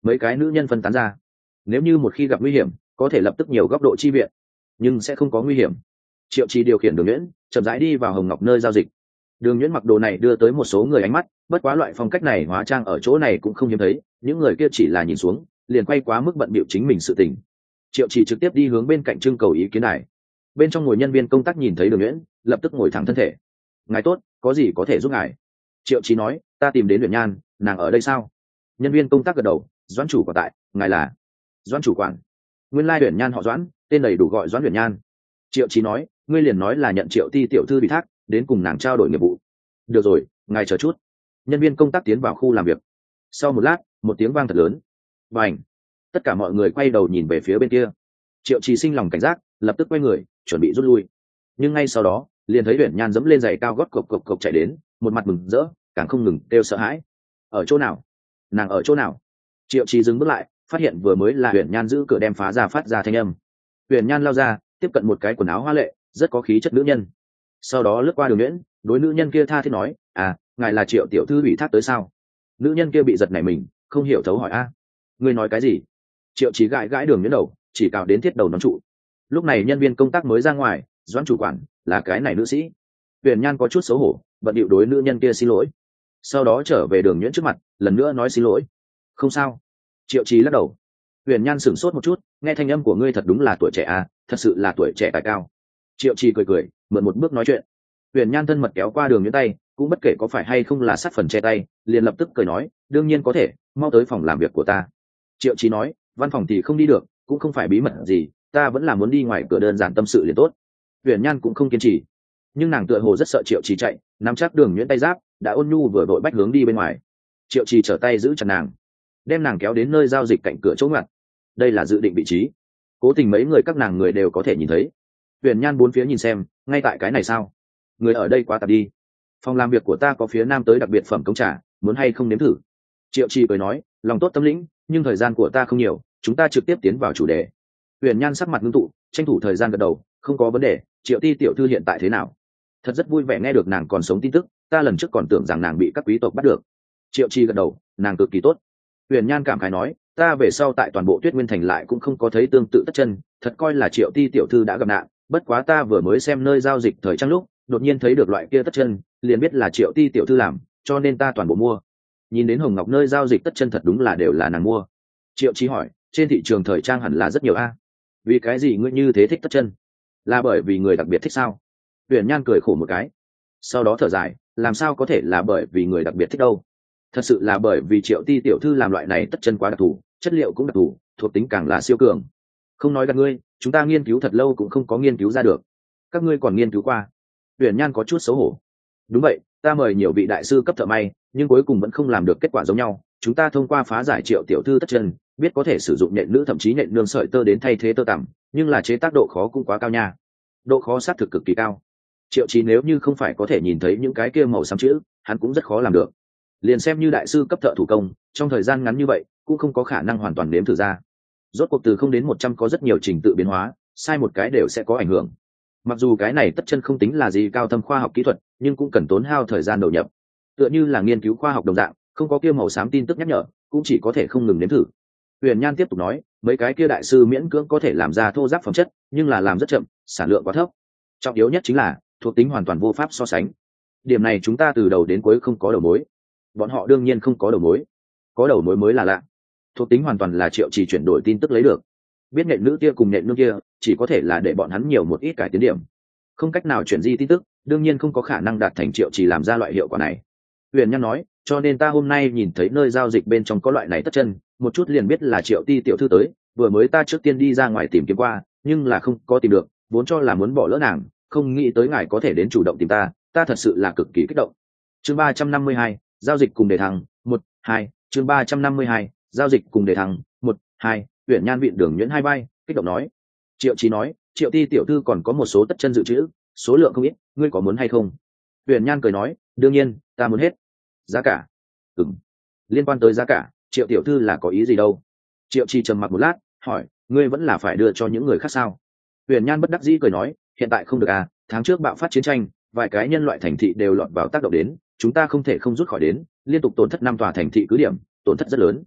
mấy cái nữ nhân phân tán ra, nếu như một khi gặp nguy hiểm có thể lập tức nhiều góc độ chi viện, nhưng sẽ không có nguy hiểm. Triệu Trì điều khiển Đường Nhuyễn chậm rãi đi vào Hồng Ngọc nơi giao dịch. Đường Nhuyễn mặc đồ này đưa tới một số người ánh mắt, bất quá loại phong cách này hóa trang ở chỗ này cũng không hiếm thấy, những người kia chỉ là nhìn xuống liền quay quá mức bận bịu chính mình sự tình. Triệu Trì trực tiếp đi hướng bên cạnh trưng cầu ý kiến này. Bên trong ngồi nhân viên công tác nhìn thấy Đường Nhuyễn lập tức ngồi thẳng thân thể. Ngài tốt, có gì có thể giúp ngài? Triệu Trì nói, ta tìm đến Uyển Nhan, nàng ở đây sao? Nhân viên công tác gật đầu, Doãn chủ quản tại, ngài là? Doãn chủ quản. Nguyên lai Uyển Nhan họ Doãn, tên đầy đủ gọi Doãn Uyển Nhan. Triệu Trì nói, ngươi liền nói là nhận Triệu Ti tiểu thư ủy thác đến cùng nàng trao đổi nghiệp vụ. Được rồi, ngài chờ chút. Nhân viên công tác tiến vào khu làm việc. Sau một lát, một tiếng vang thật lớn. Bành! Tất cả mọi người quay đầu nhìn về phía bên kia. Triệu Trì sinh lòng cảnh giác, lập tức quay người chuẩn bị rút lui, nhưng ngay sau đó liền thấy Uyển Nhan dẫm lên giày cao gót cộc cộc cộc chạy đến, một mặt mừng rỡ, càng không ngừng kêu sợ hãi. Ở chỗ nào? Nàng ở chỗ nào? Triệu Trì dừng bước lại, phát hiện vừa mới là Uyển Nhan giữ cửa đem phá ra phát ra thanh âm. Uyển Nhan lao ra, tiếp cận một cái quần áo hoa lệ rất có khí chất nữ nhân, sau đó lướt qua Đường Nhuyễn, đối nữ nhân kia tha thiết nói, à, ngài là Triệu tiểu thư ủy thác tới sao? Nữ nhân kia bị giật nảy mình, không hiểu thấu hỏi, a, ngươi nói cái gì? Triệu Trì gãi gãi Đường Nhuyễn đầu, chỉ cào đến thiết đầu nón trụ. Lúc này nhân viên công tác mới ra ngoài, Doãn chủ quản, là cái này nữ sĩ. Uyển Nhan có chút xấu hổ, bận điệu đối nữ nhân kia xin lỗi, sau đó trở về Đường Nhuyễn trước mặt lần nữa nói xin lỗi. Không sao. Triệu Trì lắc đầu. Uyển Nhan sửng sốt một chút, nghe thanh âm của ngươi thật đúng là tuổi trẻ à, thật sự là tuổi trẻ tài cao. Triệu Trì cười cười, mượn một bước nói chuyện. Uyển Nhan thân mật kéo qua Đường Nhuyễn tay, cũng bất kể có phải hay không là sát phần che tay, liền lập tức cười nói, đương nhiên có thể, mau tới phòng làm việc của ta. Triệu Trì nói, văn phòng thì không đi được, cũng không phải bí mật gì, ta vẫn là muốn đi ngoài cửa đơn giản tâm sự liền tốt. Uyển Nhan cũng không kiên trì, nhưng nàng tựa hồ rất sợ Triệu Trì chạy, nắm chắc Đường Nhuyễn tay giáp, đã ôn nhu vừa vội bách hướng đi bên ngoài. Triệu Trì trở tay giữ chặt nàng, đem nàng kéo đến nơi giao dịch cạnh cửa chỗ ngoặt. Đây là dự định vị trí, cố tình mấy người các nàng người đều có thể nhìn thấy. Uyển Nhan bốn phía nhìn xem, ngay tại cái này sao? Người ở đây quá tạp đi. Phòng làm việc của ta có phía nam tới đặc biệt phẩm công trà, muốn hay không nếm thử? Triệu Trì cười nói, lòng tốt tâm lĩnh, nhưng thời gian của ta không nhiều, chúng ta trực tiếp tiến vào chủ đề. Uyển Nhan sắc mặt ngưng tụ, tranh thủ thời gian gật đầu, không có vấn đề. Triệu Ti tiểu thư hiện tại thế nào? Thật rất vui vẻ nghe được nàng còn sống tin tức, ta lần trước còn tưởng rằng nàng bị các quý tộc bắt được. Triệu Trì gật đầu, nàng cực kỳ tốt. Uyển Nhan cảm khái nói, ta về sau tại toàn bộ Tuyết Nguyên thành lại cũng không có thấy tương tự tất chân, thật coi là Triệu Ti tiểu thư đã gặp nạn, bất quá ta vừa mới xem nơi giao dịch thời trang lúc, đột nhiên thấy được loại kia tất chân, liền biết là Triệu Ti tiểu thư làm, cho nên ta toàn bộ mua. Nhìn đến Hồng Ngọc nơi giao dịch tất chân thật đúng là đều là nàng mua. Triệu Chí hỏi, trên thị trường thời trang hẳn là rất nhiều a, vì cái gì ngươi như thế thích tất chân? Là bởi vì người đặc biệt thích sao? Uyển Nhan cười khổ một cái, sau đó thở dài, làm sao có thể là bởi vì người đặc biệt thích đâu? Thật sự là bởi vì Triệu Ti tiểu thư làm loại này tất chân quá đặc thù, chất liệu cũng đặc thù, thuộc tính càng là siêu cường. Không nói gạt ngươi, chúng ta nghiên cứu thật lâu cũng không có nghiên cứu ra được. Các ngươi còn nghiên cứu qua? Uyển Nhan có chút xấu hổ. Đúng vậy, ta mời nhiều vị đại sư cấp thợ may, nhưng cuối cùng vẫn không làm được kết quả giống nhau. Chúng ta thông qua phá giải Triệu tiểu thư tất chân, biết có thể sử dụng nhện nữ thậm chí nhện nương sợi tơ đến thay thế tơ tằm, nhưng là chế tác độ khó cũng quá cao nha. Độ khó xác thực cực kỳ cao. Triệu Chí nếu như không phải có thể nhìn thấy những cái kia màu xám chữ, hắn cũng rất khó làm được. Liền xem như đại sư cấp thợ thủ công, trong thời gian ngắn như vậy cũng không có khả năng hoàn toàn nếm thử ra. Rốt cuộc từ 0 đến 100 có rất nhiều trình tự biến hóa, sai một cái đều sẽ có ảnh hưởng. Mặc dù cái này tất chân không tính là gì cao thâm khoa học kỹ thuật, nhưng cũng cần tốn hao thời gian đầu nhập. Tựa như là nghiên cứu khoa học đồng dạng, không có kia màu xám tin tức nhắc nhở, cũng chỉ có thể không ngừng nếm thử. Uyển Nhan tiếp tục nói, mấy cái kia đại sư miễn cưỡng có thể làm ra thô ráp phẩm chất, nhưng là làm rất chậm, sản lượng quá thấp. Trọng yếu nhất chính là thuộc tính hoàn toàn vô pháp so sánh. Điểm này chúng ta từ đầu đến cuối không có đầu mối. Bọn họ đương nhiên không có đầu mối, có đầu mối mới là lạ. Thuộc tính hoàn toàn là Triệu Chỉ chuyển đổi tin tức lấy được. Biết nhện nữ kia cùng nhện nương kia, chỉ có thể là để bọn hắn nhiều một ít cải tiến điểm, không cách nào chuyển di tin tức, đương nhiên không có khả năng đạt thành Triệu Chỉ làm ra loại hiệu quả này. Uyển Nhan nói, cho nên ta hôm nay nhìn thấy nơi giao dịch bên trong có loại này tất chân, một chút liền biết là Triệu Ti tiểu thư tới. Vừa mới ta trước tiên đi ra ngoài tìm kiếm qua, nhưng là không có tìm được, vốn cho là muốn bỏ lỡ nàng, không nghĩ tới ngài có thể đến chủ động tìm ta, ta thật sự là cực kỳ kích động. Chương 352, giao dịch cùng đề thăng 1-2. Chương 352, giao dịch cùng đề thăng 1-2. Uyển Nhan vịn Đường Nhuyễn hai vai, kích động nói. Triệu Chí nói, Triệu Ti tiểu thư còn có một số tất chân dự trữ, số lượng không ít, ngươi có muốn hay không? Uyển Nhan cười nói, đương nhiên, ta muốn hết. Giá cả? Liên quan tới giá cả, Triệu tiểu thư là có ý gì đâu? Triệu Chí trầm mặc một lát, hỏi, ngươi vẫn là phải đưa cho những người khác sao? Uyển Nhan bất đắc dĩ cười nói, hiện tại không được à, tháng trước bạo phát chiến tranh, vài cái nhân loại thành thị đều lọt vào tác động đến, chúng ta không thể không rút khỏi đến, liên tục tổn thất 5 tòa thành thị cứ điểm, tổn thất rất lớn.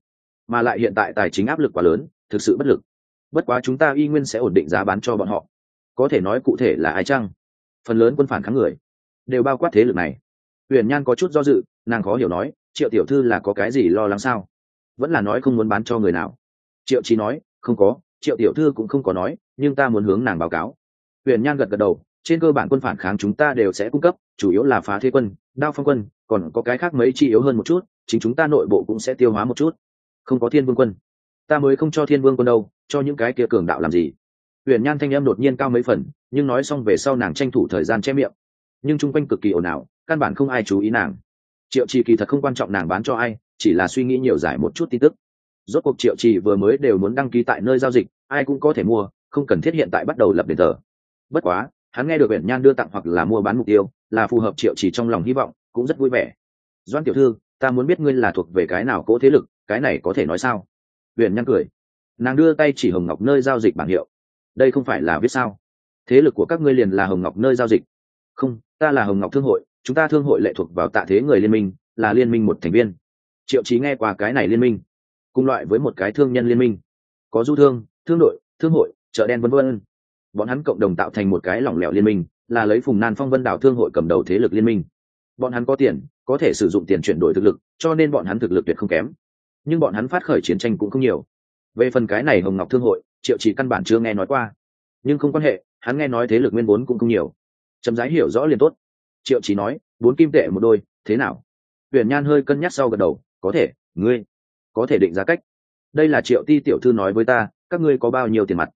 mà lại hiện tại tài chính áp lực quá lớn, thực sự bất lực. Bất quá chúng ta y nguyên sẽ ổn định giá bán cho bọn họ. Có thể nói cụ thể là ai chăng? Phần lớn quân phản kháng người đều bao quát thế lực này. Huyền Nhan có chút do dự, nàng khó hiểu nói, Triệu tiểu thư là có cái gì lo lắng sao? Vẫn là nói không muốn bán cho người nào? Triệu Chí nói, không có, Triệu tiểu thư cũng không có nói, nhưng ta muốn hướng nàng báo cáo. Huyền Nhan gật gật đầu, trên cơ bản quân phản kháng chúng ta đều sẽ cung cấp, chủ yếu là phá thế quân, đao phong quân, còn có cái khác mấy chi yếu hơn một chút, chính chúng ta nội bộ cũng sẽ tiêu hóa một chút. Không có Thiên Vương quân, ta mới không cho Thiên Vương quân đâu, cho những cái kia cường đạo làm gì? Huyền Nhan thanh âm đột nhiên cao mấy phần, nhưng nói xong về sau nàng tranh thủ thời gian che miệng. Nhưng chung quanh cực kỳ ồn ào, căn bản không ai chú ý nàng. Triệu Trì kỳ thật không quan trọng nàng bán cho ai, chỉ là suy nghĩ nhiều giải một chút tin tức. Rốt cuộc Triệu Trì vừa mới đều muốn đăng ký tại nơi giao dịch, ai cũng có thể mua, không cần thiết hiện tại bắt đầu lập đền thờ. Bất quá, hắn nghe được Huyền Nhan đưa tặng hoặc là mua bán mục tiêu, là phù hợp Triệu Trì trong lòng hy vọng, cũng rất vui vẻ. Doãn tiểu thư, ta muốn biết ngươi là thuộc về cái nào cỗ thế lực, cái này có thể nói sao? Huyền Nhan cười, nàng đưa tay chỉ Hồng Ngọc nơi giao dịch bảng hiệu. Đây không phải là viết sao? Thế lực của các ngươi liền là Hồng Ngọc nơi giao dịch. Không, ta là Hồng Ngọc thương hội, chúng ta thương hội lệ thuộc vào Tạ Thế người liên minh, là liên minh một thành viên. Triệu Chí nghe qua cái này liên minh, cùng loại với một cái thương nhân liên minh, có du thương, thương đội, thương hội, chợ đen vân vân. Bọn hắn cộng đồng tạo thành một cái lỏng lẻo liên minh, là lấy Phùng Nan Phong Vân Đảo thương hội cầm đầu thế lực liên minh. Bọn hắn có tiền, có thể sử dụng tiền chuyển đổi thực lực, cho nên bọn hắn thực lực tuyệt không kém. Nhưng bọn hắn phát khởi chiến tranh cũng không nhiều. Về phần cái này Hồng Ngọc thương hội, Triệu Chí căn bản chưa nghe nói qua. Nhưng không quan hệ, hắn nghe nói thế lực nguyên vốn cũng không nhiều. Chấm rãi hiểu rõ liền tốt. Triệu Chí nói, 4 kim tệ một đôi, thế nào? Huyền Nhan hơi cân nhắc sau gật đầu, có thể, ngươi có thể định giá cách. Đây là Triệu Ti tiểu thư nói với ta, các ngươi có bao nhiêu tiền mặt?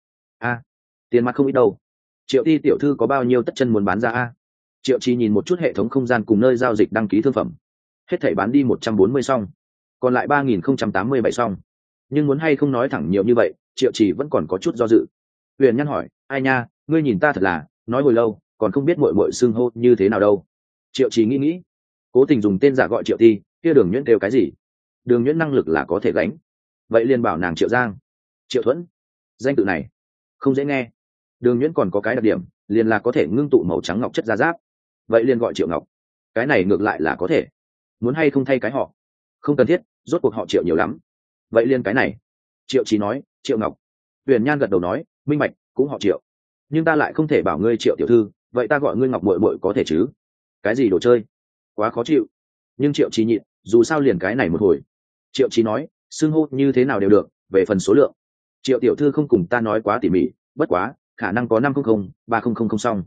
Tiền mặt không ít đâu. Triệu Ti tiểu thư có bao nhiêu tất chân muốn bán ra a? Triệu Chí nhìn một chút hệ thống không gian cùng nơi giao dịch đăng ký thương phẩm. Hết thảy bán đi 140 xong, còn lại 3087 xong. Nhưng muốn hay không nói thẳng nhiều như vậy, Triệu Chí vẫn còn có chút do dự. Huyền Nhan hỏi, ai nha, ngươi nhìn ta thật là, nói hồi lâu, còn không biết muội muội xưng hô như thế nào đâu. Triệu Chí nghĩ, cố tình dùng tên giả gọi Triệu Ti, kia Đường Nhuyễn kêu cái gì? Đường Nhuyễn năng lực là có thể gánh, vậy liền bảo nàng Triệu Giang, Triệu Thuẫn. Danh tự này không dễ nghe. Đường Nhuyễn còn có cái đặc điểm, liền là có thể ngưng tụ màu trắng ngọc chất ra giáp, vậy liền gọi Triệu Ngọc. Cái này ngược lại là có thể. Muốn hay không thay cái họ? Không cần thiết, rốt cuộc họ Triệu nhiều lắm. Vậy liền cái này. Triệu Chí nói, Triệu Ngọc. Huyền Nhan gật đầu nói, minh bạch, cũng họ Triệu. Nhưng ta lại không thể bảo ngươi Triệu tiểu thư, vậy ta gọi ngươi Ngọc muội muội có thể chứ? Cái gì đồ chơi? Quá khó chịu. Nhưng Triệu Chí nhịn, dù sao liền cái này một hồi. Triệu Chí nói, xưng hô như thế nào đều được, về phần số lượng, Triệu tiểu thư không cùng ta nói quá tỉ mỉ, bất quá khả năng có 500 3000 xong.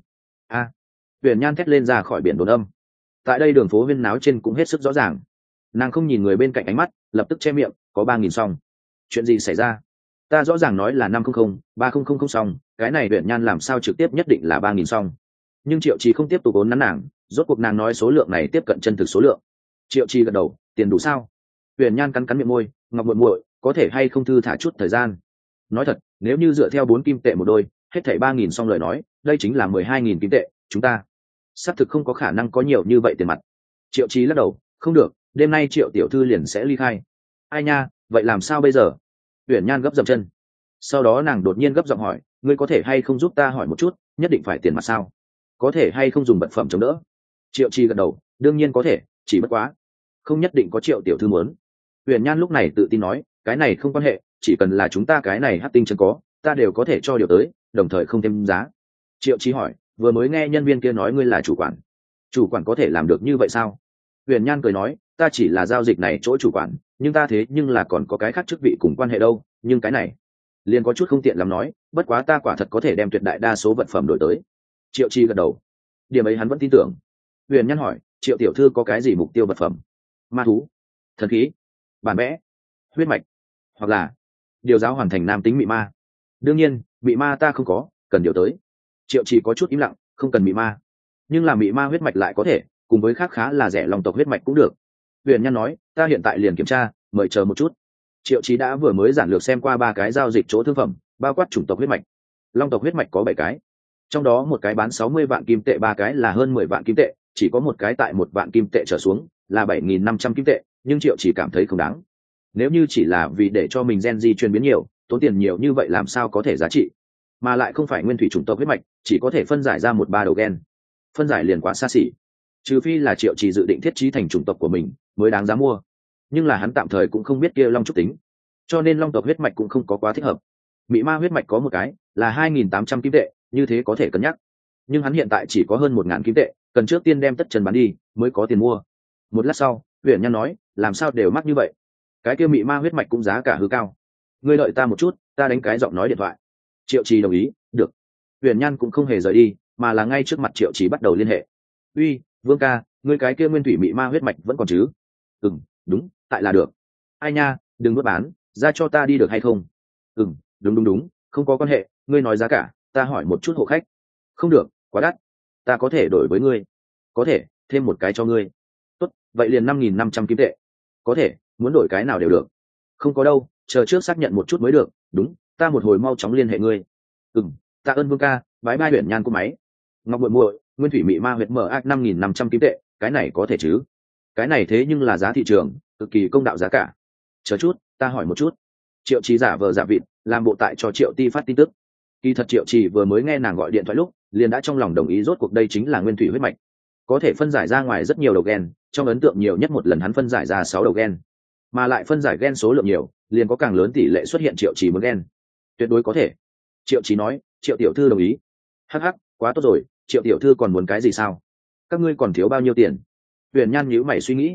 Huyền Nhan thét lên ra khỏi biển đồn âm. Tại đây đường phố huyên náo trên cũng hết sức rõ ràng. Nàng không nhìn người bên cạnh ánh mắt, lập tức che miệng, có 3000 xong. Chuyện gì xảy ra? Ta rõ ràng nói là 500 3000 xong, cái này Huyền Nhan làm sao trực tiếp nhất định là 3000 xong. Nhưng Triệu Chí không tiếp tục vốn nắn nàng, rốt cuộc nàng nói số lượng này tiếp cận chân thực số lượng. Triệu Chí gật đầu, tiền đủ sao? Huyền Nhan cắn miệng môi, Ngọc muội muội, có thể hay không thư thả chút thời gian? Nói thật, nếu như dựa theo 4 kim tệ một đôi, hết thảy 3000 xong lời nói, đây chính là 12000 kim tệ, chúng ta xác thực không có khả năng có nhiều như vậy tiền mặt. Triệu Chí lắc đầu, không được, đêm nay Triệu tiểu thư liền sẽ ly khai. Ai nha, vậy làm sao bây giờ? Huyền Nhan gấp dậm chân. Sau đó nàng đột nhiên gấp giọng hỏi, ngươi có thể hay không giúp ta hỏi một chút, nhất định phải tiền mặt sao? Có thể hay không dùng vật phẩm chống đỡ? Triệu Chí gật đầu, đương nhiên có thể, chỉ bất quá không nhất định có Triệu tiểu thư muốn. Huyền Nhan lúc này tự tin nói, cái này không quan hệ, chỉ cần là chúng ta cái này hắc tinh chân có, ta đều có thể cho điều tới, đồng thời không thêm giá. Triệu Chí hỏi, vừa mới nghe nhân viên kia nói ngươi là chủ quản, chủ quản có thể làm được như vậy sao? Huyền Nhan cười nói, ta chỉ là giao dịch này chỗ chủ quản, nhưng ta thế nhưng là còn có cái khác chức vị cùng quan hệ đâu, nhưng cái này liền có chút không tiện lắm nói, bất quá ta quả thật có thể đem tuyệt đại đa số vật phẩm đổi tới. Triệu Chí gật đầu, điểm ấy hắn vẫn tin tưởng. Huyền Nhan hỏi, Triệu tiểu thư có cái gì mục tiêu vật phẩm? Ma thú, thần khí, bản vẽ, huyết mạch, hoặc là điều giáo hoàn thành nam tính mị ma. Đương nhiên mị ma ta không có, cần điều tới. Triệu Chí có chút im lặng, không cần mị ma, nhưng là mị ma huyết mạch lại có thể, cùng với khác khá là rẻ lòng tộc huyết mạch cũng được. Huyền Nhan nói, ta hiện tại liền kiểm tra, mời chờ một chút. Triệu Chí đã vừa mới giản lược xem qua 3 cái giao dịch chỗ thương phẩm, bao quát chủng tộc huyết mạch. Long tộc huyết mạch có 7 cái, trong đó một cái bán 60 vạn kim tệ, 3 cái là hơn 10 vạn kim tệ, chỉ có một cái tại 1 vạn kim tệ trở xuống, là 7500 kim tệ, nhưng Triệu Chí cảm thấy không đáng. Nếu như chỉ là vì để cho mình gen di truyền biến nhiều, tốn tiền nhiều như vậy làm sao có thể giá trị, mà lại không phải nguyên thủy chủng tộc huyết mạch, chỉ có thể phân giải ra 1-3 đầu gen, phân giải liền quá xa xỉ. Trừ phi là Triệu Chí dự định thiết trí thành chủng tộc của mình mới đáng giá mua, nhưng là hắn tạm thời cũng không biết kia long trúc tính. cho nên long tộc huyết mạch cũng không có quá thích hợp. Mị ma huyết mạch có một cái là 2.800 kim tệ, như thế có thể cân nhắc, nhưng hắn hiện tại chỉ có hơn 1.000 kim tệ, cần trước tiên đem tất chân bán đi mới có tiền mua. Một lát sau Huyền Nhan nói, làm sao đều mắc như vậy, cái kia mị ma huyết mạch cũng giá cả hư cao. Ngươi đợi ta một chút, ta đánh cái giọng nói điện thoại. Triệu Trì đồng ý. Được. Huyền Nhan cũng không hề rời đi, mà là ngay trước mặt Triệu Trì bắt đầu liên hệ. Uy, Vương ca, ngươi cái kia nguyên thủy mị ma huyết mạch vẫn còn chứ? Đúng, tại là được. Ai nha, đừng nuốt bán, ra cho ta đi được hay không? Đúng, không có quan hệ, ngươi nói giá cả, ta hỏi một chút hộ khách. Không được, quá đắt. Ta có thể đổi với ngươi. Có thể, thêm một cái cho ngươi. Tốt, vậy liền 5.500 kim tệ. Có thể, muốn đổi cái nào đều được. Không có đâu, chờ trước xác nhận một chút mới được. Đúng, ta một hồi mau chóng liên hệ ngươi. Tạ ơn Vương ca, bái bai. Huyền Nhan của máy. Ngọc muội muội, nguyên thủy mị ma huyết mở ác 5.500 kim tệ, cái này có thể chứ? Cái này thế nhưng là giá thị trường, cực kỳ công đạo giá cả. Chờ chút, ta hỏi một chút. Triệu Trì giả vờ giả vịt, làm bộ tại cho Triệu Ti phát tin tức. Kỳ thật Triệu Trì vừa mới nghe nàng gọi điện thoại lúc, liền đã trong lòng đồng ý, rốt cuộc đây chính là nguyên thủy huyết mạch, có thể phân giải ra ngoài rất nhiều đầu gen. Trong ấn tượng nhiều nhất một lần hắn phân giải ra 6 đầu gen, mà lại phân giải gen số lượng nhiều, liền có càng lớn tỷ lệ xuất hiện Triệu Trì muốn gen. Tuyệt đối có thể. Triệu Trì nói. Triệu tiểu thư đồng ý. Hắc, quá tốt rồi. Triệu tiểu thư còn muốn cái gì sao? Các ngươi còn thiếu bao nhiêu tiền? Huyền Nhan nhíu mày suy nghĩ.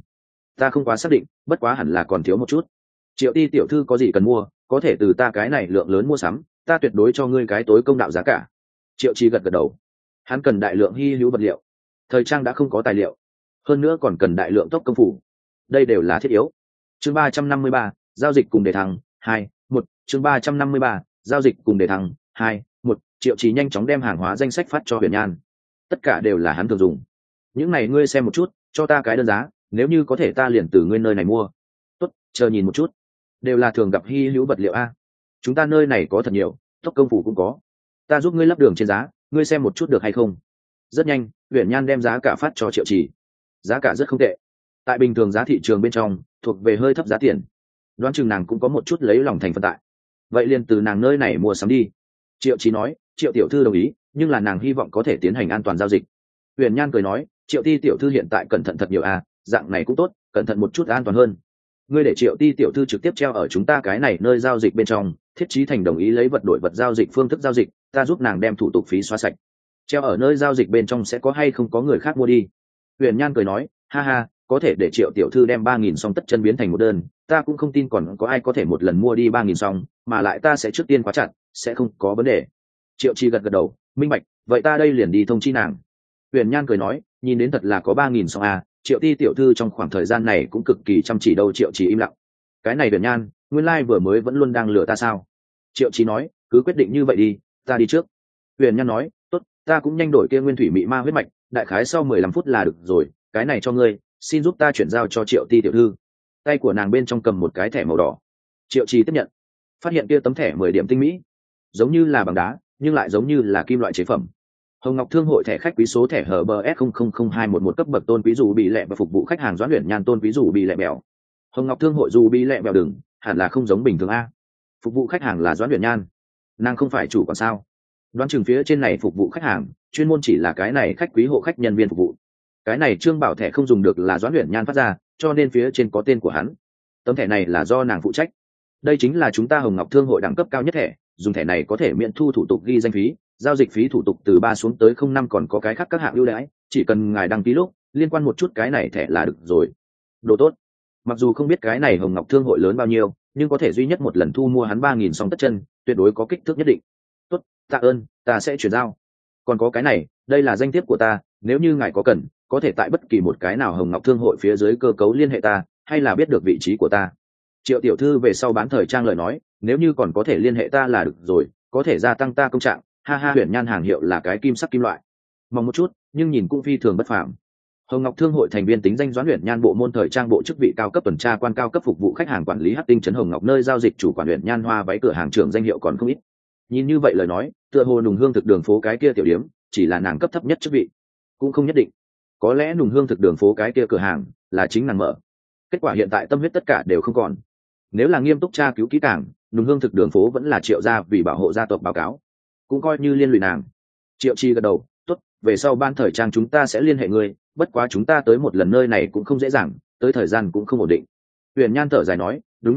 Ta không quá xác định, bất quá hẳn là còn thiếu một chút. Triệu Ti tiểu thư có gì cần mua, có thể từ ta cái này lượng lớn mua sắm, ta tuyệt đối cho ngươi cái tối công đạo giá cả. Triệu Trì gật gật đầu. Hắn cần đại lượng hy hữu vật liệu, thời trang đã không có tài liệu, hơn nữa còn cần đại lượng tốc công phủ, đây đều là thiết yếu. Chương 353, giao dịch cùng đề thăng 2-1. Chương 353, giao dịch cùng đề thăng 2-1. Triệu Trì nhanh chóng đem hàng hóa danh sách phát cho Huyền Nhan, tất cả đều là hắn thường dùng. Những này ngươi xem một chút, cho ta cái đơn giá, nếu như có thể ta liền từ ngươi nơi này mua. Tốt, chờ nhìn một chút, đều là thường gặp hy hữu vật liệu a. Chúng ta nơi này có thật nhiều, tốc công phủ cũng có. Ta giúp ngươi lắp đường trên giá, ngươi xem một chút được hay không? Rất nhanh, Huyền Nhan đem giá cả phát cho Triệu Trì. Giá cả rất không tệ, tại bình thường giá thị trường bên trong thuộc về hơi thấp giá tiền, đoán chừng nàng cũng có một chút lấy lòng thành phần tại. Vậy liền từ nàng nơi này mua sắm đi. Triệu Trì nói. Triệu tiểu thư đồng ý, nhưng là nàng hy vọng có thể tiến hành an toàn giao dịch. Huyền Nhan cười nói. Triệu Ti tiểu thư hiện tại cẩn thận thật nhiều à, dạng này cũng tốt, cẩn thận một chút an toàn hơn. Ngươi để Triệu Ti tiểu thư trực tiếp treo ở chúng ta cái này nơi giao dịch bên trong, thiết trí thành đồng ý lấy vật đổi vật giao dịch phương thức giao dịch, ta giúp nàng đem thủ tục phí xóa sạch. Treo ở nơi giao dịch bên trong sẽ có hay không có người khác mua đi? Huyền Nhan cười nói. Ha, có thể để Triệu tiểu thư đem 3.000 song tất chân biến thành một đơn, ta cũng không tin còn có ai có thể một lần mua đi 3.000 song, mà lại ta sẽ trước tiên khóa chặt, sẽ không có vấn đề. Triệu Trì gật gật đầu. Minh bạch, vậy ta đây liền đi thông chi nàng. Huyền Nhan cười nói. Nhìn đến thật là có 3.000 song à, Triệu Ti tiểu thư trong khoảng thời gian này cũng cực kỳ chăm chỉ đâu. Triệu Trì im lặng. Cái này Huyền Nhan, nguyên lai vừa mới vẫn luôn đang lừa ta sao? Triệu Trì nói. Cứ quyết định như vậy đi, ta đi trước. Huyền Nhan nói. Tốt, ta cũng nhanh đổi kia nguyên thủy mị ma huyết mạch, đại khái sau 15 phút là được rồi. Cái này cho ngươi, xin giúp ta chuyển giao cho Triệu Ti tiểu thư. Tay của nàng bên trong cầm một cái thẻ màu đỏ. Triệu Trì tiếp nhận, phát hiện kia tấm thẻ 10 điểm tinh mỹ, giống như là bằng đá nhưng lại giống như là kim loại chế phẩm. Hồng Ngọc Thương hội thẻ khách quý số thẻ HBS000211 cấp bậc tôn quý dù bị lẹ và phục vụ khách hàng Doãn Huyền Nhan tôn quý dù bị lẹ bèo. Hồng Ngọc Thương hội dù bị lẹ bèo đừng, hẳn là không giống bình thường a. Phục vụ khách hàng là Doãn Huyền Nhan, nàng không phải chủ còn sao? Đoán chừng phía trên này phục vụ khách hàng, chuyên môn chỉ là cái này khách quý hộ khách nhân viên phục vụ. Cái này trương bảo thẻ không dùng được là Doãn Huyền Nhan phát ra, cho nên phía trên có tên của hắn. Tấm thẻ này là do nàng phụ trách. Đây chính là chúng ta Hồng Ngọc Thương hội đẳng cấp cao nhất thẻ, dùng thẻ này có thể miễn thu thủ tục ghi danh phí, giao dịch phí thủ tục từ 3 xuống tới 05, còn có cái khác các hạng ưu đãi, chỉ cần ngài đăng ký lúc liên quan một chút cái này thẻ là được rồi. Đồ tốt. Mặc dù không biết cái này Hồng Ngọc Thương hội lớn bao nhiêu, nhưng có thể duy nhất một lần thu mua hắn 3.000 song tất chân, tuyệt đối có kích thước nhất định. Tốt, tạ ơn, ta sẽ chuyển giao. Còn có cái này, đây là danh thiếp của ta, nếu như ngài có cần, có thể tại bất kỳ một cái nào Hồng Ngọc Thương hội phía dưới cơ cấu liên hệ ta, hay là biết được vị trí của ta. Triệu tiểu thư về sau bán thời trang lời nói, nếu như còn có thể liên hệ ta là được rồi, có thể gia tăng ta công trạng. Ha, Huyền Nhan hàng hiệu là cái kim sắc kim loại, mong một chút nhưng nhìn cũng phi thường bất phàm. Hồng Ngọc Thương hội thành viên tính danh Doãn Huyền Nhan bộ môn thời trang bộ chức vị cao cấp tuần tra quan cao cấp phục vụ khách hàng quản lý Hắc Tinh trấn Hồng Ngọc nơi giao dịch chủ quản Huyền Nhan hoa váy cửa hàng trưởng danh hiệu còn không ít. Nhìn như vậy lời nói, tựa hồ Nùng Hương thực đường phố cái kia tiểu điếm chỉ là nàng cấp thấp nhất chức vị, cũng không nhất định. Có lẽ Nùng Hương thực đường phố cái kia cửa hàng là chính nàng mở. Kết quả hiện tại tâm huyết tất cả đều không còn. Nếu là nghiêm túc tra cứu kỹ càng, Nùng Hương thực đường phố vẫn là Triệu gia vì bảo hộ gia tộc báo cáo, cũng coi như liên lụy nàng. Triệu Chi gật đầu. Tốt, về sau ban thời trang chúng ta sẽ liên hệ ngươi, bất quá chúng ta tới một lần nơi này cũng không dễ dàng, tới thời gian cũng không ổn định. Huyền Nhan thở dài nói. Đúng nha,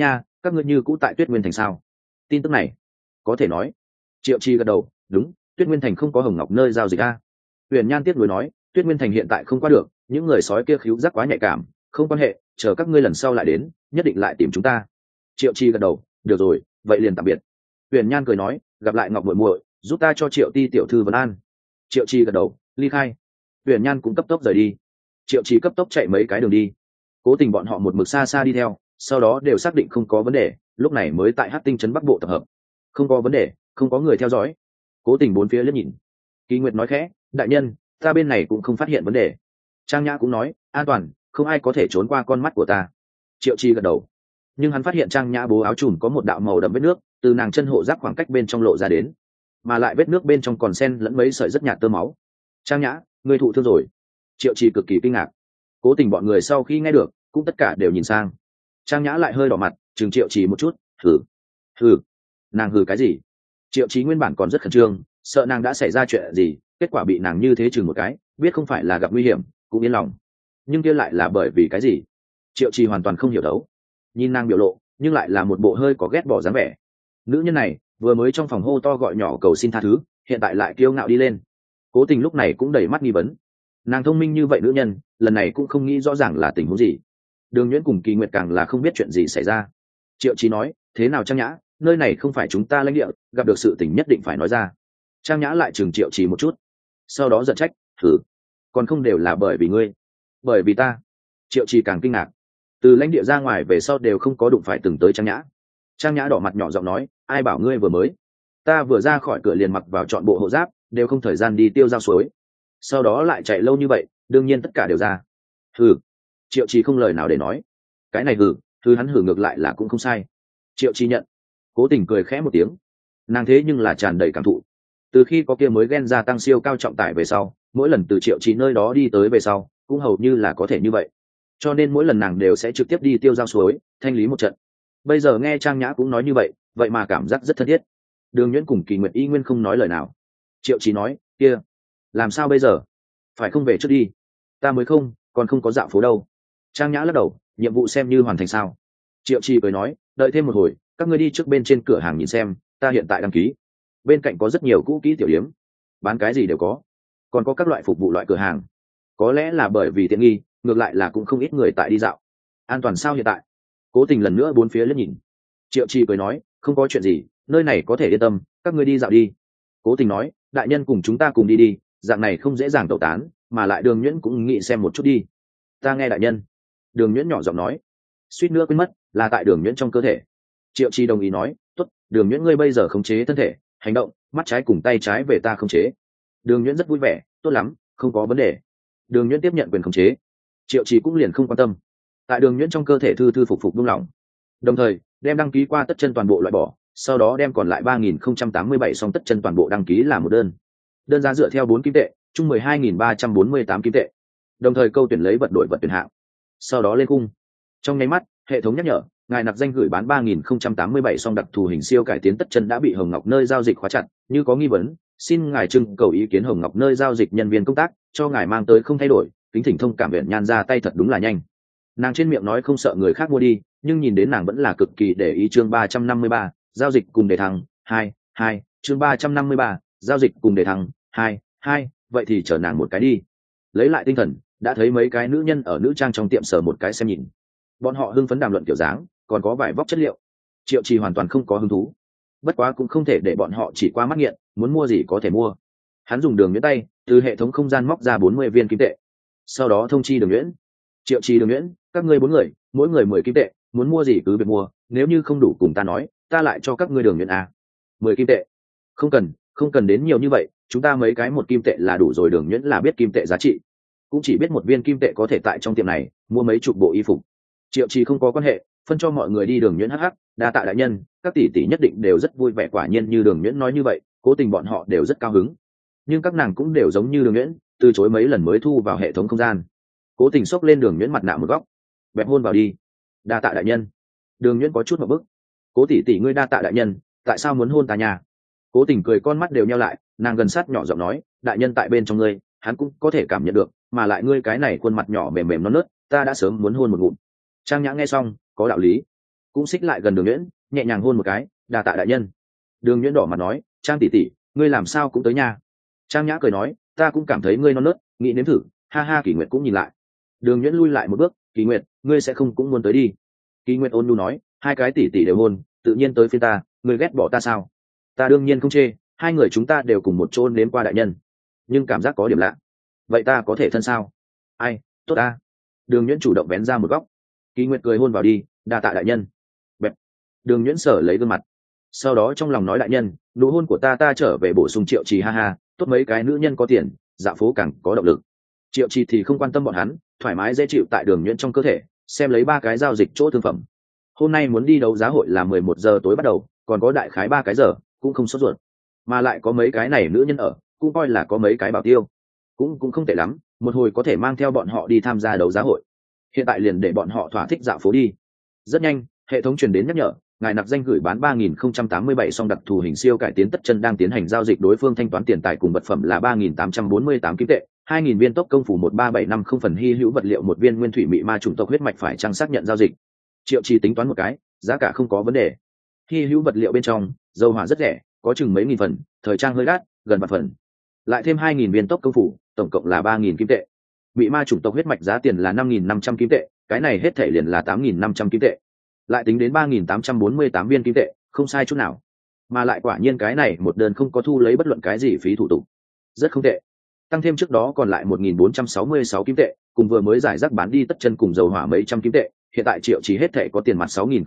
các ngươi như cũ tại Tuyết Nguyên thành sao? Tin tức này có thể nói. Triệu Chi gật đầu, đúng, Tuyết Nguyên thành không có Hồng Ngọc nơi giao dịch a. Huyền Nhan tiếp nối nói, Tuyết Nguyên thành hiện tại không qua được, những người sói kia khíu giác quá nhạy cảm, không quan hệ, chờ các ngươi lần sau lại đến, nhất định lại tìm chúng ta. Triệu Chi gật đầu, được rồi, vậy liền tạm biệt. Huyền Nhan cười nói, gặp lại Ngọc muội muội, giúp ta cho Triệu Ti tiểu thư vấn an. Triệu Chi gật đầu, ly khai. Huyền Nhan cũng cấp tốc rời đi. Triệu Chi cấp tốc chạy mấy cái đường đi. Cố Tình bọn họ một mực xa xa đi theo, sau đó đều xác định không có vấn đề, lúc này mới tại Hắc Tinh trấn Bắc Bộ tập hợp. Không có vấn đề, không có người theo dõi. Cố Tình bốn phía liếc nhìn. Kỳ Nguyệt nói khẽ, đại nhân, ta bên này cũng không phát hiện vấn đề. Trang Nhã cũng nói, an toàn, không ai có thể trốn qua con mắt của ta. Triệu Chi gật đầu. Nhưng hắn phát hiện Trang Nhã bố áo trùm có một đạo màu đậm vết nước, từ nàng chân hộ giáp khoảng cách bên trong lộ ra đến, mà lại vết nước bên trong còn xen lẫn mấy sợi rất nhạt tơ máu. Trang Nhã, ngươi thụ thương rồi. Triệu Chi cực kỳ kinh ngạc. Cố Tình bọn người sau khi nghe được cũng tất cả đều nhìn sang. Trang Nhã lại hơi đỏ mặt, chừng Triệu Chi một chút, hừ hừ. Nàng hừ cái gì? Triệu Chi nguyên bản còn rất khẩn trương, sợ nàng đã xảy ra chuyện gì, kết quả bị nàng như thế chừng một cái, biết không phải là gặp nguy hiểm cũng yên lòng. Nhưng kia lại là bởi vì cái gì? Triệu Chi hoàn toàn không hiểu đấu. Nhìn nàng biểu lộ, nhưng lại là một bộ hơi có ghét bỏ dáng vẻ. Nữ nhân này vừa mới trong phòng hô to gọi nhỏ cầu xin tha thứ, hiện tại lại kiêu ngạo đi lên. Cố Tình lúc này cũng đầy mắt nghi vấn. Nàng thông minh như vậy nữ nhân, lần này cũng không nghĩ rõ ràng là tình huống gì. Đường Nhuyễn cùng Kỳ Nguyệt càng là không biết chuyện gì xảy ra. Triệu Chí nói, thế nào Trang Nhã, nơi này không phải chúng ta lãnh địa, gặp được sự tình nhất định phải nói ra. Trang Nhã lại chừng Triệu Chí một chút, sau đó giận trách, thử, còn không đều là bởi vì ngươi, bởi vì ta. Triệu Chí càng kinh ngạc, từ lãnh địa ra ngoài về sau đều không có đụng phải từng tới Trang Nhã. Trang Nhã đỏ mặt nhỏ giọng nói, ai bảo ngươi vừa mới, ta vừa ra khỏi cửa liền mặc vào trọn bộ hộ giáp, đều không thời gian đi tiêu giao suối, sau đó lại chạy lâu như vậy, đương nhiên tất cả đều ra. Hừ. Triệu Chí không lời nào để nói. Cái này hừ, thứ hắn hừ ngược lại là cũng không sai. Triệu Chí nhận. Cố Tình cười khẽ một tiếng. Nàng thế nhưng là tràn đầy cảm thụ. Từ khi có kia mới ghen gia tăng siêu cao trọng tải về sau, mỗi lần từ Triệu Chí nơi đó đi tới về sau, cũng hầu như là có thể như vậy. Cho nên mỗi lần nàng đều sẽ trực tiếp đi tiêu giao suối, thanh lý một trận. Bây giờ nghe Trang Nhã cũng nói như vậy, vậy mà cảm giác rất thân thiết. Đường Nhuyễn cùng Kỳ Nguyệt y nguyên không nói lời nào. Triệu Chí nói, kia, làm sao bây giờ? Phải không về trước đi? Ta mới không, còn không có dạo phố đâu. Trang Nhã lắc đầu, nhiệm vụ xem như hoàn thành sao? Triệu Chi cười nói, đợi thêm một hồi, các ngươi đi trước bên trên cửa hàng nhìn xem, ta hiện tại đăng ký. Bên cạnh có rất nhiều cũ kỹ tiểu điếm, bán cái gì đều có, còn có các loại phục vụ loại cửa hàng. Có lẽ là bởi vì tiện nghi, ngược lại là cũng không ít người tại đi dạo. An toàn sao hiện tại? Cố Tình lần nữa bốn phía liếc nhìn. Triệu Chi cười nói, không có chuyện gì, nơi này có thể yên tâm, các ngươi đi dạo đi. Cố Tình nói, đại nhân cùng chúng ta cùng đi đi, dạng này không dễ dàng tẩu tán, mà lại Đường Nhuyễn cũng nghĩ xem một chút đi. Ta nghe đại nhân. Đường Nhuyễn nhỏ giọng nói, suýt nữa quên mất, là tại Đường Nhuyễn trong cơ thể. Triệu Chi đồng ý nói, tốt, Đường Nhuyễn ngươi bây giờ khống chế thân thể, hành động, mắt trái cùng tay trái về ta khống chế. Đường Nhuyễn rất vui vẻ, tốt lắm, không có vấn đề. Đường Nhuyễn tiếp nhận quyền khống chế. Triệu Chi cũng liền không quan tâm. Tại Đường Nhuyễn trong cơ thể thư thư phục phục buông lỏng, đồng thời đem đăng ký qua tất chân toàn bộ loại bỏ, sau đó đem còn lại 3087 song tất chân toàn bộ đăng ký là một đơn. Đơn giá dựa theo 4 kim tệ, chung 12.348 kim tệ. Đồng thời câu tuyển lấy vật đổi vật tuyển hạng. Sau đó lên cung. Trong nháy mắt, hệ thống nhắc nhở, ngài nạp danh gửi bán 3087 song đặc thù hình siêu cải tiến tất chân đã bị Hồng Ngọc nơi giao dịch khóa chặt, như có nghi vấn, xin ngài trưng cầu ý kiến Hồng Ngọc nơi giao dịch nhân viên công tác, cho ngài mang tới không thay đổi, kính thỉnh thông cảm Viện Nhan ra tay thật đúng là nhanh. Nàng trên miệng nói không sợ người khác mua đi, nhưng nhìn đến nàng vẫn là cực kỳ để ý. Chương 353, giao dịch cùng đề thăng 2 chương 353, giao dịch cùng đề thăng 2 vậy thì chờ nàng một cái đi. Lấy lại tinh thần, đã thấy mấy cái nữ nhân ở nữ trang trong tiệm sờ một cái xem nhìn. Bọn họ hưng phấn đàm luận kiểu dáng, còn có vải vóc chất liệu. Triệu Trì hoàn toàn không có hứng thú, bất quá cũng không thể để bọn họ chỉ qua mắt nghiện, muốn mua gì có thể mua. Hắn dùng Đường Nhuyễn tay từ hệ thống không gian móc ra 40 viên kim tệ, sau đó thông chi Đường Nhuyễn. Triệu Trì, Đường Nhuyễn, các ngươi 4 người, mỗi người 10 kim tệ, muốn mua gì cứ việc mua, nếu như không đủ cùng ta nói, ta lại cho các ngươi Đường Nhuyễn 10 kim tệ. Không cần đến nhiều như vậy, chúng ta mấy cái 1 kim tệ là đủ rồi. Đường Nhuyễn là biết kim tệ giá trị, cũng chỉ biết 1 viên kim tệ có thể tại trong tiệm này mua mấy chục bộ y phục. Triệu Trì không có quan hệ, phân cho mọi người đi. Đường Nhuyễn hắc, đa tạ đại nhân, các tỷ tỷ nhất định đều rất vui vẻ. Quả nhiên như Đường Nhuyễn nói như vậy, Cố Tình bọn họ đều rất cao hứng, nhưng các nàng cũng đều giống như Đường Nhuyễn, từ chối mấy lần mới thu vào hệ thống không gian. Cố Tình xốc lên Đường Nhuyễn mặt nạ một góc, bẹp hôn vào đi. Đa tạ đại nhân. Đường Nhuyễn có chút một bức. Cố tỷ tỷ ngươi đa tạ đại nhân, tại sao muốn hôn ta nhà? Cố Tình cười, con mắt đều nheo lại, nàng gần sát nhỏ giọng nói, đại nhân tại bên trong ngươi, hắn cũng có thể cảm nhận được, mà lại ngươi cái này khuôn mặt nhỏ mềm mềm non nớt, ta đã sớm muốn hôn một ngụm. Trang Nhã nghe xong, có đạo lý. cũng xích lại gần đường nhuyễn, nhẹ nhàng hôn một cái. Đà tạ đại nhân. Đường nhuyễn đỏ mặt nói, Trang tỷ tỷ, ngươi làm sao cũng tới nhà. Trang Nhã cười nói, ta cũng cảm thấy ngươi non nớt, nghĩ nếm thử. Ha ha. Kỳ Nguyệt cũng nhìn lại. Đường nhuyễn lui lại một bước. Kỳ Nguyệt, ngươi sẽ không cũng muốn tới đi. Kỳ Nguyệt ôn nhu nói, hai cái tỷ tỷ đều hôn, tự nhiên tới phiên ta, ngươi ghét bỏ ta sao? Ta đương nhiên không chê, hai người chúng ta đều cùng một chỗ nếm qua đại nhân, nhưng cảm giác có điểm lạ. Vậy ta có thể thân sao? Ai, tốt ta. Đường nhuyễn chủ động vén ra một góc. Kỳ Nguyệt cười hôn vào đi, đa tạ đại nhân. Bẹp. Đường nhuyễn sở lấy gương mặt, sau đó trong lòng nói, đại nhân, nụ hôn của ta trở về bổ sung Triệu Trì. Ha ha, tốt, mấy cái nữ nhân có tiền, dạo phố càng có động lực. Triệu Trì thì không quan tâm bọn hắn, thoải mái dễ chịu tại đường nhuyễn trong cơ thể, xem lấy ba cái giao dịch chỗ thương phẩm. Hôm nay muốn đi đấu giá hội là 11 giờ tối bắt đầu, còn có đại khái 3 cái giờ, cũng không sốt ruột. Mà lại có mấy cái này nữ nhân ở, cũng coi là có mấy cái bảo tiêu, cũng không tệ lắm, một hồi có thể mang theo bọn họ đi tham gia đấu giá hội. Hiện tại liền để bọn họ thỏa thích dạo phố đi. Rất nhanh, hệ thống truyền đến nhắc nhở, ngài nạp danh gửi bán 3087 song đặc thù hình siêu cải tiến tất chân đang tiến hành giao dịch, đối phương thanh toán tiền tài cùng vật phẩm là 3848 kim tệ, 2000 viên tốc công phủ 13750 phần hy hữu vật liệu, một viên nguyên thủy mị ma chủng tộc huyết mạch, phải trang xác nhận giao dịch. Triệu Trì tính toán một cái, giá cả không có vấn đề. Hy hữu vật liệu bên trong, dầu hỏa rất rẻ, có chừng mấy nghìn phần, thời trang hơi đắt, gần vạn phần. Lại thêm 2000 viên tốc công phủ, tổng cộng là 3000 kim tệ. Mị ma chủng tộc huyết mạch giá tiền là 5500 kim tệ, cái này hết thể liền là 8500 kim tệ. Lại tính đến 3848 viên kim tệ, không sai chút nào. Mà lại quả nhiên cái này một đơn không có thu lấy bất luận cái gì phí thủ tục. Rất không tệ. Tăng thêm trước đó còn lại 1466 kim tệ, cùng vừa mới giải rác bán đi tất chân cùng dầu hỏa mấy trăm kim tệ, hiện tại Triệu Trì hết thể có tiền mặt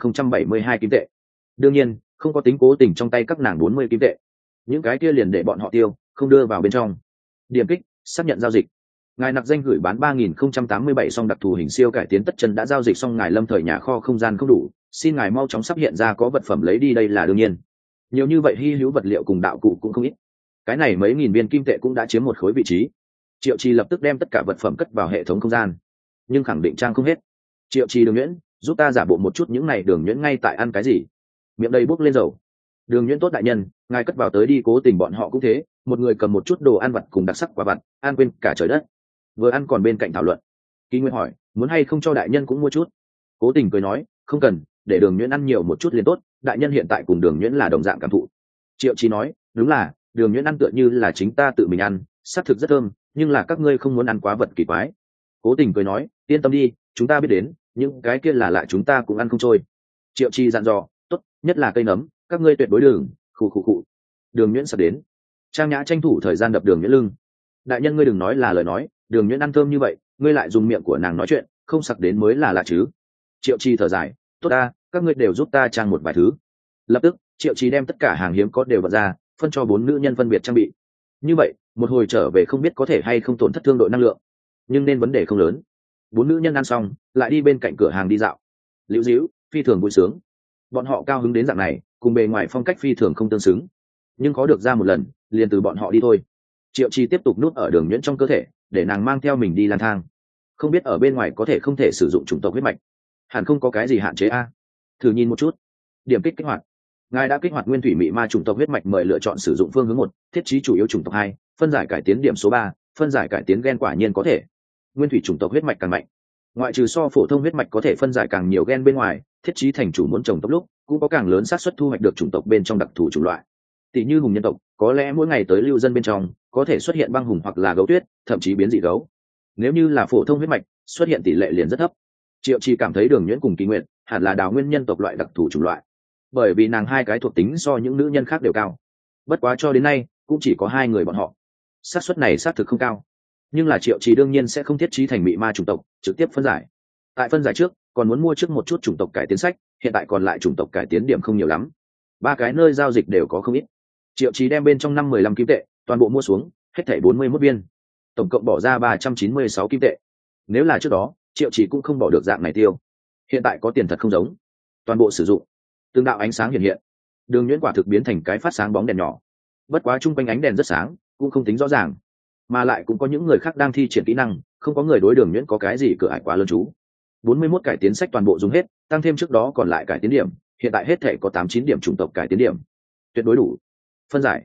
6072 kim tệ. Đương nhiên, không có tính cố tình trong tay các nàng 40 kim tệ. Những cái kia liền để bọn họ tiêu, không đưa vào bên trong. Điểm kích, xác nhận giao dịch. Ngài nạp danh gửi bán 3087 song đặc thù hình siêu cải tiến tất chân đã giao dịch xong, ngài lâm thời nhà kho không gian không đủ, xin ngài mau chóng sắp hiện ra có vật phẩm lấy đi, đây là đương nhiên. Nhiều như vậy hy hữu vật liệu cùng đạo cụ cũng không ít. Cái này mấy nghìn viên kim tệ cũng đã chiếm một khối vị trí. Triệu Trì lập tức đem tất cả vật phẩm cất vào hệ thống không gian, nhưng khẳng định trang không hết. Triệu Trì, Đường Nhuyễn, giúp ta giả bộ một chút, những này Đường Nhuyễn ngay tại ăn cái gì? Miệng đầy bốc lên dầu. Đường Nhuyễn, tốt đại nhân, ngài cất vào tới đi. Cố tình bọn họ cũng thế, một người cầm một chút đồ ăn vặt cùng đặc sắc quả vặt, ăn quên cả trời đất. Vừa ăn còn bên cạnh thảo luận. Kỳ Nguyên hỏi, muốn hay không cho đại nhân cũng mua chút? Cố tình cười nói, không cần, để Đường Nhuyễn ăn nhiều một chút liền tốt, đại nhân hiện tại cùng Đường Nhuyễn là đồng dạng cảm thụ. Triệu Trì nói, đúng là, Đường Nhuyễn ăn tựa như là chính ta tự mình ăn, xác thực rất thơm, nhưng là các ngươi không muốn ăn quá vật kỳ quái. Cố tình cười nói, yên tâm đi, chúng ta biết đến, những cái kia là lại chúng ta cũng ăn không trôi. Triệu Trì dặn dò, tốt, nhất là cây nấm, các ngươi tuyệt đối đừng. Khụ. Đường Nhuyễn sập đến. Trang Nhã tranh thủ thời gian đập Đường Nhuyễn lưng. Đại nhân, ngươi đừng nói là lời nói, Đường Nhuyễn ăn thơm như vậy, ngươi lại dùng miệng của nàng nói chuyện, không sặc đến mới là lạ chứ. Triệu Trì thở dài, tốt ta, các ngươi đều giúp ta trang một vài thứ. Lập tức, Triệu Trì đem tất cả hàng hiếm có đều vật ra, phân cho 4 nữ nhân phân biệt trang bị. Như vậy, một hồi trở về không biết có thể hay không tổn thất thương đội năng lượng, nhưng nên vấn đề không lớn. 4 nữ nhân ăn xong, lại đi bên cạnh cửa hàng đi dạo. Liễu díu, phi thường vui sướng. Bọn họ cao hứng đến dạng này, cùng bề ngoài phong cách phi thường không tương xứng, nhưng có được ra một lần, liền từ bọn họ đi thôi. Triệu Trì tiếp tục nuốt ở Đường Nhuyễn trong cơ thể, để nàng mang theo mình đi lang thang. Không biết ở bên ngoài có thể không thể sử dụng chủng tộc huyết mạch, hẳn không có cái gì hạn chế a. Thử nhìn một chút. Điểm kích kích hoạt. Ngài đã kích hoạt nguyên thủy mị ma chủng tộc huyết mạch, mời lựa chọn sử dụng phương hướng 1, thiết trí chủ yếu chủng tộc 2, phân giải cải tiến điểm số 3, phân giải cải tiến gen. Quả nhiên có thể. Nguyên thủy chủng tộc huyết mạch càng mạnh, ngoại trừ so phổ thông huyết mạch có thể phân giải càng nhiều gen bên ngoài, thiết trí thành chủ muốn trồng tộc lúc cũng có càng lớn xác suất thu hoạch được chủng tộc bên trong đặc thù chủng loại. Tỷ như hùng nhân tộc, có lẽ mỗi ngày tới lưu dân bên trong có thể xuất hiện băng hùng hoặc là gấu tuyết, thậm chí biến dị gấu. Nếu như là phổ thông huyết mạch, xuất hiện tỷ lệ liền rất thấp. Triệu Trì cảm thấy Đường Nhuyễn cùng Kỳ Nguyệt hẳn là đào nguyên nhân tộc loại đặc thù chủng loại, bởi vì nàng hai cái thuộc tính so những nữ nhân khác đều cao. Bất quá cho đến nay cũng chỉ có 2 người bọn họ, xác suất này xác thực không cao. Nhưng là Triệu Trì đương nhiên sẽ không thiết trí thành mị ma chủng tộc, trực tiếp phân giải. Tại phân giải trước còn muốn mua trước một chút chủng tộc cải tiến sách, hiện tại còn lại chủng tộc cải tiến điểm không nhiều lắm, 3 cái nơi giao dịch đều có không ít. Triệu Trì đem bên trong 15 kim tệ toàn bộ mua xuống, hết thảy 41 viên, tổng cộng bỏ ra 396 kim tệ. Nếu là trước đó, Triệu Trì cũng không bỏ được dạng này tiêu. Hiện tại có tiền thật không giống, toàn bộ sử dụng. Từng đạo ánh sáng hiện hiện, Đường Nhuyễn quả thực biến thành cái phát sáng bóng đèn nhỏ. Bất quá chung quanh ánh đèn rất sáng, cũng không tính rõ ràng, mà lại cũng có những người khác đang thi triển kỹ năng, không có người đối Đường Nhuyễn có cái gì cửa ải quá lớn chú. 41 cải tiến sách toàn bộ dùng hết, tăng thêm trước đó còn lại cải tiến điểm, hiện tại hết thể có 89 điểm chủng tộc cải tiến điểm, tuyệt đối đủ. Phân giải.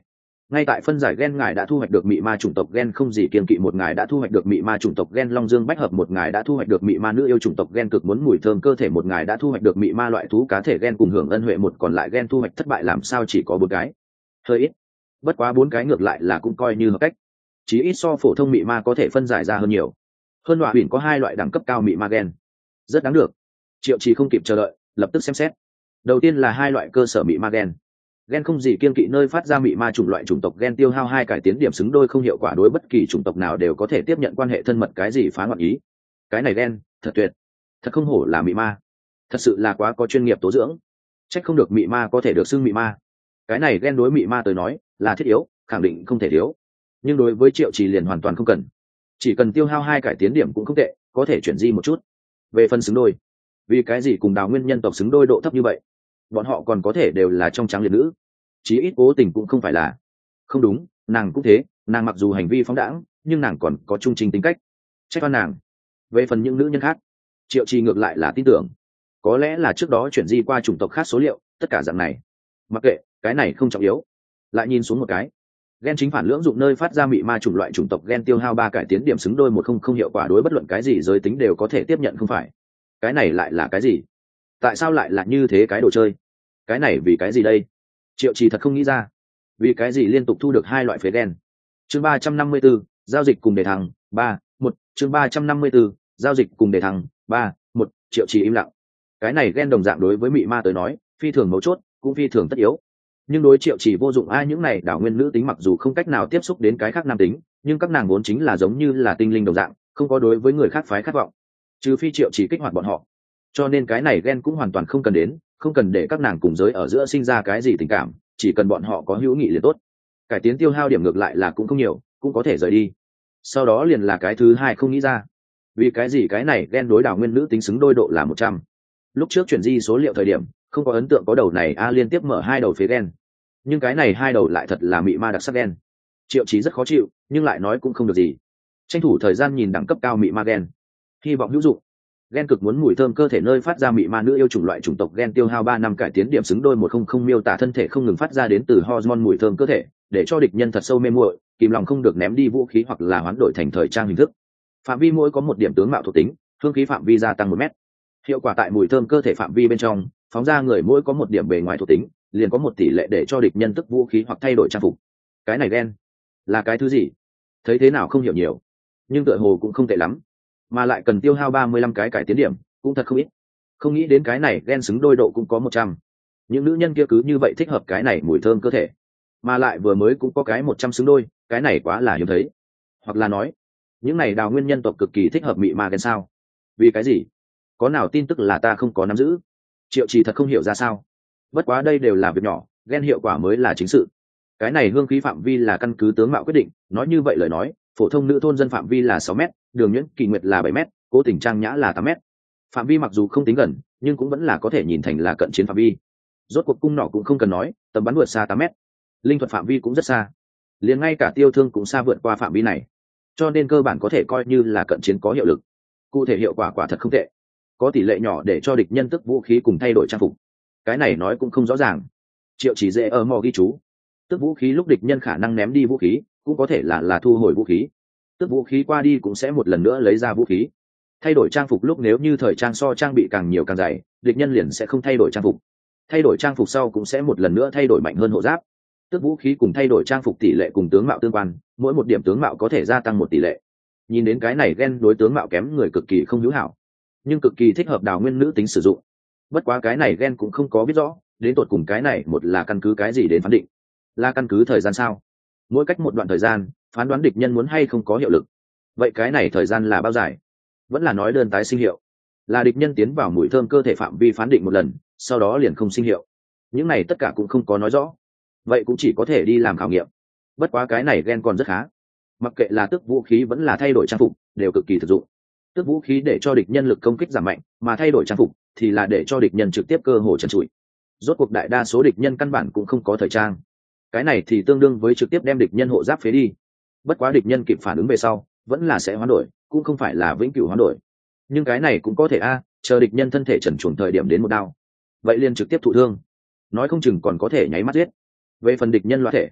Ngay tại phân giải gen ngài đã thu hoạch được mị ma chủng tộc gen không gì kiên kỵ một ngài đã thu hoạch được mị ma chủng tộc gen long dương bách hợp một ngài đã thu hoạch được mị ma nữ yêu chủng tộc gen cực muốn mùi thơm cơ thể một ngài đã thu hoạch được mị ma loại thú cá thể gen cùng hưởng ân huệ một còn lại gen thu hoạch thất bại làm sao chỉ có 4 cái, hơi ít. Bất quá 4 cái ngược lại là cũng coi như hợp cách, chí ít so phổ thông mị ma có thể phân giải ra hơn nhiều. Hơn loại biển có 2 loại đẳng cấp cao mị ma gen, rất đáng được. Triệu Trì không kịp chờ đợi, lập tức xem xét. Đầu tiên là 2 loại cơ sở mị ma gen. Gen không gì kiên kỵ nơi phát ra mị ma chủng loại chủng tộc gen tiêu hao 2 cải tiến điểm xứng đôi không hiệu quả đối bất kỳ chủng tộc nào đều có thể tiếp nhận quan hệ thân mật cái gì phá ngọn ý. Cái này gen thật tuyệt, thật không hổ là mị ma, thật sự là quá có chuyên nghiệp tố dưỡng. Trách không được mị ma có thể được xưng mị ma. Cái này gen đối mị ma tới nói là thiết yếu, khẳng định không thể thiếu. Nhưng đối với Triệu Trì liền hoàn toàn không cần, chỉ cần tiêu hao 2 cải tiến điểm cũng không tệ, có thể chuyển di một chút. Về phần xứng đôi, vì cái gì cùng Đào Nguyên nhân tộc xứng đôi độ thấp như vậy? Bọn họ còn có thể đều là trong trắng liệt nữ, chí ít cố tình cũng không phải là. Không đúng, nàng cũng thế, nàng mặc dù hành vi phóng đãng nhưng nàng còn có trung trình tính cách, trách oan nàng. Về phần những nữ nhân khác, Triệu Trì ngược lại là tin tưởng, có lẽ là trước đó chuyển di qua chủng tộc khác số liệu, tất cả dạng này mặc kệ, cái này không trọng yếu. Lại nhìn xuống một cái, gen chính phản lưỡng dụng nơi phát ra mị ma chủng loại chủng tộc gen tiêu hao 3 cải tiến điểm xứng đôi 100 hiệu quả đối bất luận cái gì giới tính đều có thể tiếp nhận không phải. Cái này lại là cái gì? Tại sao lại là như thế cái đồ chơi? Cái này vì cái gì đây? Triệu Trì thật không nghĩ ra, vì cái gì liên tục thu được 2 loại phế gen. Chương 354, giao dịch cùng đề thăng 3-1. Chương 354, giao dịch cùng đề thăng 3-1. Triệu Trì im lặng. Cái này gen đồng dạng đối với mị ma tới nói phi thường mấu chốt, cũng phi thường tất yếu. Nhưng đối Triệu Trì vô dụng ai những này đảo nguyên nữ tính mặc dù không cách nào tiếp xúc đến cái khác nam tính, nhưng các nàng vốn chính là giống như là tinh linh đồng dạng, không có đối với người khác phái khát vọng, trừ phi Triệu Trì kích hoạt bọn họ. Cho nên cái này gen cũng hoàn toàn không cần đến, không cần để các nàng cùng giới ở giữa sinh ra cái gì tình cảm, chỉ cần bọn họ có hữu nghị liền tốt. Cải tiến tiêu hao điểm ngược lại là cũng không nhiều, cũng có thể rời đi. Sau đó liền là cái thứ hai không nghĩ ra, vì cái gì cái này gen đối đảo nguyên nữ tính xứng đôi độ là 100. Lúc trước chuyển di số liệu thời điểm không có ấn tượng có đầu này liên tiếp mở 2 đầu phế gen, nhưng cái này 2 đầu lại thật là mị ma đặc sắc gen. Triệu Chí rất khó chịu nhưng lại nói cũng không được gì, tranh thủ thời gian nhìn đẳng cấp cao mị ma gen, hy vọng hữu dụng. Gen cực muốn mùi thơm cơ thể nơi phát ra mị ma nữ yêu chủng loại chủng tộc gen tiêu hao 3 năm cải tiến điểm xứng đôi 100 miêu tả thân thể không ngừng phát ra đến từ hormone mùi thơm cơ thể, để cho địch nhân thật sâu mê muội, kìm lòng không được ném đi vũ khí hoặc là hoán đổi thành thời trang hình thức. Phạm vi mỗi có 1 điểm tướng mạo thuộc tính, hương khí phạm vi gia tăng 1 mét. Hiệu quả tại mùi thơm cơ thể phạm vi bên trong, phóng ra người mỗi có 1 điểm bề ngoài thuộc tính, liền có 1 tỷ lệ để cho địch nhân tức vũ khí hoặc thay đổi trang phục. Cái này gen là cái thứ gì? Thấy thế nào không hiểu nhiều, nhưng tựa hồ cũng không tệ lắm, mà lại cần tiêu hao 35 cái cải tiến điểm, cũng thật không ít. Không nghĩ đến cái này gen xứng đôi độ cũng có 100. Những nữ nhân kia cứ như vậy thích hợp cái này mùi thơm cơ thể, mà lại vừa mới cũng có cái 100 xứng đôi, cái này quá là hiếm thấy. Hoặc là nói, những này đào nguyên nhân tộc cực kỳ thích hợp mị ma gen sao? Vì cái gì? Có nào tin tức là ta không có nắm giữ? Triệu Trì thật không hiểu ra sao. Bất quá đây đều là việc nhỏ, gen hiệu quả mới là chính sự. Cái này hương khí phạm vi là căn cứ tướng mạo quyết định, nói như vậy lời nói, phổ thông nữ thôn dân phạm vi là 6 mét, đường nhuyễn kỳ nguyệt là 7 mét, cố tình trang nhã là 8 mét. Phạm vi mặc dù không tính gần, nhưng cũng vẫn là có thể nhìn thành là cận chiến phạm vi. Rốt cuộc cung nỏ cũng không cần nói, tầm bắn vượt xa 8 mét. Linh thuật phạm vi cũng rất xa, liền ngay cả tiêu thương cũng xa vượt qua phạm vi này, cho nên cơ bản có thể coi như là cận chiến có hiệu lực. Cụ thể hiệu quả quả thật không tệ, có tỷ lệ nhỏ để cho địch nhân tức vũ khí cùng thay đổi trang phục. Cái này nói cũng không rõ ràng. Triệu Chỉ dễ ở mò ghi chú, tức vũ khí lúc địch nhân khả năng ném đi vũ khí, cũng có thể là thu hồi vũ khí. Tức vũ khí qua đi cũng sẽ một lần nữa lấy ra vũ khí. Thay đổi trang phục lúc nếu như thời trang so trang bị càng nhiều càng dày, địch nhân liền sẽ không thay đổi trang phục. Thay đổi trang phục sau cũng sẽ một lần nữa thay đổi mạnh hơn hộ giáp. Tức vũ khí cùng thay đổi trang phục tỷ lệ cùng tướng mạo tương quan, mỗi 1 điểm tướng mạo có thể gia tăng 1 tỷ lệ. Nhìn đến cái này gen đối tướng mạo kém người cực kỳ không hữu hảo, nhưng cực kỳ thích hợp đào nguyên nữ tính sử dụng. Bất quá cái này gen cũng không có biết rõ đến tột cùng cái này một là căn cứ cái gì đến phán định. Là căn cứ thời gian sao? Mỗi cách một đoạn thời gian phán đoán địch nhân muốn hay không có hiệu lực. Vậy cái này thời gian là bao dài? Vẫn là nói đơn tái sinh hiệu, là địch nhân tiến vào mùi thơm cơ thể phạm vi phán định 1 lần, sau đó liền không sinh hiệu. Những này tất cả cũng không có nói rõ, vậy cũng chỉ có thể đi làm khảo nghiệm. Bất quá cái này gen còn rất khá, mặc kệ là tức vũ khí vẫn là thay đổi trang phục đều cực kỳ thực dụng. Tức vũ khí để cho địch nhân lực công kích giảm mạnh, mà thay đổi trang phục thì là để cho địch nhân trực tiếp cơ hội trần trụi. Rốt cuộc đại đa số địch nhân căn bản cũng không có thời trang, cái này thì tương đương với trực tiếp đem địch nhân hộ giáp phế đi. Bất quá địch nhân kịp phản ứng về sau vẫn là sẽ hoán đổi, cũng không phải là vĩnh cửu hoán đổi. Nhưng cái này cũng có thể chờ địch nhân thân thể trần truồng thời điểm đến một đao, vậy liền trực tiếp thụ thương, nói không chừng còn có thể nháy mắt giết. Về phần địch nhân loạn thể,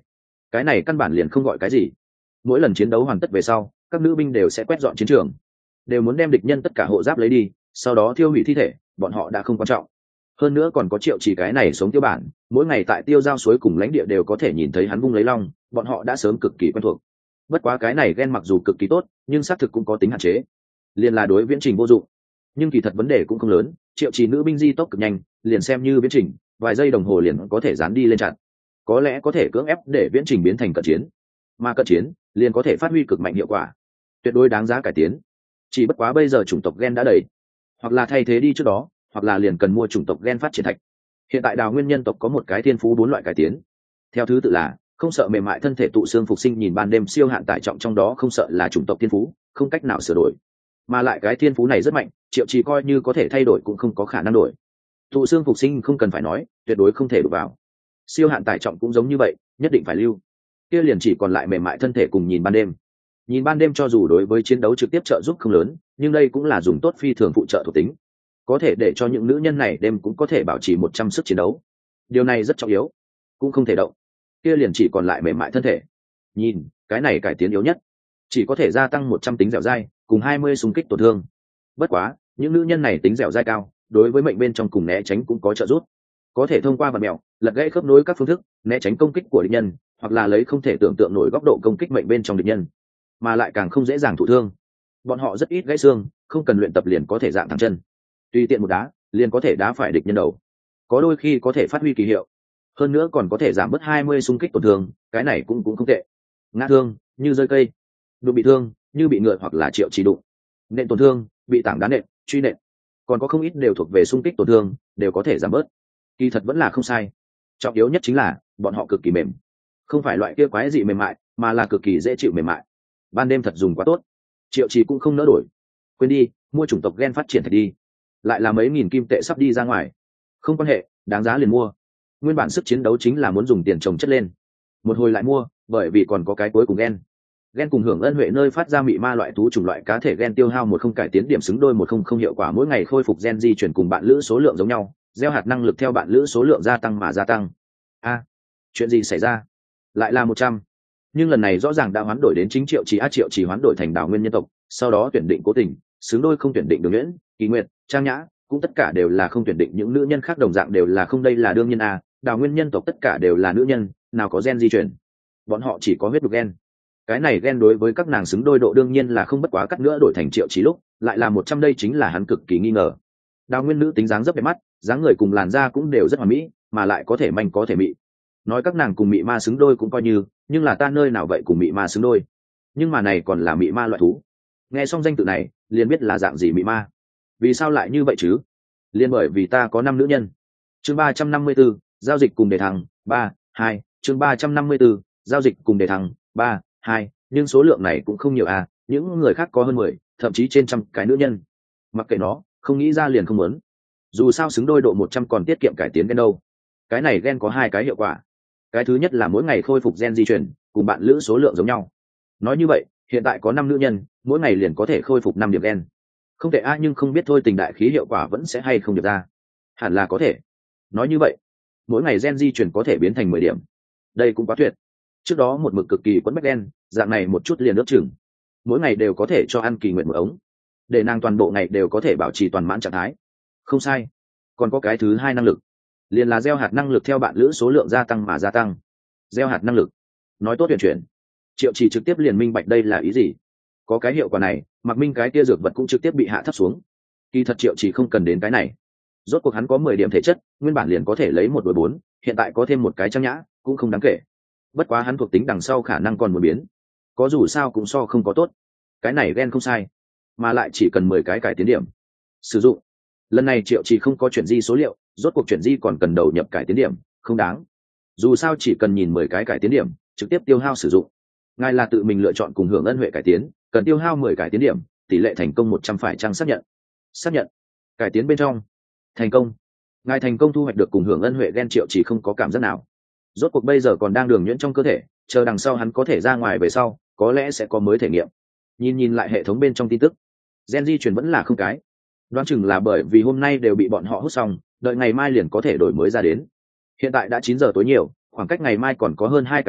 cái này căn bản liền không gọi cái gì. Mỗi lần chiến đấu hoàn tất về sau, các nữ binh đều sẽ quét dọn chiến trường, đều muốn đem địch nhân tất cả hộ giáp lấy đi, sau đó tiêu hủy thi thể, bọn họ đã không quan trọng. Hơn nữa còn có Triệu Chỉ cái này sống tiêu bản, mỗi ngày tại tiêu giao suối cùng lãnh địa đều có thể nhìn thấy hắn vung lấy long, bọn họ đã sớm cực kỳ quen thuộc. Bất quá cái này ghen mặc dù cực kỳ tốt, nhưng xác thực cũng có tính hạn chế, liền là đối Viễn Trình vô dụng. Nhưng kỳ thật vấn đề cũng không lớn, Triệu Chỉ nữ binh di tốc cực nhanh, liền xem như Viễn Trình, vài giây đồng hồ liền có thể dán đi lên chặn, có lẽ có thể cưỡng ép để Viễn Trình biến thành cận chiến, mà cận chiến liền có thể phát huy cực mạnh hiệu quả, tuyệt đối đáng giá cải tiến. Chỉ bất quá bây giờ chủng tộc gen đã đầy, hoặc là thay thế đi trước đó, hoặc là liền cần mua chủng tộc gen phát triển thạch. Hiện tại Đào Nguyên nhân tộc có một cái thiên phú 4 loại cải tiến, theo thứ tự là không sợ mềm mại thân thể tụ xương phục sinh, nhìn ban đêm siêu hạn tải trọng, trong đó không sợ là chủng tộc thiên phú, không cách nào sửa đổi, mà lại cái thiên phú này rất mạnh, Triệu Chỉ coi như có thể thay đổi cũng không có khả năng đổi. Tụ xương phục sinh không cần phải nói, tuyệt đối không thể đụng vào. Siêu hạn tải trọng cũng giống như vậy, nhất định phải lưu. Kia liền chỉ còn lại mềm mại thân thể cùng nhìn ban đêm. Nhìn ban đêm cho dù đối với chiến đấu trực tiếp trợ giúp không lớn, nhưng đây cũng là dùng tốt phi thường phụ trợ thuộc tính, có thể để cho những nữ nhân này đêm cũng có thể bảo trì 100 sức chiến đấu. Điều này rất trọng yếu, cũng không thể động. Kia liền chỉ còn lại mềm mại thân thể. Nhìn, cái này cải tiến yếu nhất, chỉ có thể gia tăng 100 tính dẻo dai, cùng 20 xung kích tổn thương. Bất quá, những nữ nhân này tính dẻo dai cao, đối với mệnh bên trong cùng né tránh cũng có trợ giúp. Có thể thông qua vật mèo, lật gãy khớp nối các phương thức, né tránh công kích của địch nhân, hoặc là lấy không thể tưởng tượng nổi góc độ công kích mệnh bên trong địch nhân, mà lại càng không dễ dàng thụ thương. Bọn họ rất ít gãy xương, không cần luyện tập liền có thể dạng thẳng chân, tùy tiện một đá liền có thể đá phải địch nhân đầu, có đôi khi có thể phát huy kỳ hiệu. Hơn nữa còn có thể giảm bớt 20 xung kích tổn thương, cái này cũng không tệ. Ngã thương như rơi cây, đụng bị thương như bị ngựa hoặc là Triệu Chỉ đụng, nện tổn thương bị tảng đá nện, truy nện, còn có không ít đều thuộc về xung kích tổn thương, đều có thể giảm bớt. Kỳ thật vẫn là không sai, trọng yếu nhất chính là bọn họ cực kỳ mềm, không phải loại kia quái dị mềm mại, mà là cực kỳ dễ chịu mềm mại. Ban đêm thật dùng quá tốt, Triệu Chỉ cũng không nỡ đổi. Quên đi, mua chủng tộc gen phát triển thạch đi, lại là mấy nghìn kim tệ sắp đi ra ngoài. Không quan hệ, đáng giá liền mua. Nguyên bản sức chiến đấu chính là muốn dùng tiền trồng chất lên, một hồi lại mua, bởi vì còn có cái cuối cùng gen cùng hưởng ân huệ nơi phát ra mị ma loại thú chủng loại cá thể gen tiêu hao 10 cải tiến điểm xứng đôi 100 hiệu quả, mỗi ngày khôi phục gen di chuyển cùng bạn lữ số lượng giống nhau, gieo hạt năng lực theo bạn lữ số lượng gia tăng mà gia tăng. Chuyện gì xảy ra? Lại là 100. Nhưng lần này rõ ràng đã hoán đổi đến chính Triệu Chỉ. Triệu Chỉ hoán đổi thành Đào Nguyên nhân tộc, sau đó tuyển định Cố Tình, xứng đôi không tuyển định Đường Nhuyễn, Kỳ Nguyệt, Trang Nhã, cũng tất cả đều là không tuyển định, những nữ nhân khác đồng dạng đều là không. Đây là đương nhiên Đào Nguyên nhân tộc tất cả đều là nữ nhân, nào có gen di chuyển, bọn họ chỉ có huyết đục gen. Cái này gen đối với các nàng xứng đôi độ đương nhiên là không, bất quá cắt nữa đổi thành Triệu Chỉ lúc lại là 100, đây chính là hắn cực kỳ nghi ngờ. Đào Nguyên nữ tính dáng dấp đẹp mắt, dáng người cùng làn da cũng đều rất hoàn mỹ, mà lại có thể manh có thể mị. Nói các nàng cùng mị ma xứng đôi cũng coi như, nhưng là ta nơi nào vậy cùng mị ma xứng đôi? Nhưng mà này còn là mị ma loại thú. Nghe xong danh tự này liền biết là dạng gì mị ma. Vì sao lại như vậy chứ? Liên bởi vì ta có 5 nữ nhân. Chương 354, giao dịch cùng đề thăng 3-2. Chương 354, giao dịch cùng đề thăng 3-2. Nhưng số lượng này cũng không nhiều những người khác có hơn 10, thậm chí trên trăm cái nữ nhân. Mặc kệ nó, không nghĩ ra liền không muốn. Dù sao xứng đôi độ 100 còn tiết kiệm cải tiến gen đâu. Cái này gen có 2 cái hiệu quả. Cái thứ nhất là mỗi ngày khôi phục gen di chuyển, cùng bạn lữ số lượng giống nhau. Nói như vậy, hiện tại có 5 nữ nhân, mỗi ngày liền có thể khôi phục 5 điểm gen. Không tệ nhưng không biết thôi tình đại khí hiệu quả vẫn sẽ hay không được ra. Hẳn là có thể. Nói như vậy, mỗi ngày gen di chuyển có thể biến thành 10 điểm. Đây cũng quá tuyệt. Trước đó một mực cực kỳ quấn bách gen, dạng này một chút liền ướp chừng. Mỗi ngày đều có thể cho ăn Kỳ Nguyệt một ống, để nàng toàn bộ ngày đều có thể bảo trì toàn mãn trạng thái. Không sai. Còn có cái thứ hai năng lực, liền là gieo hạt năng lực theo bạn lữ số lượng gia tăng mà gia tăng. Gieo hạt năng lực, nói tốt tuyển chuyển. Triệu Chỉ trực tiếp liền minh bạch đây là ý gì. Có cái hiệu quả này, Mặc Minh cái tia dược vật cũng trực tiếp bị hạ thấp xuống. Kỳ thật Triệu Chỉ không cần đến cái này. Rốt cuộc hắn có 10 điểm thể chất, nguyên bản liền có thể lấy 1 đối 4, hiện tại có thêm một cái Trang Nhã, cũng không đáng kể. Bất quá hắn thuộc tính đằng sau khả năng còn muốn biến. Có dù sao cũng so không có tốt. Cái này gen không sai, mà lại chỉ cần 10 cái cải tiến điểm. Sử dụng. Lần này Triệu Chỉ không có chuyển di số liệu, rốt cuộc chuyển di còn cần đầu nhập cải tiến điểm, không đáng. Dù sao chỉ cần nhìn 10 cái cải tiến điểm, trực tiếp tiêu hao sử dụng. Ngài là tự mình lựa chọn cùng hưởng ân huệ cải tiến, cần tiêu hao 10 cải tiến điểm, tỷ lệ thành công 100, phải chăng xác nhận? Xác nhận. Cải tiến bên trong. Thành công. Ngài thành công thu hoạch được cùng hưởng ân huệ gen. Triệu Chỉ không có cảm giác nào. Rốt cuộc bây giờ còn đang đường nhuyễn trong cơ thể, chờ đằng sau hắn có thể ra ngoài về sau, có lẽ sẽ có mới thể nghiệm. Nhìn lại hệ thống bên trong tin tức, gen di chuyển vẫn là không cái. Đoán chừng là bởi vì hôm nay đều bị bọn họ hút xong, đợi ngày mai liền có thể đổi mới ra đến. Hiện tại đã 9 giờ tối nhiều, khoảng cách ngày mai còn có hơn 2 cái giờ,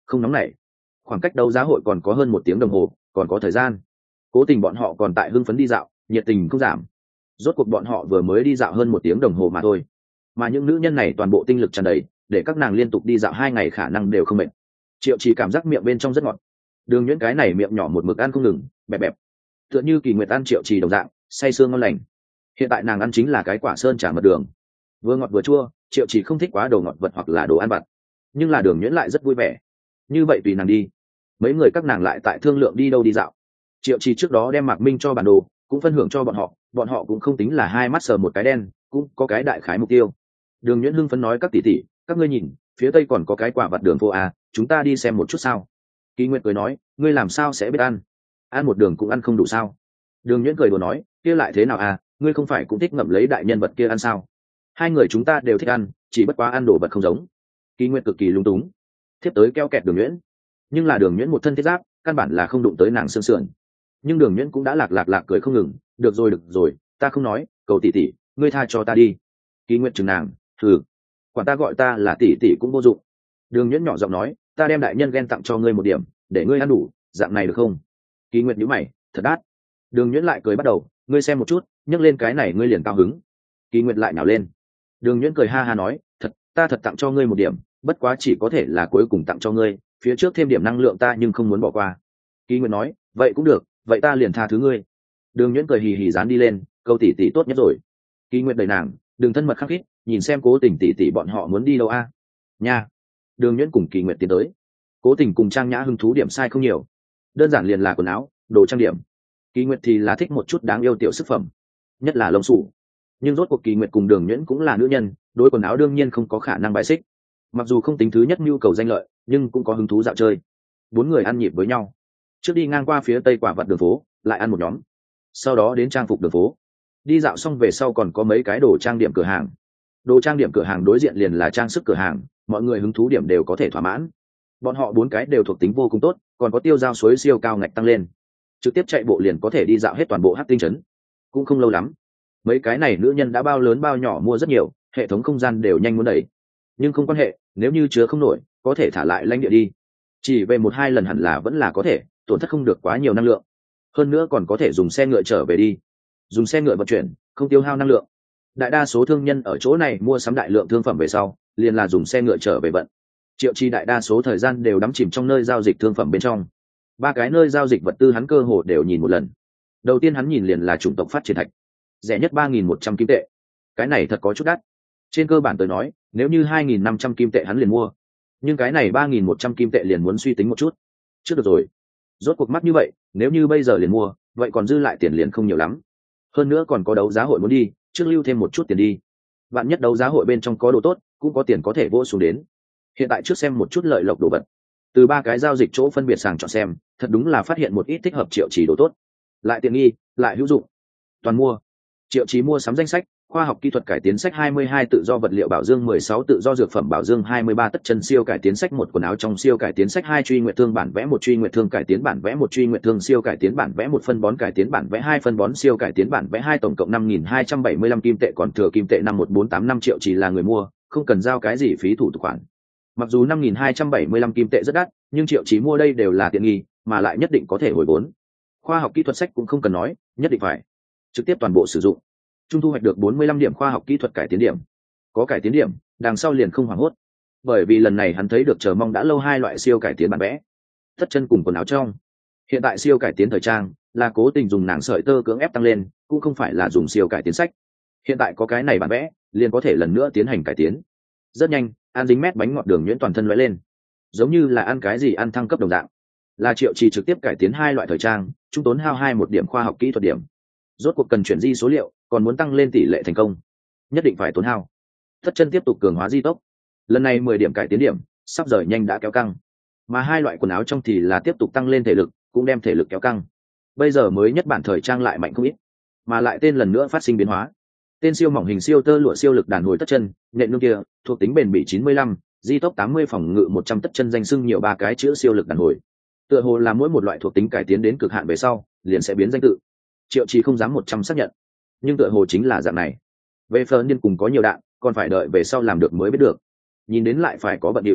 không nóng nảy. Khoảng cách đấu giá hội còn có hơn 1 tiếng đồng hồ, còn có thời gian. Cố Tình bọn họ còn tại hưng phấn đi dạo, nhiệt tình không giảm. Rốt cuộc bọn họ vừa mới đi dạo hơn 1 tiếng đồng hồ mà thôi, mà những nữ nhân này toàn bộ tinh lực tràn đầy, để các nàng liên tục đi dạo 2 ngày khả năng đều không mệt. Triệu Chỉ cảm giác miệng bên trong rất ngọt. Đường Nhuyễn cái này miệng nhỏ một mực ăn không ngừng, bẹp bẹp, tựa như Kỳ Nguyệt ăn Triệu Chỉ đồng dạng, say sương ngon lành. Hiện tại nàng ăn chính là cái quả sơn chả mật đường, vừa ngọt vừa chua. Triệu Chỉ không thích quá đồ ngọt vật hoặc là đồ ăn vặt, nhưng là Đường Nhuyễn lại rất vui vẻ. Như vậy tùy nàng đi. Mấy người các nàng lại tại thương lượng đi đâu đi dạo. Triệu Chỉ trước đó đem Mạc Minh cho bản đồ, cũng phân hưởng cho bọn họ cũng không tính là hai mắt sờ một cái đen, cũng có cái đại khái mục tiêu. Đường Nhuyễn hưng phấn nói các tỷ tỷ, các ngươi nhìn, phía tây còn có cái quả vặt đường phố à, chúng ta đi xem một chút sao? Kỳ Nguyệt cười nói, ngươi làm sao sẽ biết ăn một đường cũng ăn không đủ sao? Đường Nhuyễn cười đùa nói, kia lại thế nào à, ngươi không phải cũng thích ngậm lấy đại nhân vật kia ăn sao? Hai người chúng ta đều thích ăn, chỉ bất quá ăn đồ vật không giống. Kỳ Nguyệt cực kỳ lung túng, tiếp tới keo kẹt Đường Nhuyễn, nhưng là Đường Nhuyễn một thân thiết giáp, căn bản là không đụng tới nàng xương sườn. Nhưng Đường Nhuyễn cũng đã lạc cười không ngừng, được rồi, ta không nói, cầu tỷ tỷ, ngươi tha cho ta đi. Kỳ Nguyệt chừng nàng, thử, quản ta gọi ta là tỷ tỷ cũng vô dụng. Đường Nhuyễn nhỏ giọng nói, ta đem đại nhân ghen tặng cho ngươi một điểm, để ngươi ăn đủ, dạng này được không? Kỳ Nguyệt nhíu mày, thật đắt. Đường Nhuyễn lại cười bắt đầu, ngươi xem một chút, nhấc lên cái này ngươi liền cao hứng. Kỳ Nguyệt lại nhào lên. Đường Nhuyễn cười ha ha nói, ta thật tặng cho ngươi một điểm, bất quá chỉ có thể là cuối cùng tặng cho ngươi, phía trước thêm điểm năng lượng ta nhưng không muốn bỏ qua. Kỳ Nguyệt nói, vậy cũng được, vậy ta liền tha thứ ngươi. Đường Nhuyễn cười hì hì dán đi lên, câu tỷ tỷ tốt nhất rồi. Kỳ Nguyệt đẩy nàng, đừng thân mật khắc khít, nhìn xem Cố Tình tỷ tỷ bọn họ muốn đi đâu a? Nha. Đường Nhuyễn cùng Kỳ Nguyệt tiến tới. Cố Tình cùng Trang Nhã hứng thú điểm sai không nhiều, đơn giản liền là quần áo, đồ trang điểm. Kỳ Nguyệt thì là thích một chút đáng yêu tiểu sức phẩm, nhất là lông sủ. Nhưng rốt cuộc Kỳ Nguyệt cùng Đường Nhuyễn cũng là nữ nhân, đối quần áo đương nhiên không có khả năng bài xích. Mặc dù không tính thứ nhất nhu cầu danh lợi, nhưng cũng có hứng thú dạo chơi. 4 người ăn nhịp với nhau. Trước đi ngang qua phía tây quả vật đường phố, lại ăn một nhóm. Sau đó đến trang phục đường phố. Đi dạo xong về sau còn có mấy cái đồ trang điểm cửa hàng. Đồ trang điểm cửa hàng đối diện liền là trang sức cửa hàng, mọi người hứng thú điểm đều có thể thỏa mãn. Bọn họ 4 cái đều thuộc tính vô cùng tốt, còn có tiêu giao suối siêu cao ngạch tăng lên. Trực tiếp chạy bộ liền có thể đi dạo hết toàn bộ Hắc Tinh trấn. Cũng không lâu lắm. Mấy cái này nữ nhân đã bao lớn bao nhỏ mua rất nhiều, hệ thống không gian đều nhanh muốn đẩy. Nhưng không quan hệ, nếu như chứa không nổi, có thể thả lại lãnh địa đi. Chỉ về 1-2 lần hẳn là vẫn là có thể, tổn thất không được quá nhiều năng lượng. Hơn nữa còn có thể dùng xe ngựa trở về đi. Dùng xe ngựa vận chuyển, không tiêu hao năng lượng. Đại đa số thương nhân ở chỗ này mua sắm đại lượng thương phẩm về sau, liền là dùng xe ngựa trở về vận. Triệu Chi đại đa số thời gian đều đắm chìm trong nơi giao dịch thương phẩm bên trong. 3 cái nơi giao dịch vật tư hắn cơ hồ đều nhìn một lần. Đầu tiên hắn nhìn liền là chủng tộc phát triển thạch, rẻ nhất 3.100 kim tệ. Cái này thật có chút đắt. Trên cơ bản tới nói, nếu như 2.500 kim tệ hắn liền mua, nhưng cái này 3.100 kim tệ liền muốn suy tính một chút. Trước được rồi, rốt cuộc mắc như vậy, nếu như bây giờ liền mua, vậy còn dư lại tiền liền không nhiều lắm. Hơn nữa còn có đấu giá hội muốn đi, trước lưu thêm một chút tiền đi. Bạn nhất đấu giá hội bên trong có đồ tốt, cũng có tiền có thể vỗ xuống đến. Hiện tại trước xem một chút lợi lộc đồ vật. Từ 3 cái giao dịch chỗ phân biệt sàng chọn xem, thật đúng là phát hiện một ít thích hợp Triệu Chỉ đồ tốt, lại tiện nghi, lại hữu dụng. Toàn mua. Triệu Chỉ mua sắm danh sách, khoa học kỹ thuật cải tiến sách 22 tự do vật liệu bảo dương 16 tự do dược phẩm bảo dương 23 tất chân siêu cải tiến sách 1 quần áo trong siêu cải tiến sách 2 truy nguyệt thương bản vẽ 1 truy nguyệt thương cải tiến bản vẽ 1 truy nguyệt thương siêu cải tiến bản vẽ 1 phân bón cải tiến bản vẽ 2 phân bón siêu cải tiến bản vẽ 2 tổng cộng 5.275 kim tệ, còn thừa kim tệ 51485 triệu chỉ là người mua, không cần giao cái gì phí thủ tục khoản. Mặc dù 5.275 kim tệ rất đắt, nhưng Triệu Chỉ mua đây đều là tiện nghi, mà lại nhất định có thể hồi vốn. Khoa học kỹ thuật sách cũng không cần nói, nhất định phải trực tiếp toàn bộ sử dụng. Trung thu hoạch được 45 điểm khoa học kỹ thuật cải tiến điểm. Có cải tiến điểm, đằng sau liền không hoảng hốt. Bởi vì lần này hắn thấy được chờ mong đã lâu 2 loại siêu cải tiến bản vẽ. Tất chân cùng quần áo trong. Hiện tại siêu cải tiến thời trang là Cố Tình dùng nàng sợi tơ cưỡng ép tăng lên, cũng không phải là dùng siêu cải tiến sách. Hiện tại có cái này bản vẽ, liền có thể lần nữa tiến hành cải tiến. Rất nhanh, ăn dính mét bánh ngọt đường nhuyễn toàn thân lóe lên, giống như là ăn cái gì ăn thăng cấp đồng dạng. Là Triệu Chỉ trực tiếp cải tiến 2 loại thời trang, chúng tốn hao 1 điểm khoa học kỹ thuật điểm. Rốt cuộc cần chuyển di số liệu, còn muốn tăng lên tỷ lệ thành công, nhất định phải tốn hao. Tất chân tiếp tục cường hóa di tốc, lần này 10 điểm cải tiến điểm, sắp rời nhanh đã kéo căng. Mà 2 loại quần áo trong thì là tiếp tục tăng lên thể lực, cũng đem thể lực kéo căng. Bây giờ mới nhất bản thời trang lại mạnh không ít, mà lại tên lần nữa phát sinh biến hóa. Tên siêu mỏng hình siêu tơ lụa siêu lực đàn hồi tất chân, nện nương kia, thuộc tính bền bỉ 95, di tốc 80 phòng ngự 100 tất chân danh xưng nhiều 3 cái chữ siêu lực đàn hồi. Tựa hồ là mỗi một loại thuộc tính cải tiến đến cực hạn về sau, liền sẽ biến danh tự. Triệu Chỉ không dám 100 xác nhận, nhưng tựa hồ chính là dạng này. Về phần điên cùng có nhiều đạn, còn phải đợi về sau làm được mới biết được. Nhìn đến lại phải có bận điệu.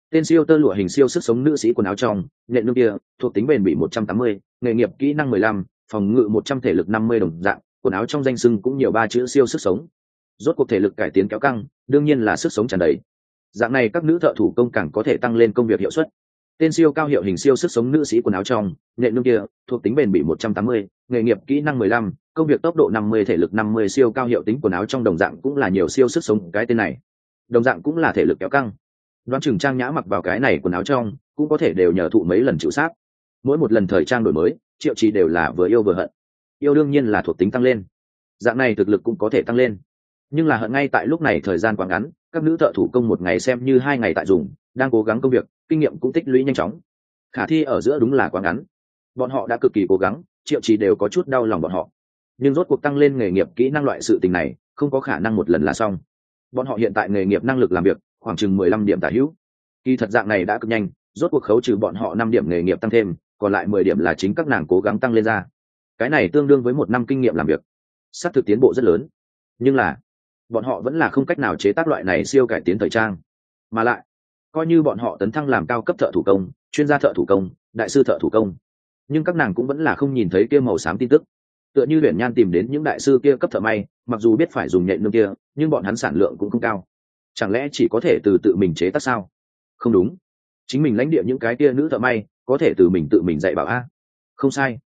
Tên siêu tơ lụa hình siêu sức sống nữ sĩ quần áo trong, nhện nương kia, thuộc tính bền bỉ 180, nghề nghiệp kỹ năng 15, phòng ngự 100 thể lực 50 đồng dạng, quần áo trong danh xưng cũng nhiều ba chữ siêu sức sống. Rốt cuộc thể lực cải tiến kéo căng, đương nhiên là sức sống tràn đầy. Dạng này các nữ thợ thủ công càng có thể tăng lên công việc hiệu suất. Tên siêu cao hiệu hình siêu sức sống nữ sĩ quần áo trong, nhện nương kia, thuộc tính bền bỉ 180, nghề nghiệp kỹ năng 15, công việc tốc độ 50 thể lực 50 siêu cao hiệu tính quần áo trong đồng dạng cũng là nhiều siêu sức sống cái tên này. Đồng dạng cũng là thể lực kéo căng. Đoán chừng Trang Nhã mặc vào cái này quần áo trong, cũng có thể đều nhờ thụ mấy lần chịu sát. Mỗi một lần thời trang đổi mới, Triệu Trì đều là vừa yêu vừa hận. Yêu đương nhiên là thuộc tính tăng lên, dạng này thực lực cũng có thể tăng lên, nhưng là hận ngay tại lúc này thời gian quá ngắn, các nữ thợ thủ công một ngày xem như 2 ngày tại dùng, đang cố gắng công việc, kinh nghiệm cũng tích lũy nhanh chóng. Khả thi ở giữa đúng là quá ngắn, bọn họ đã cực kỳ cố gắng, Triệu Trì đều có chút đau lòng bọn họ. Nhưng rốt cuộc tăng lên nghề nghiệp kỹ năng loại sự tình này, không có khả năng một lần là xong. Bọn họ hiện tại nghề nghiệp năng lực làm việc khoảng chừng 15 điểm tả hữu. Kỳ thật dạng này đã cực nhanh, rốt cuộc khấu trừ bọn họ 5 điểm nghề nghiệp tăng thêm, còn lại 10 điểm là chính các nàng cố gắng tăng lên ra. Cái này tương đương với 1 năm kinh nghiệm làm việc, xác thực tiến bộ rất lớn. Nhưng là bọn họ vẫn là không cách nào chế tác loại này siêu cải tiến thời trang, mà lại coi như bọn họ tấn thăng làm cao cấp thợ thủ công, chuyên gia thợ thủ công, đại sư thợ thủ công, nhưng các nàng cũng vẫn là không nhìn thấy kia màu xám tin tức. Tựa như Huyền Nhan tìm đến những đại sư kia cấp thợ may, mặc dù biết phải dùng nhện nương kia, nhưng bọn hắn sản lượng cũng không cao. Chẳng lẽ chỉ có thể từ tự mình chế tác sao? Không đúng, chính mình lãnh địa những cái kia nữ thợ may có thể từ mình tự mình dạy bảo a. Không sai,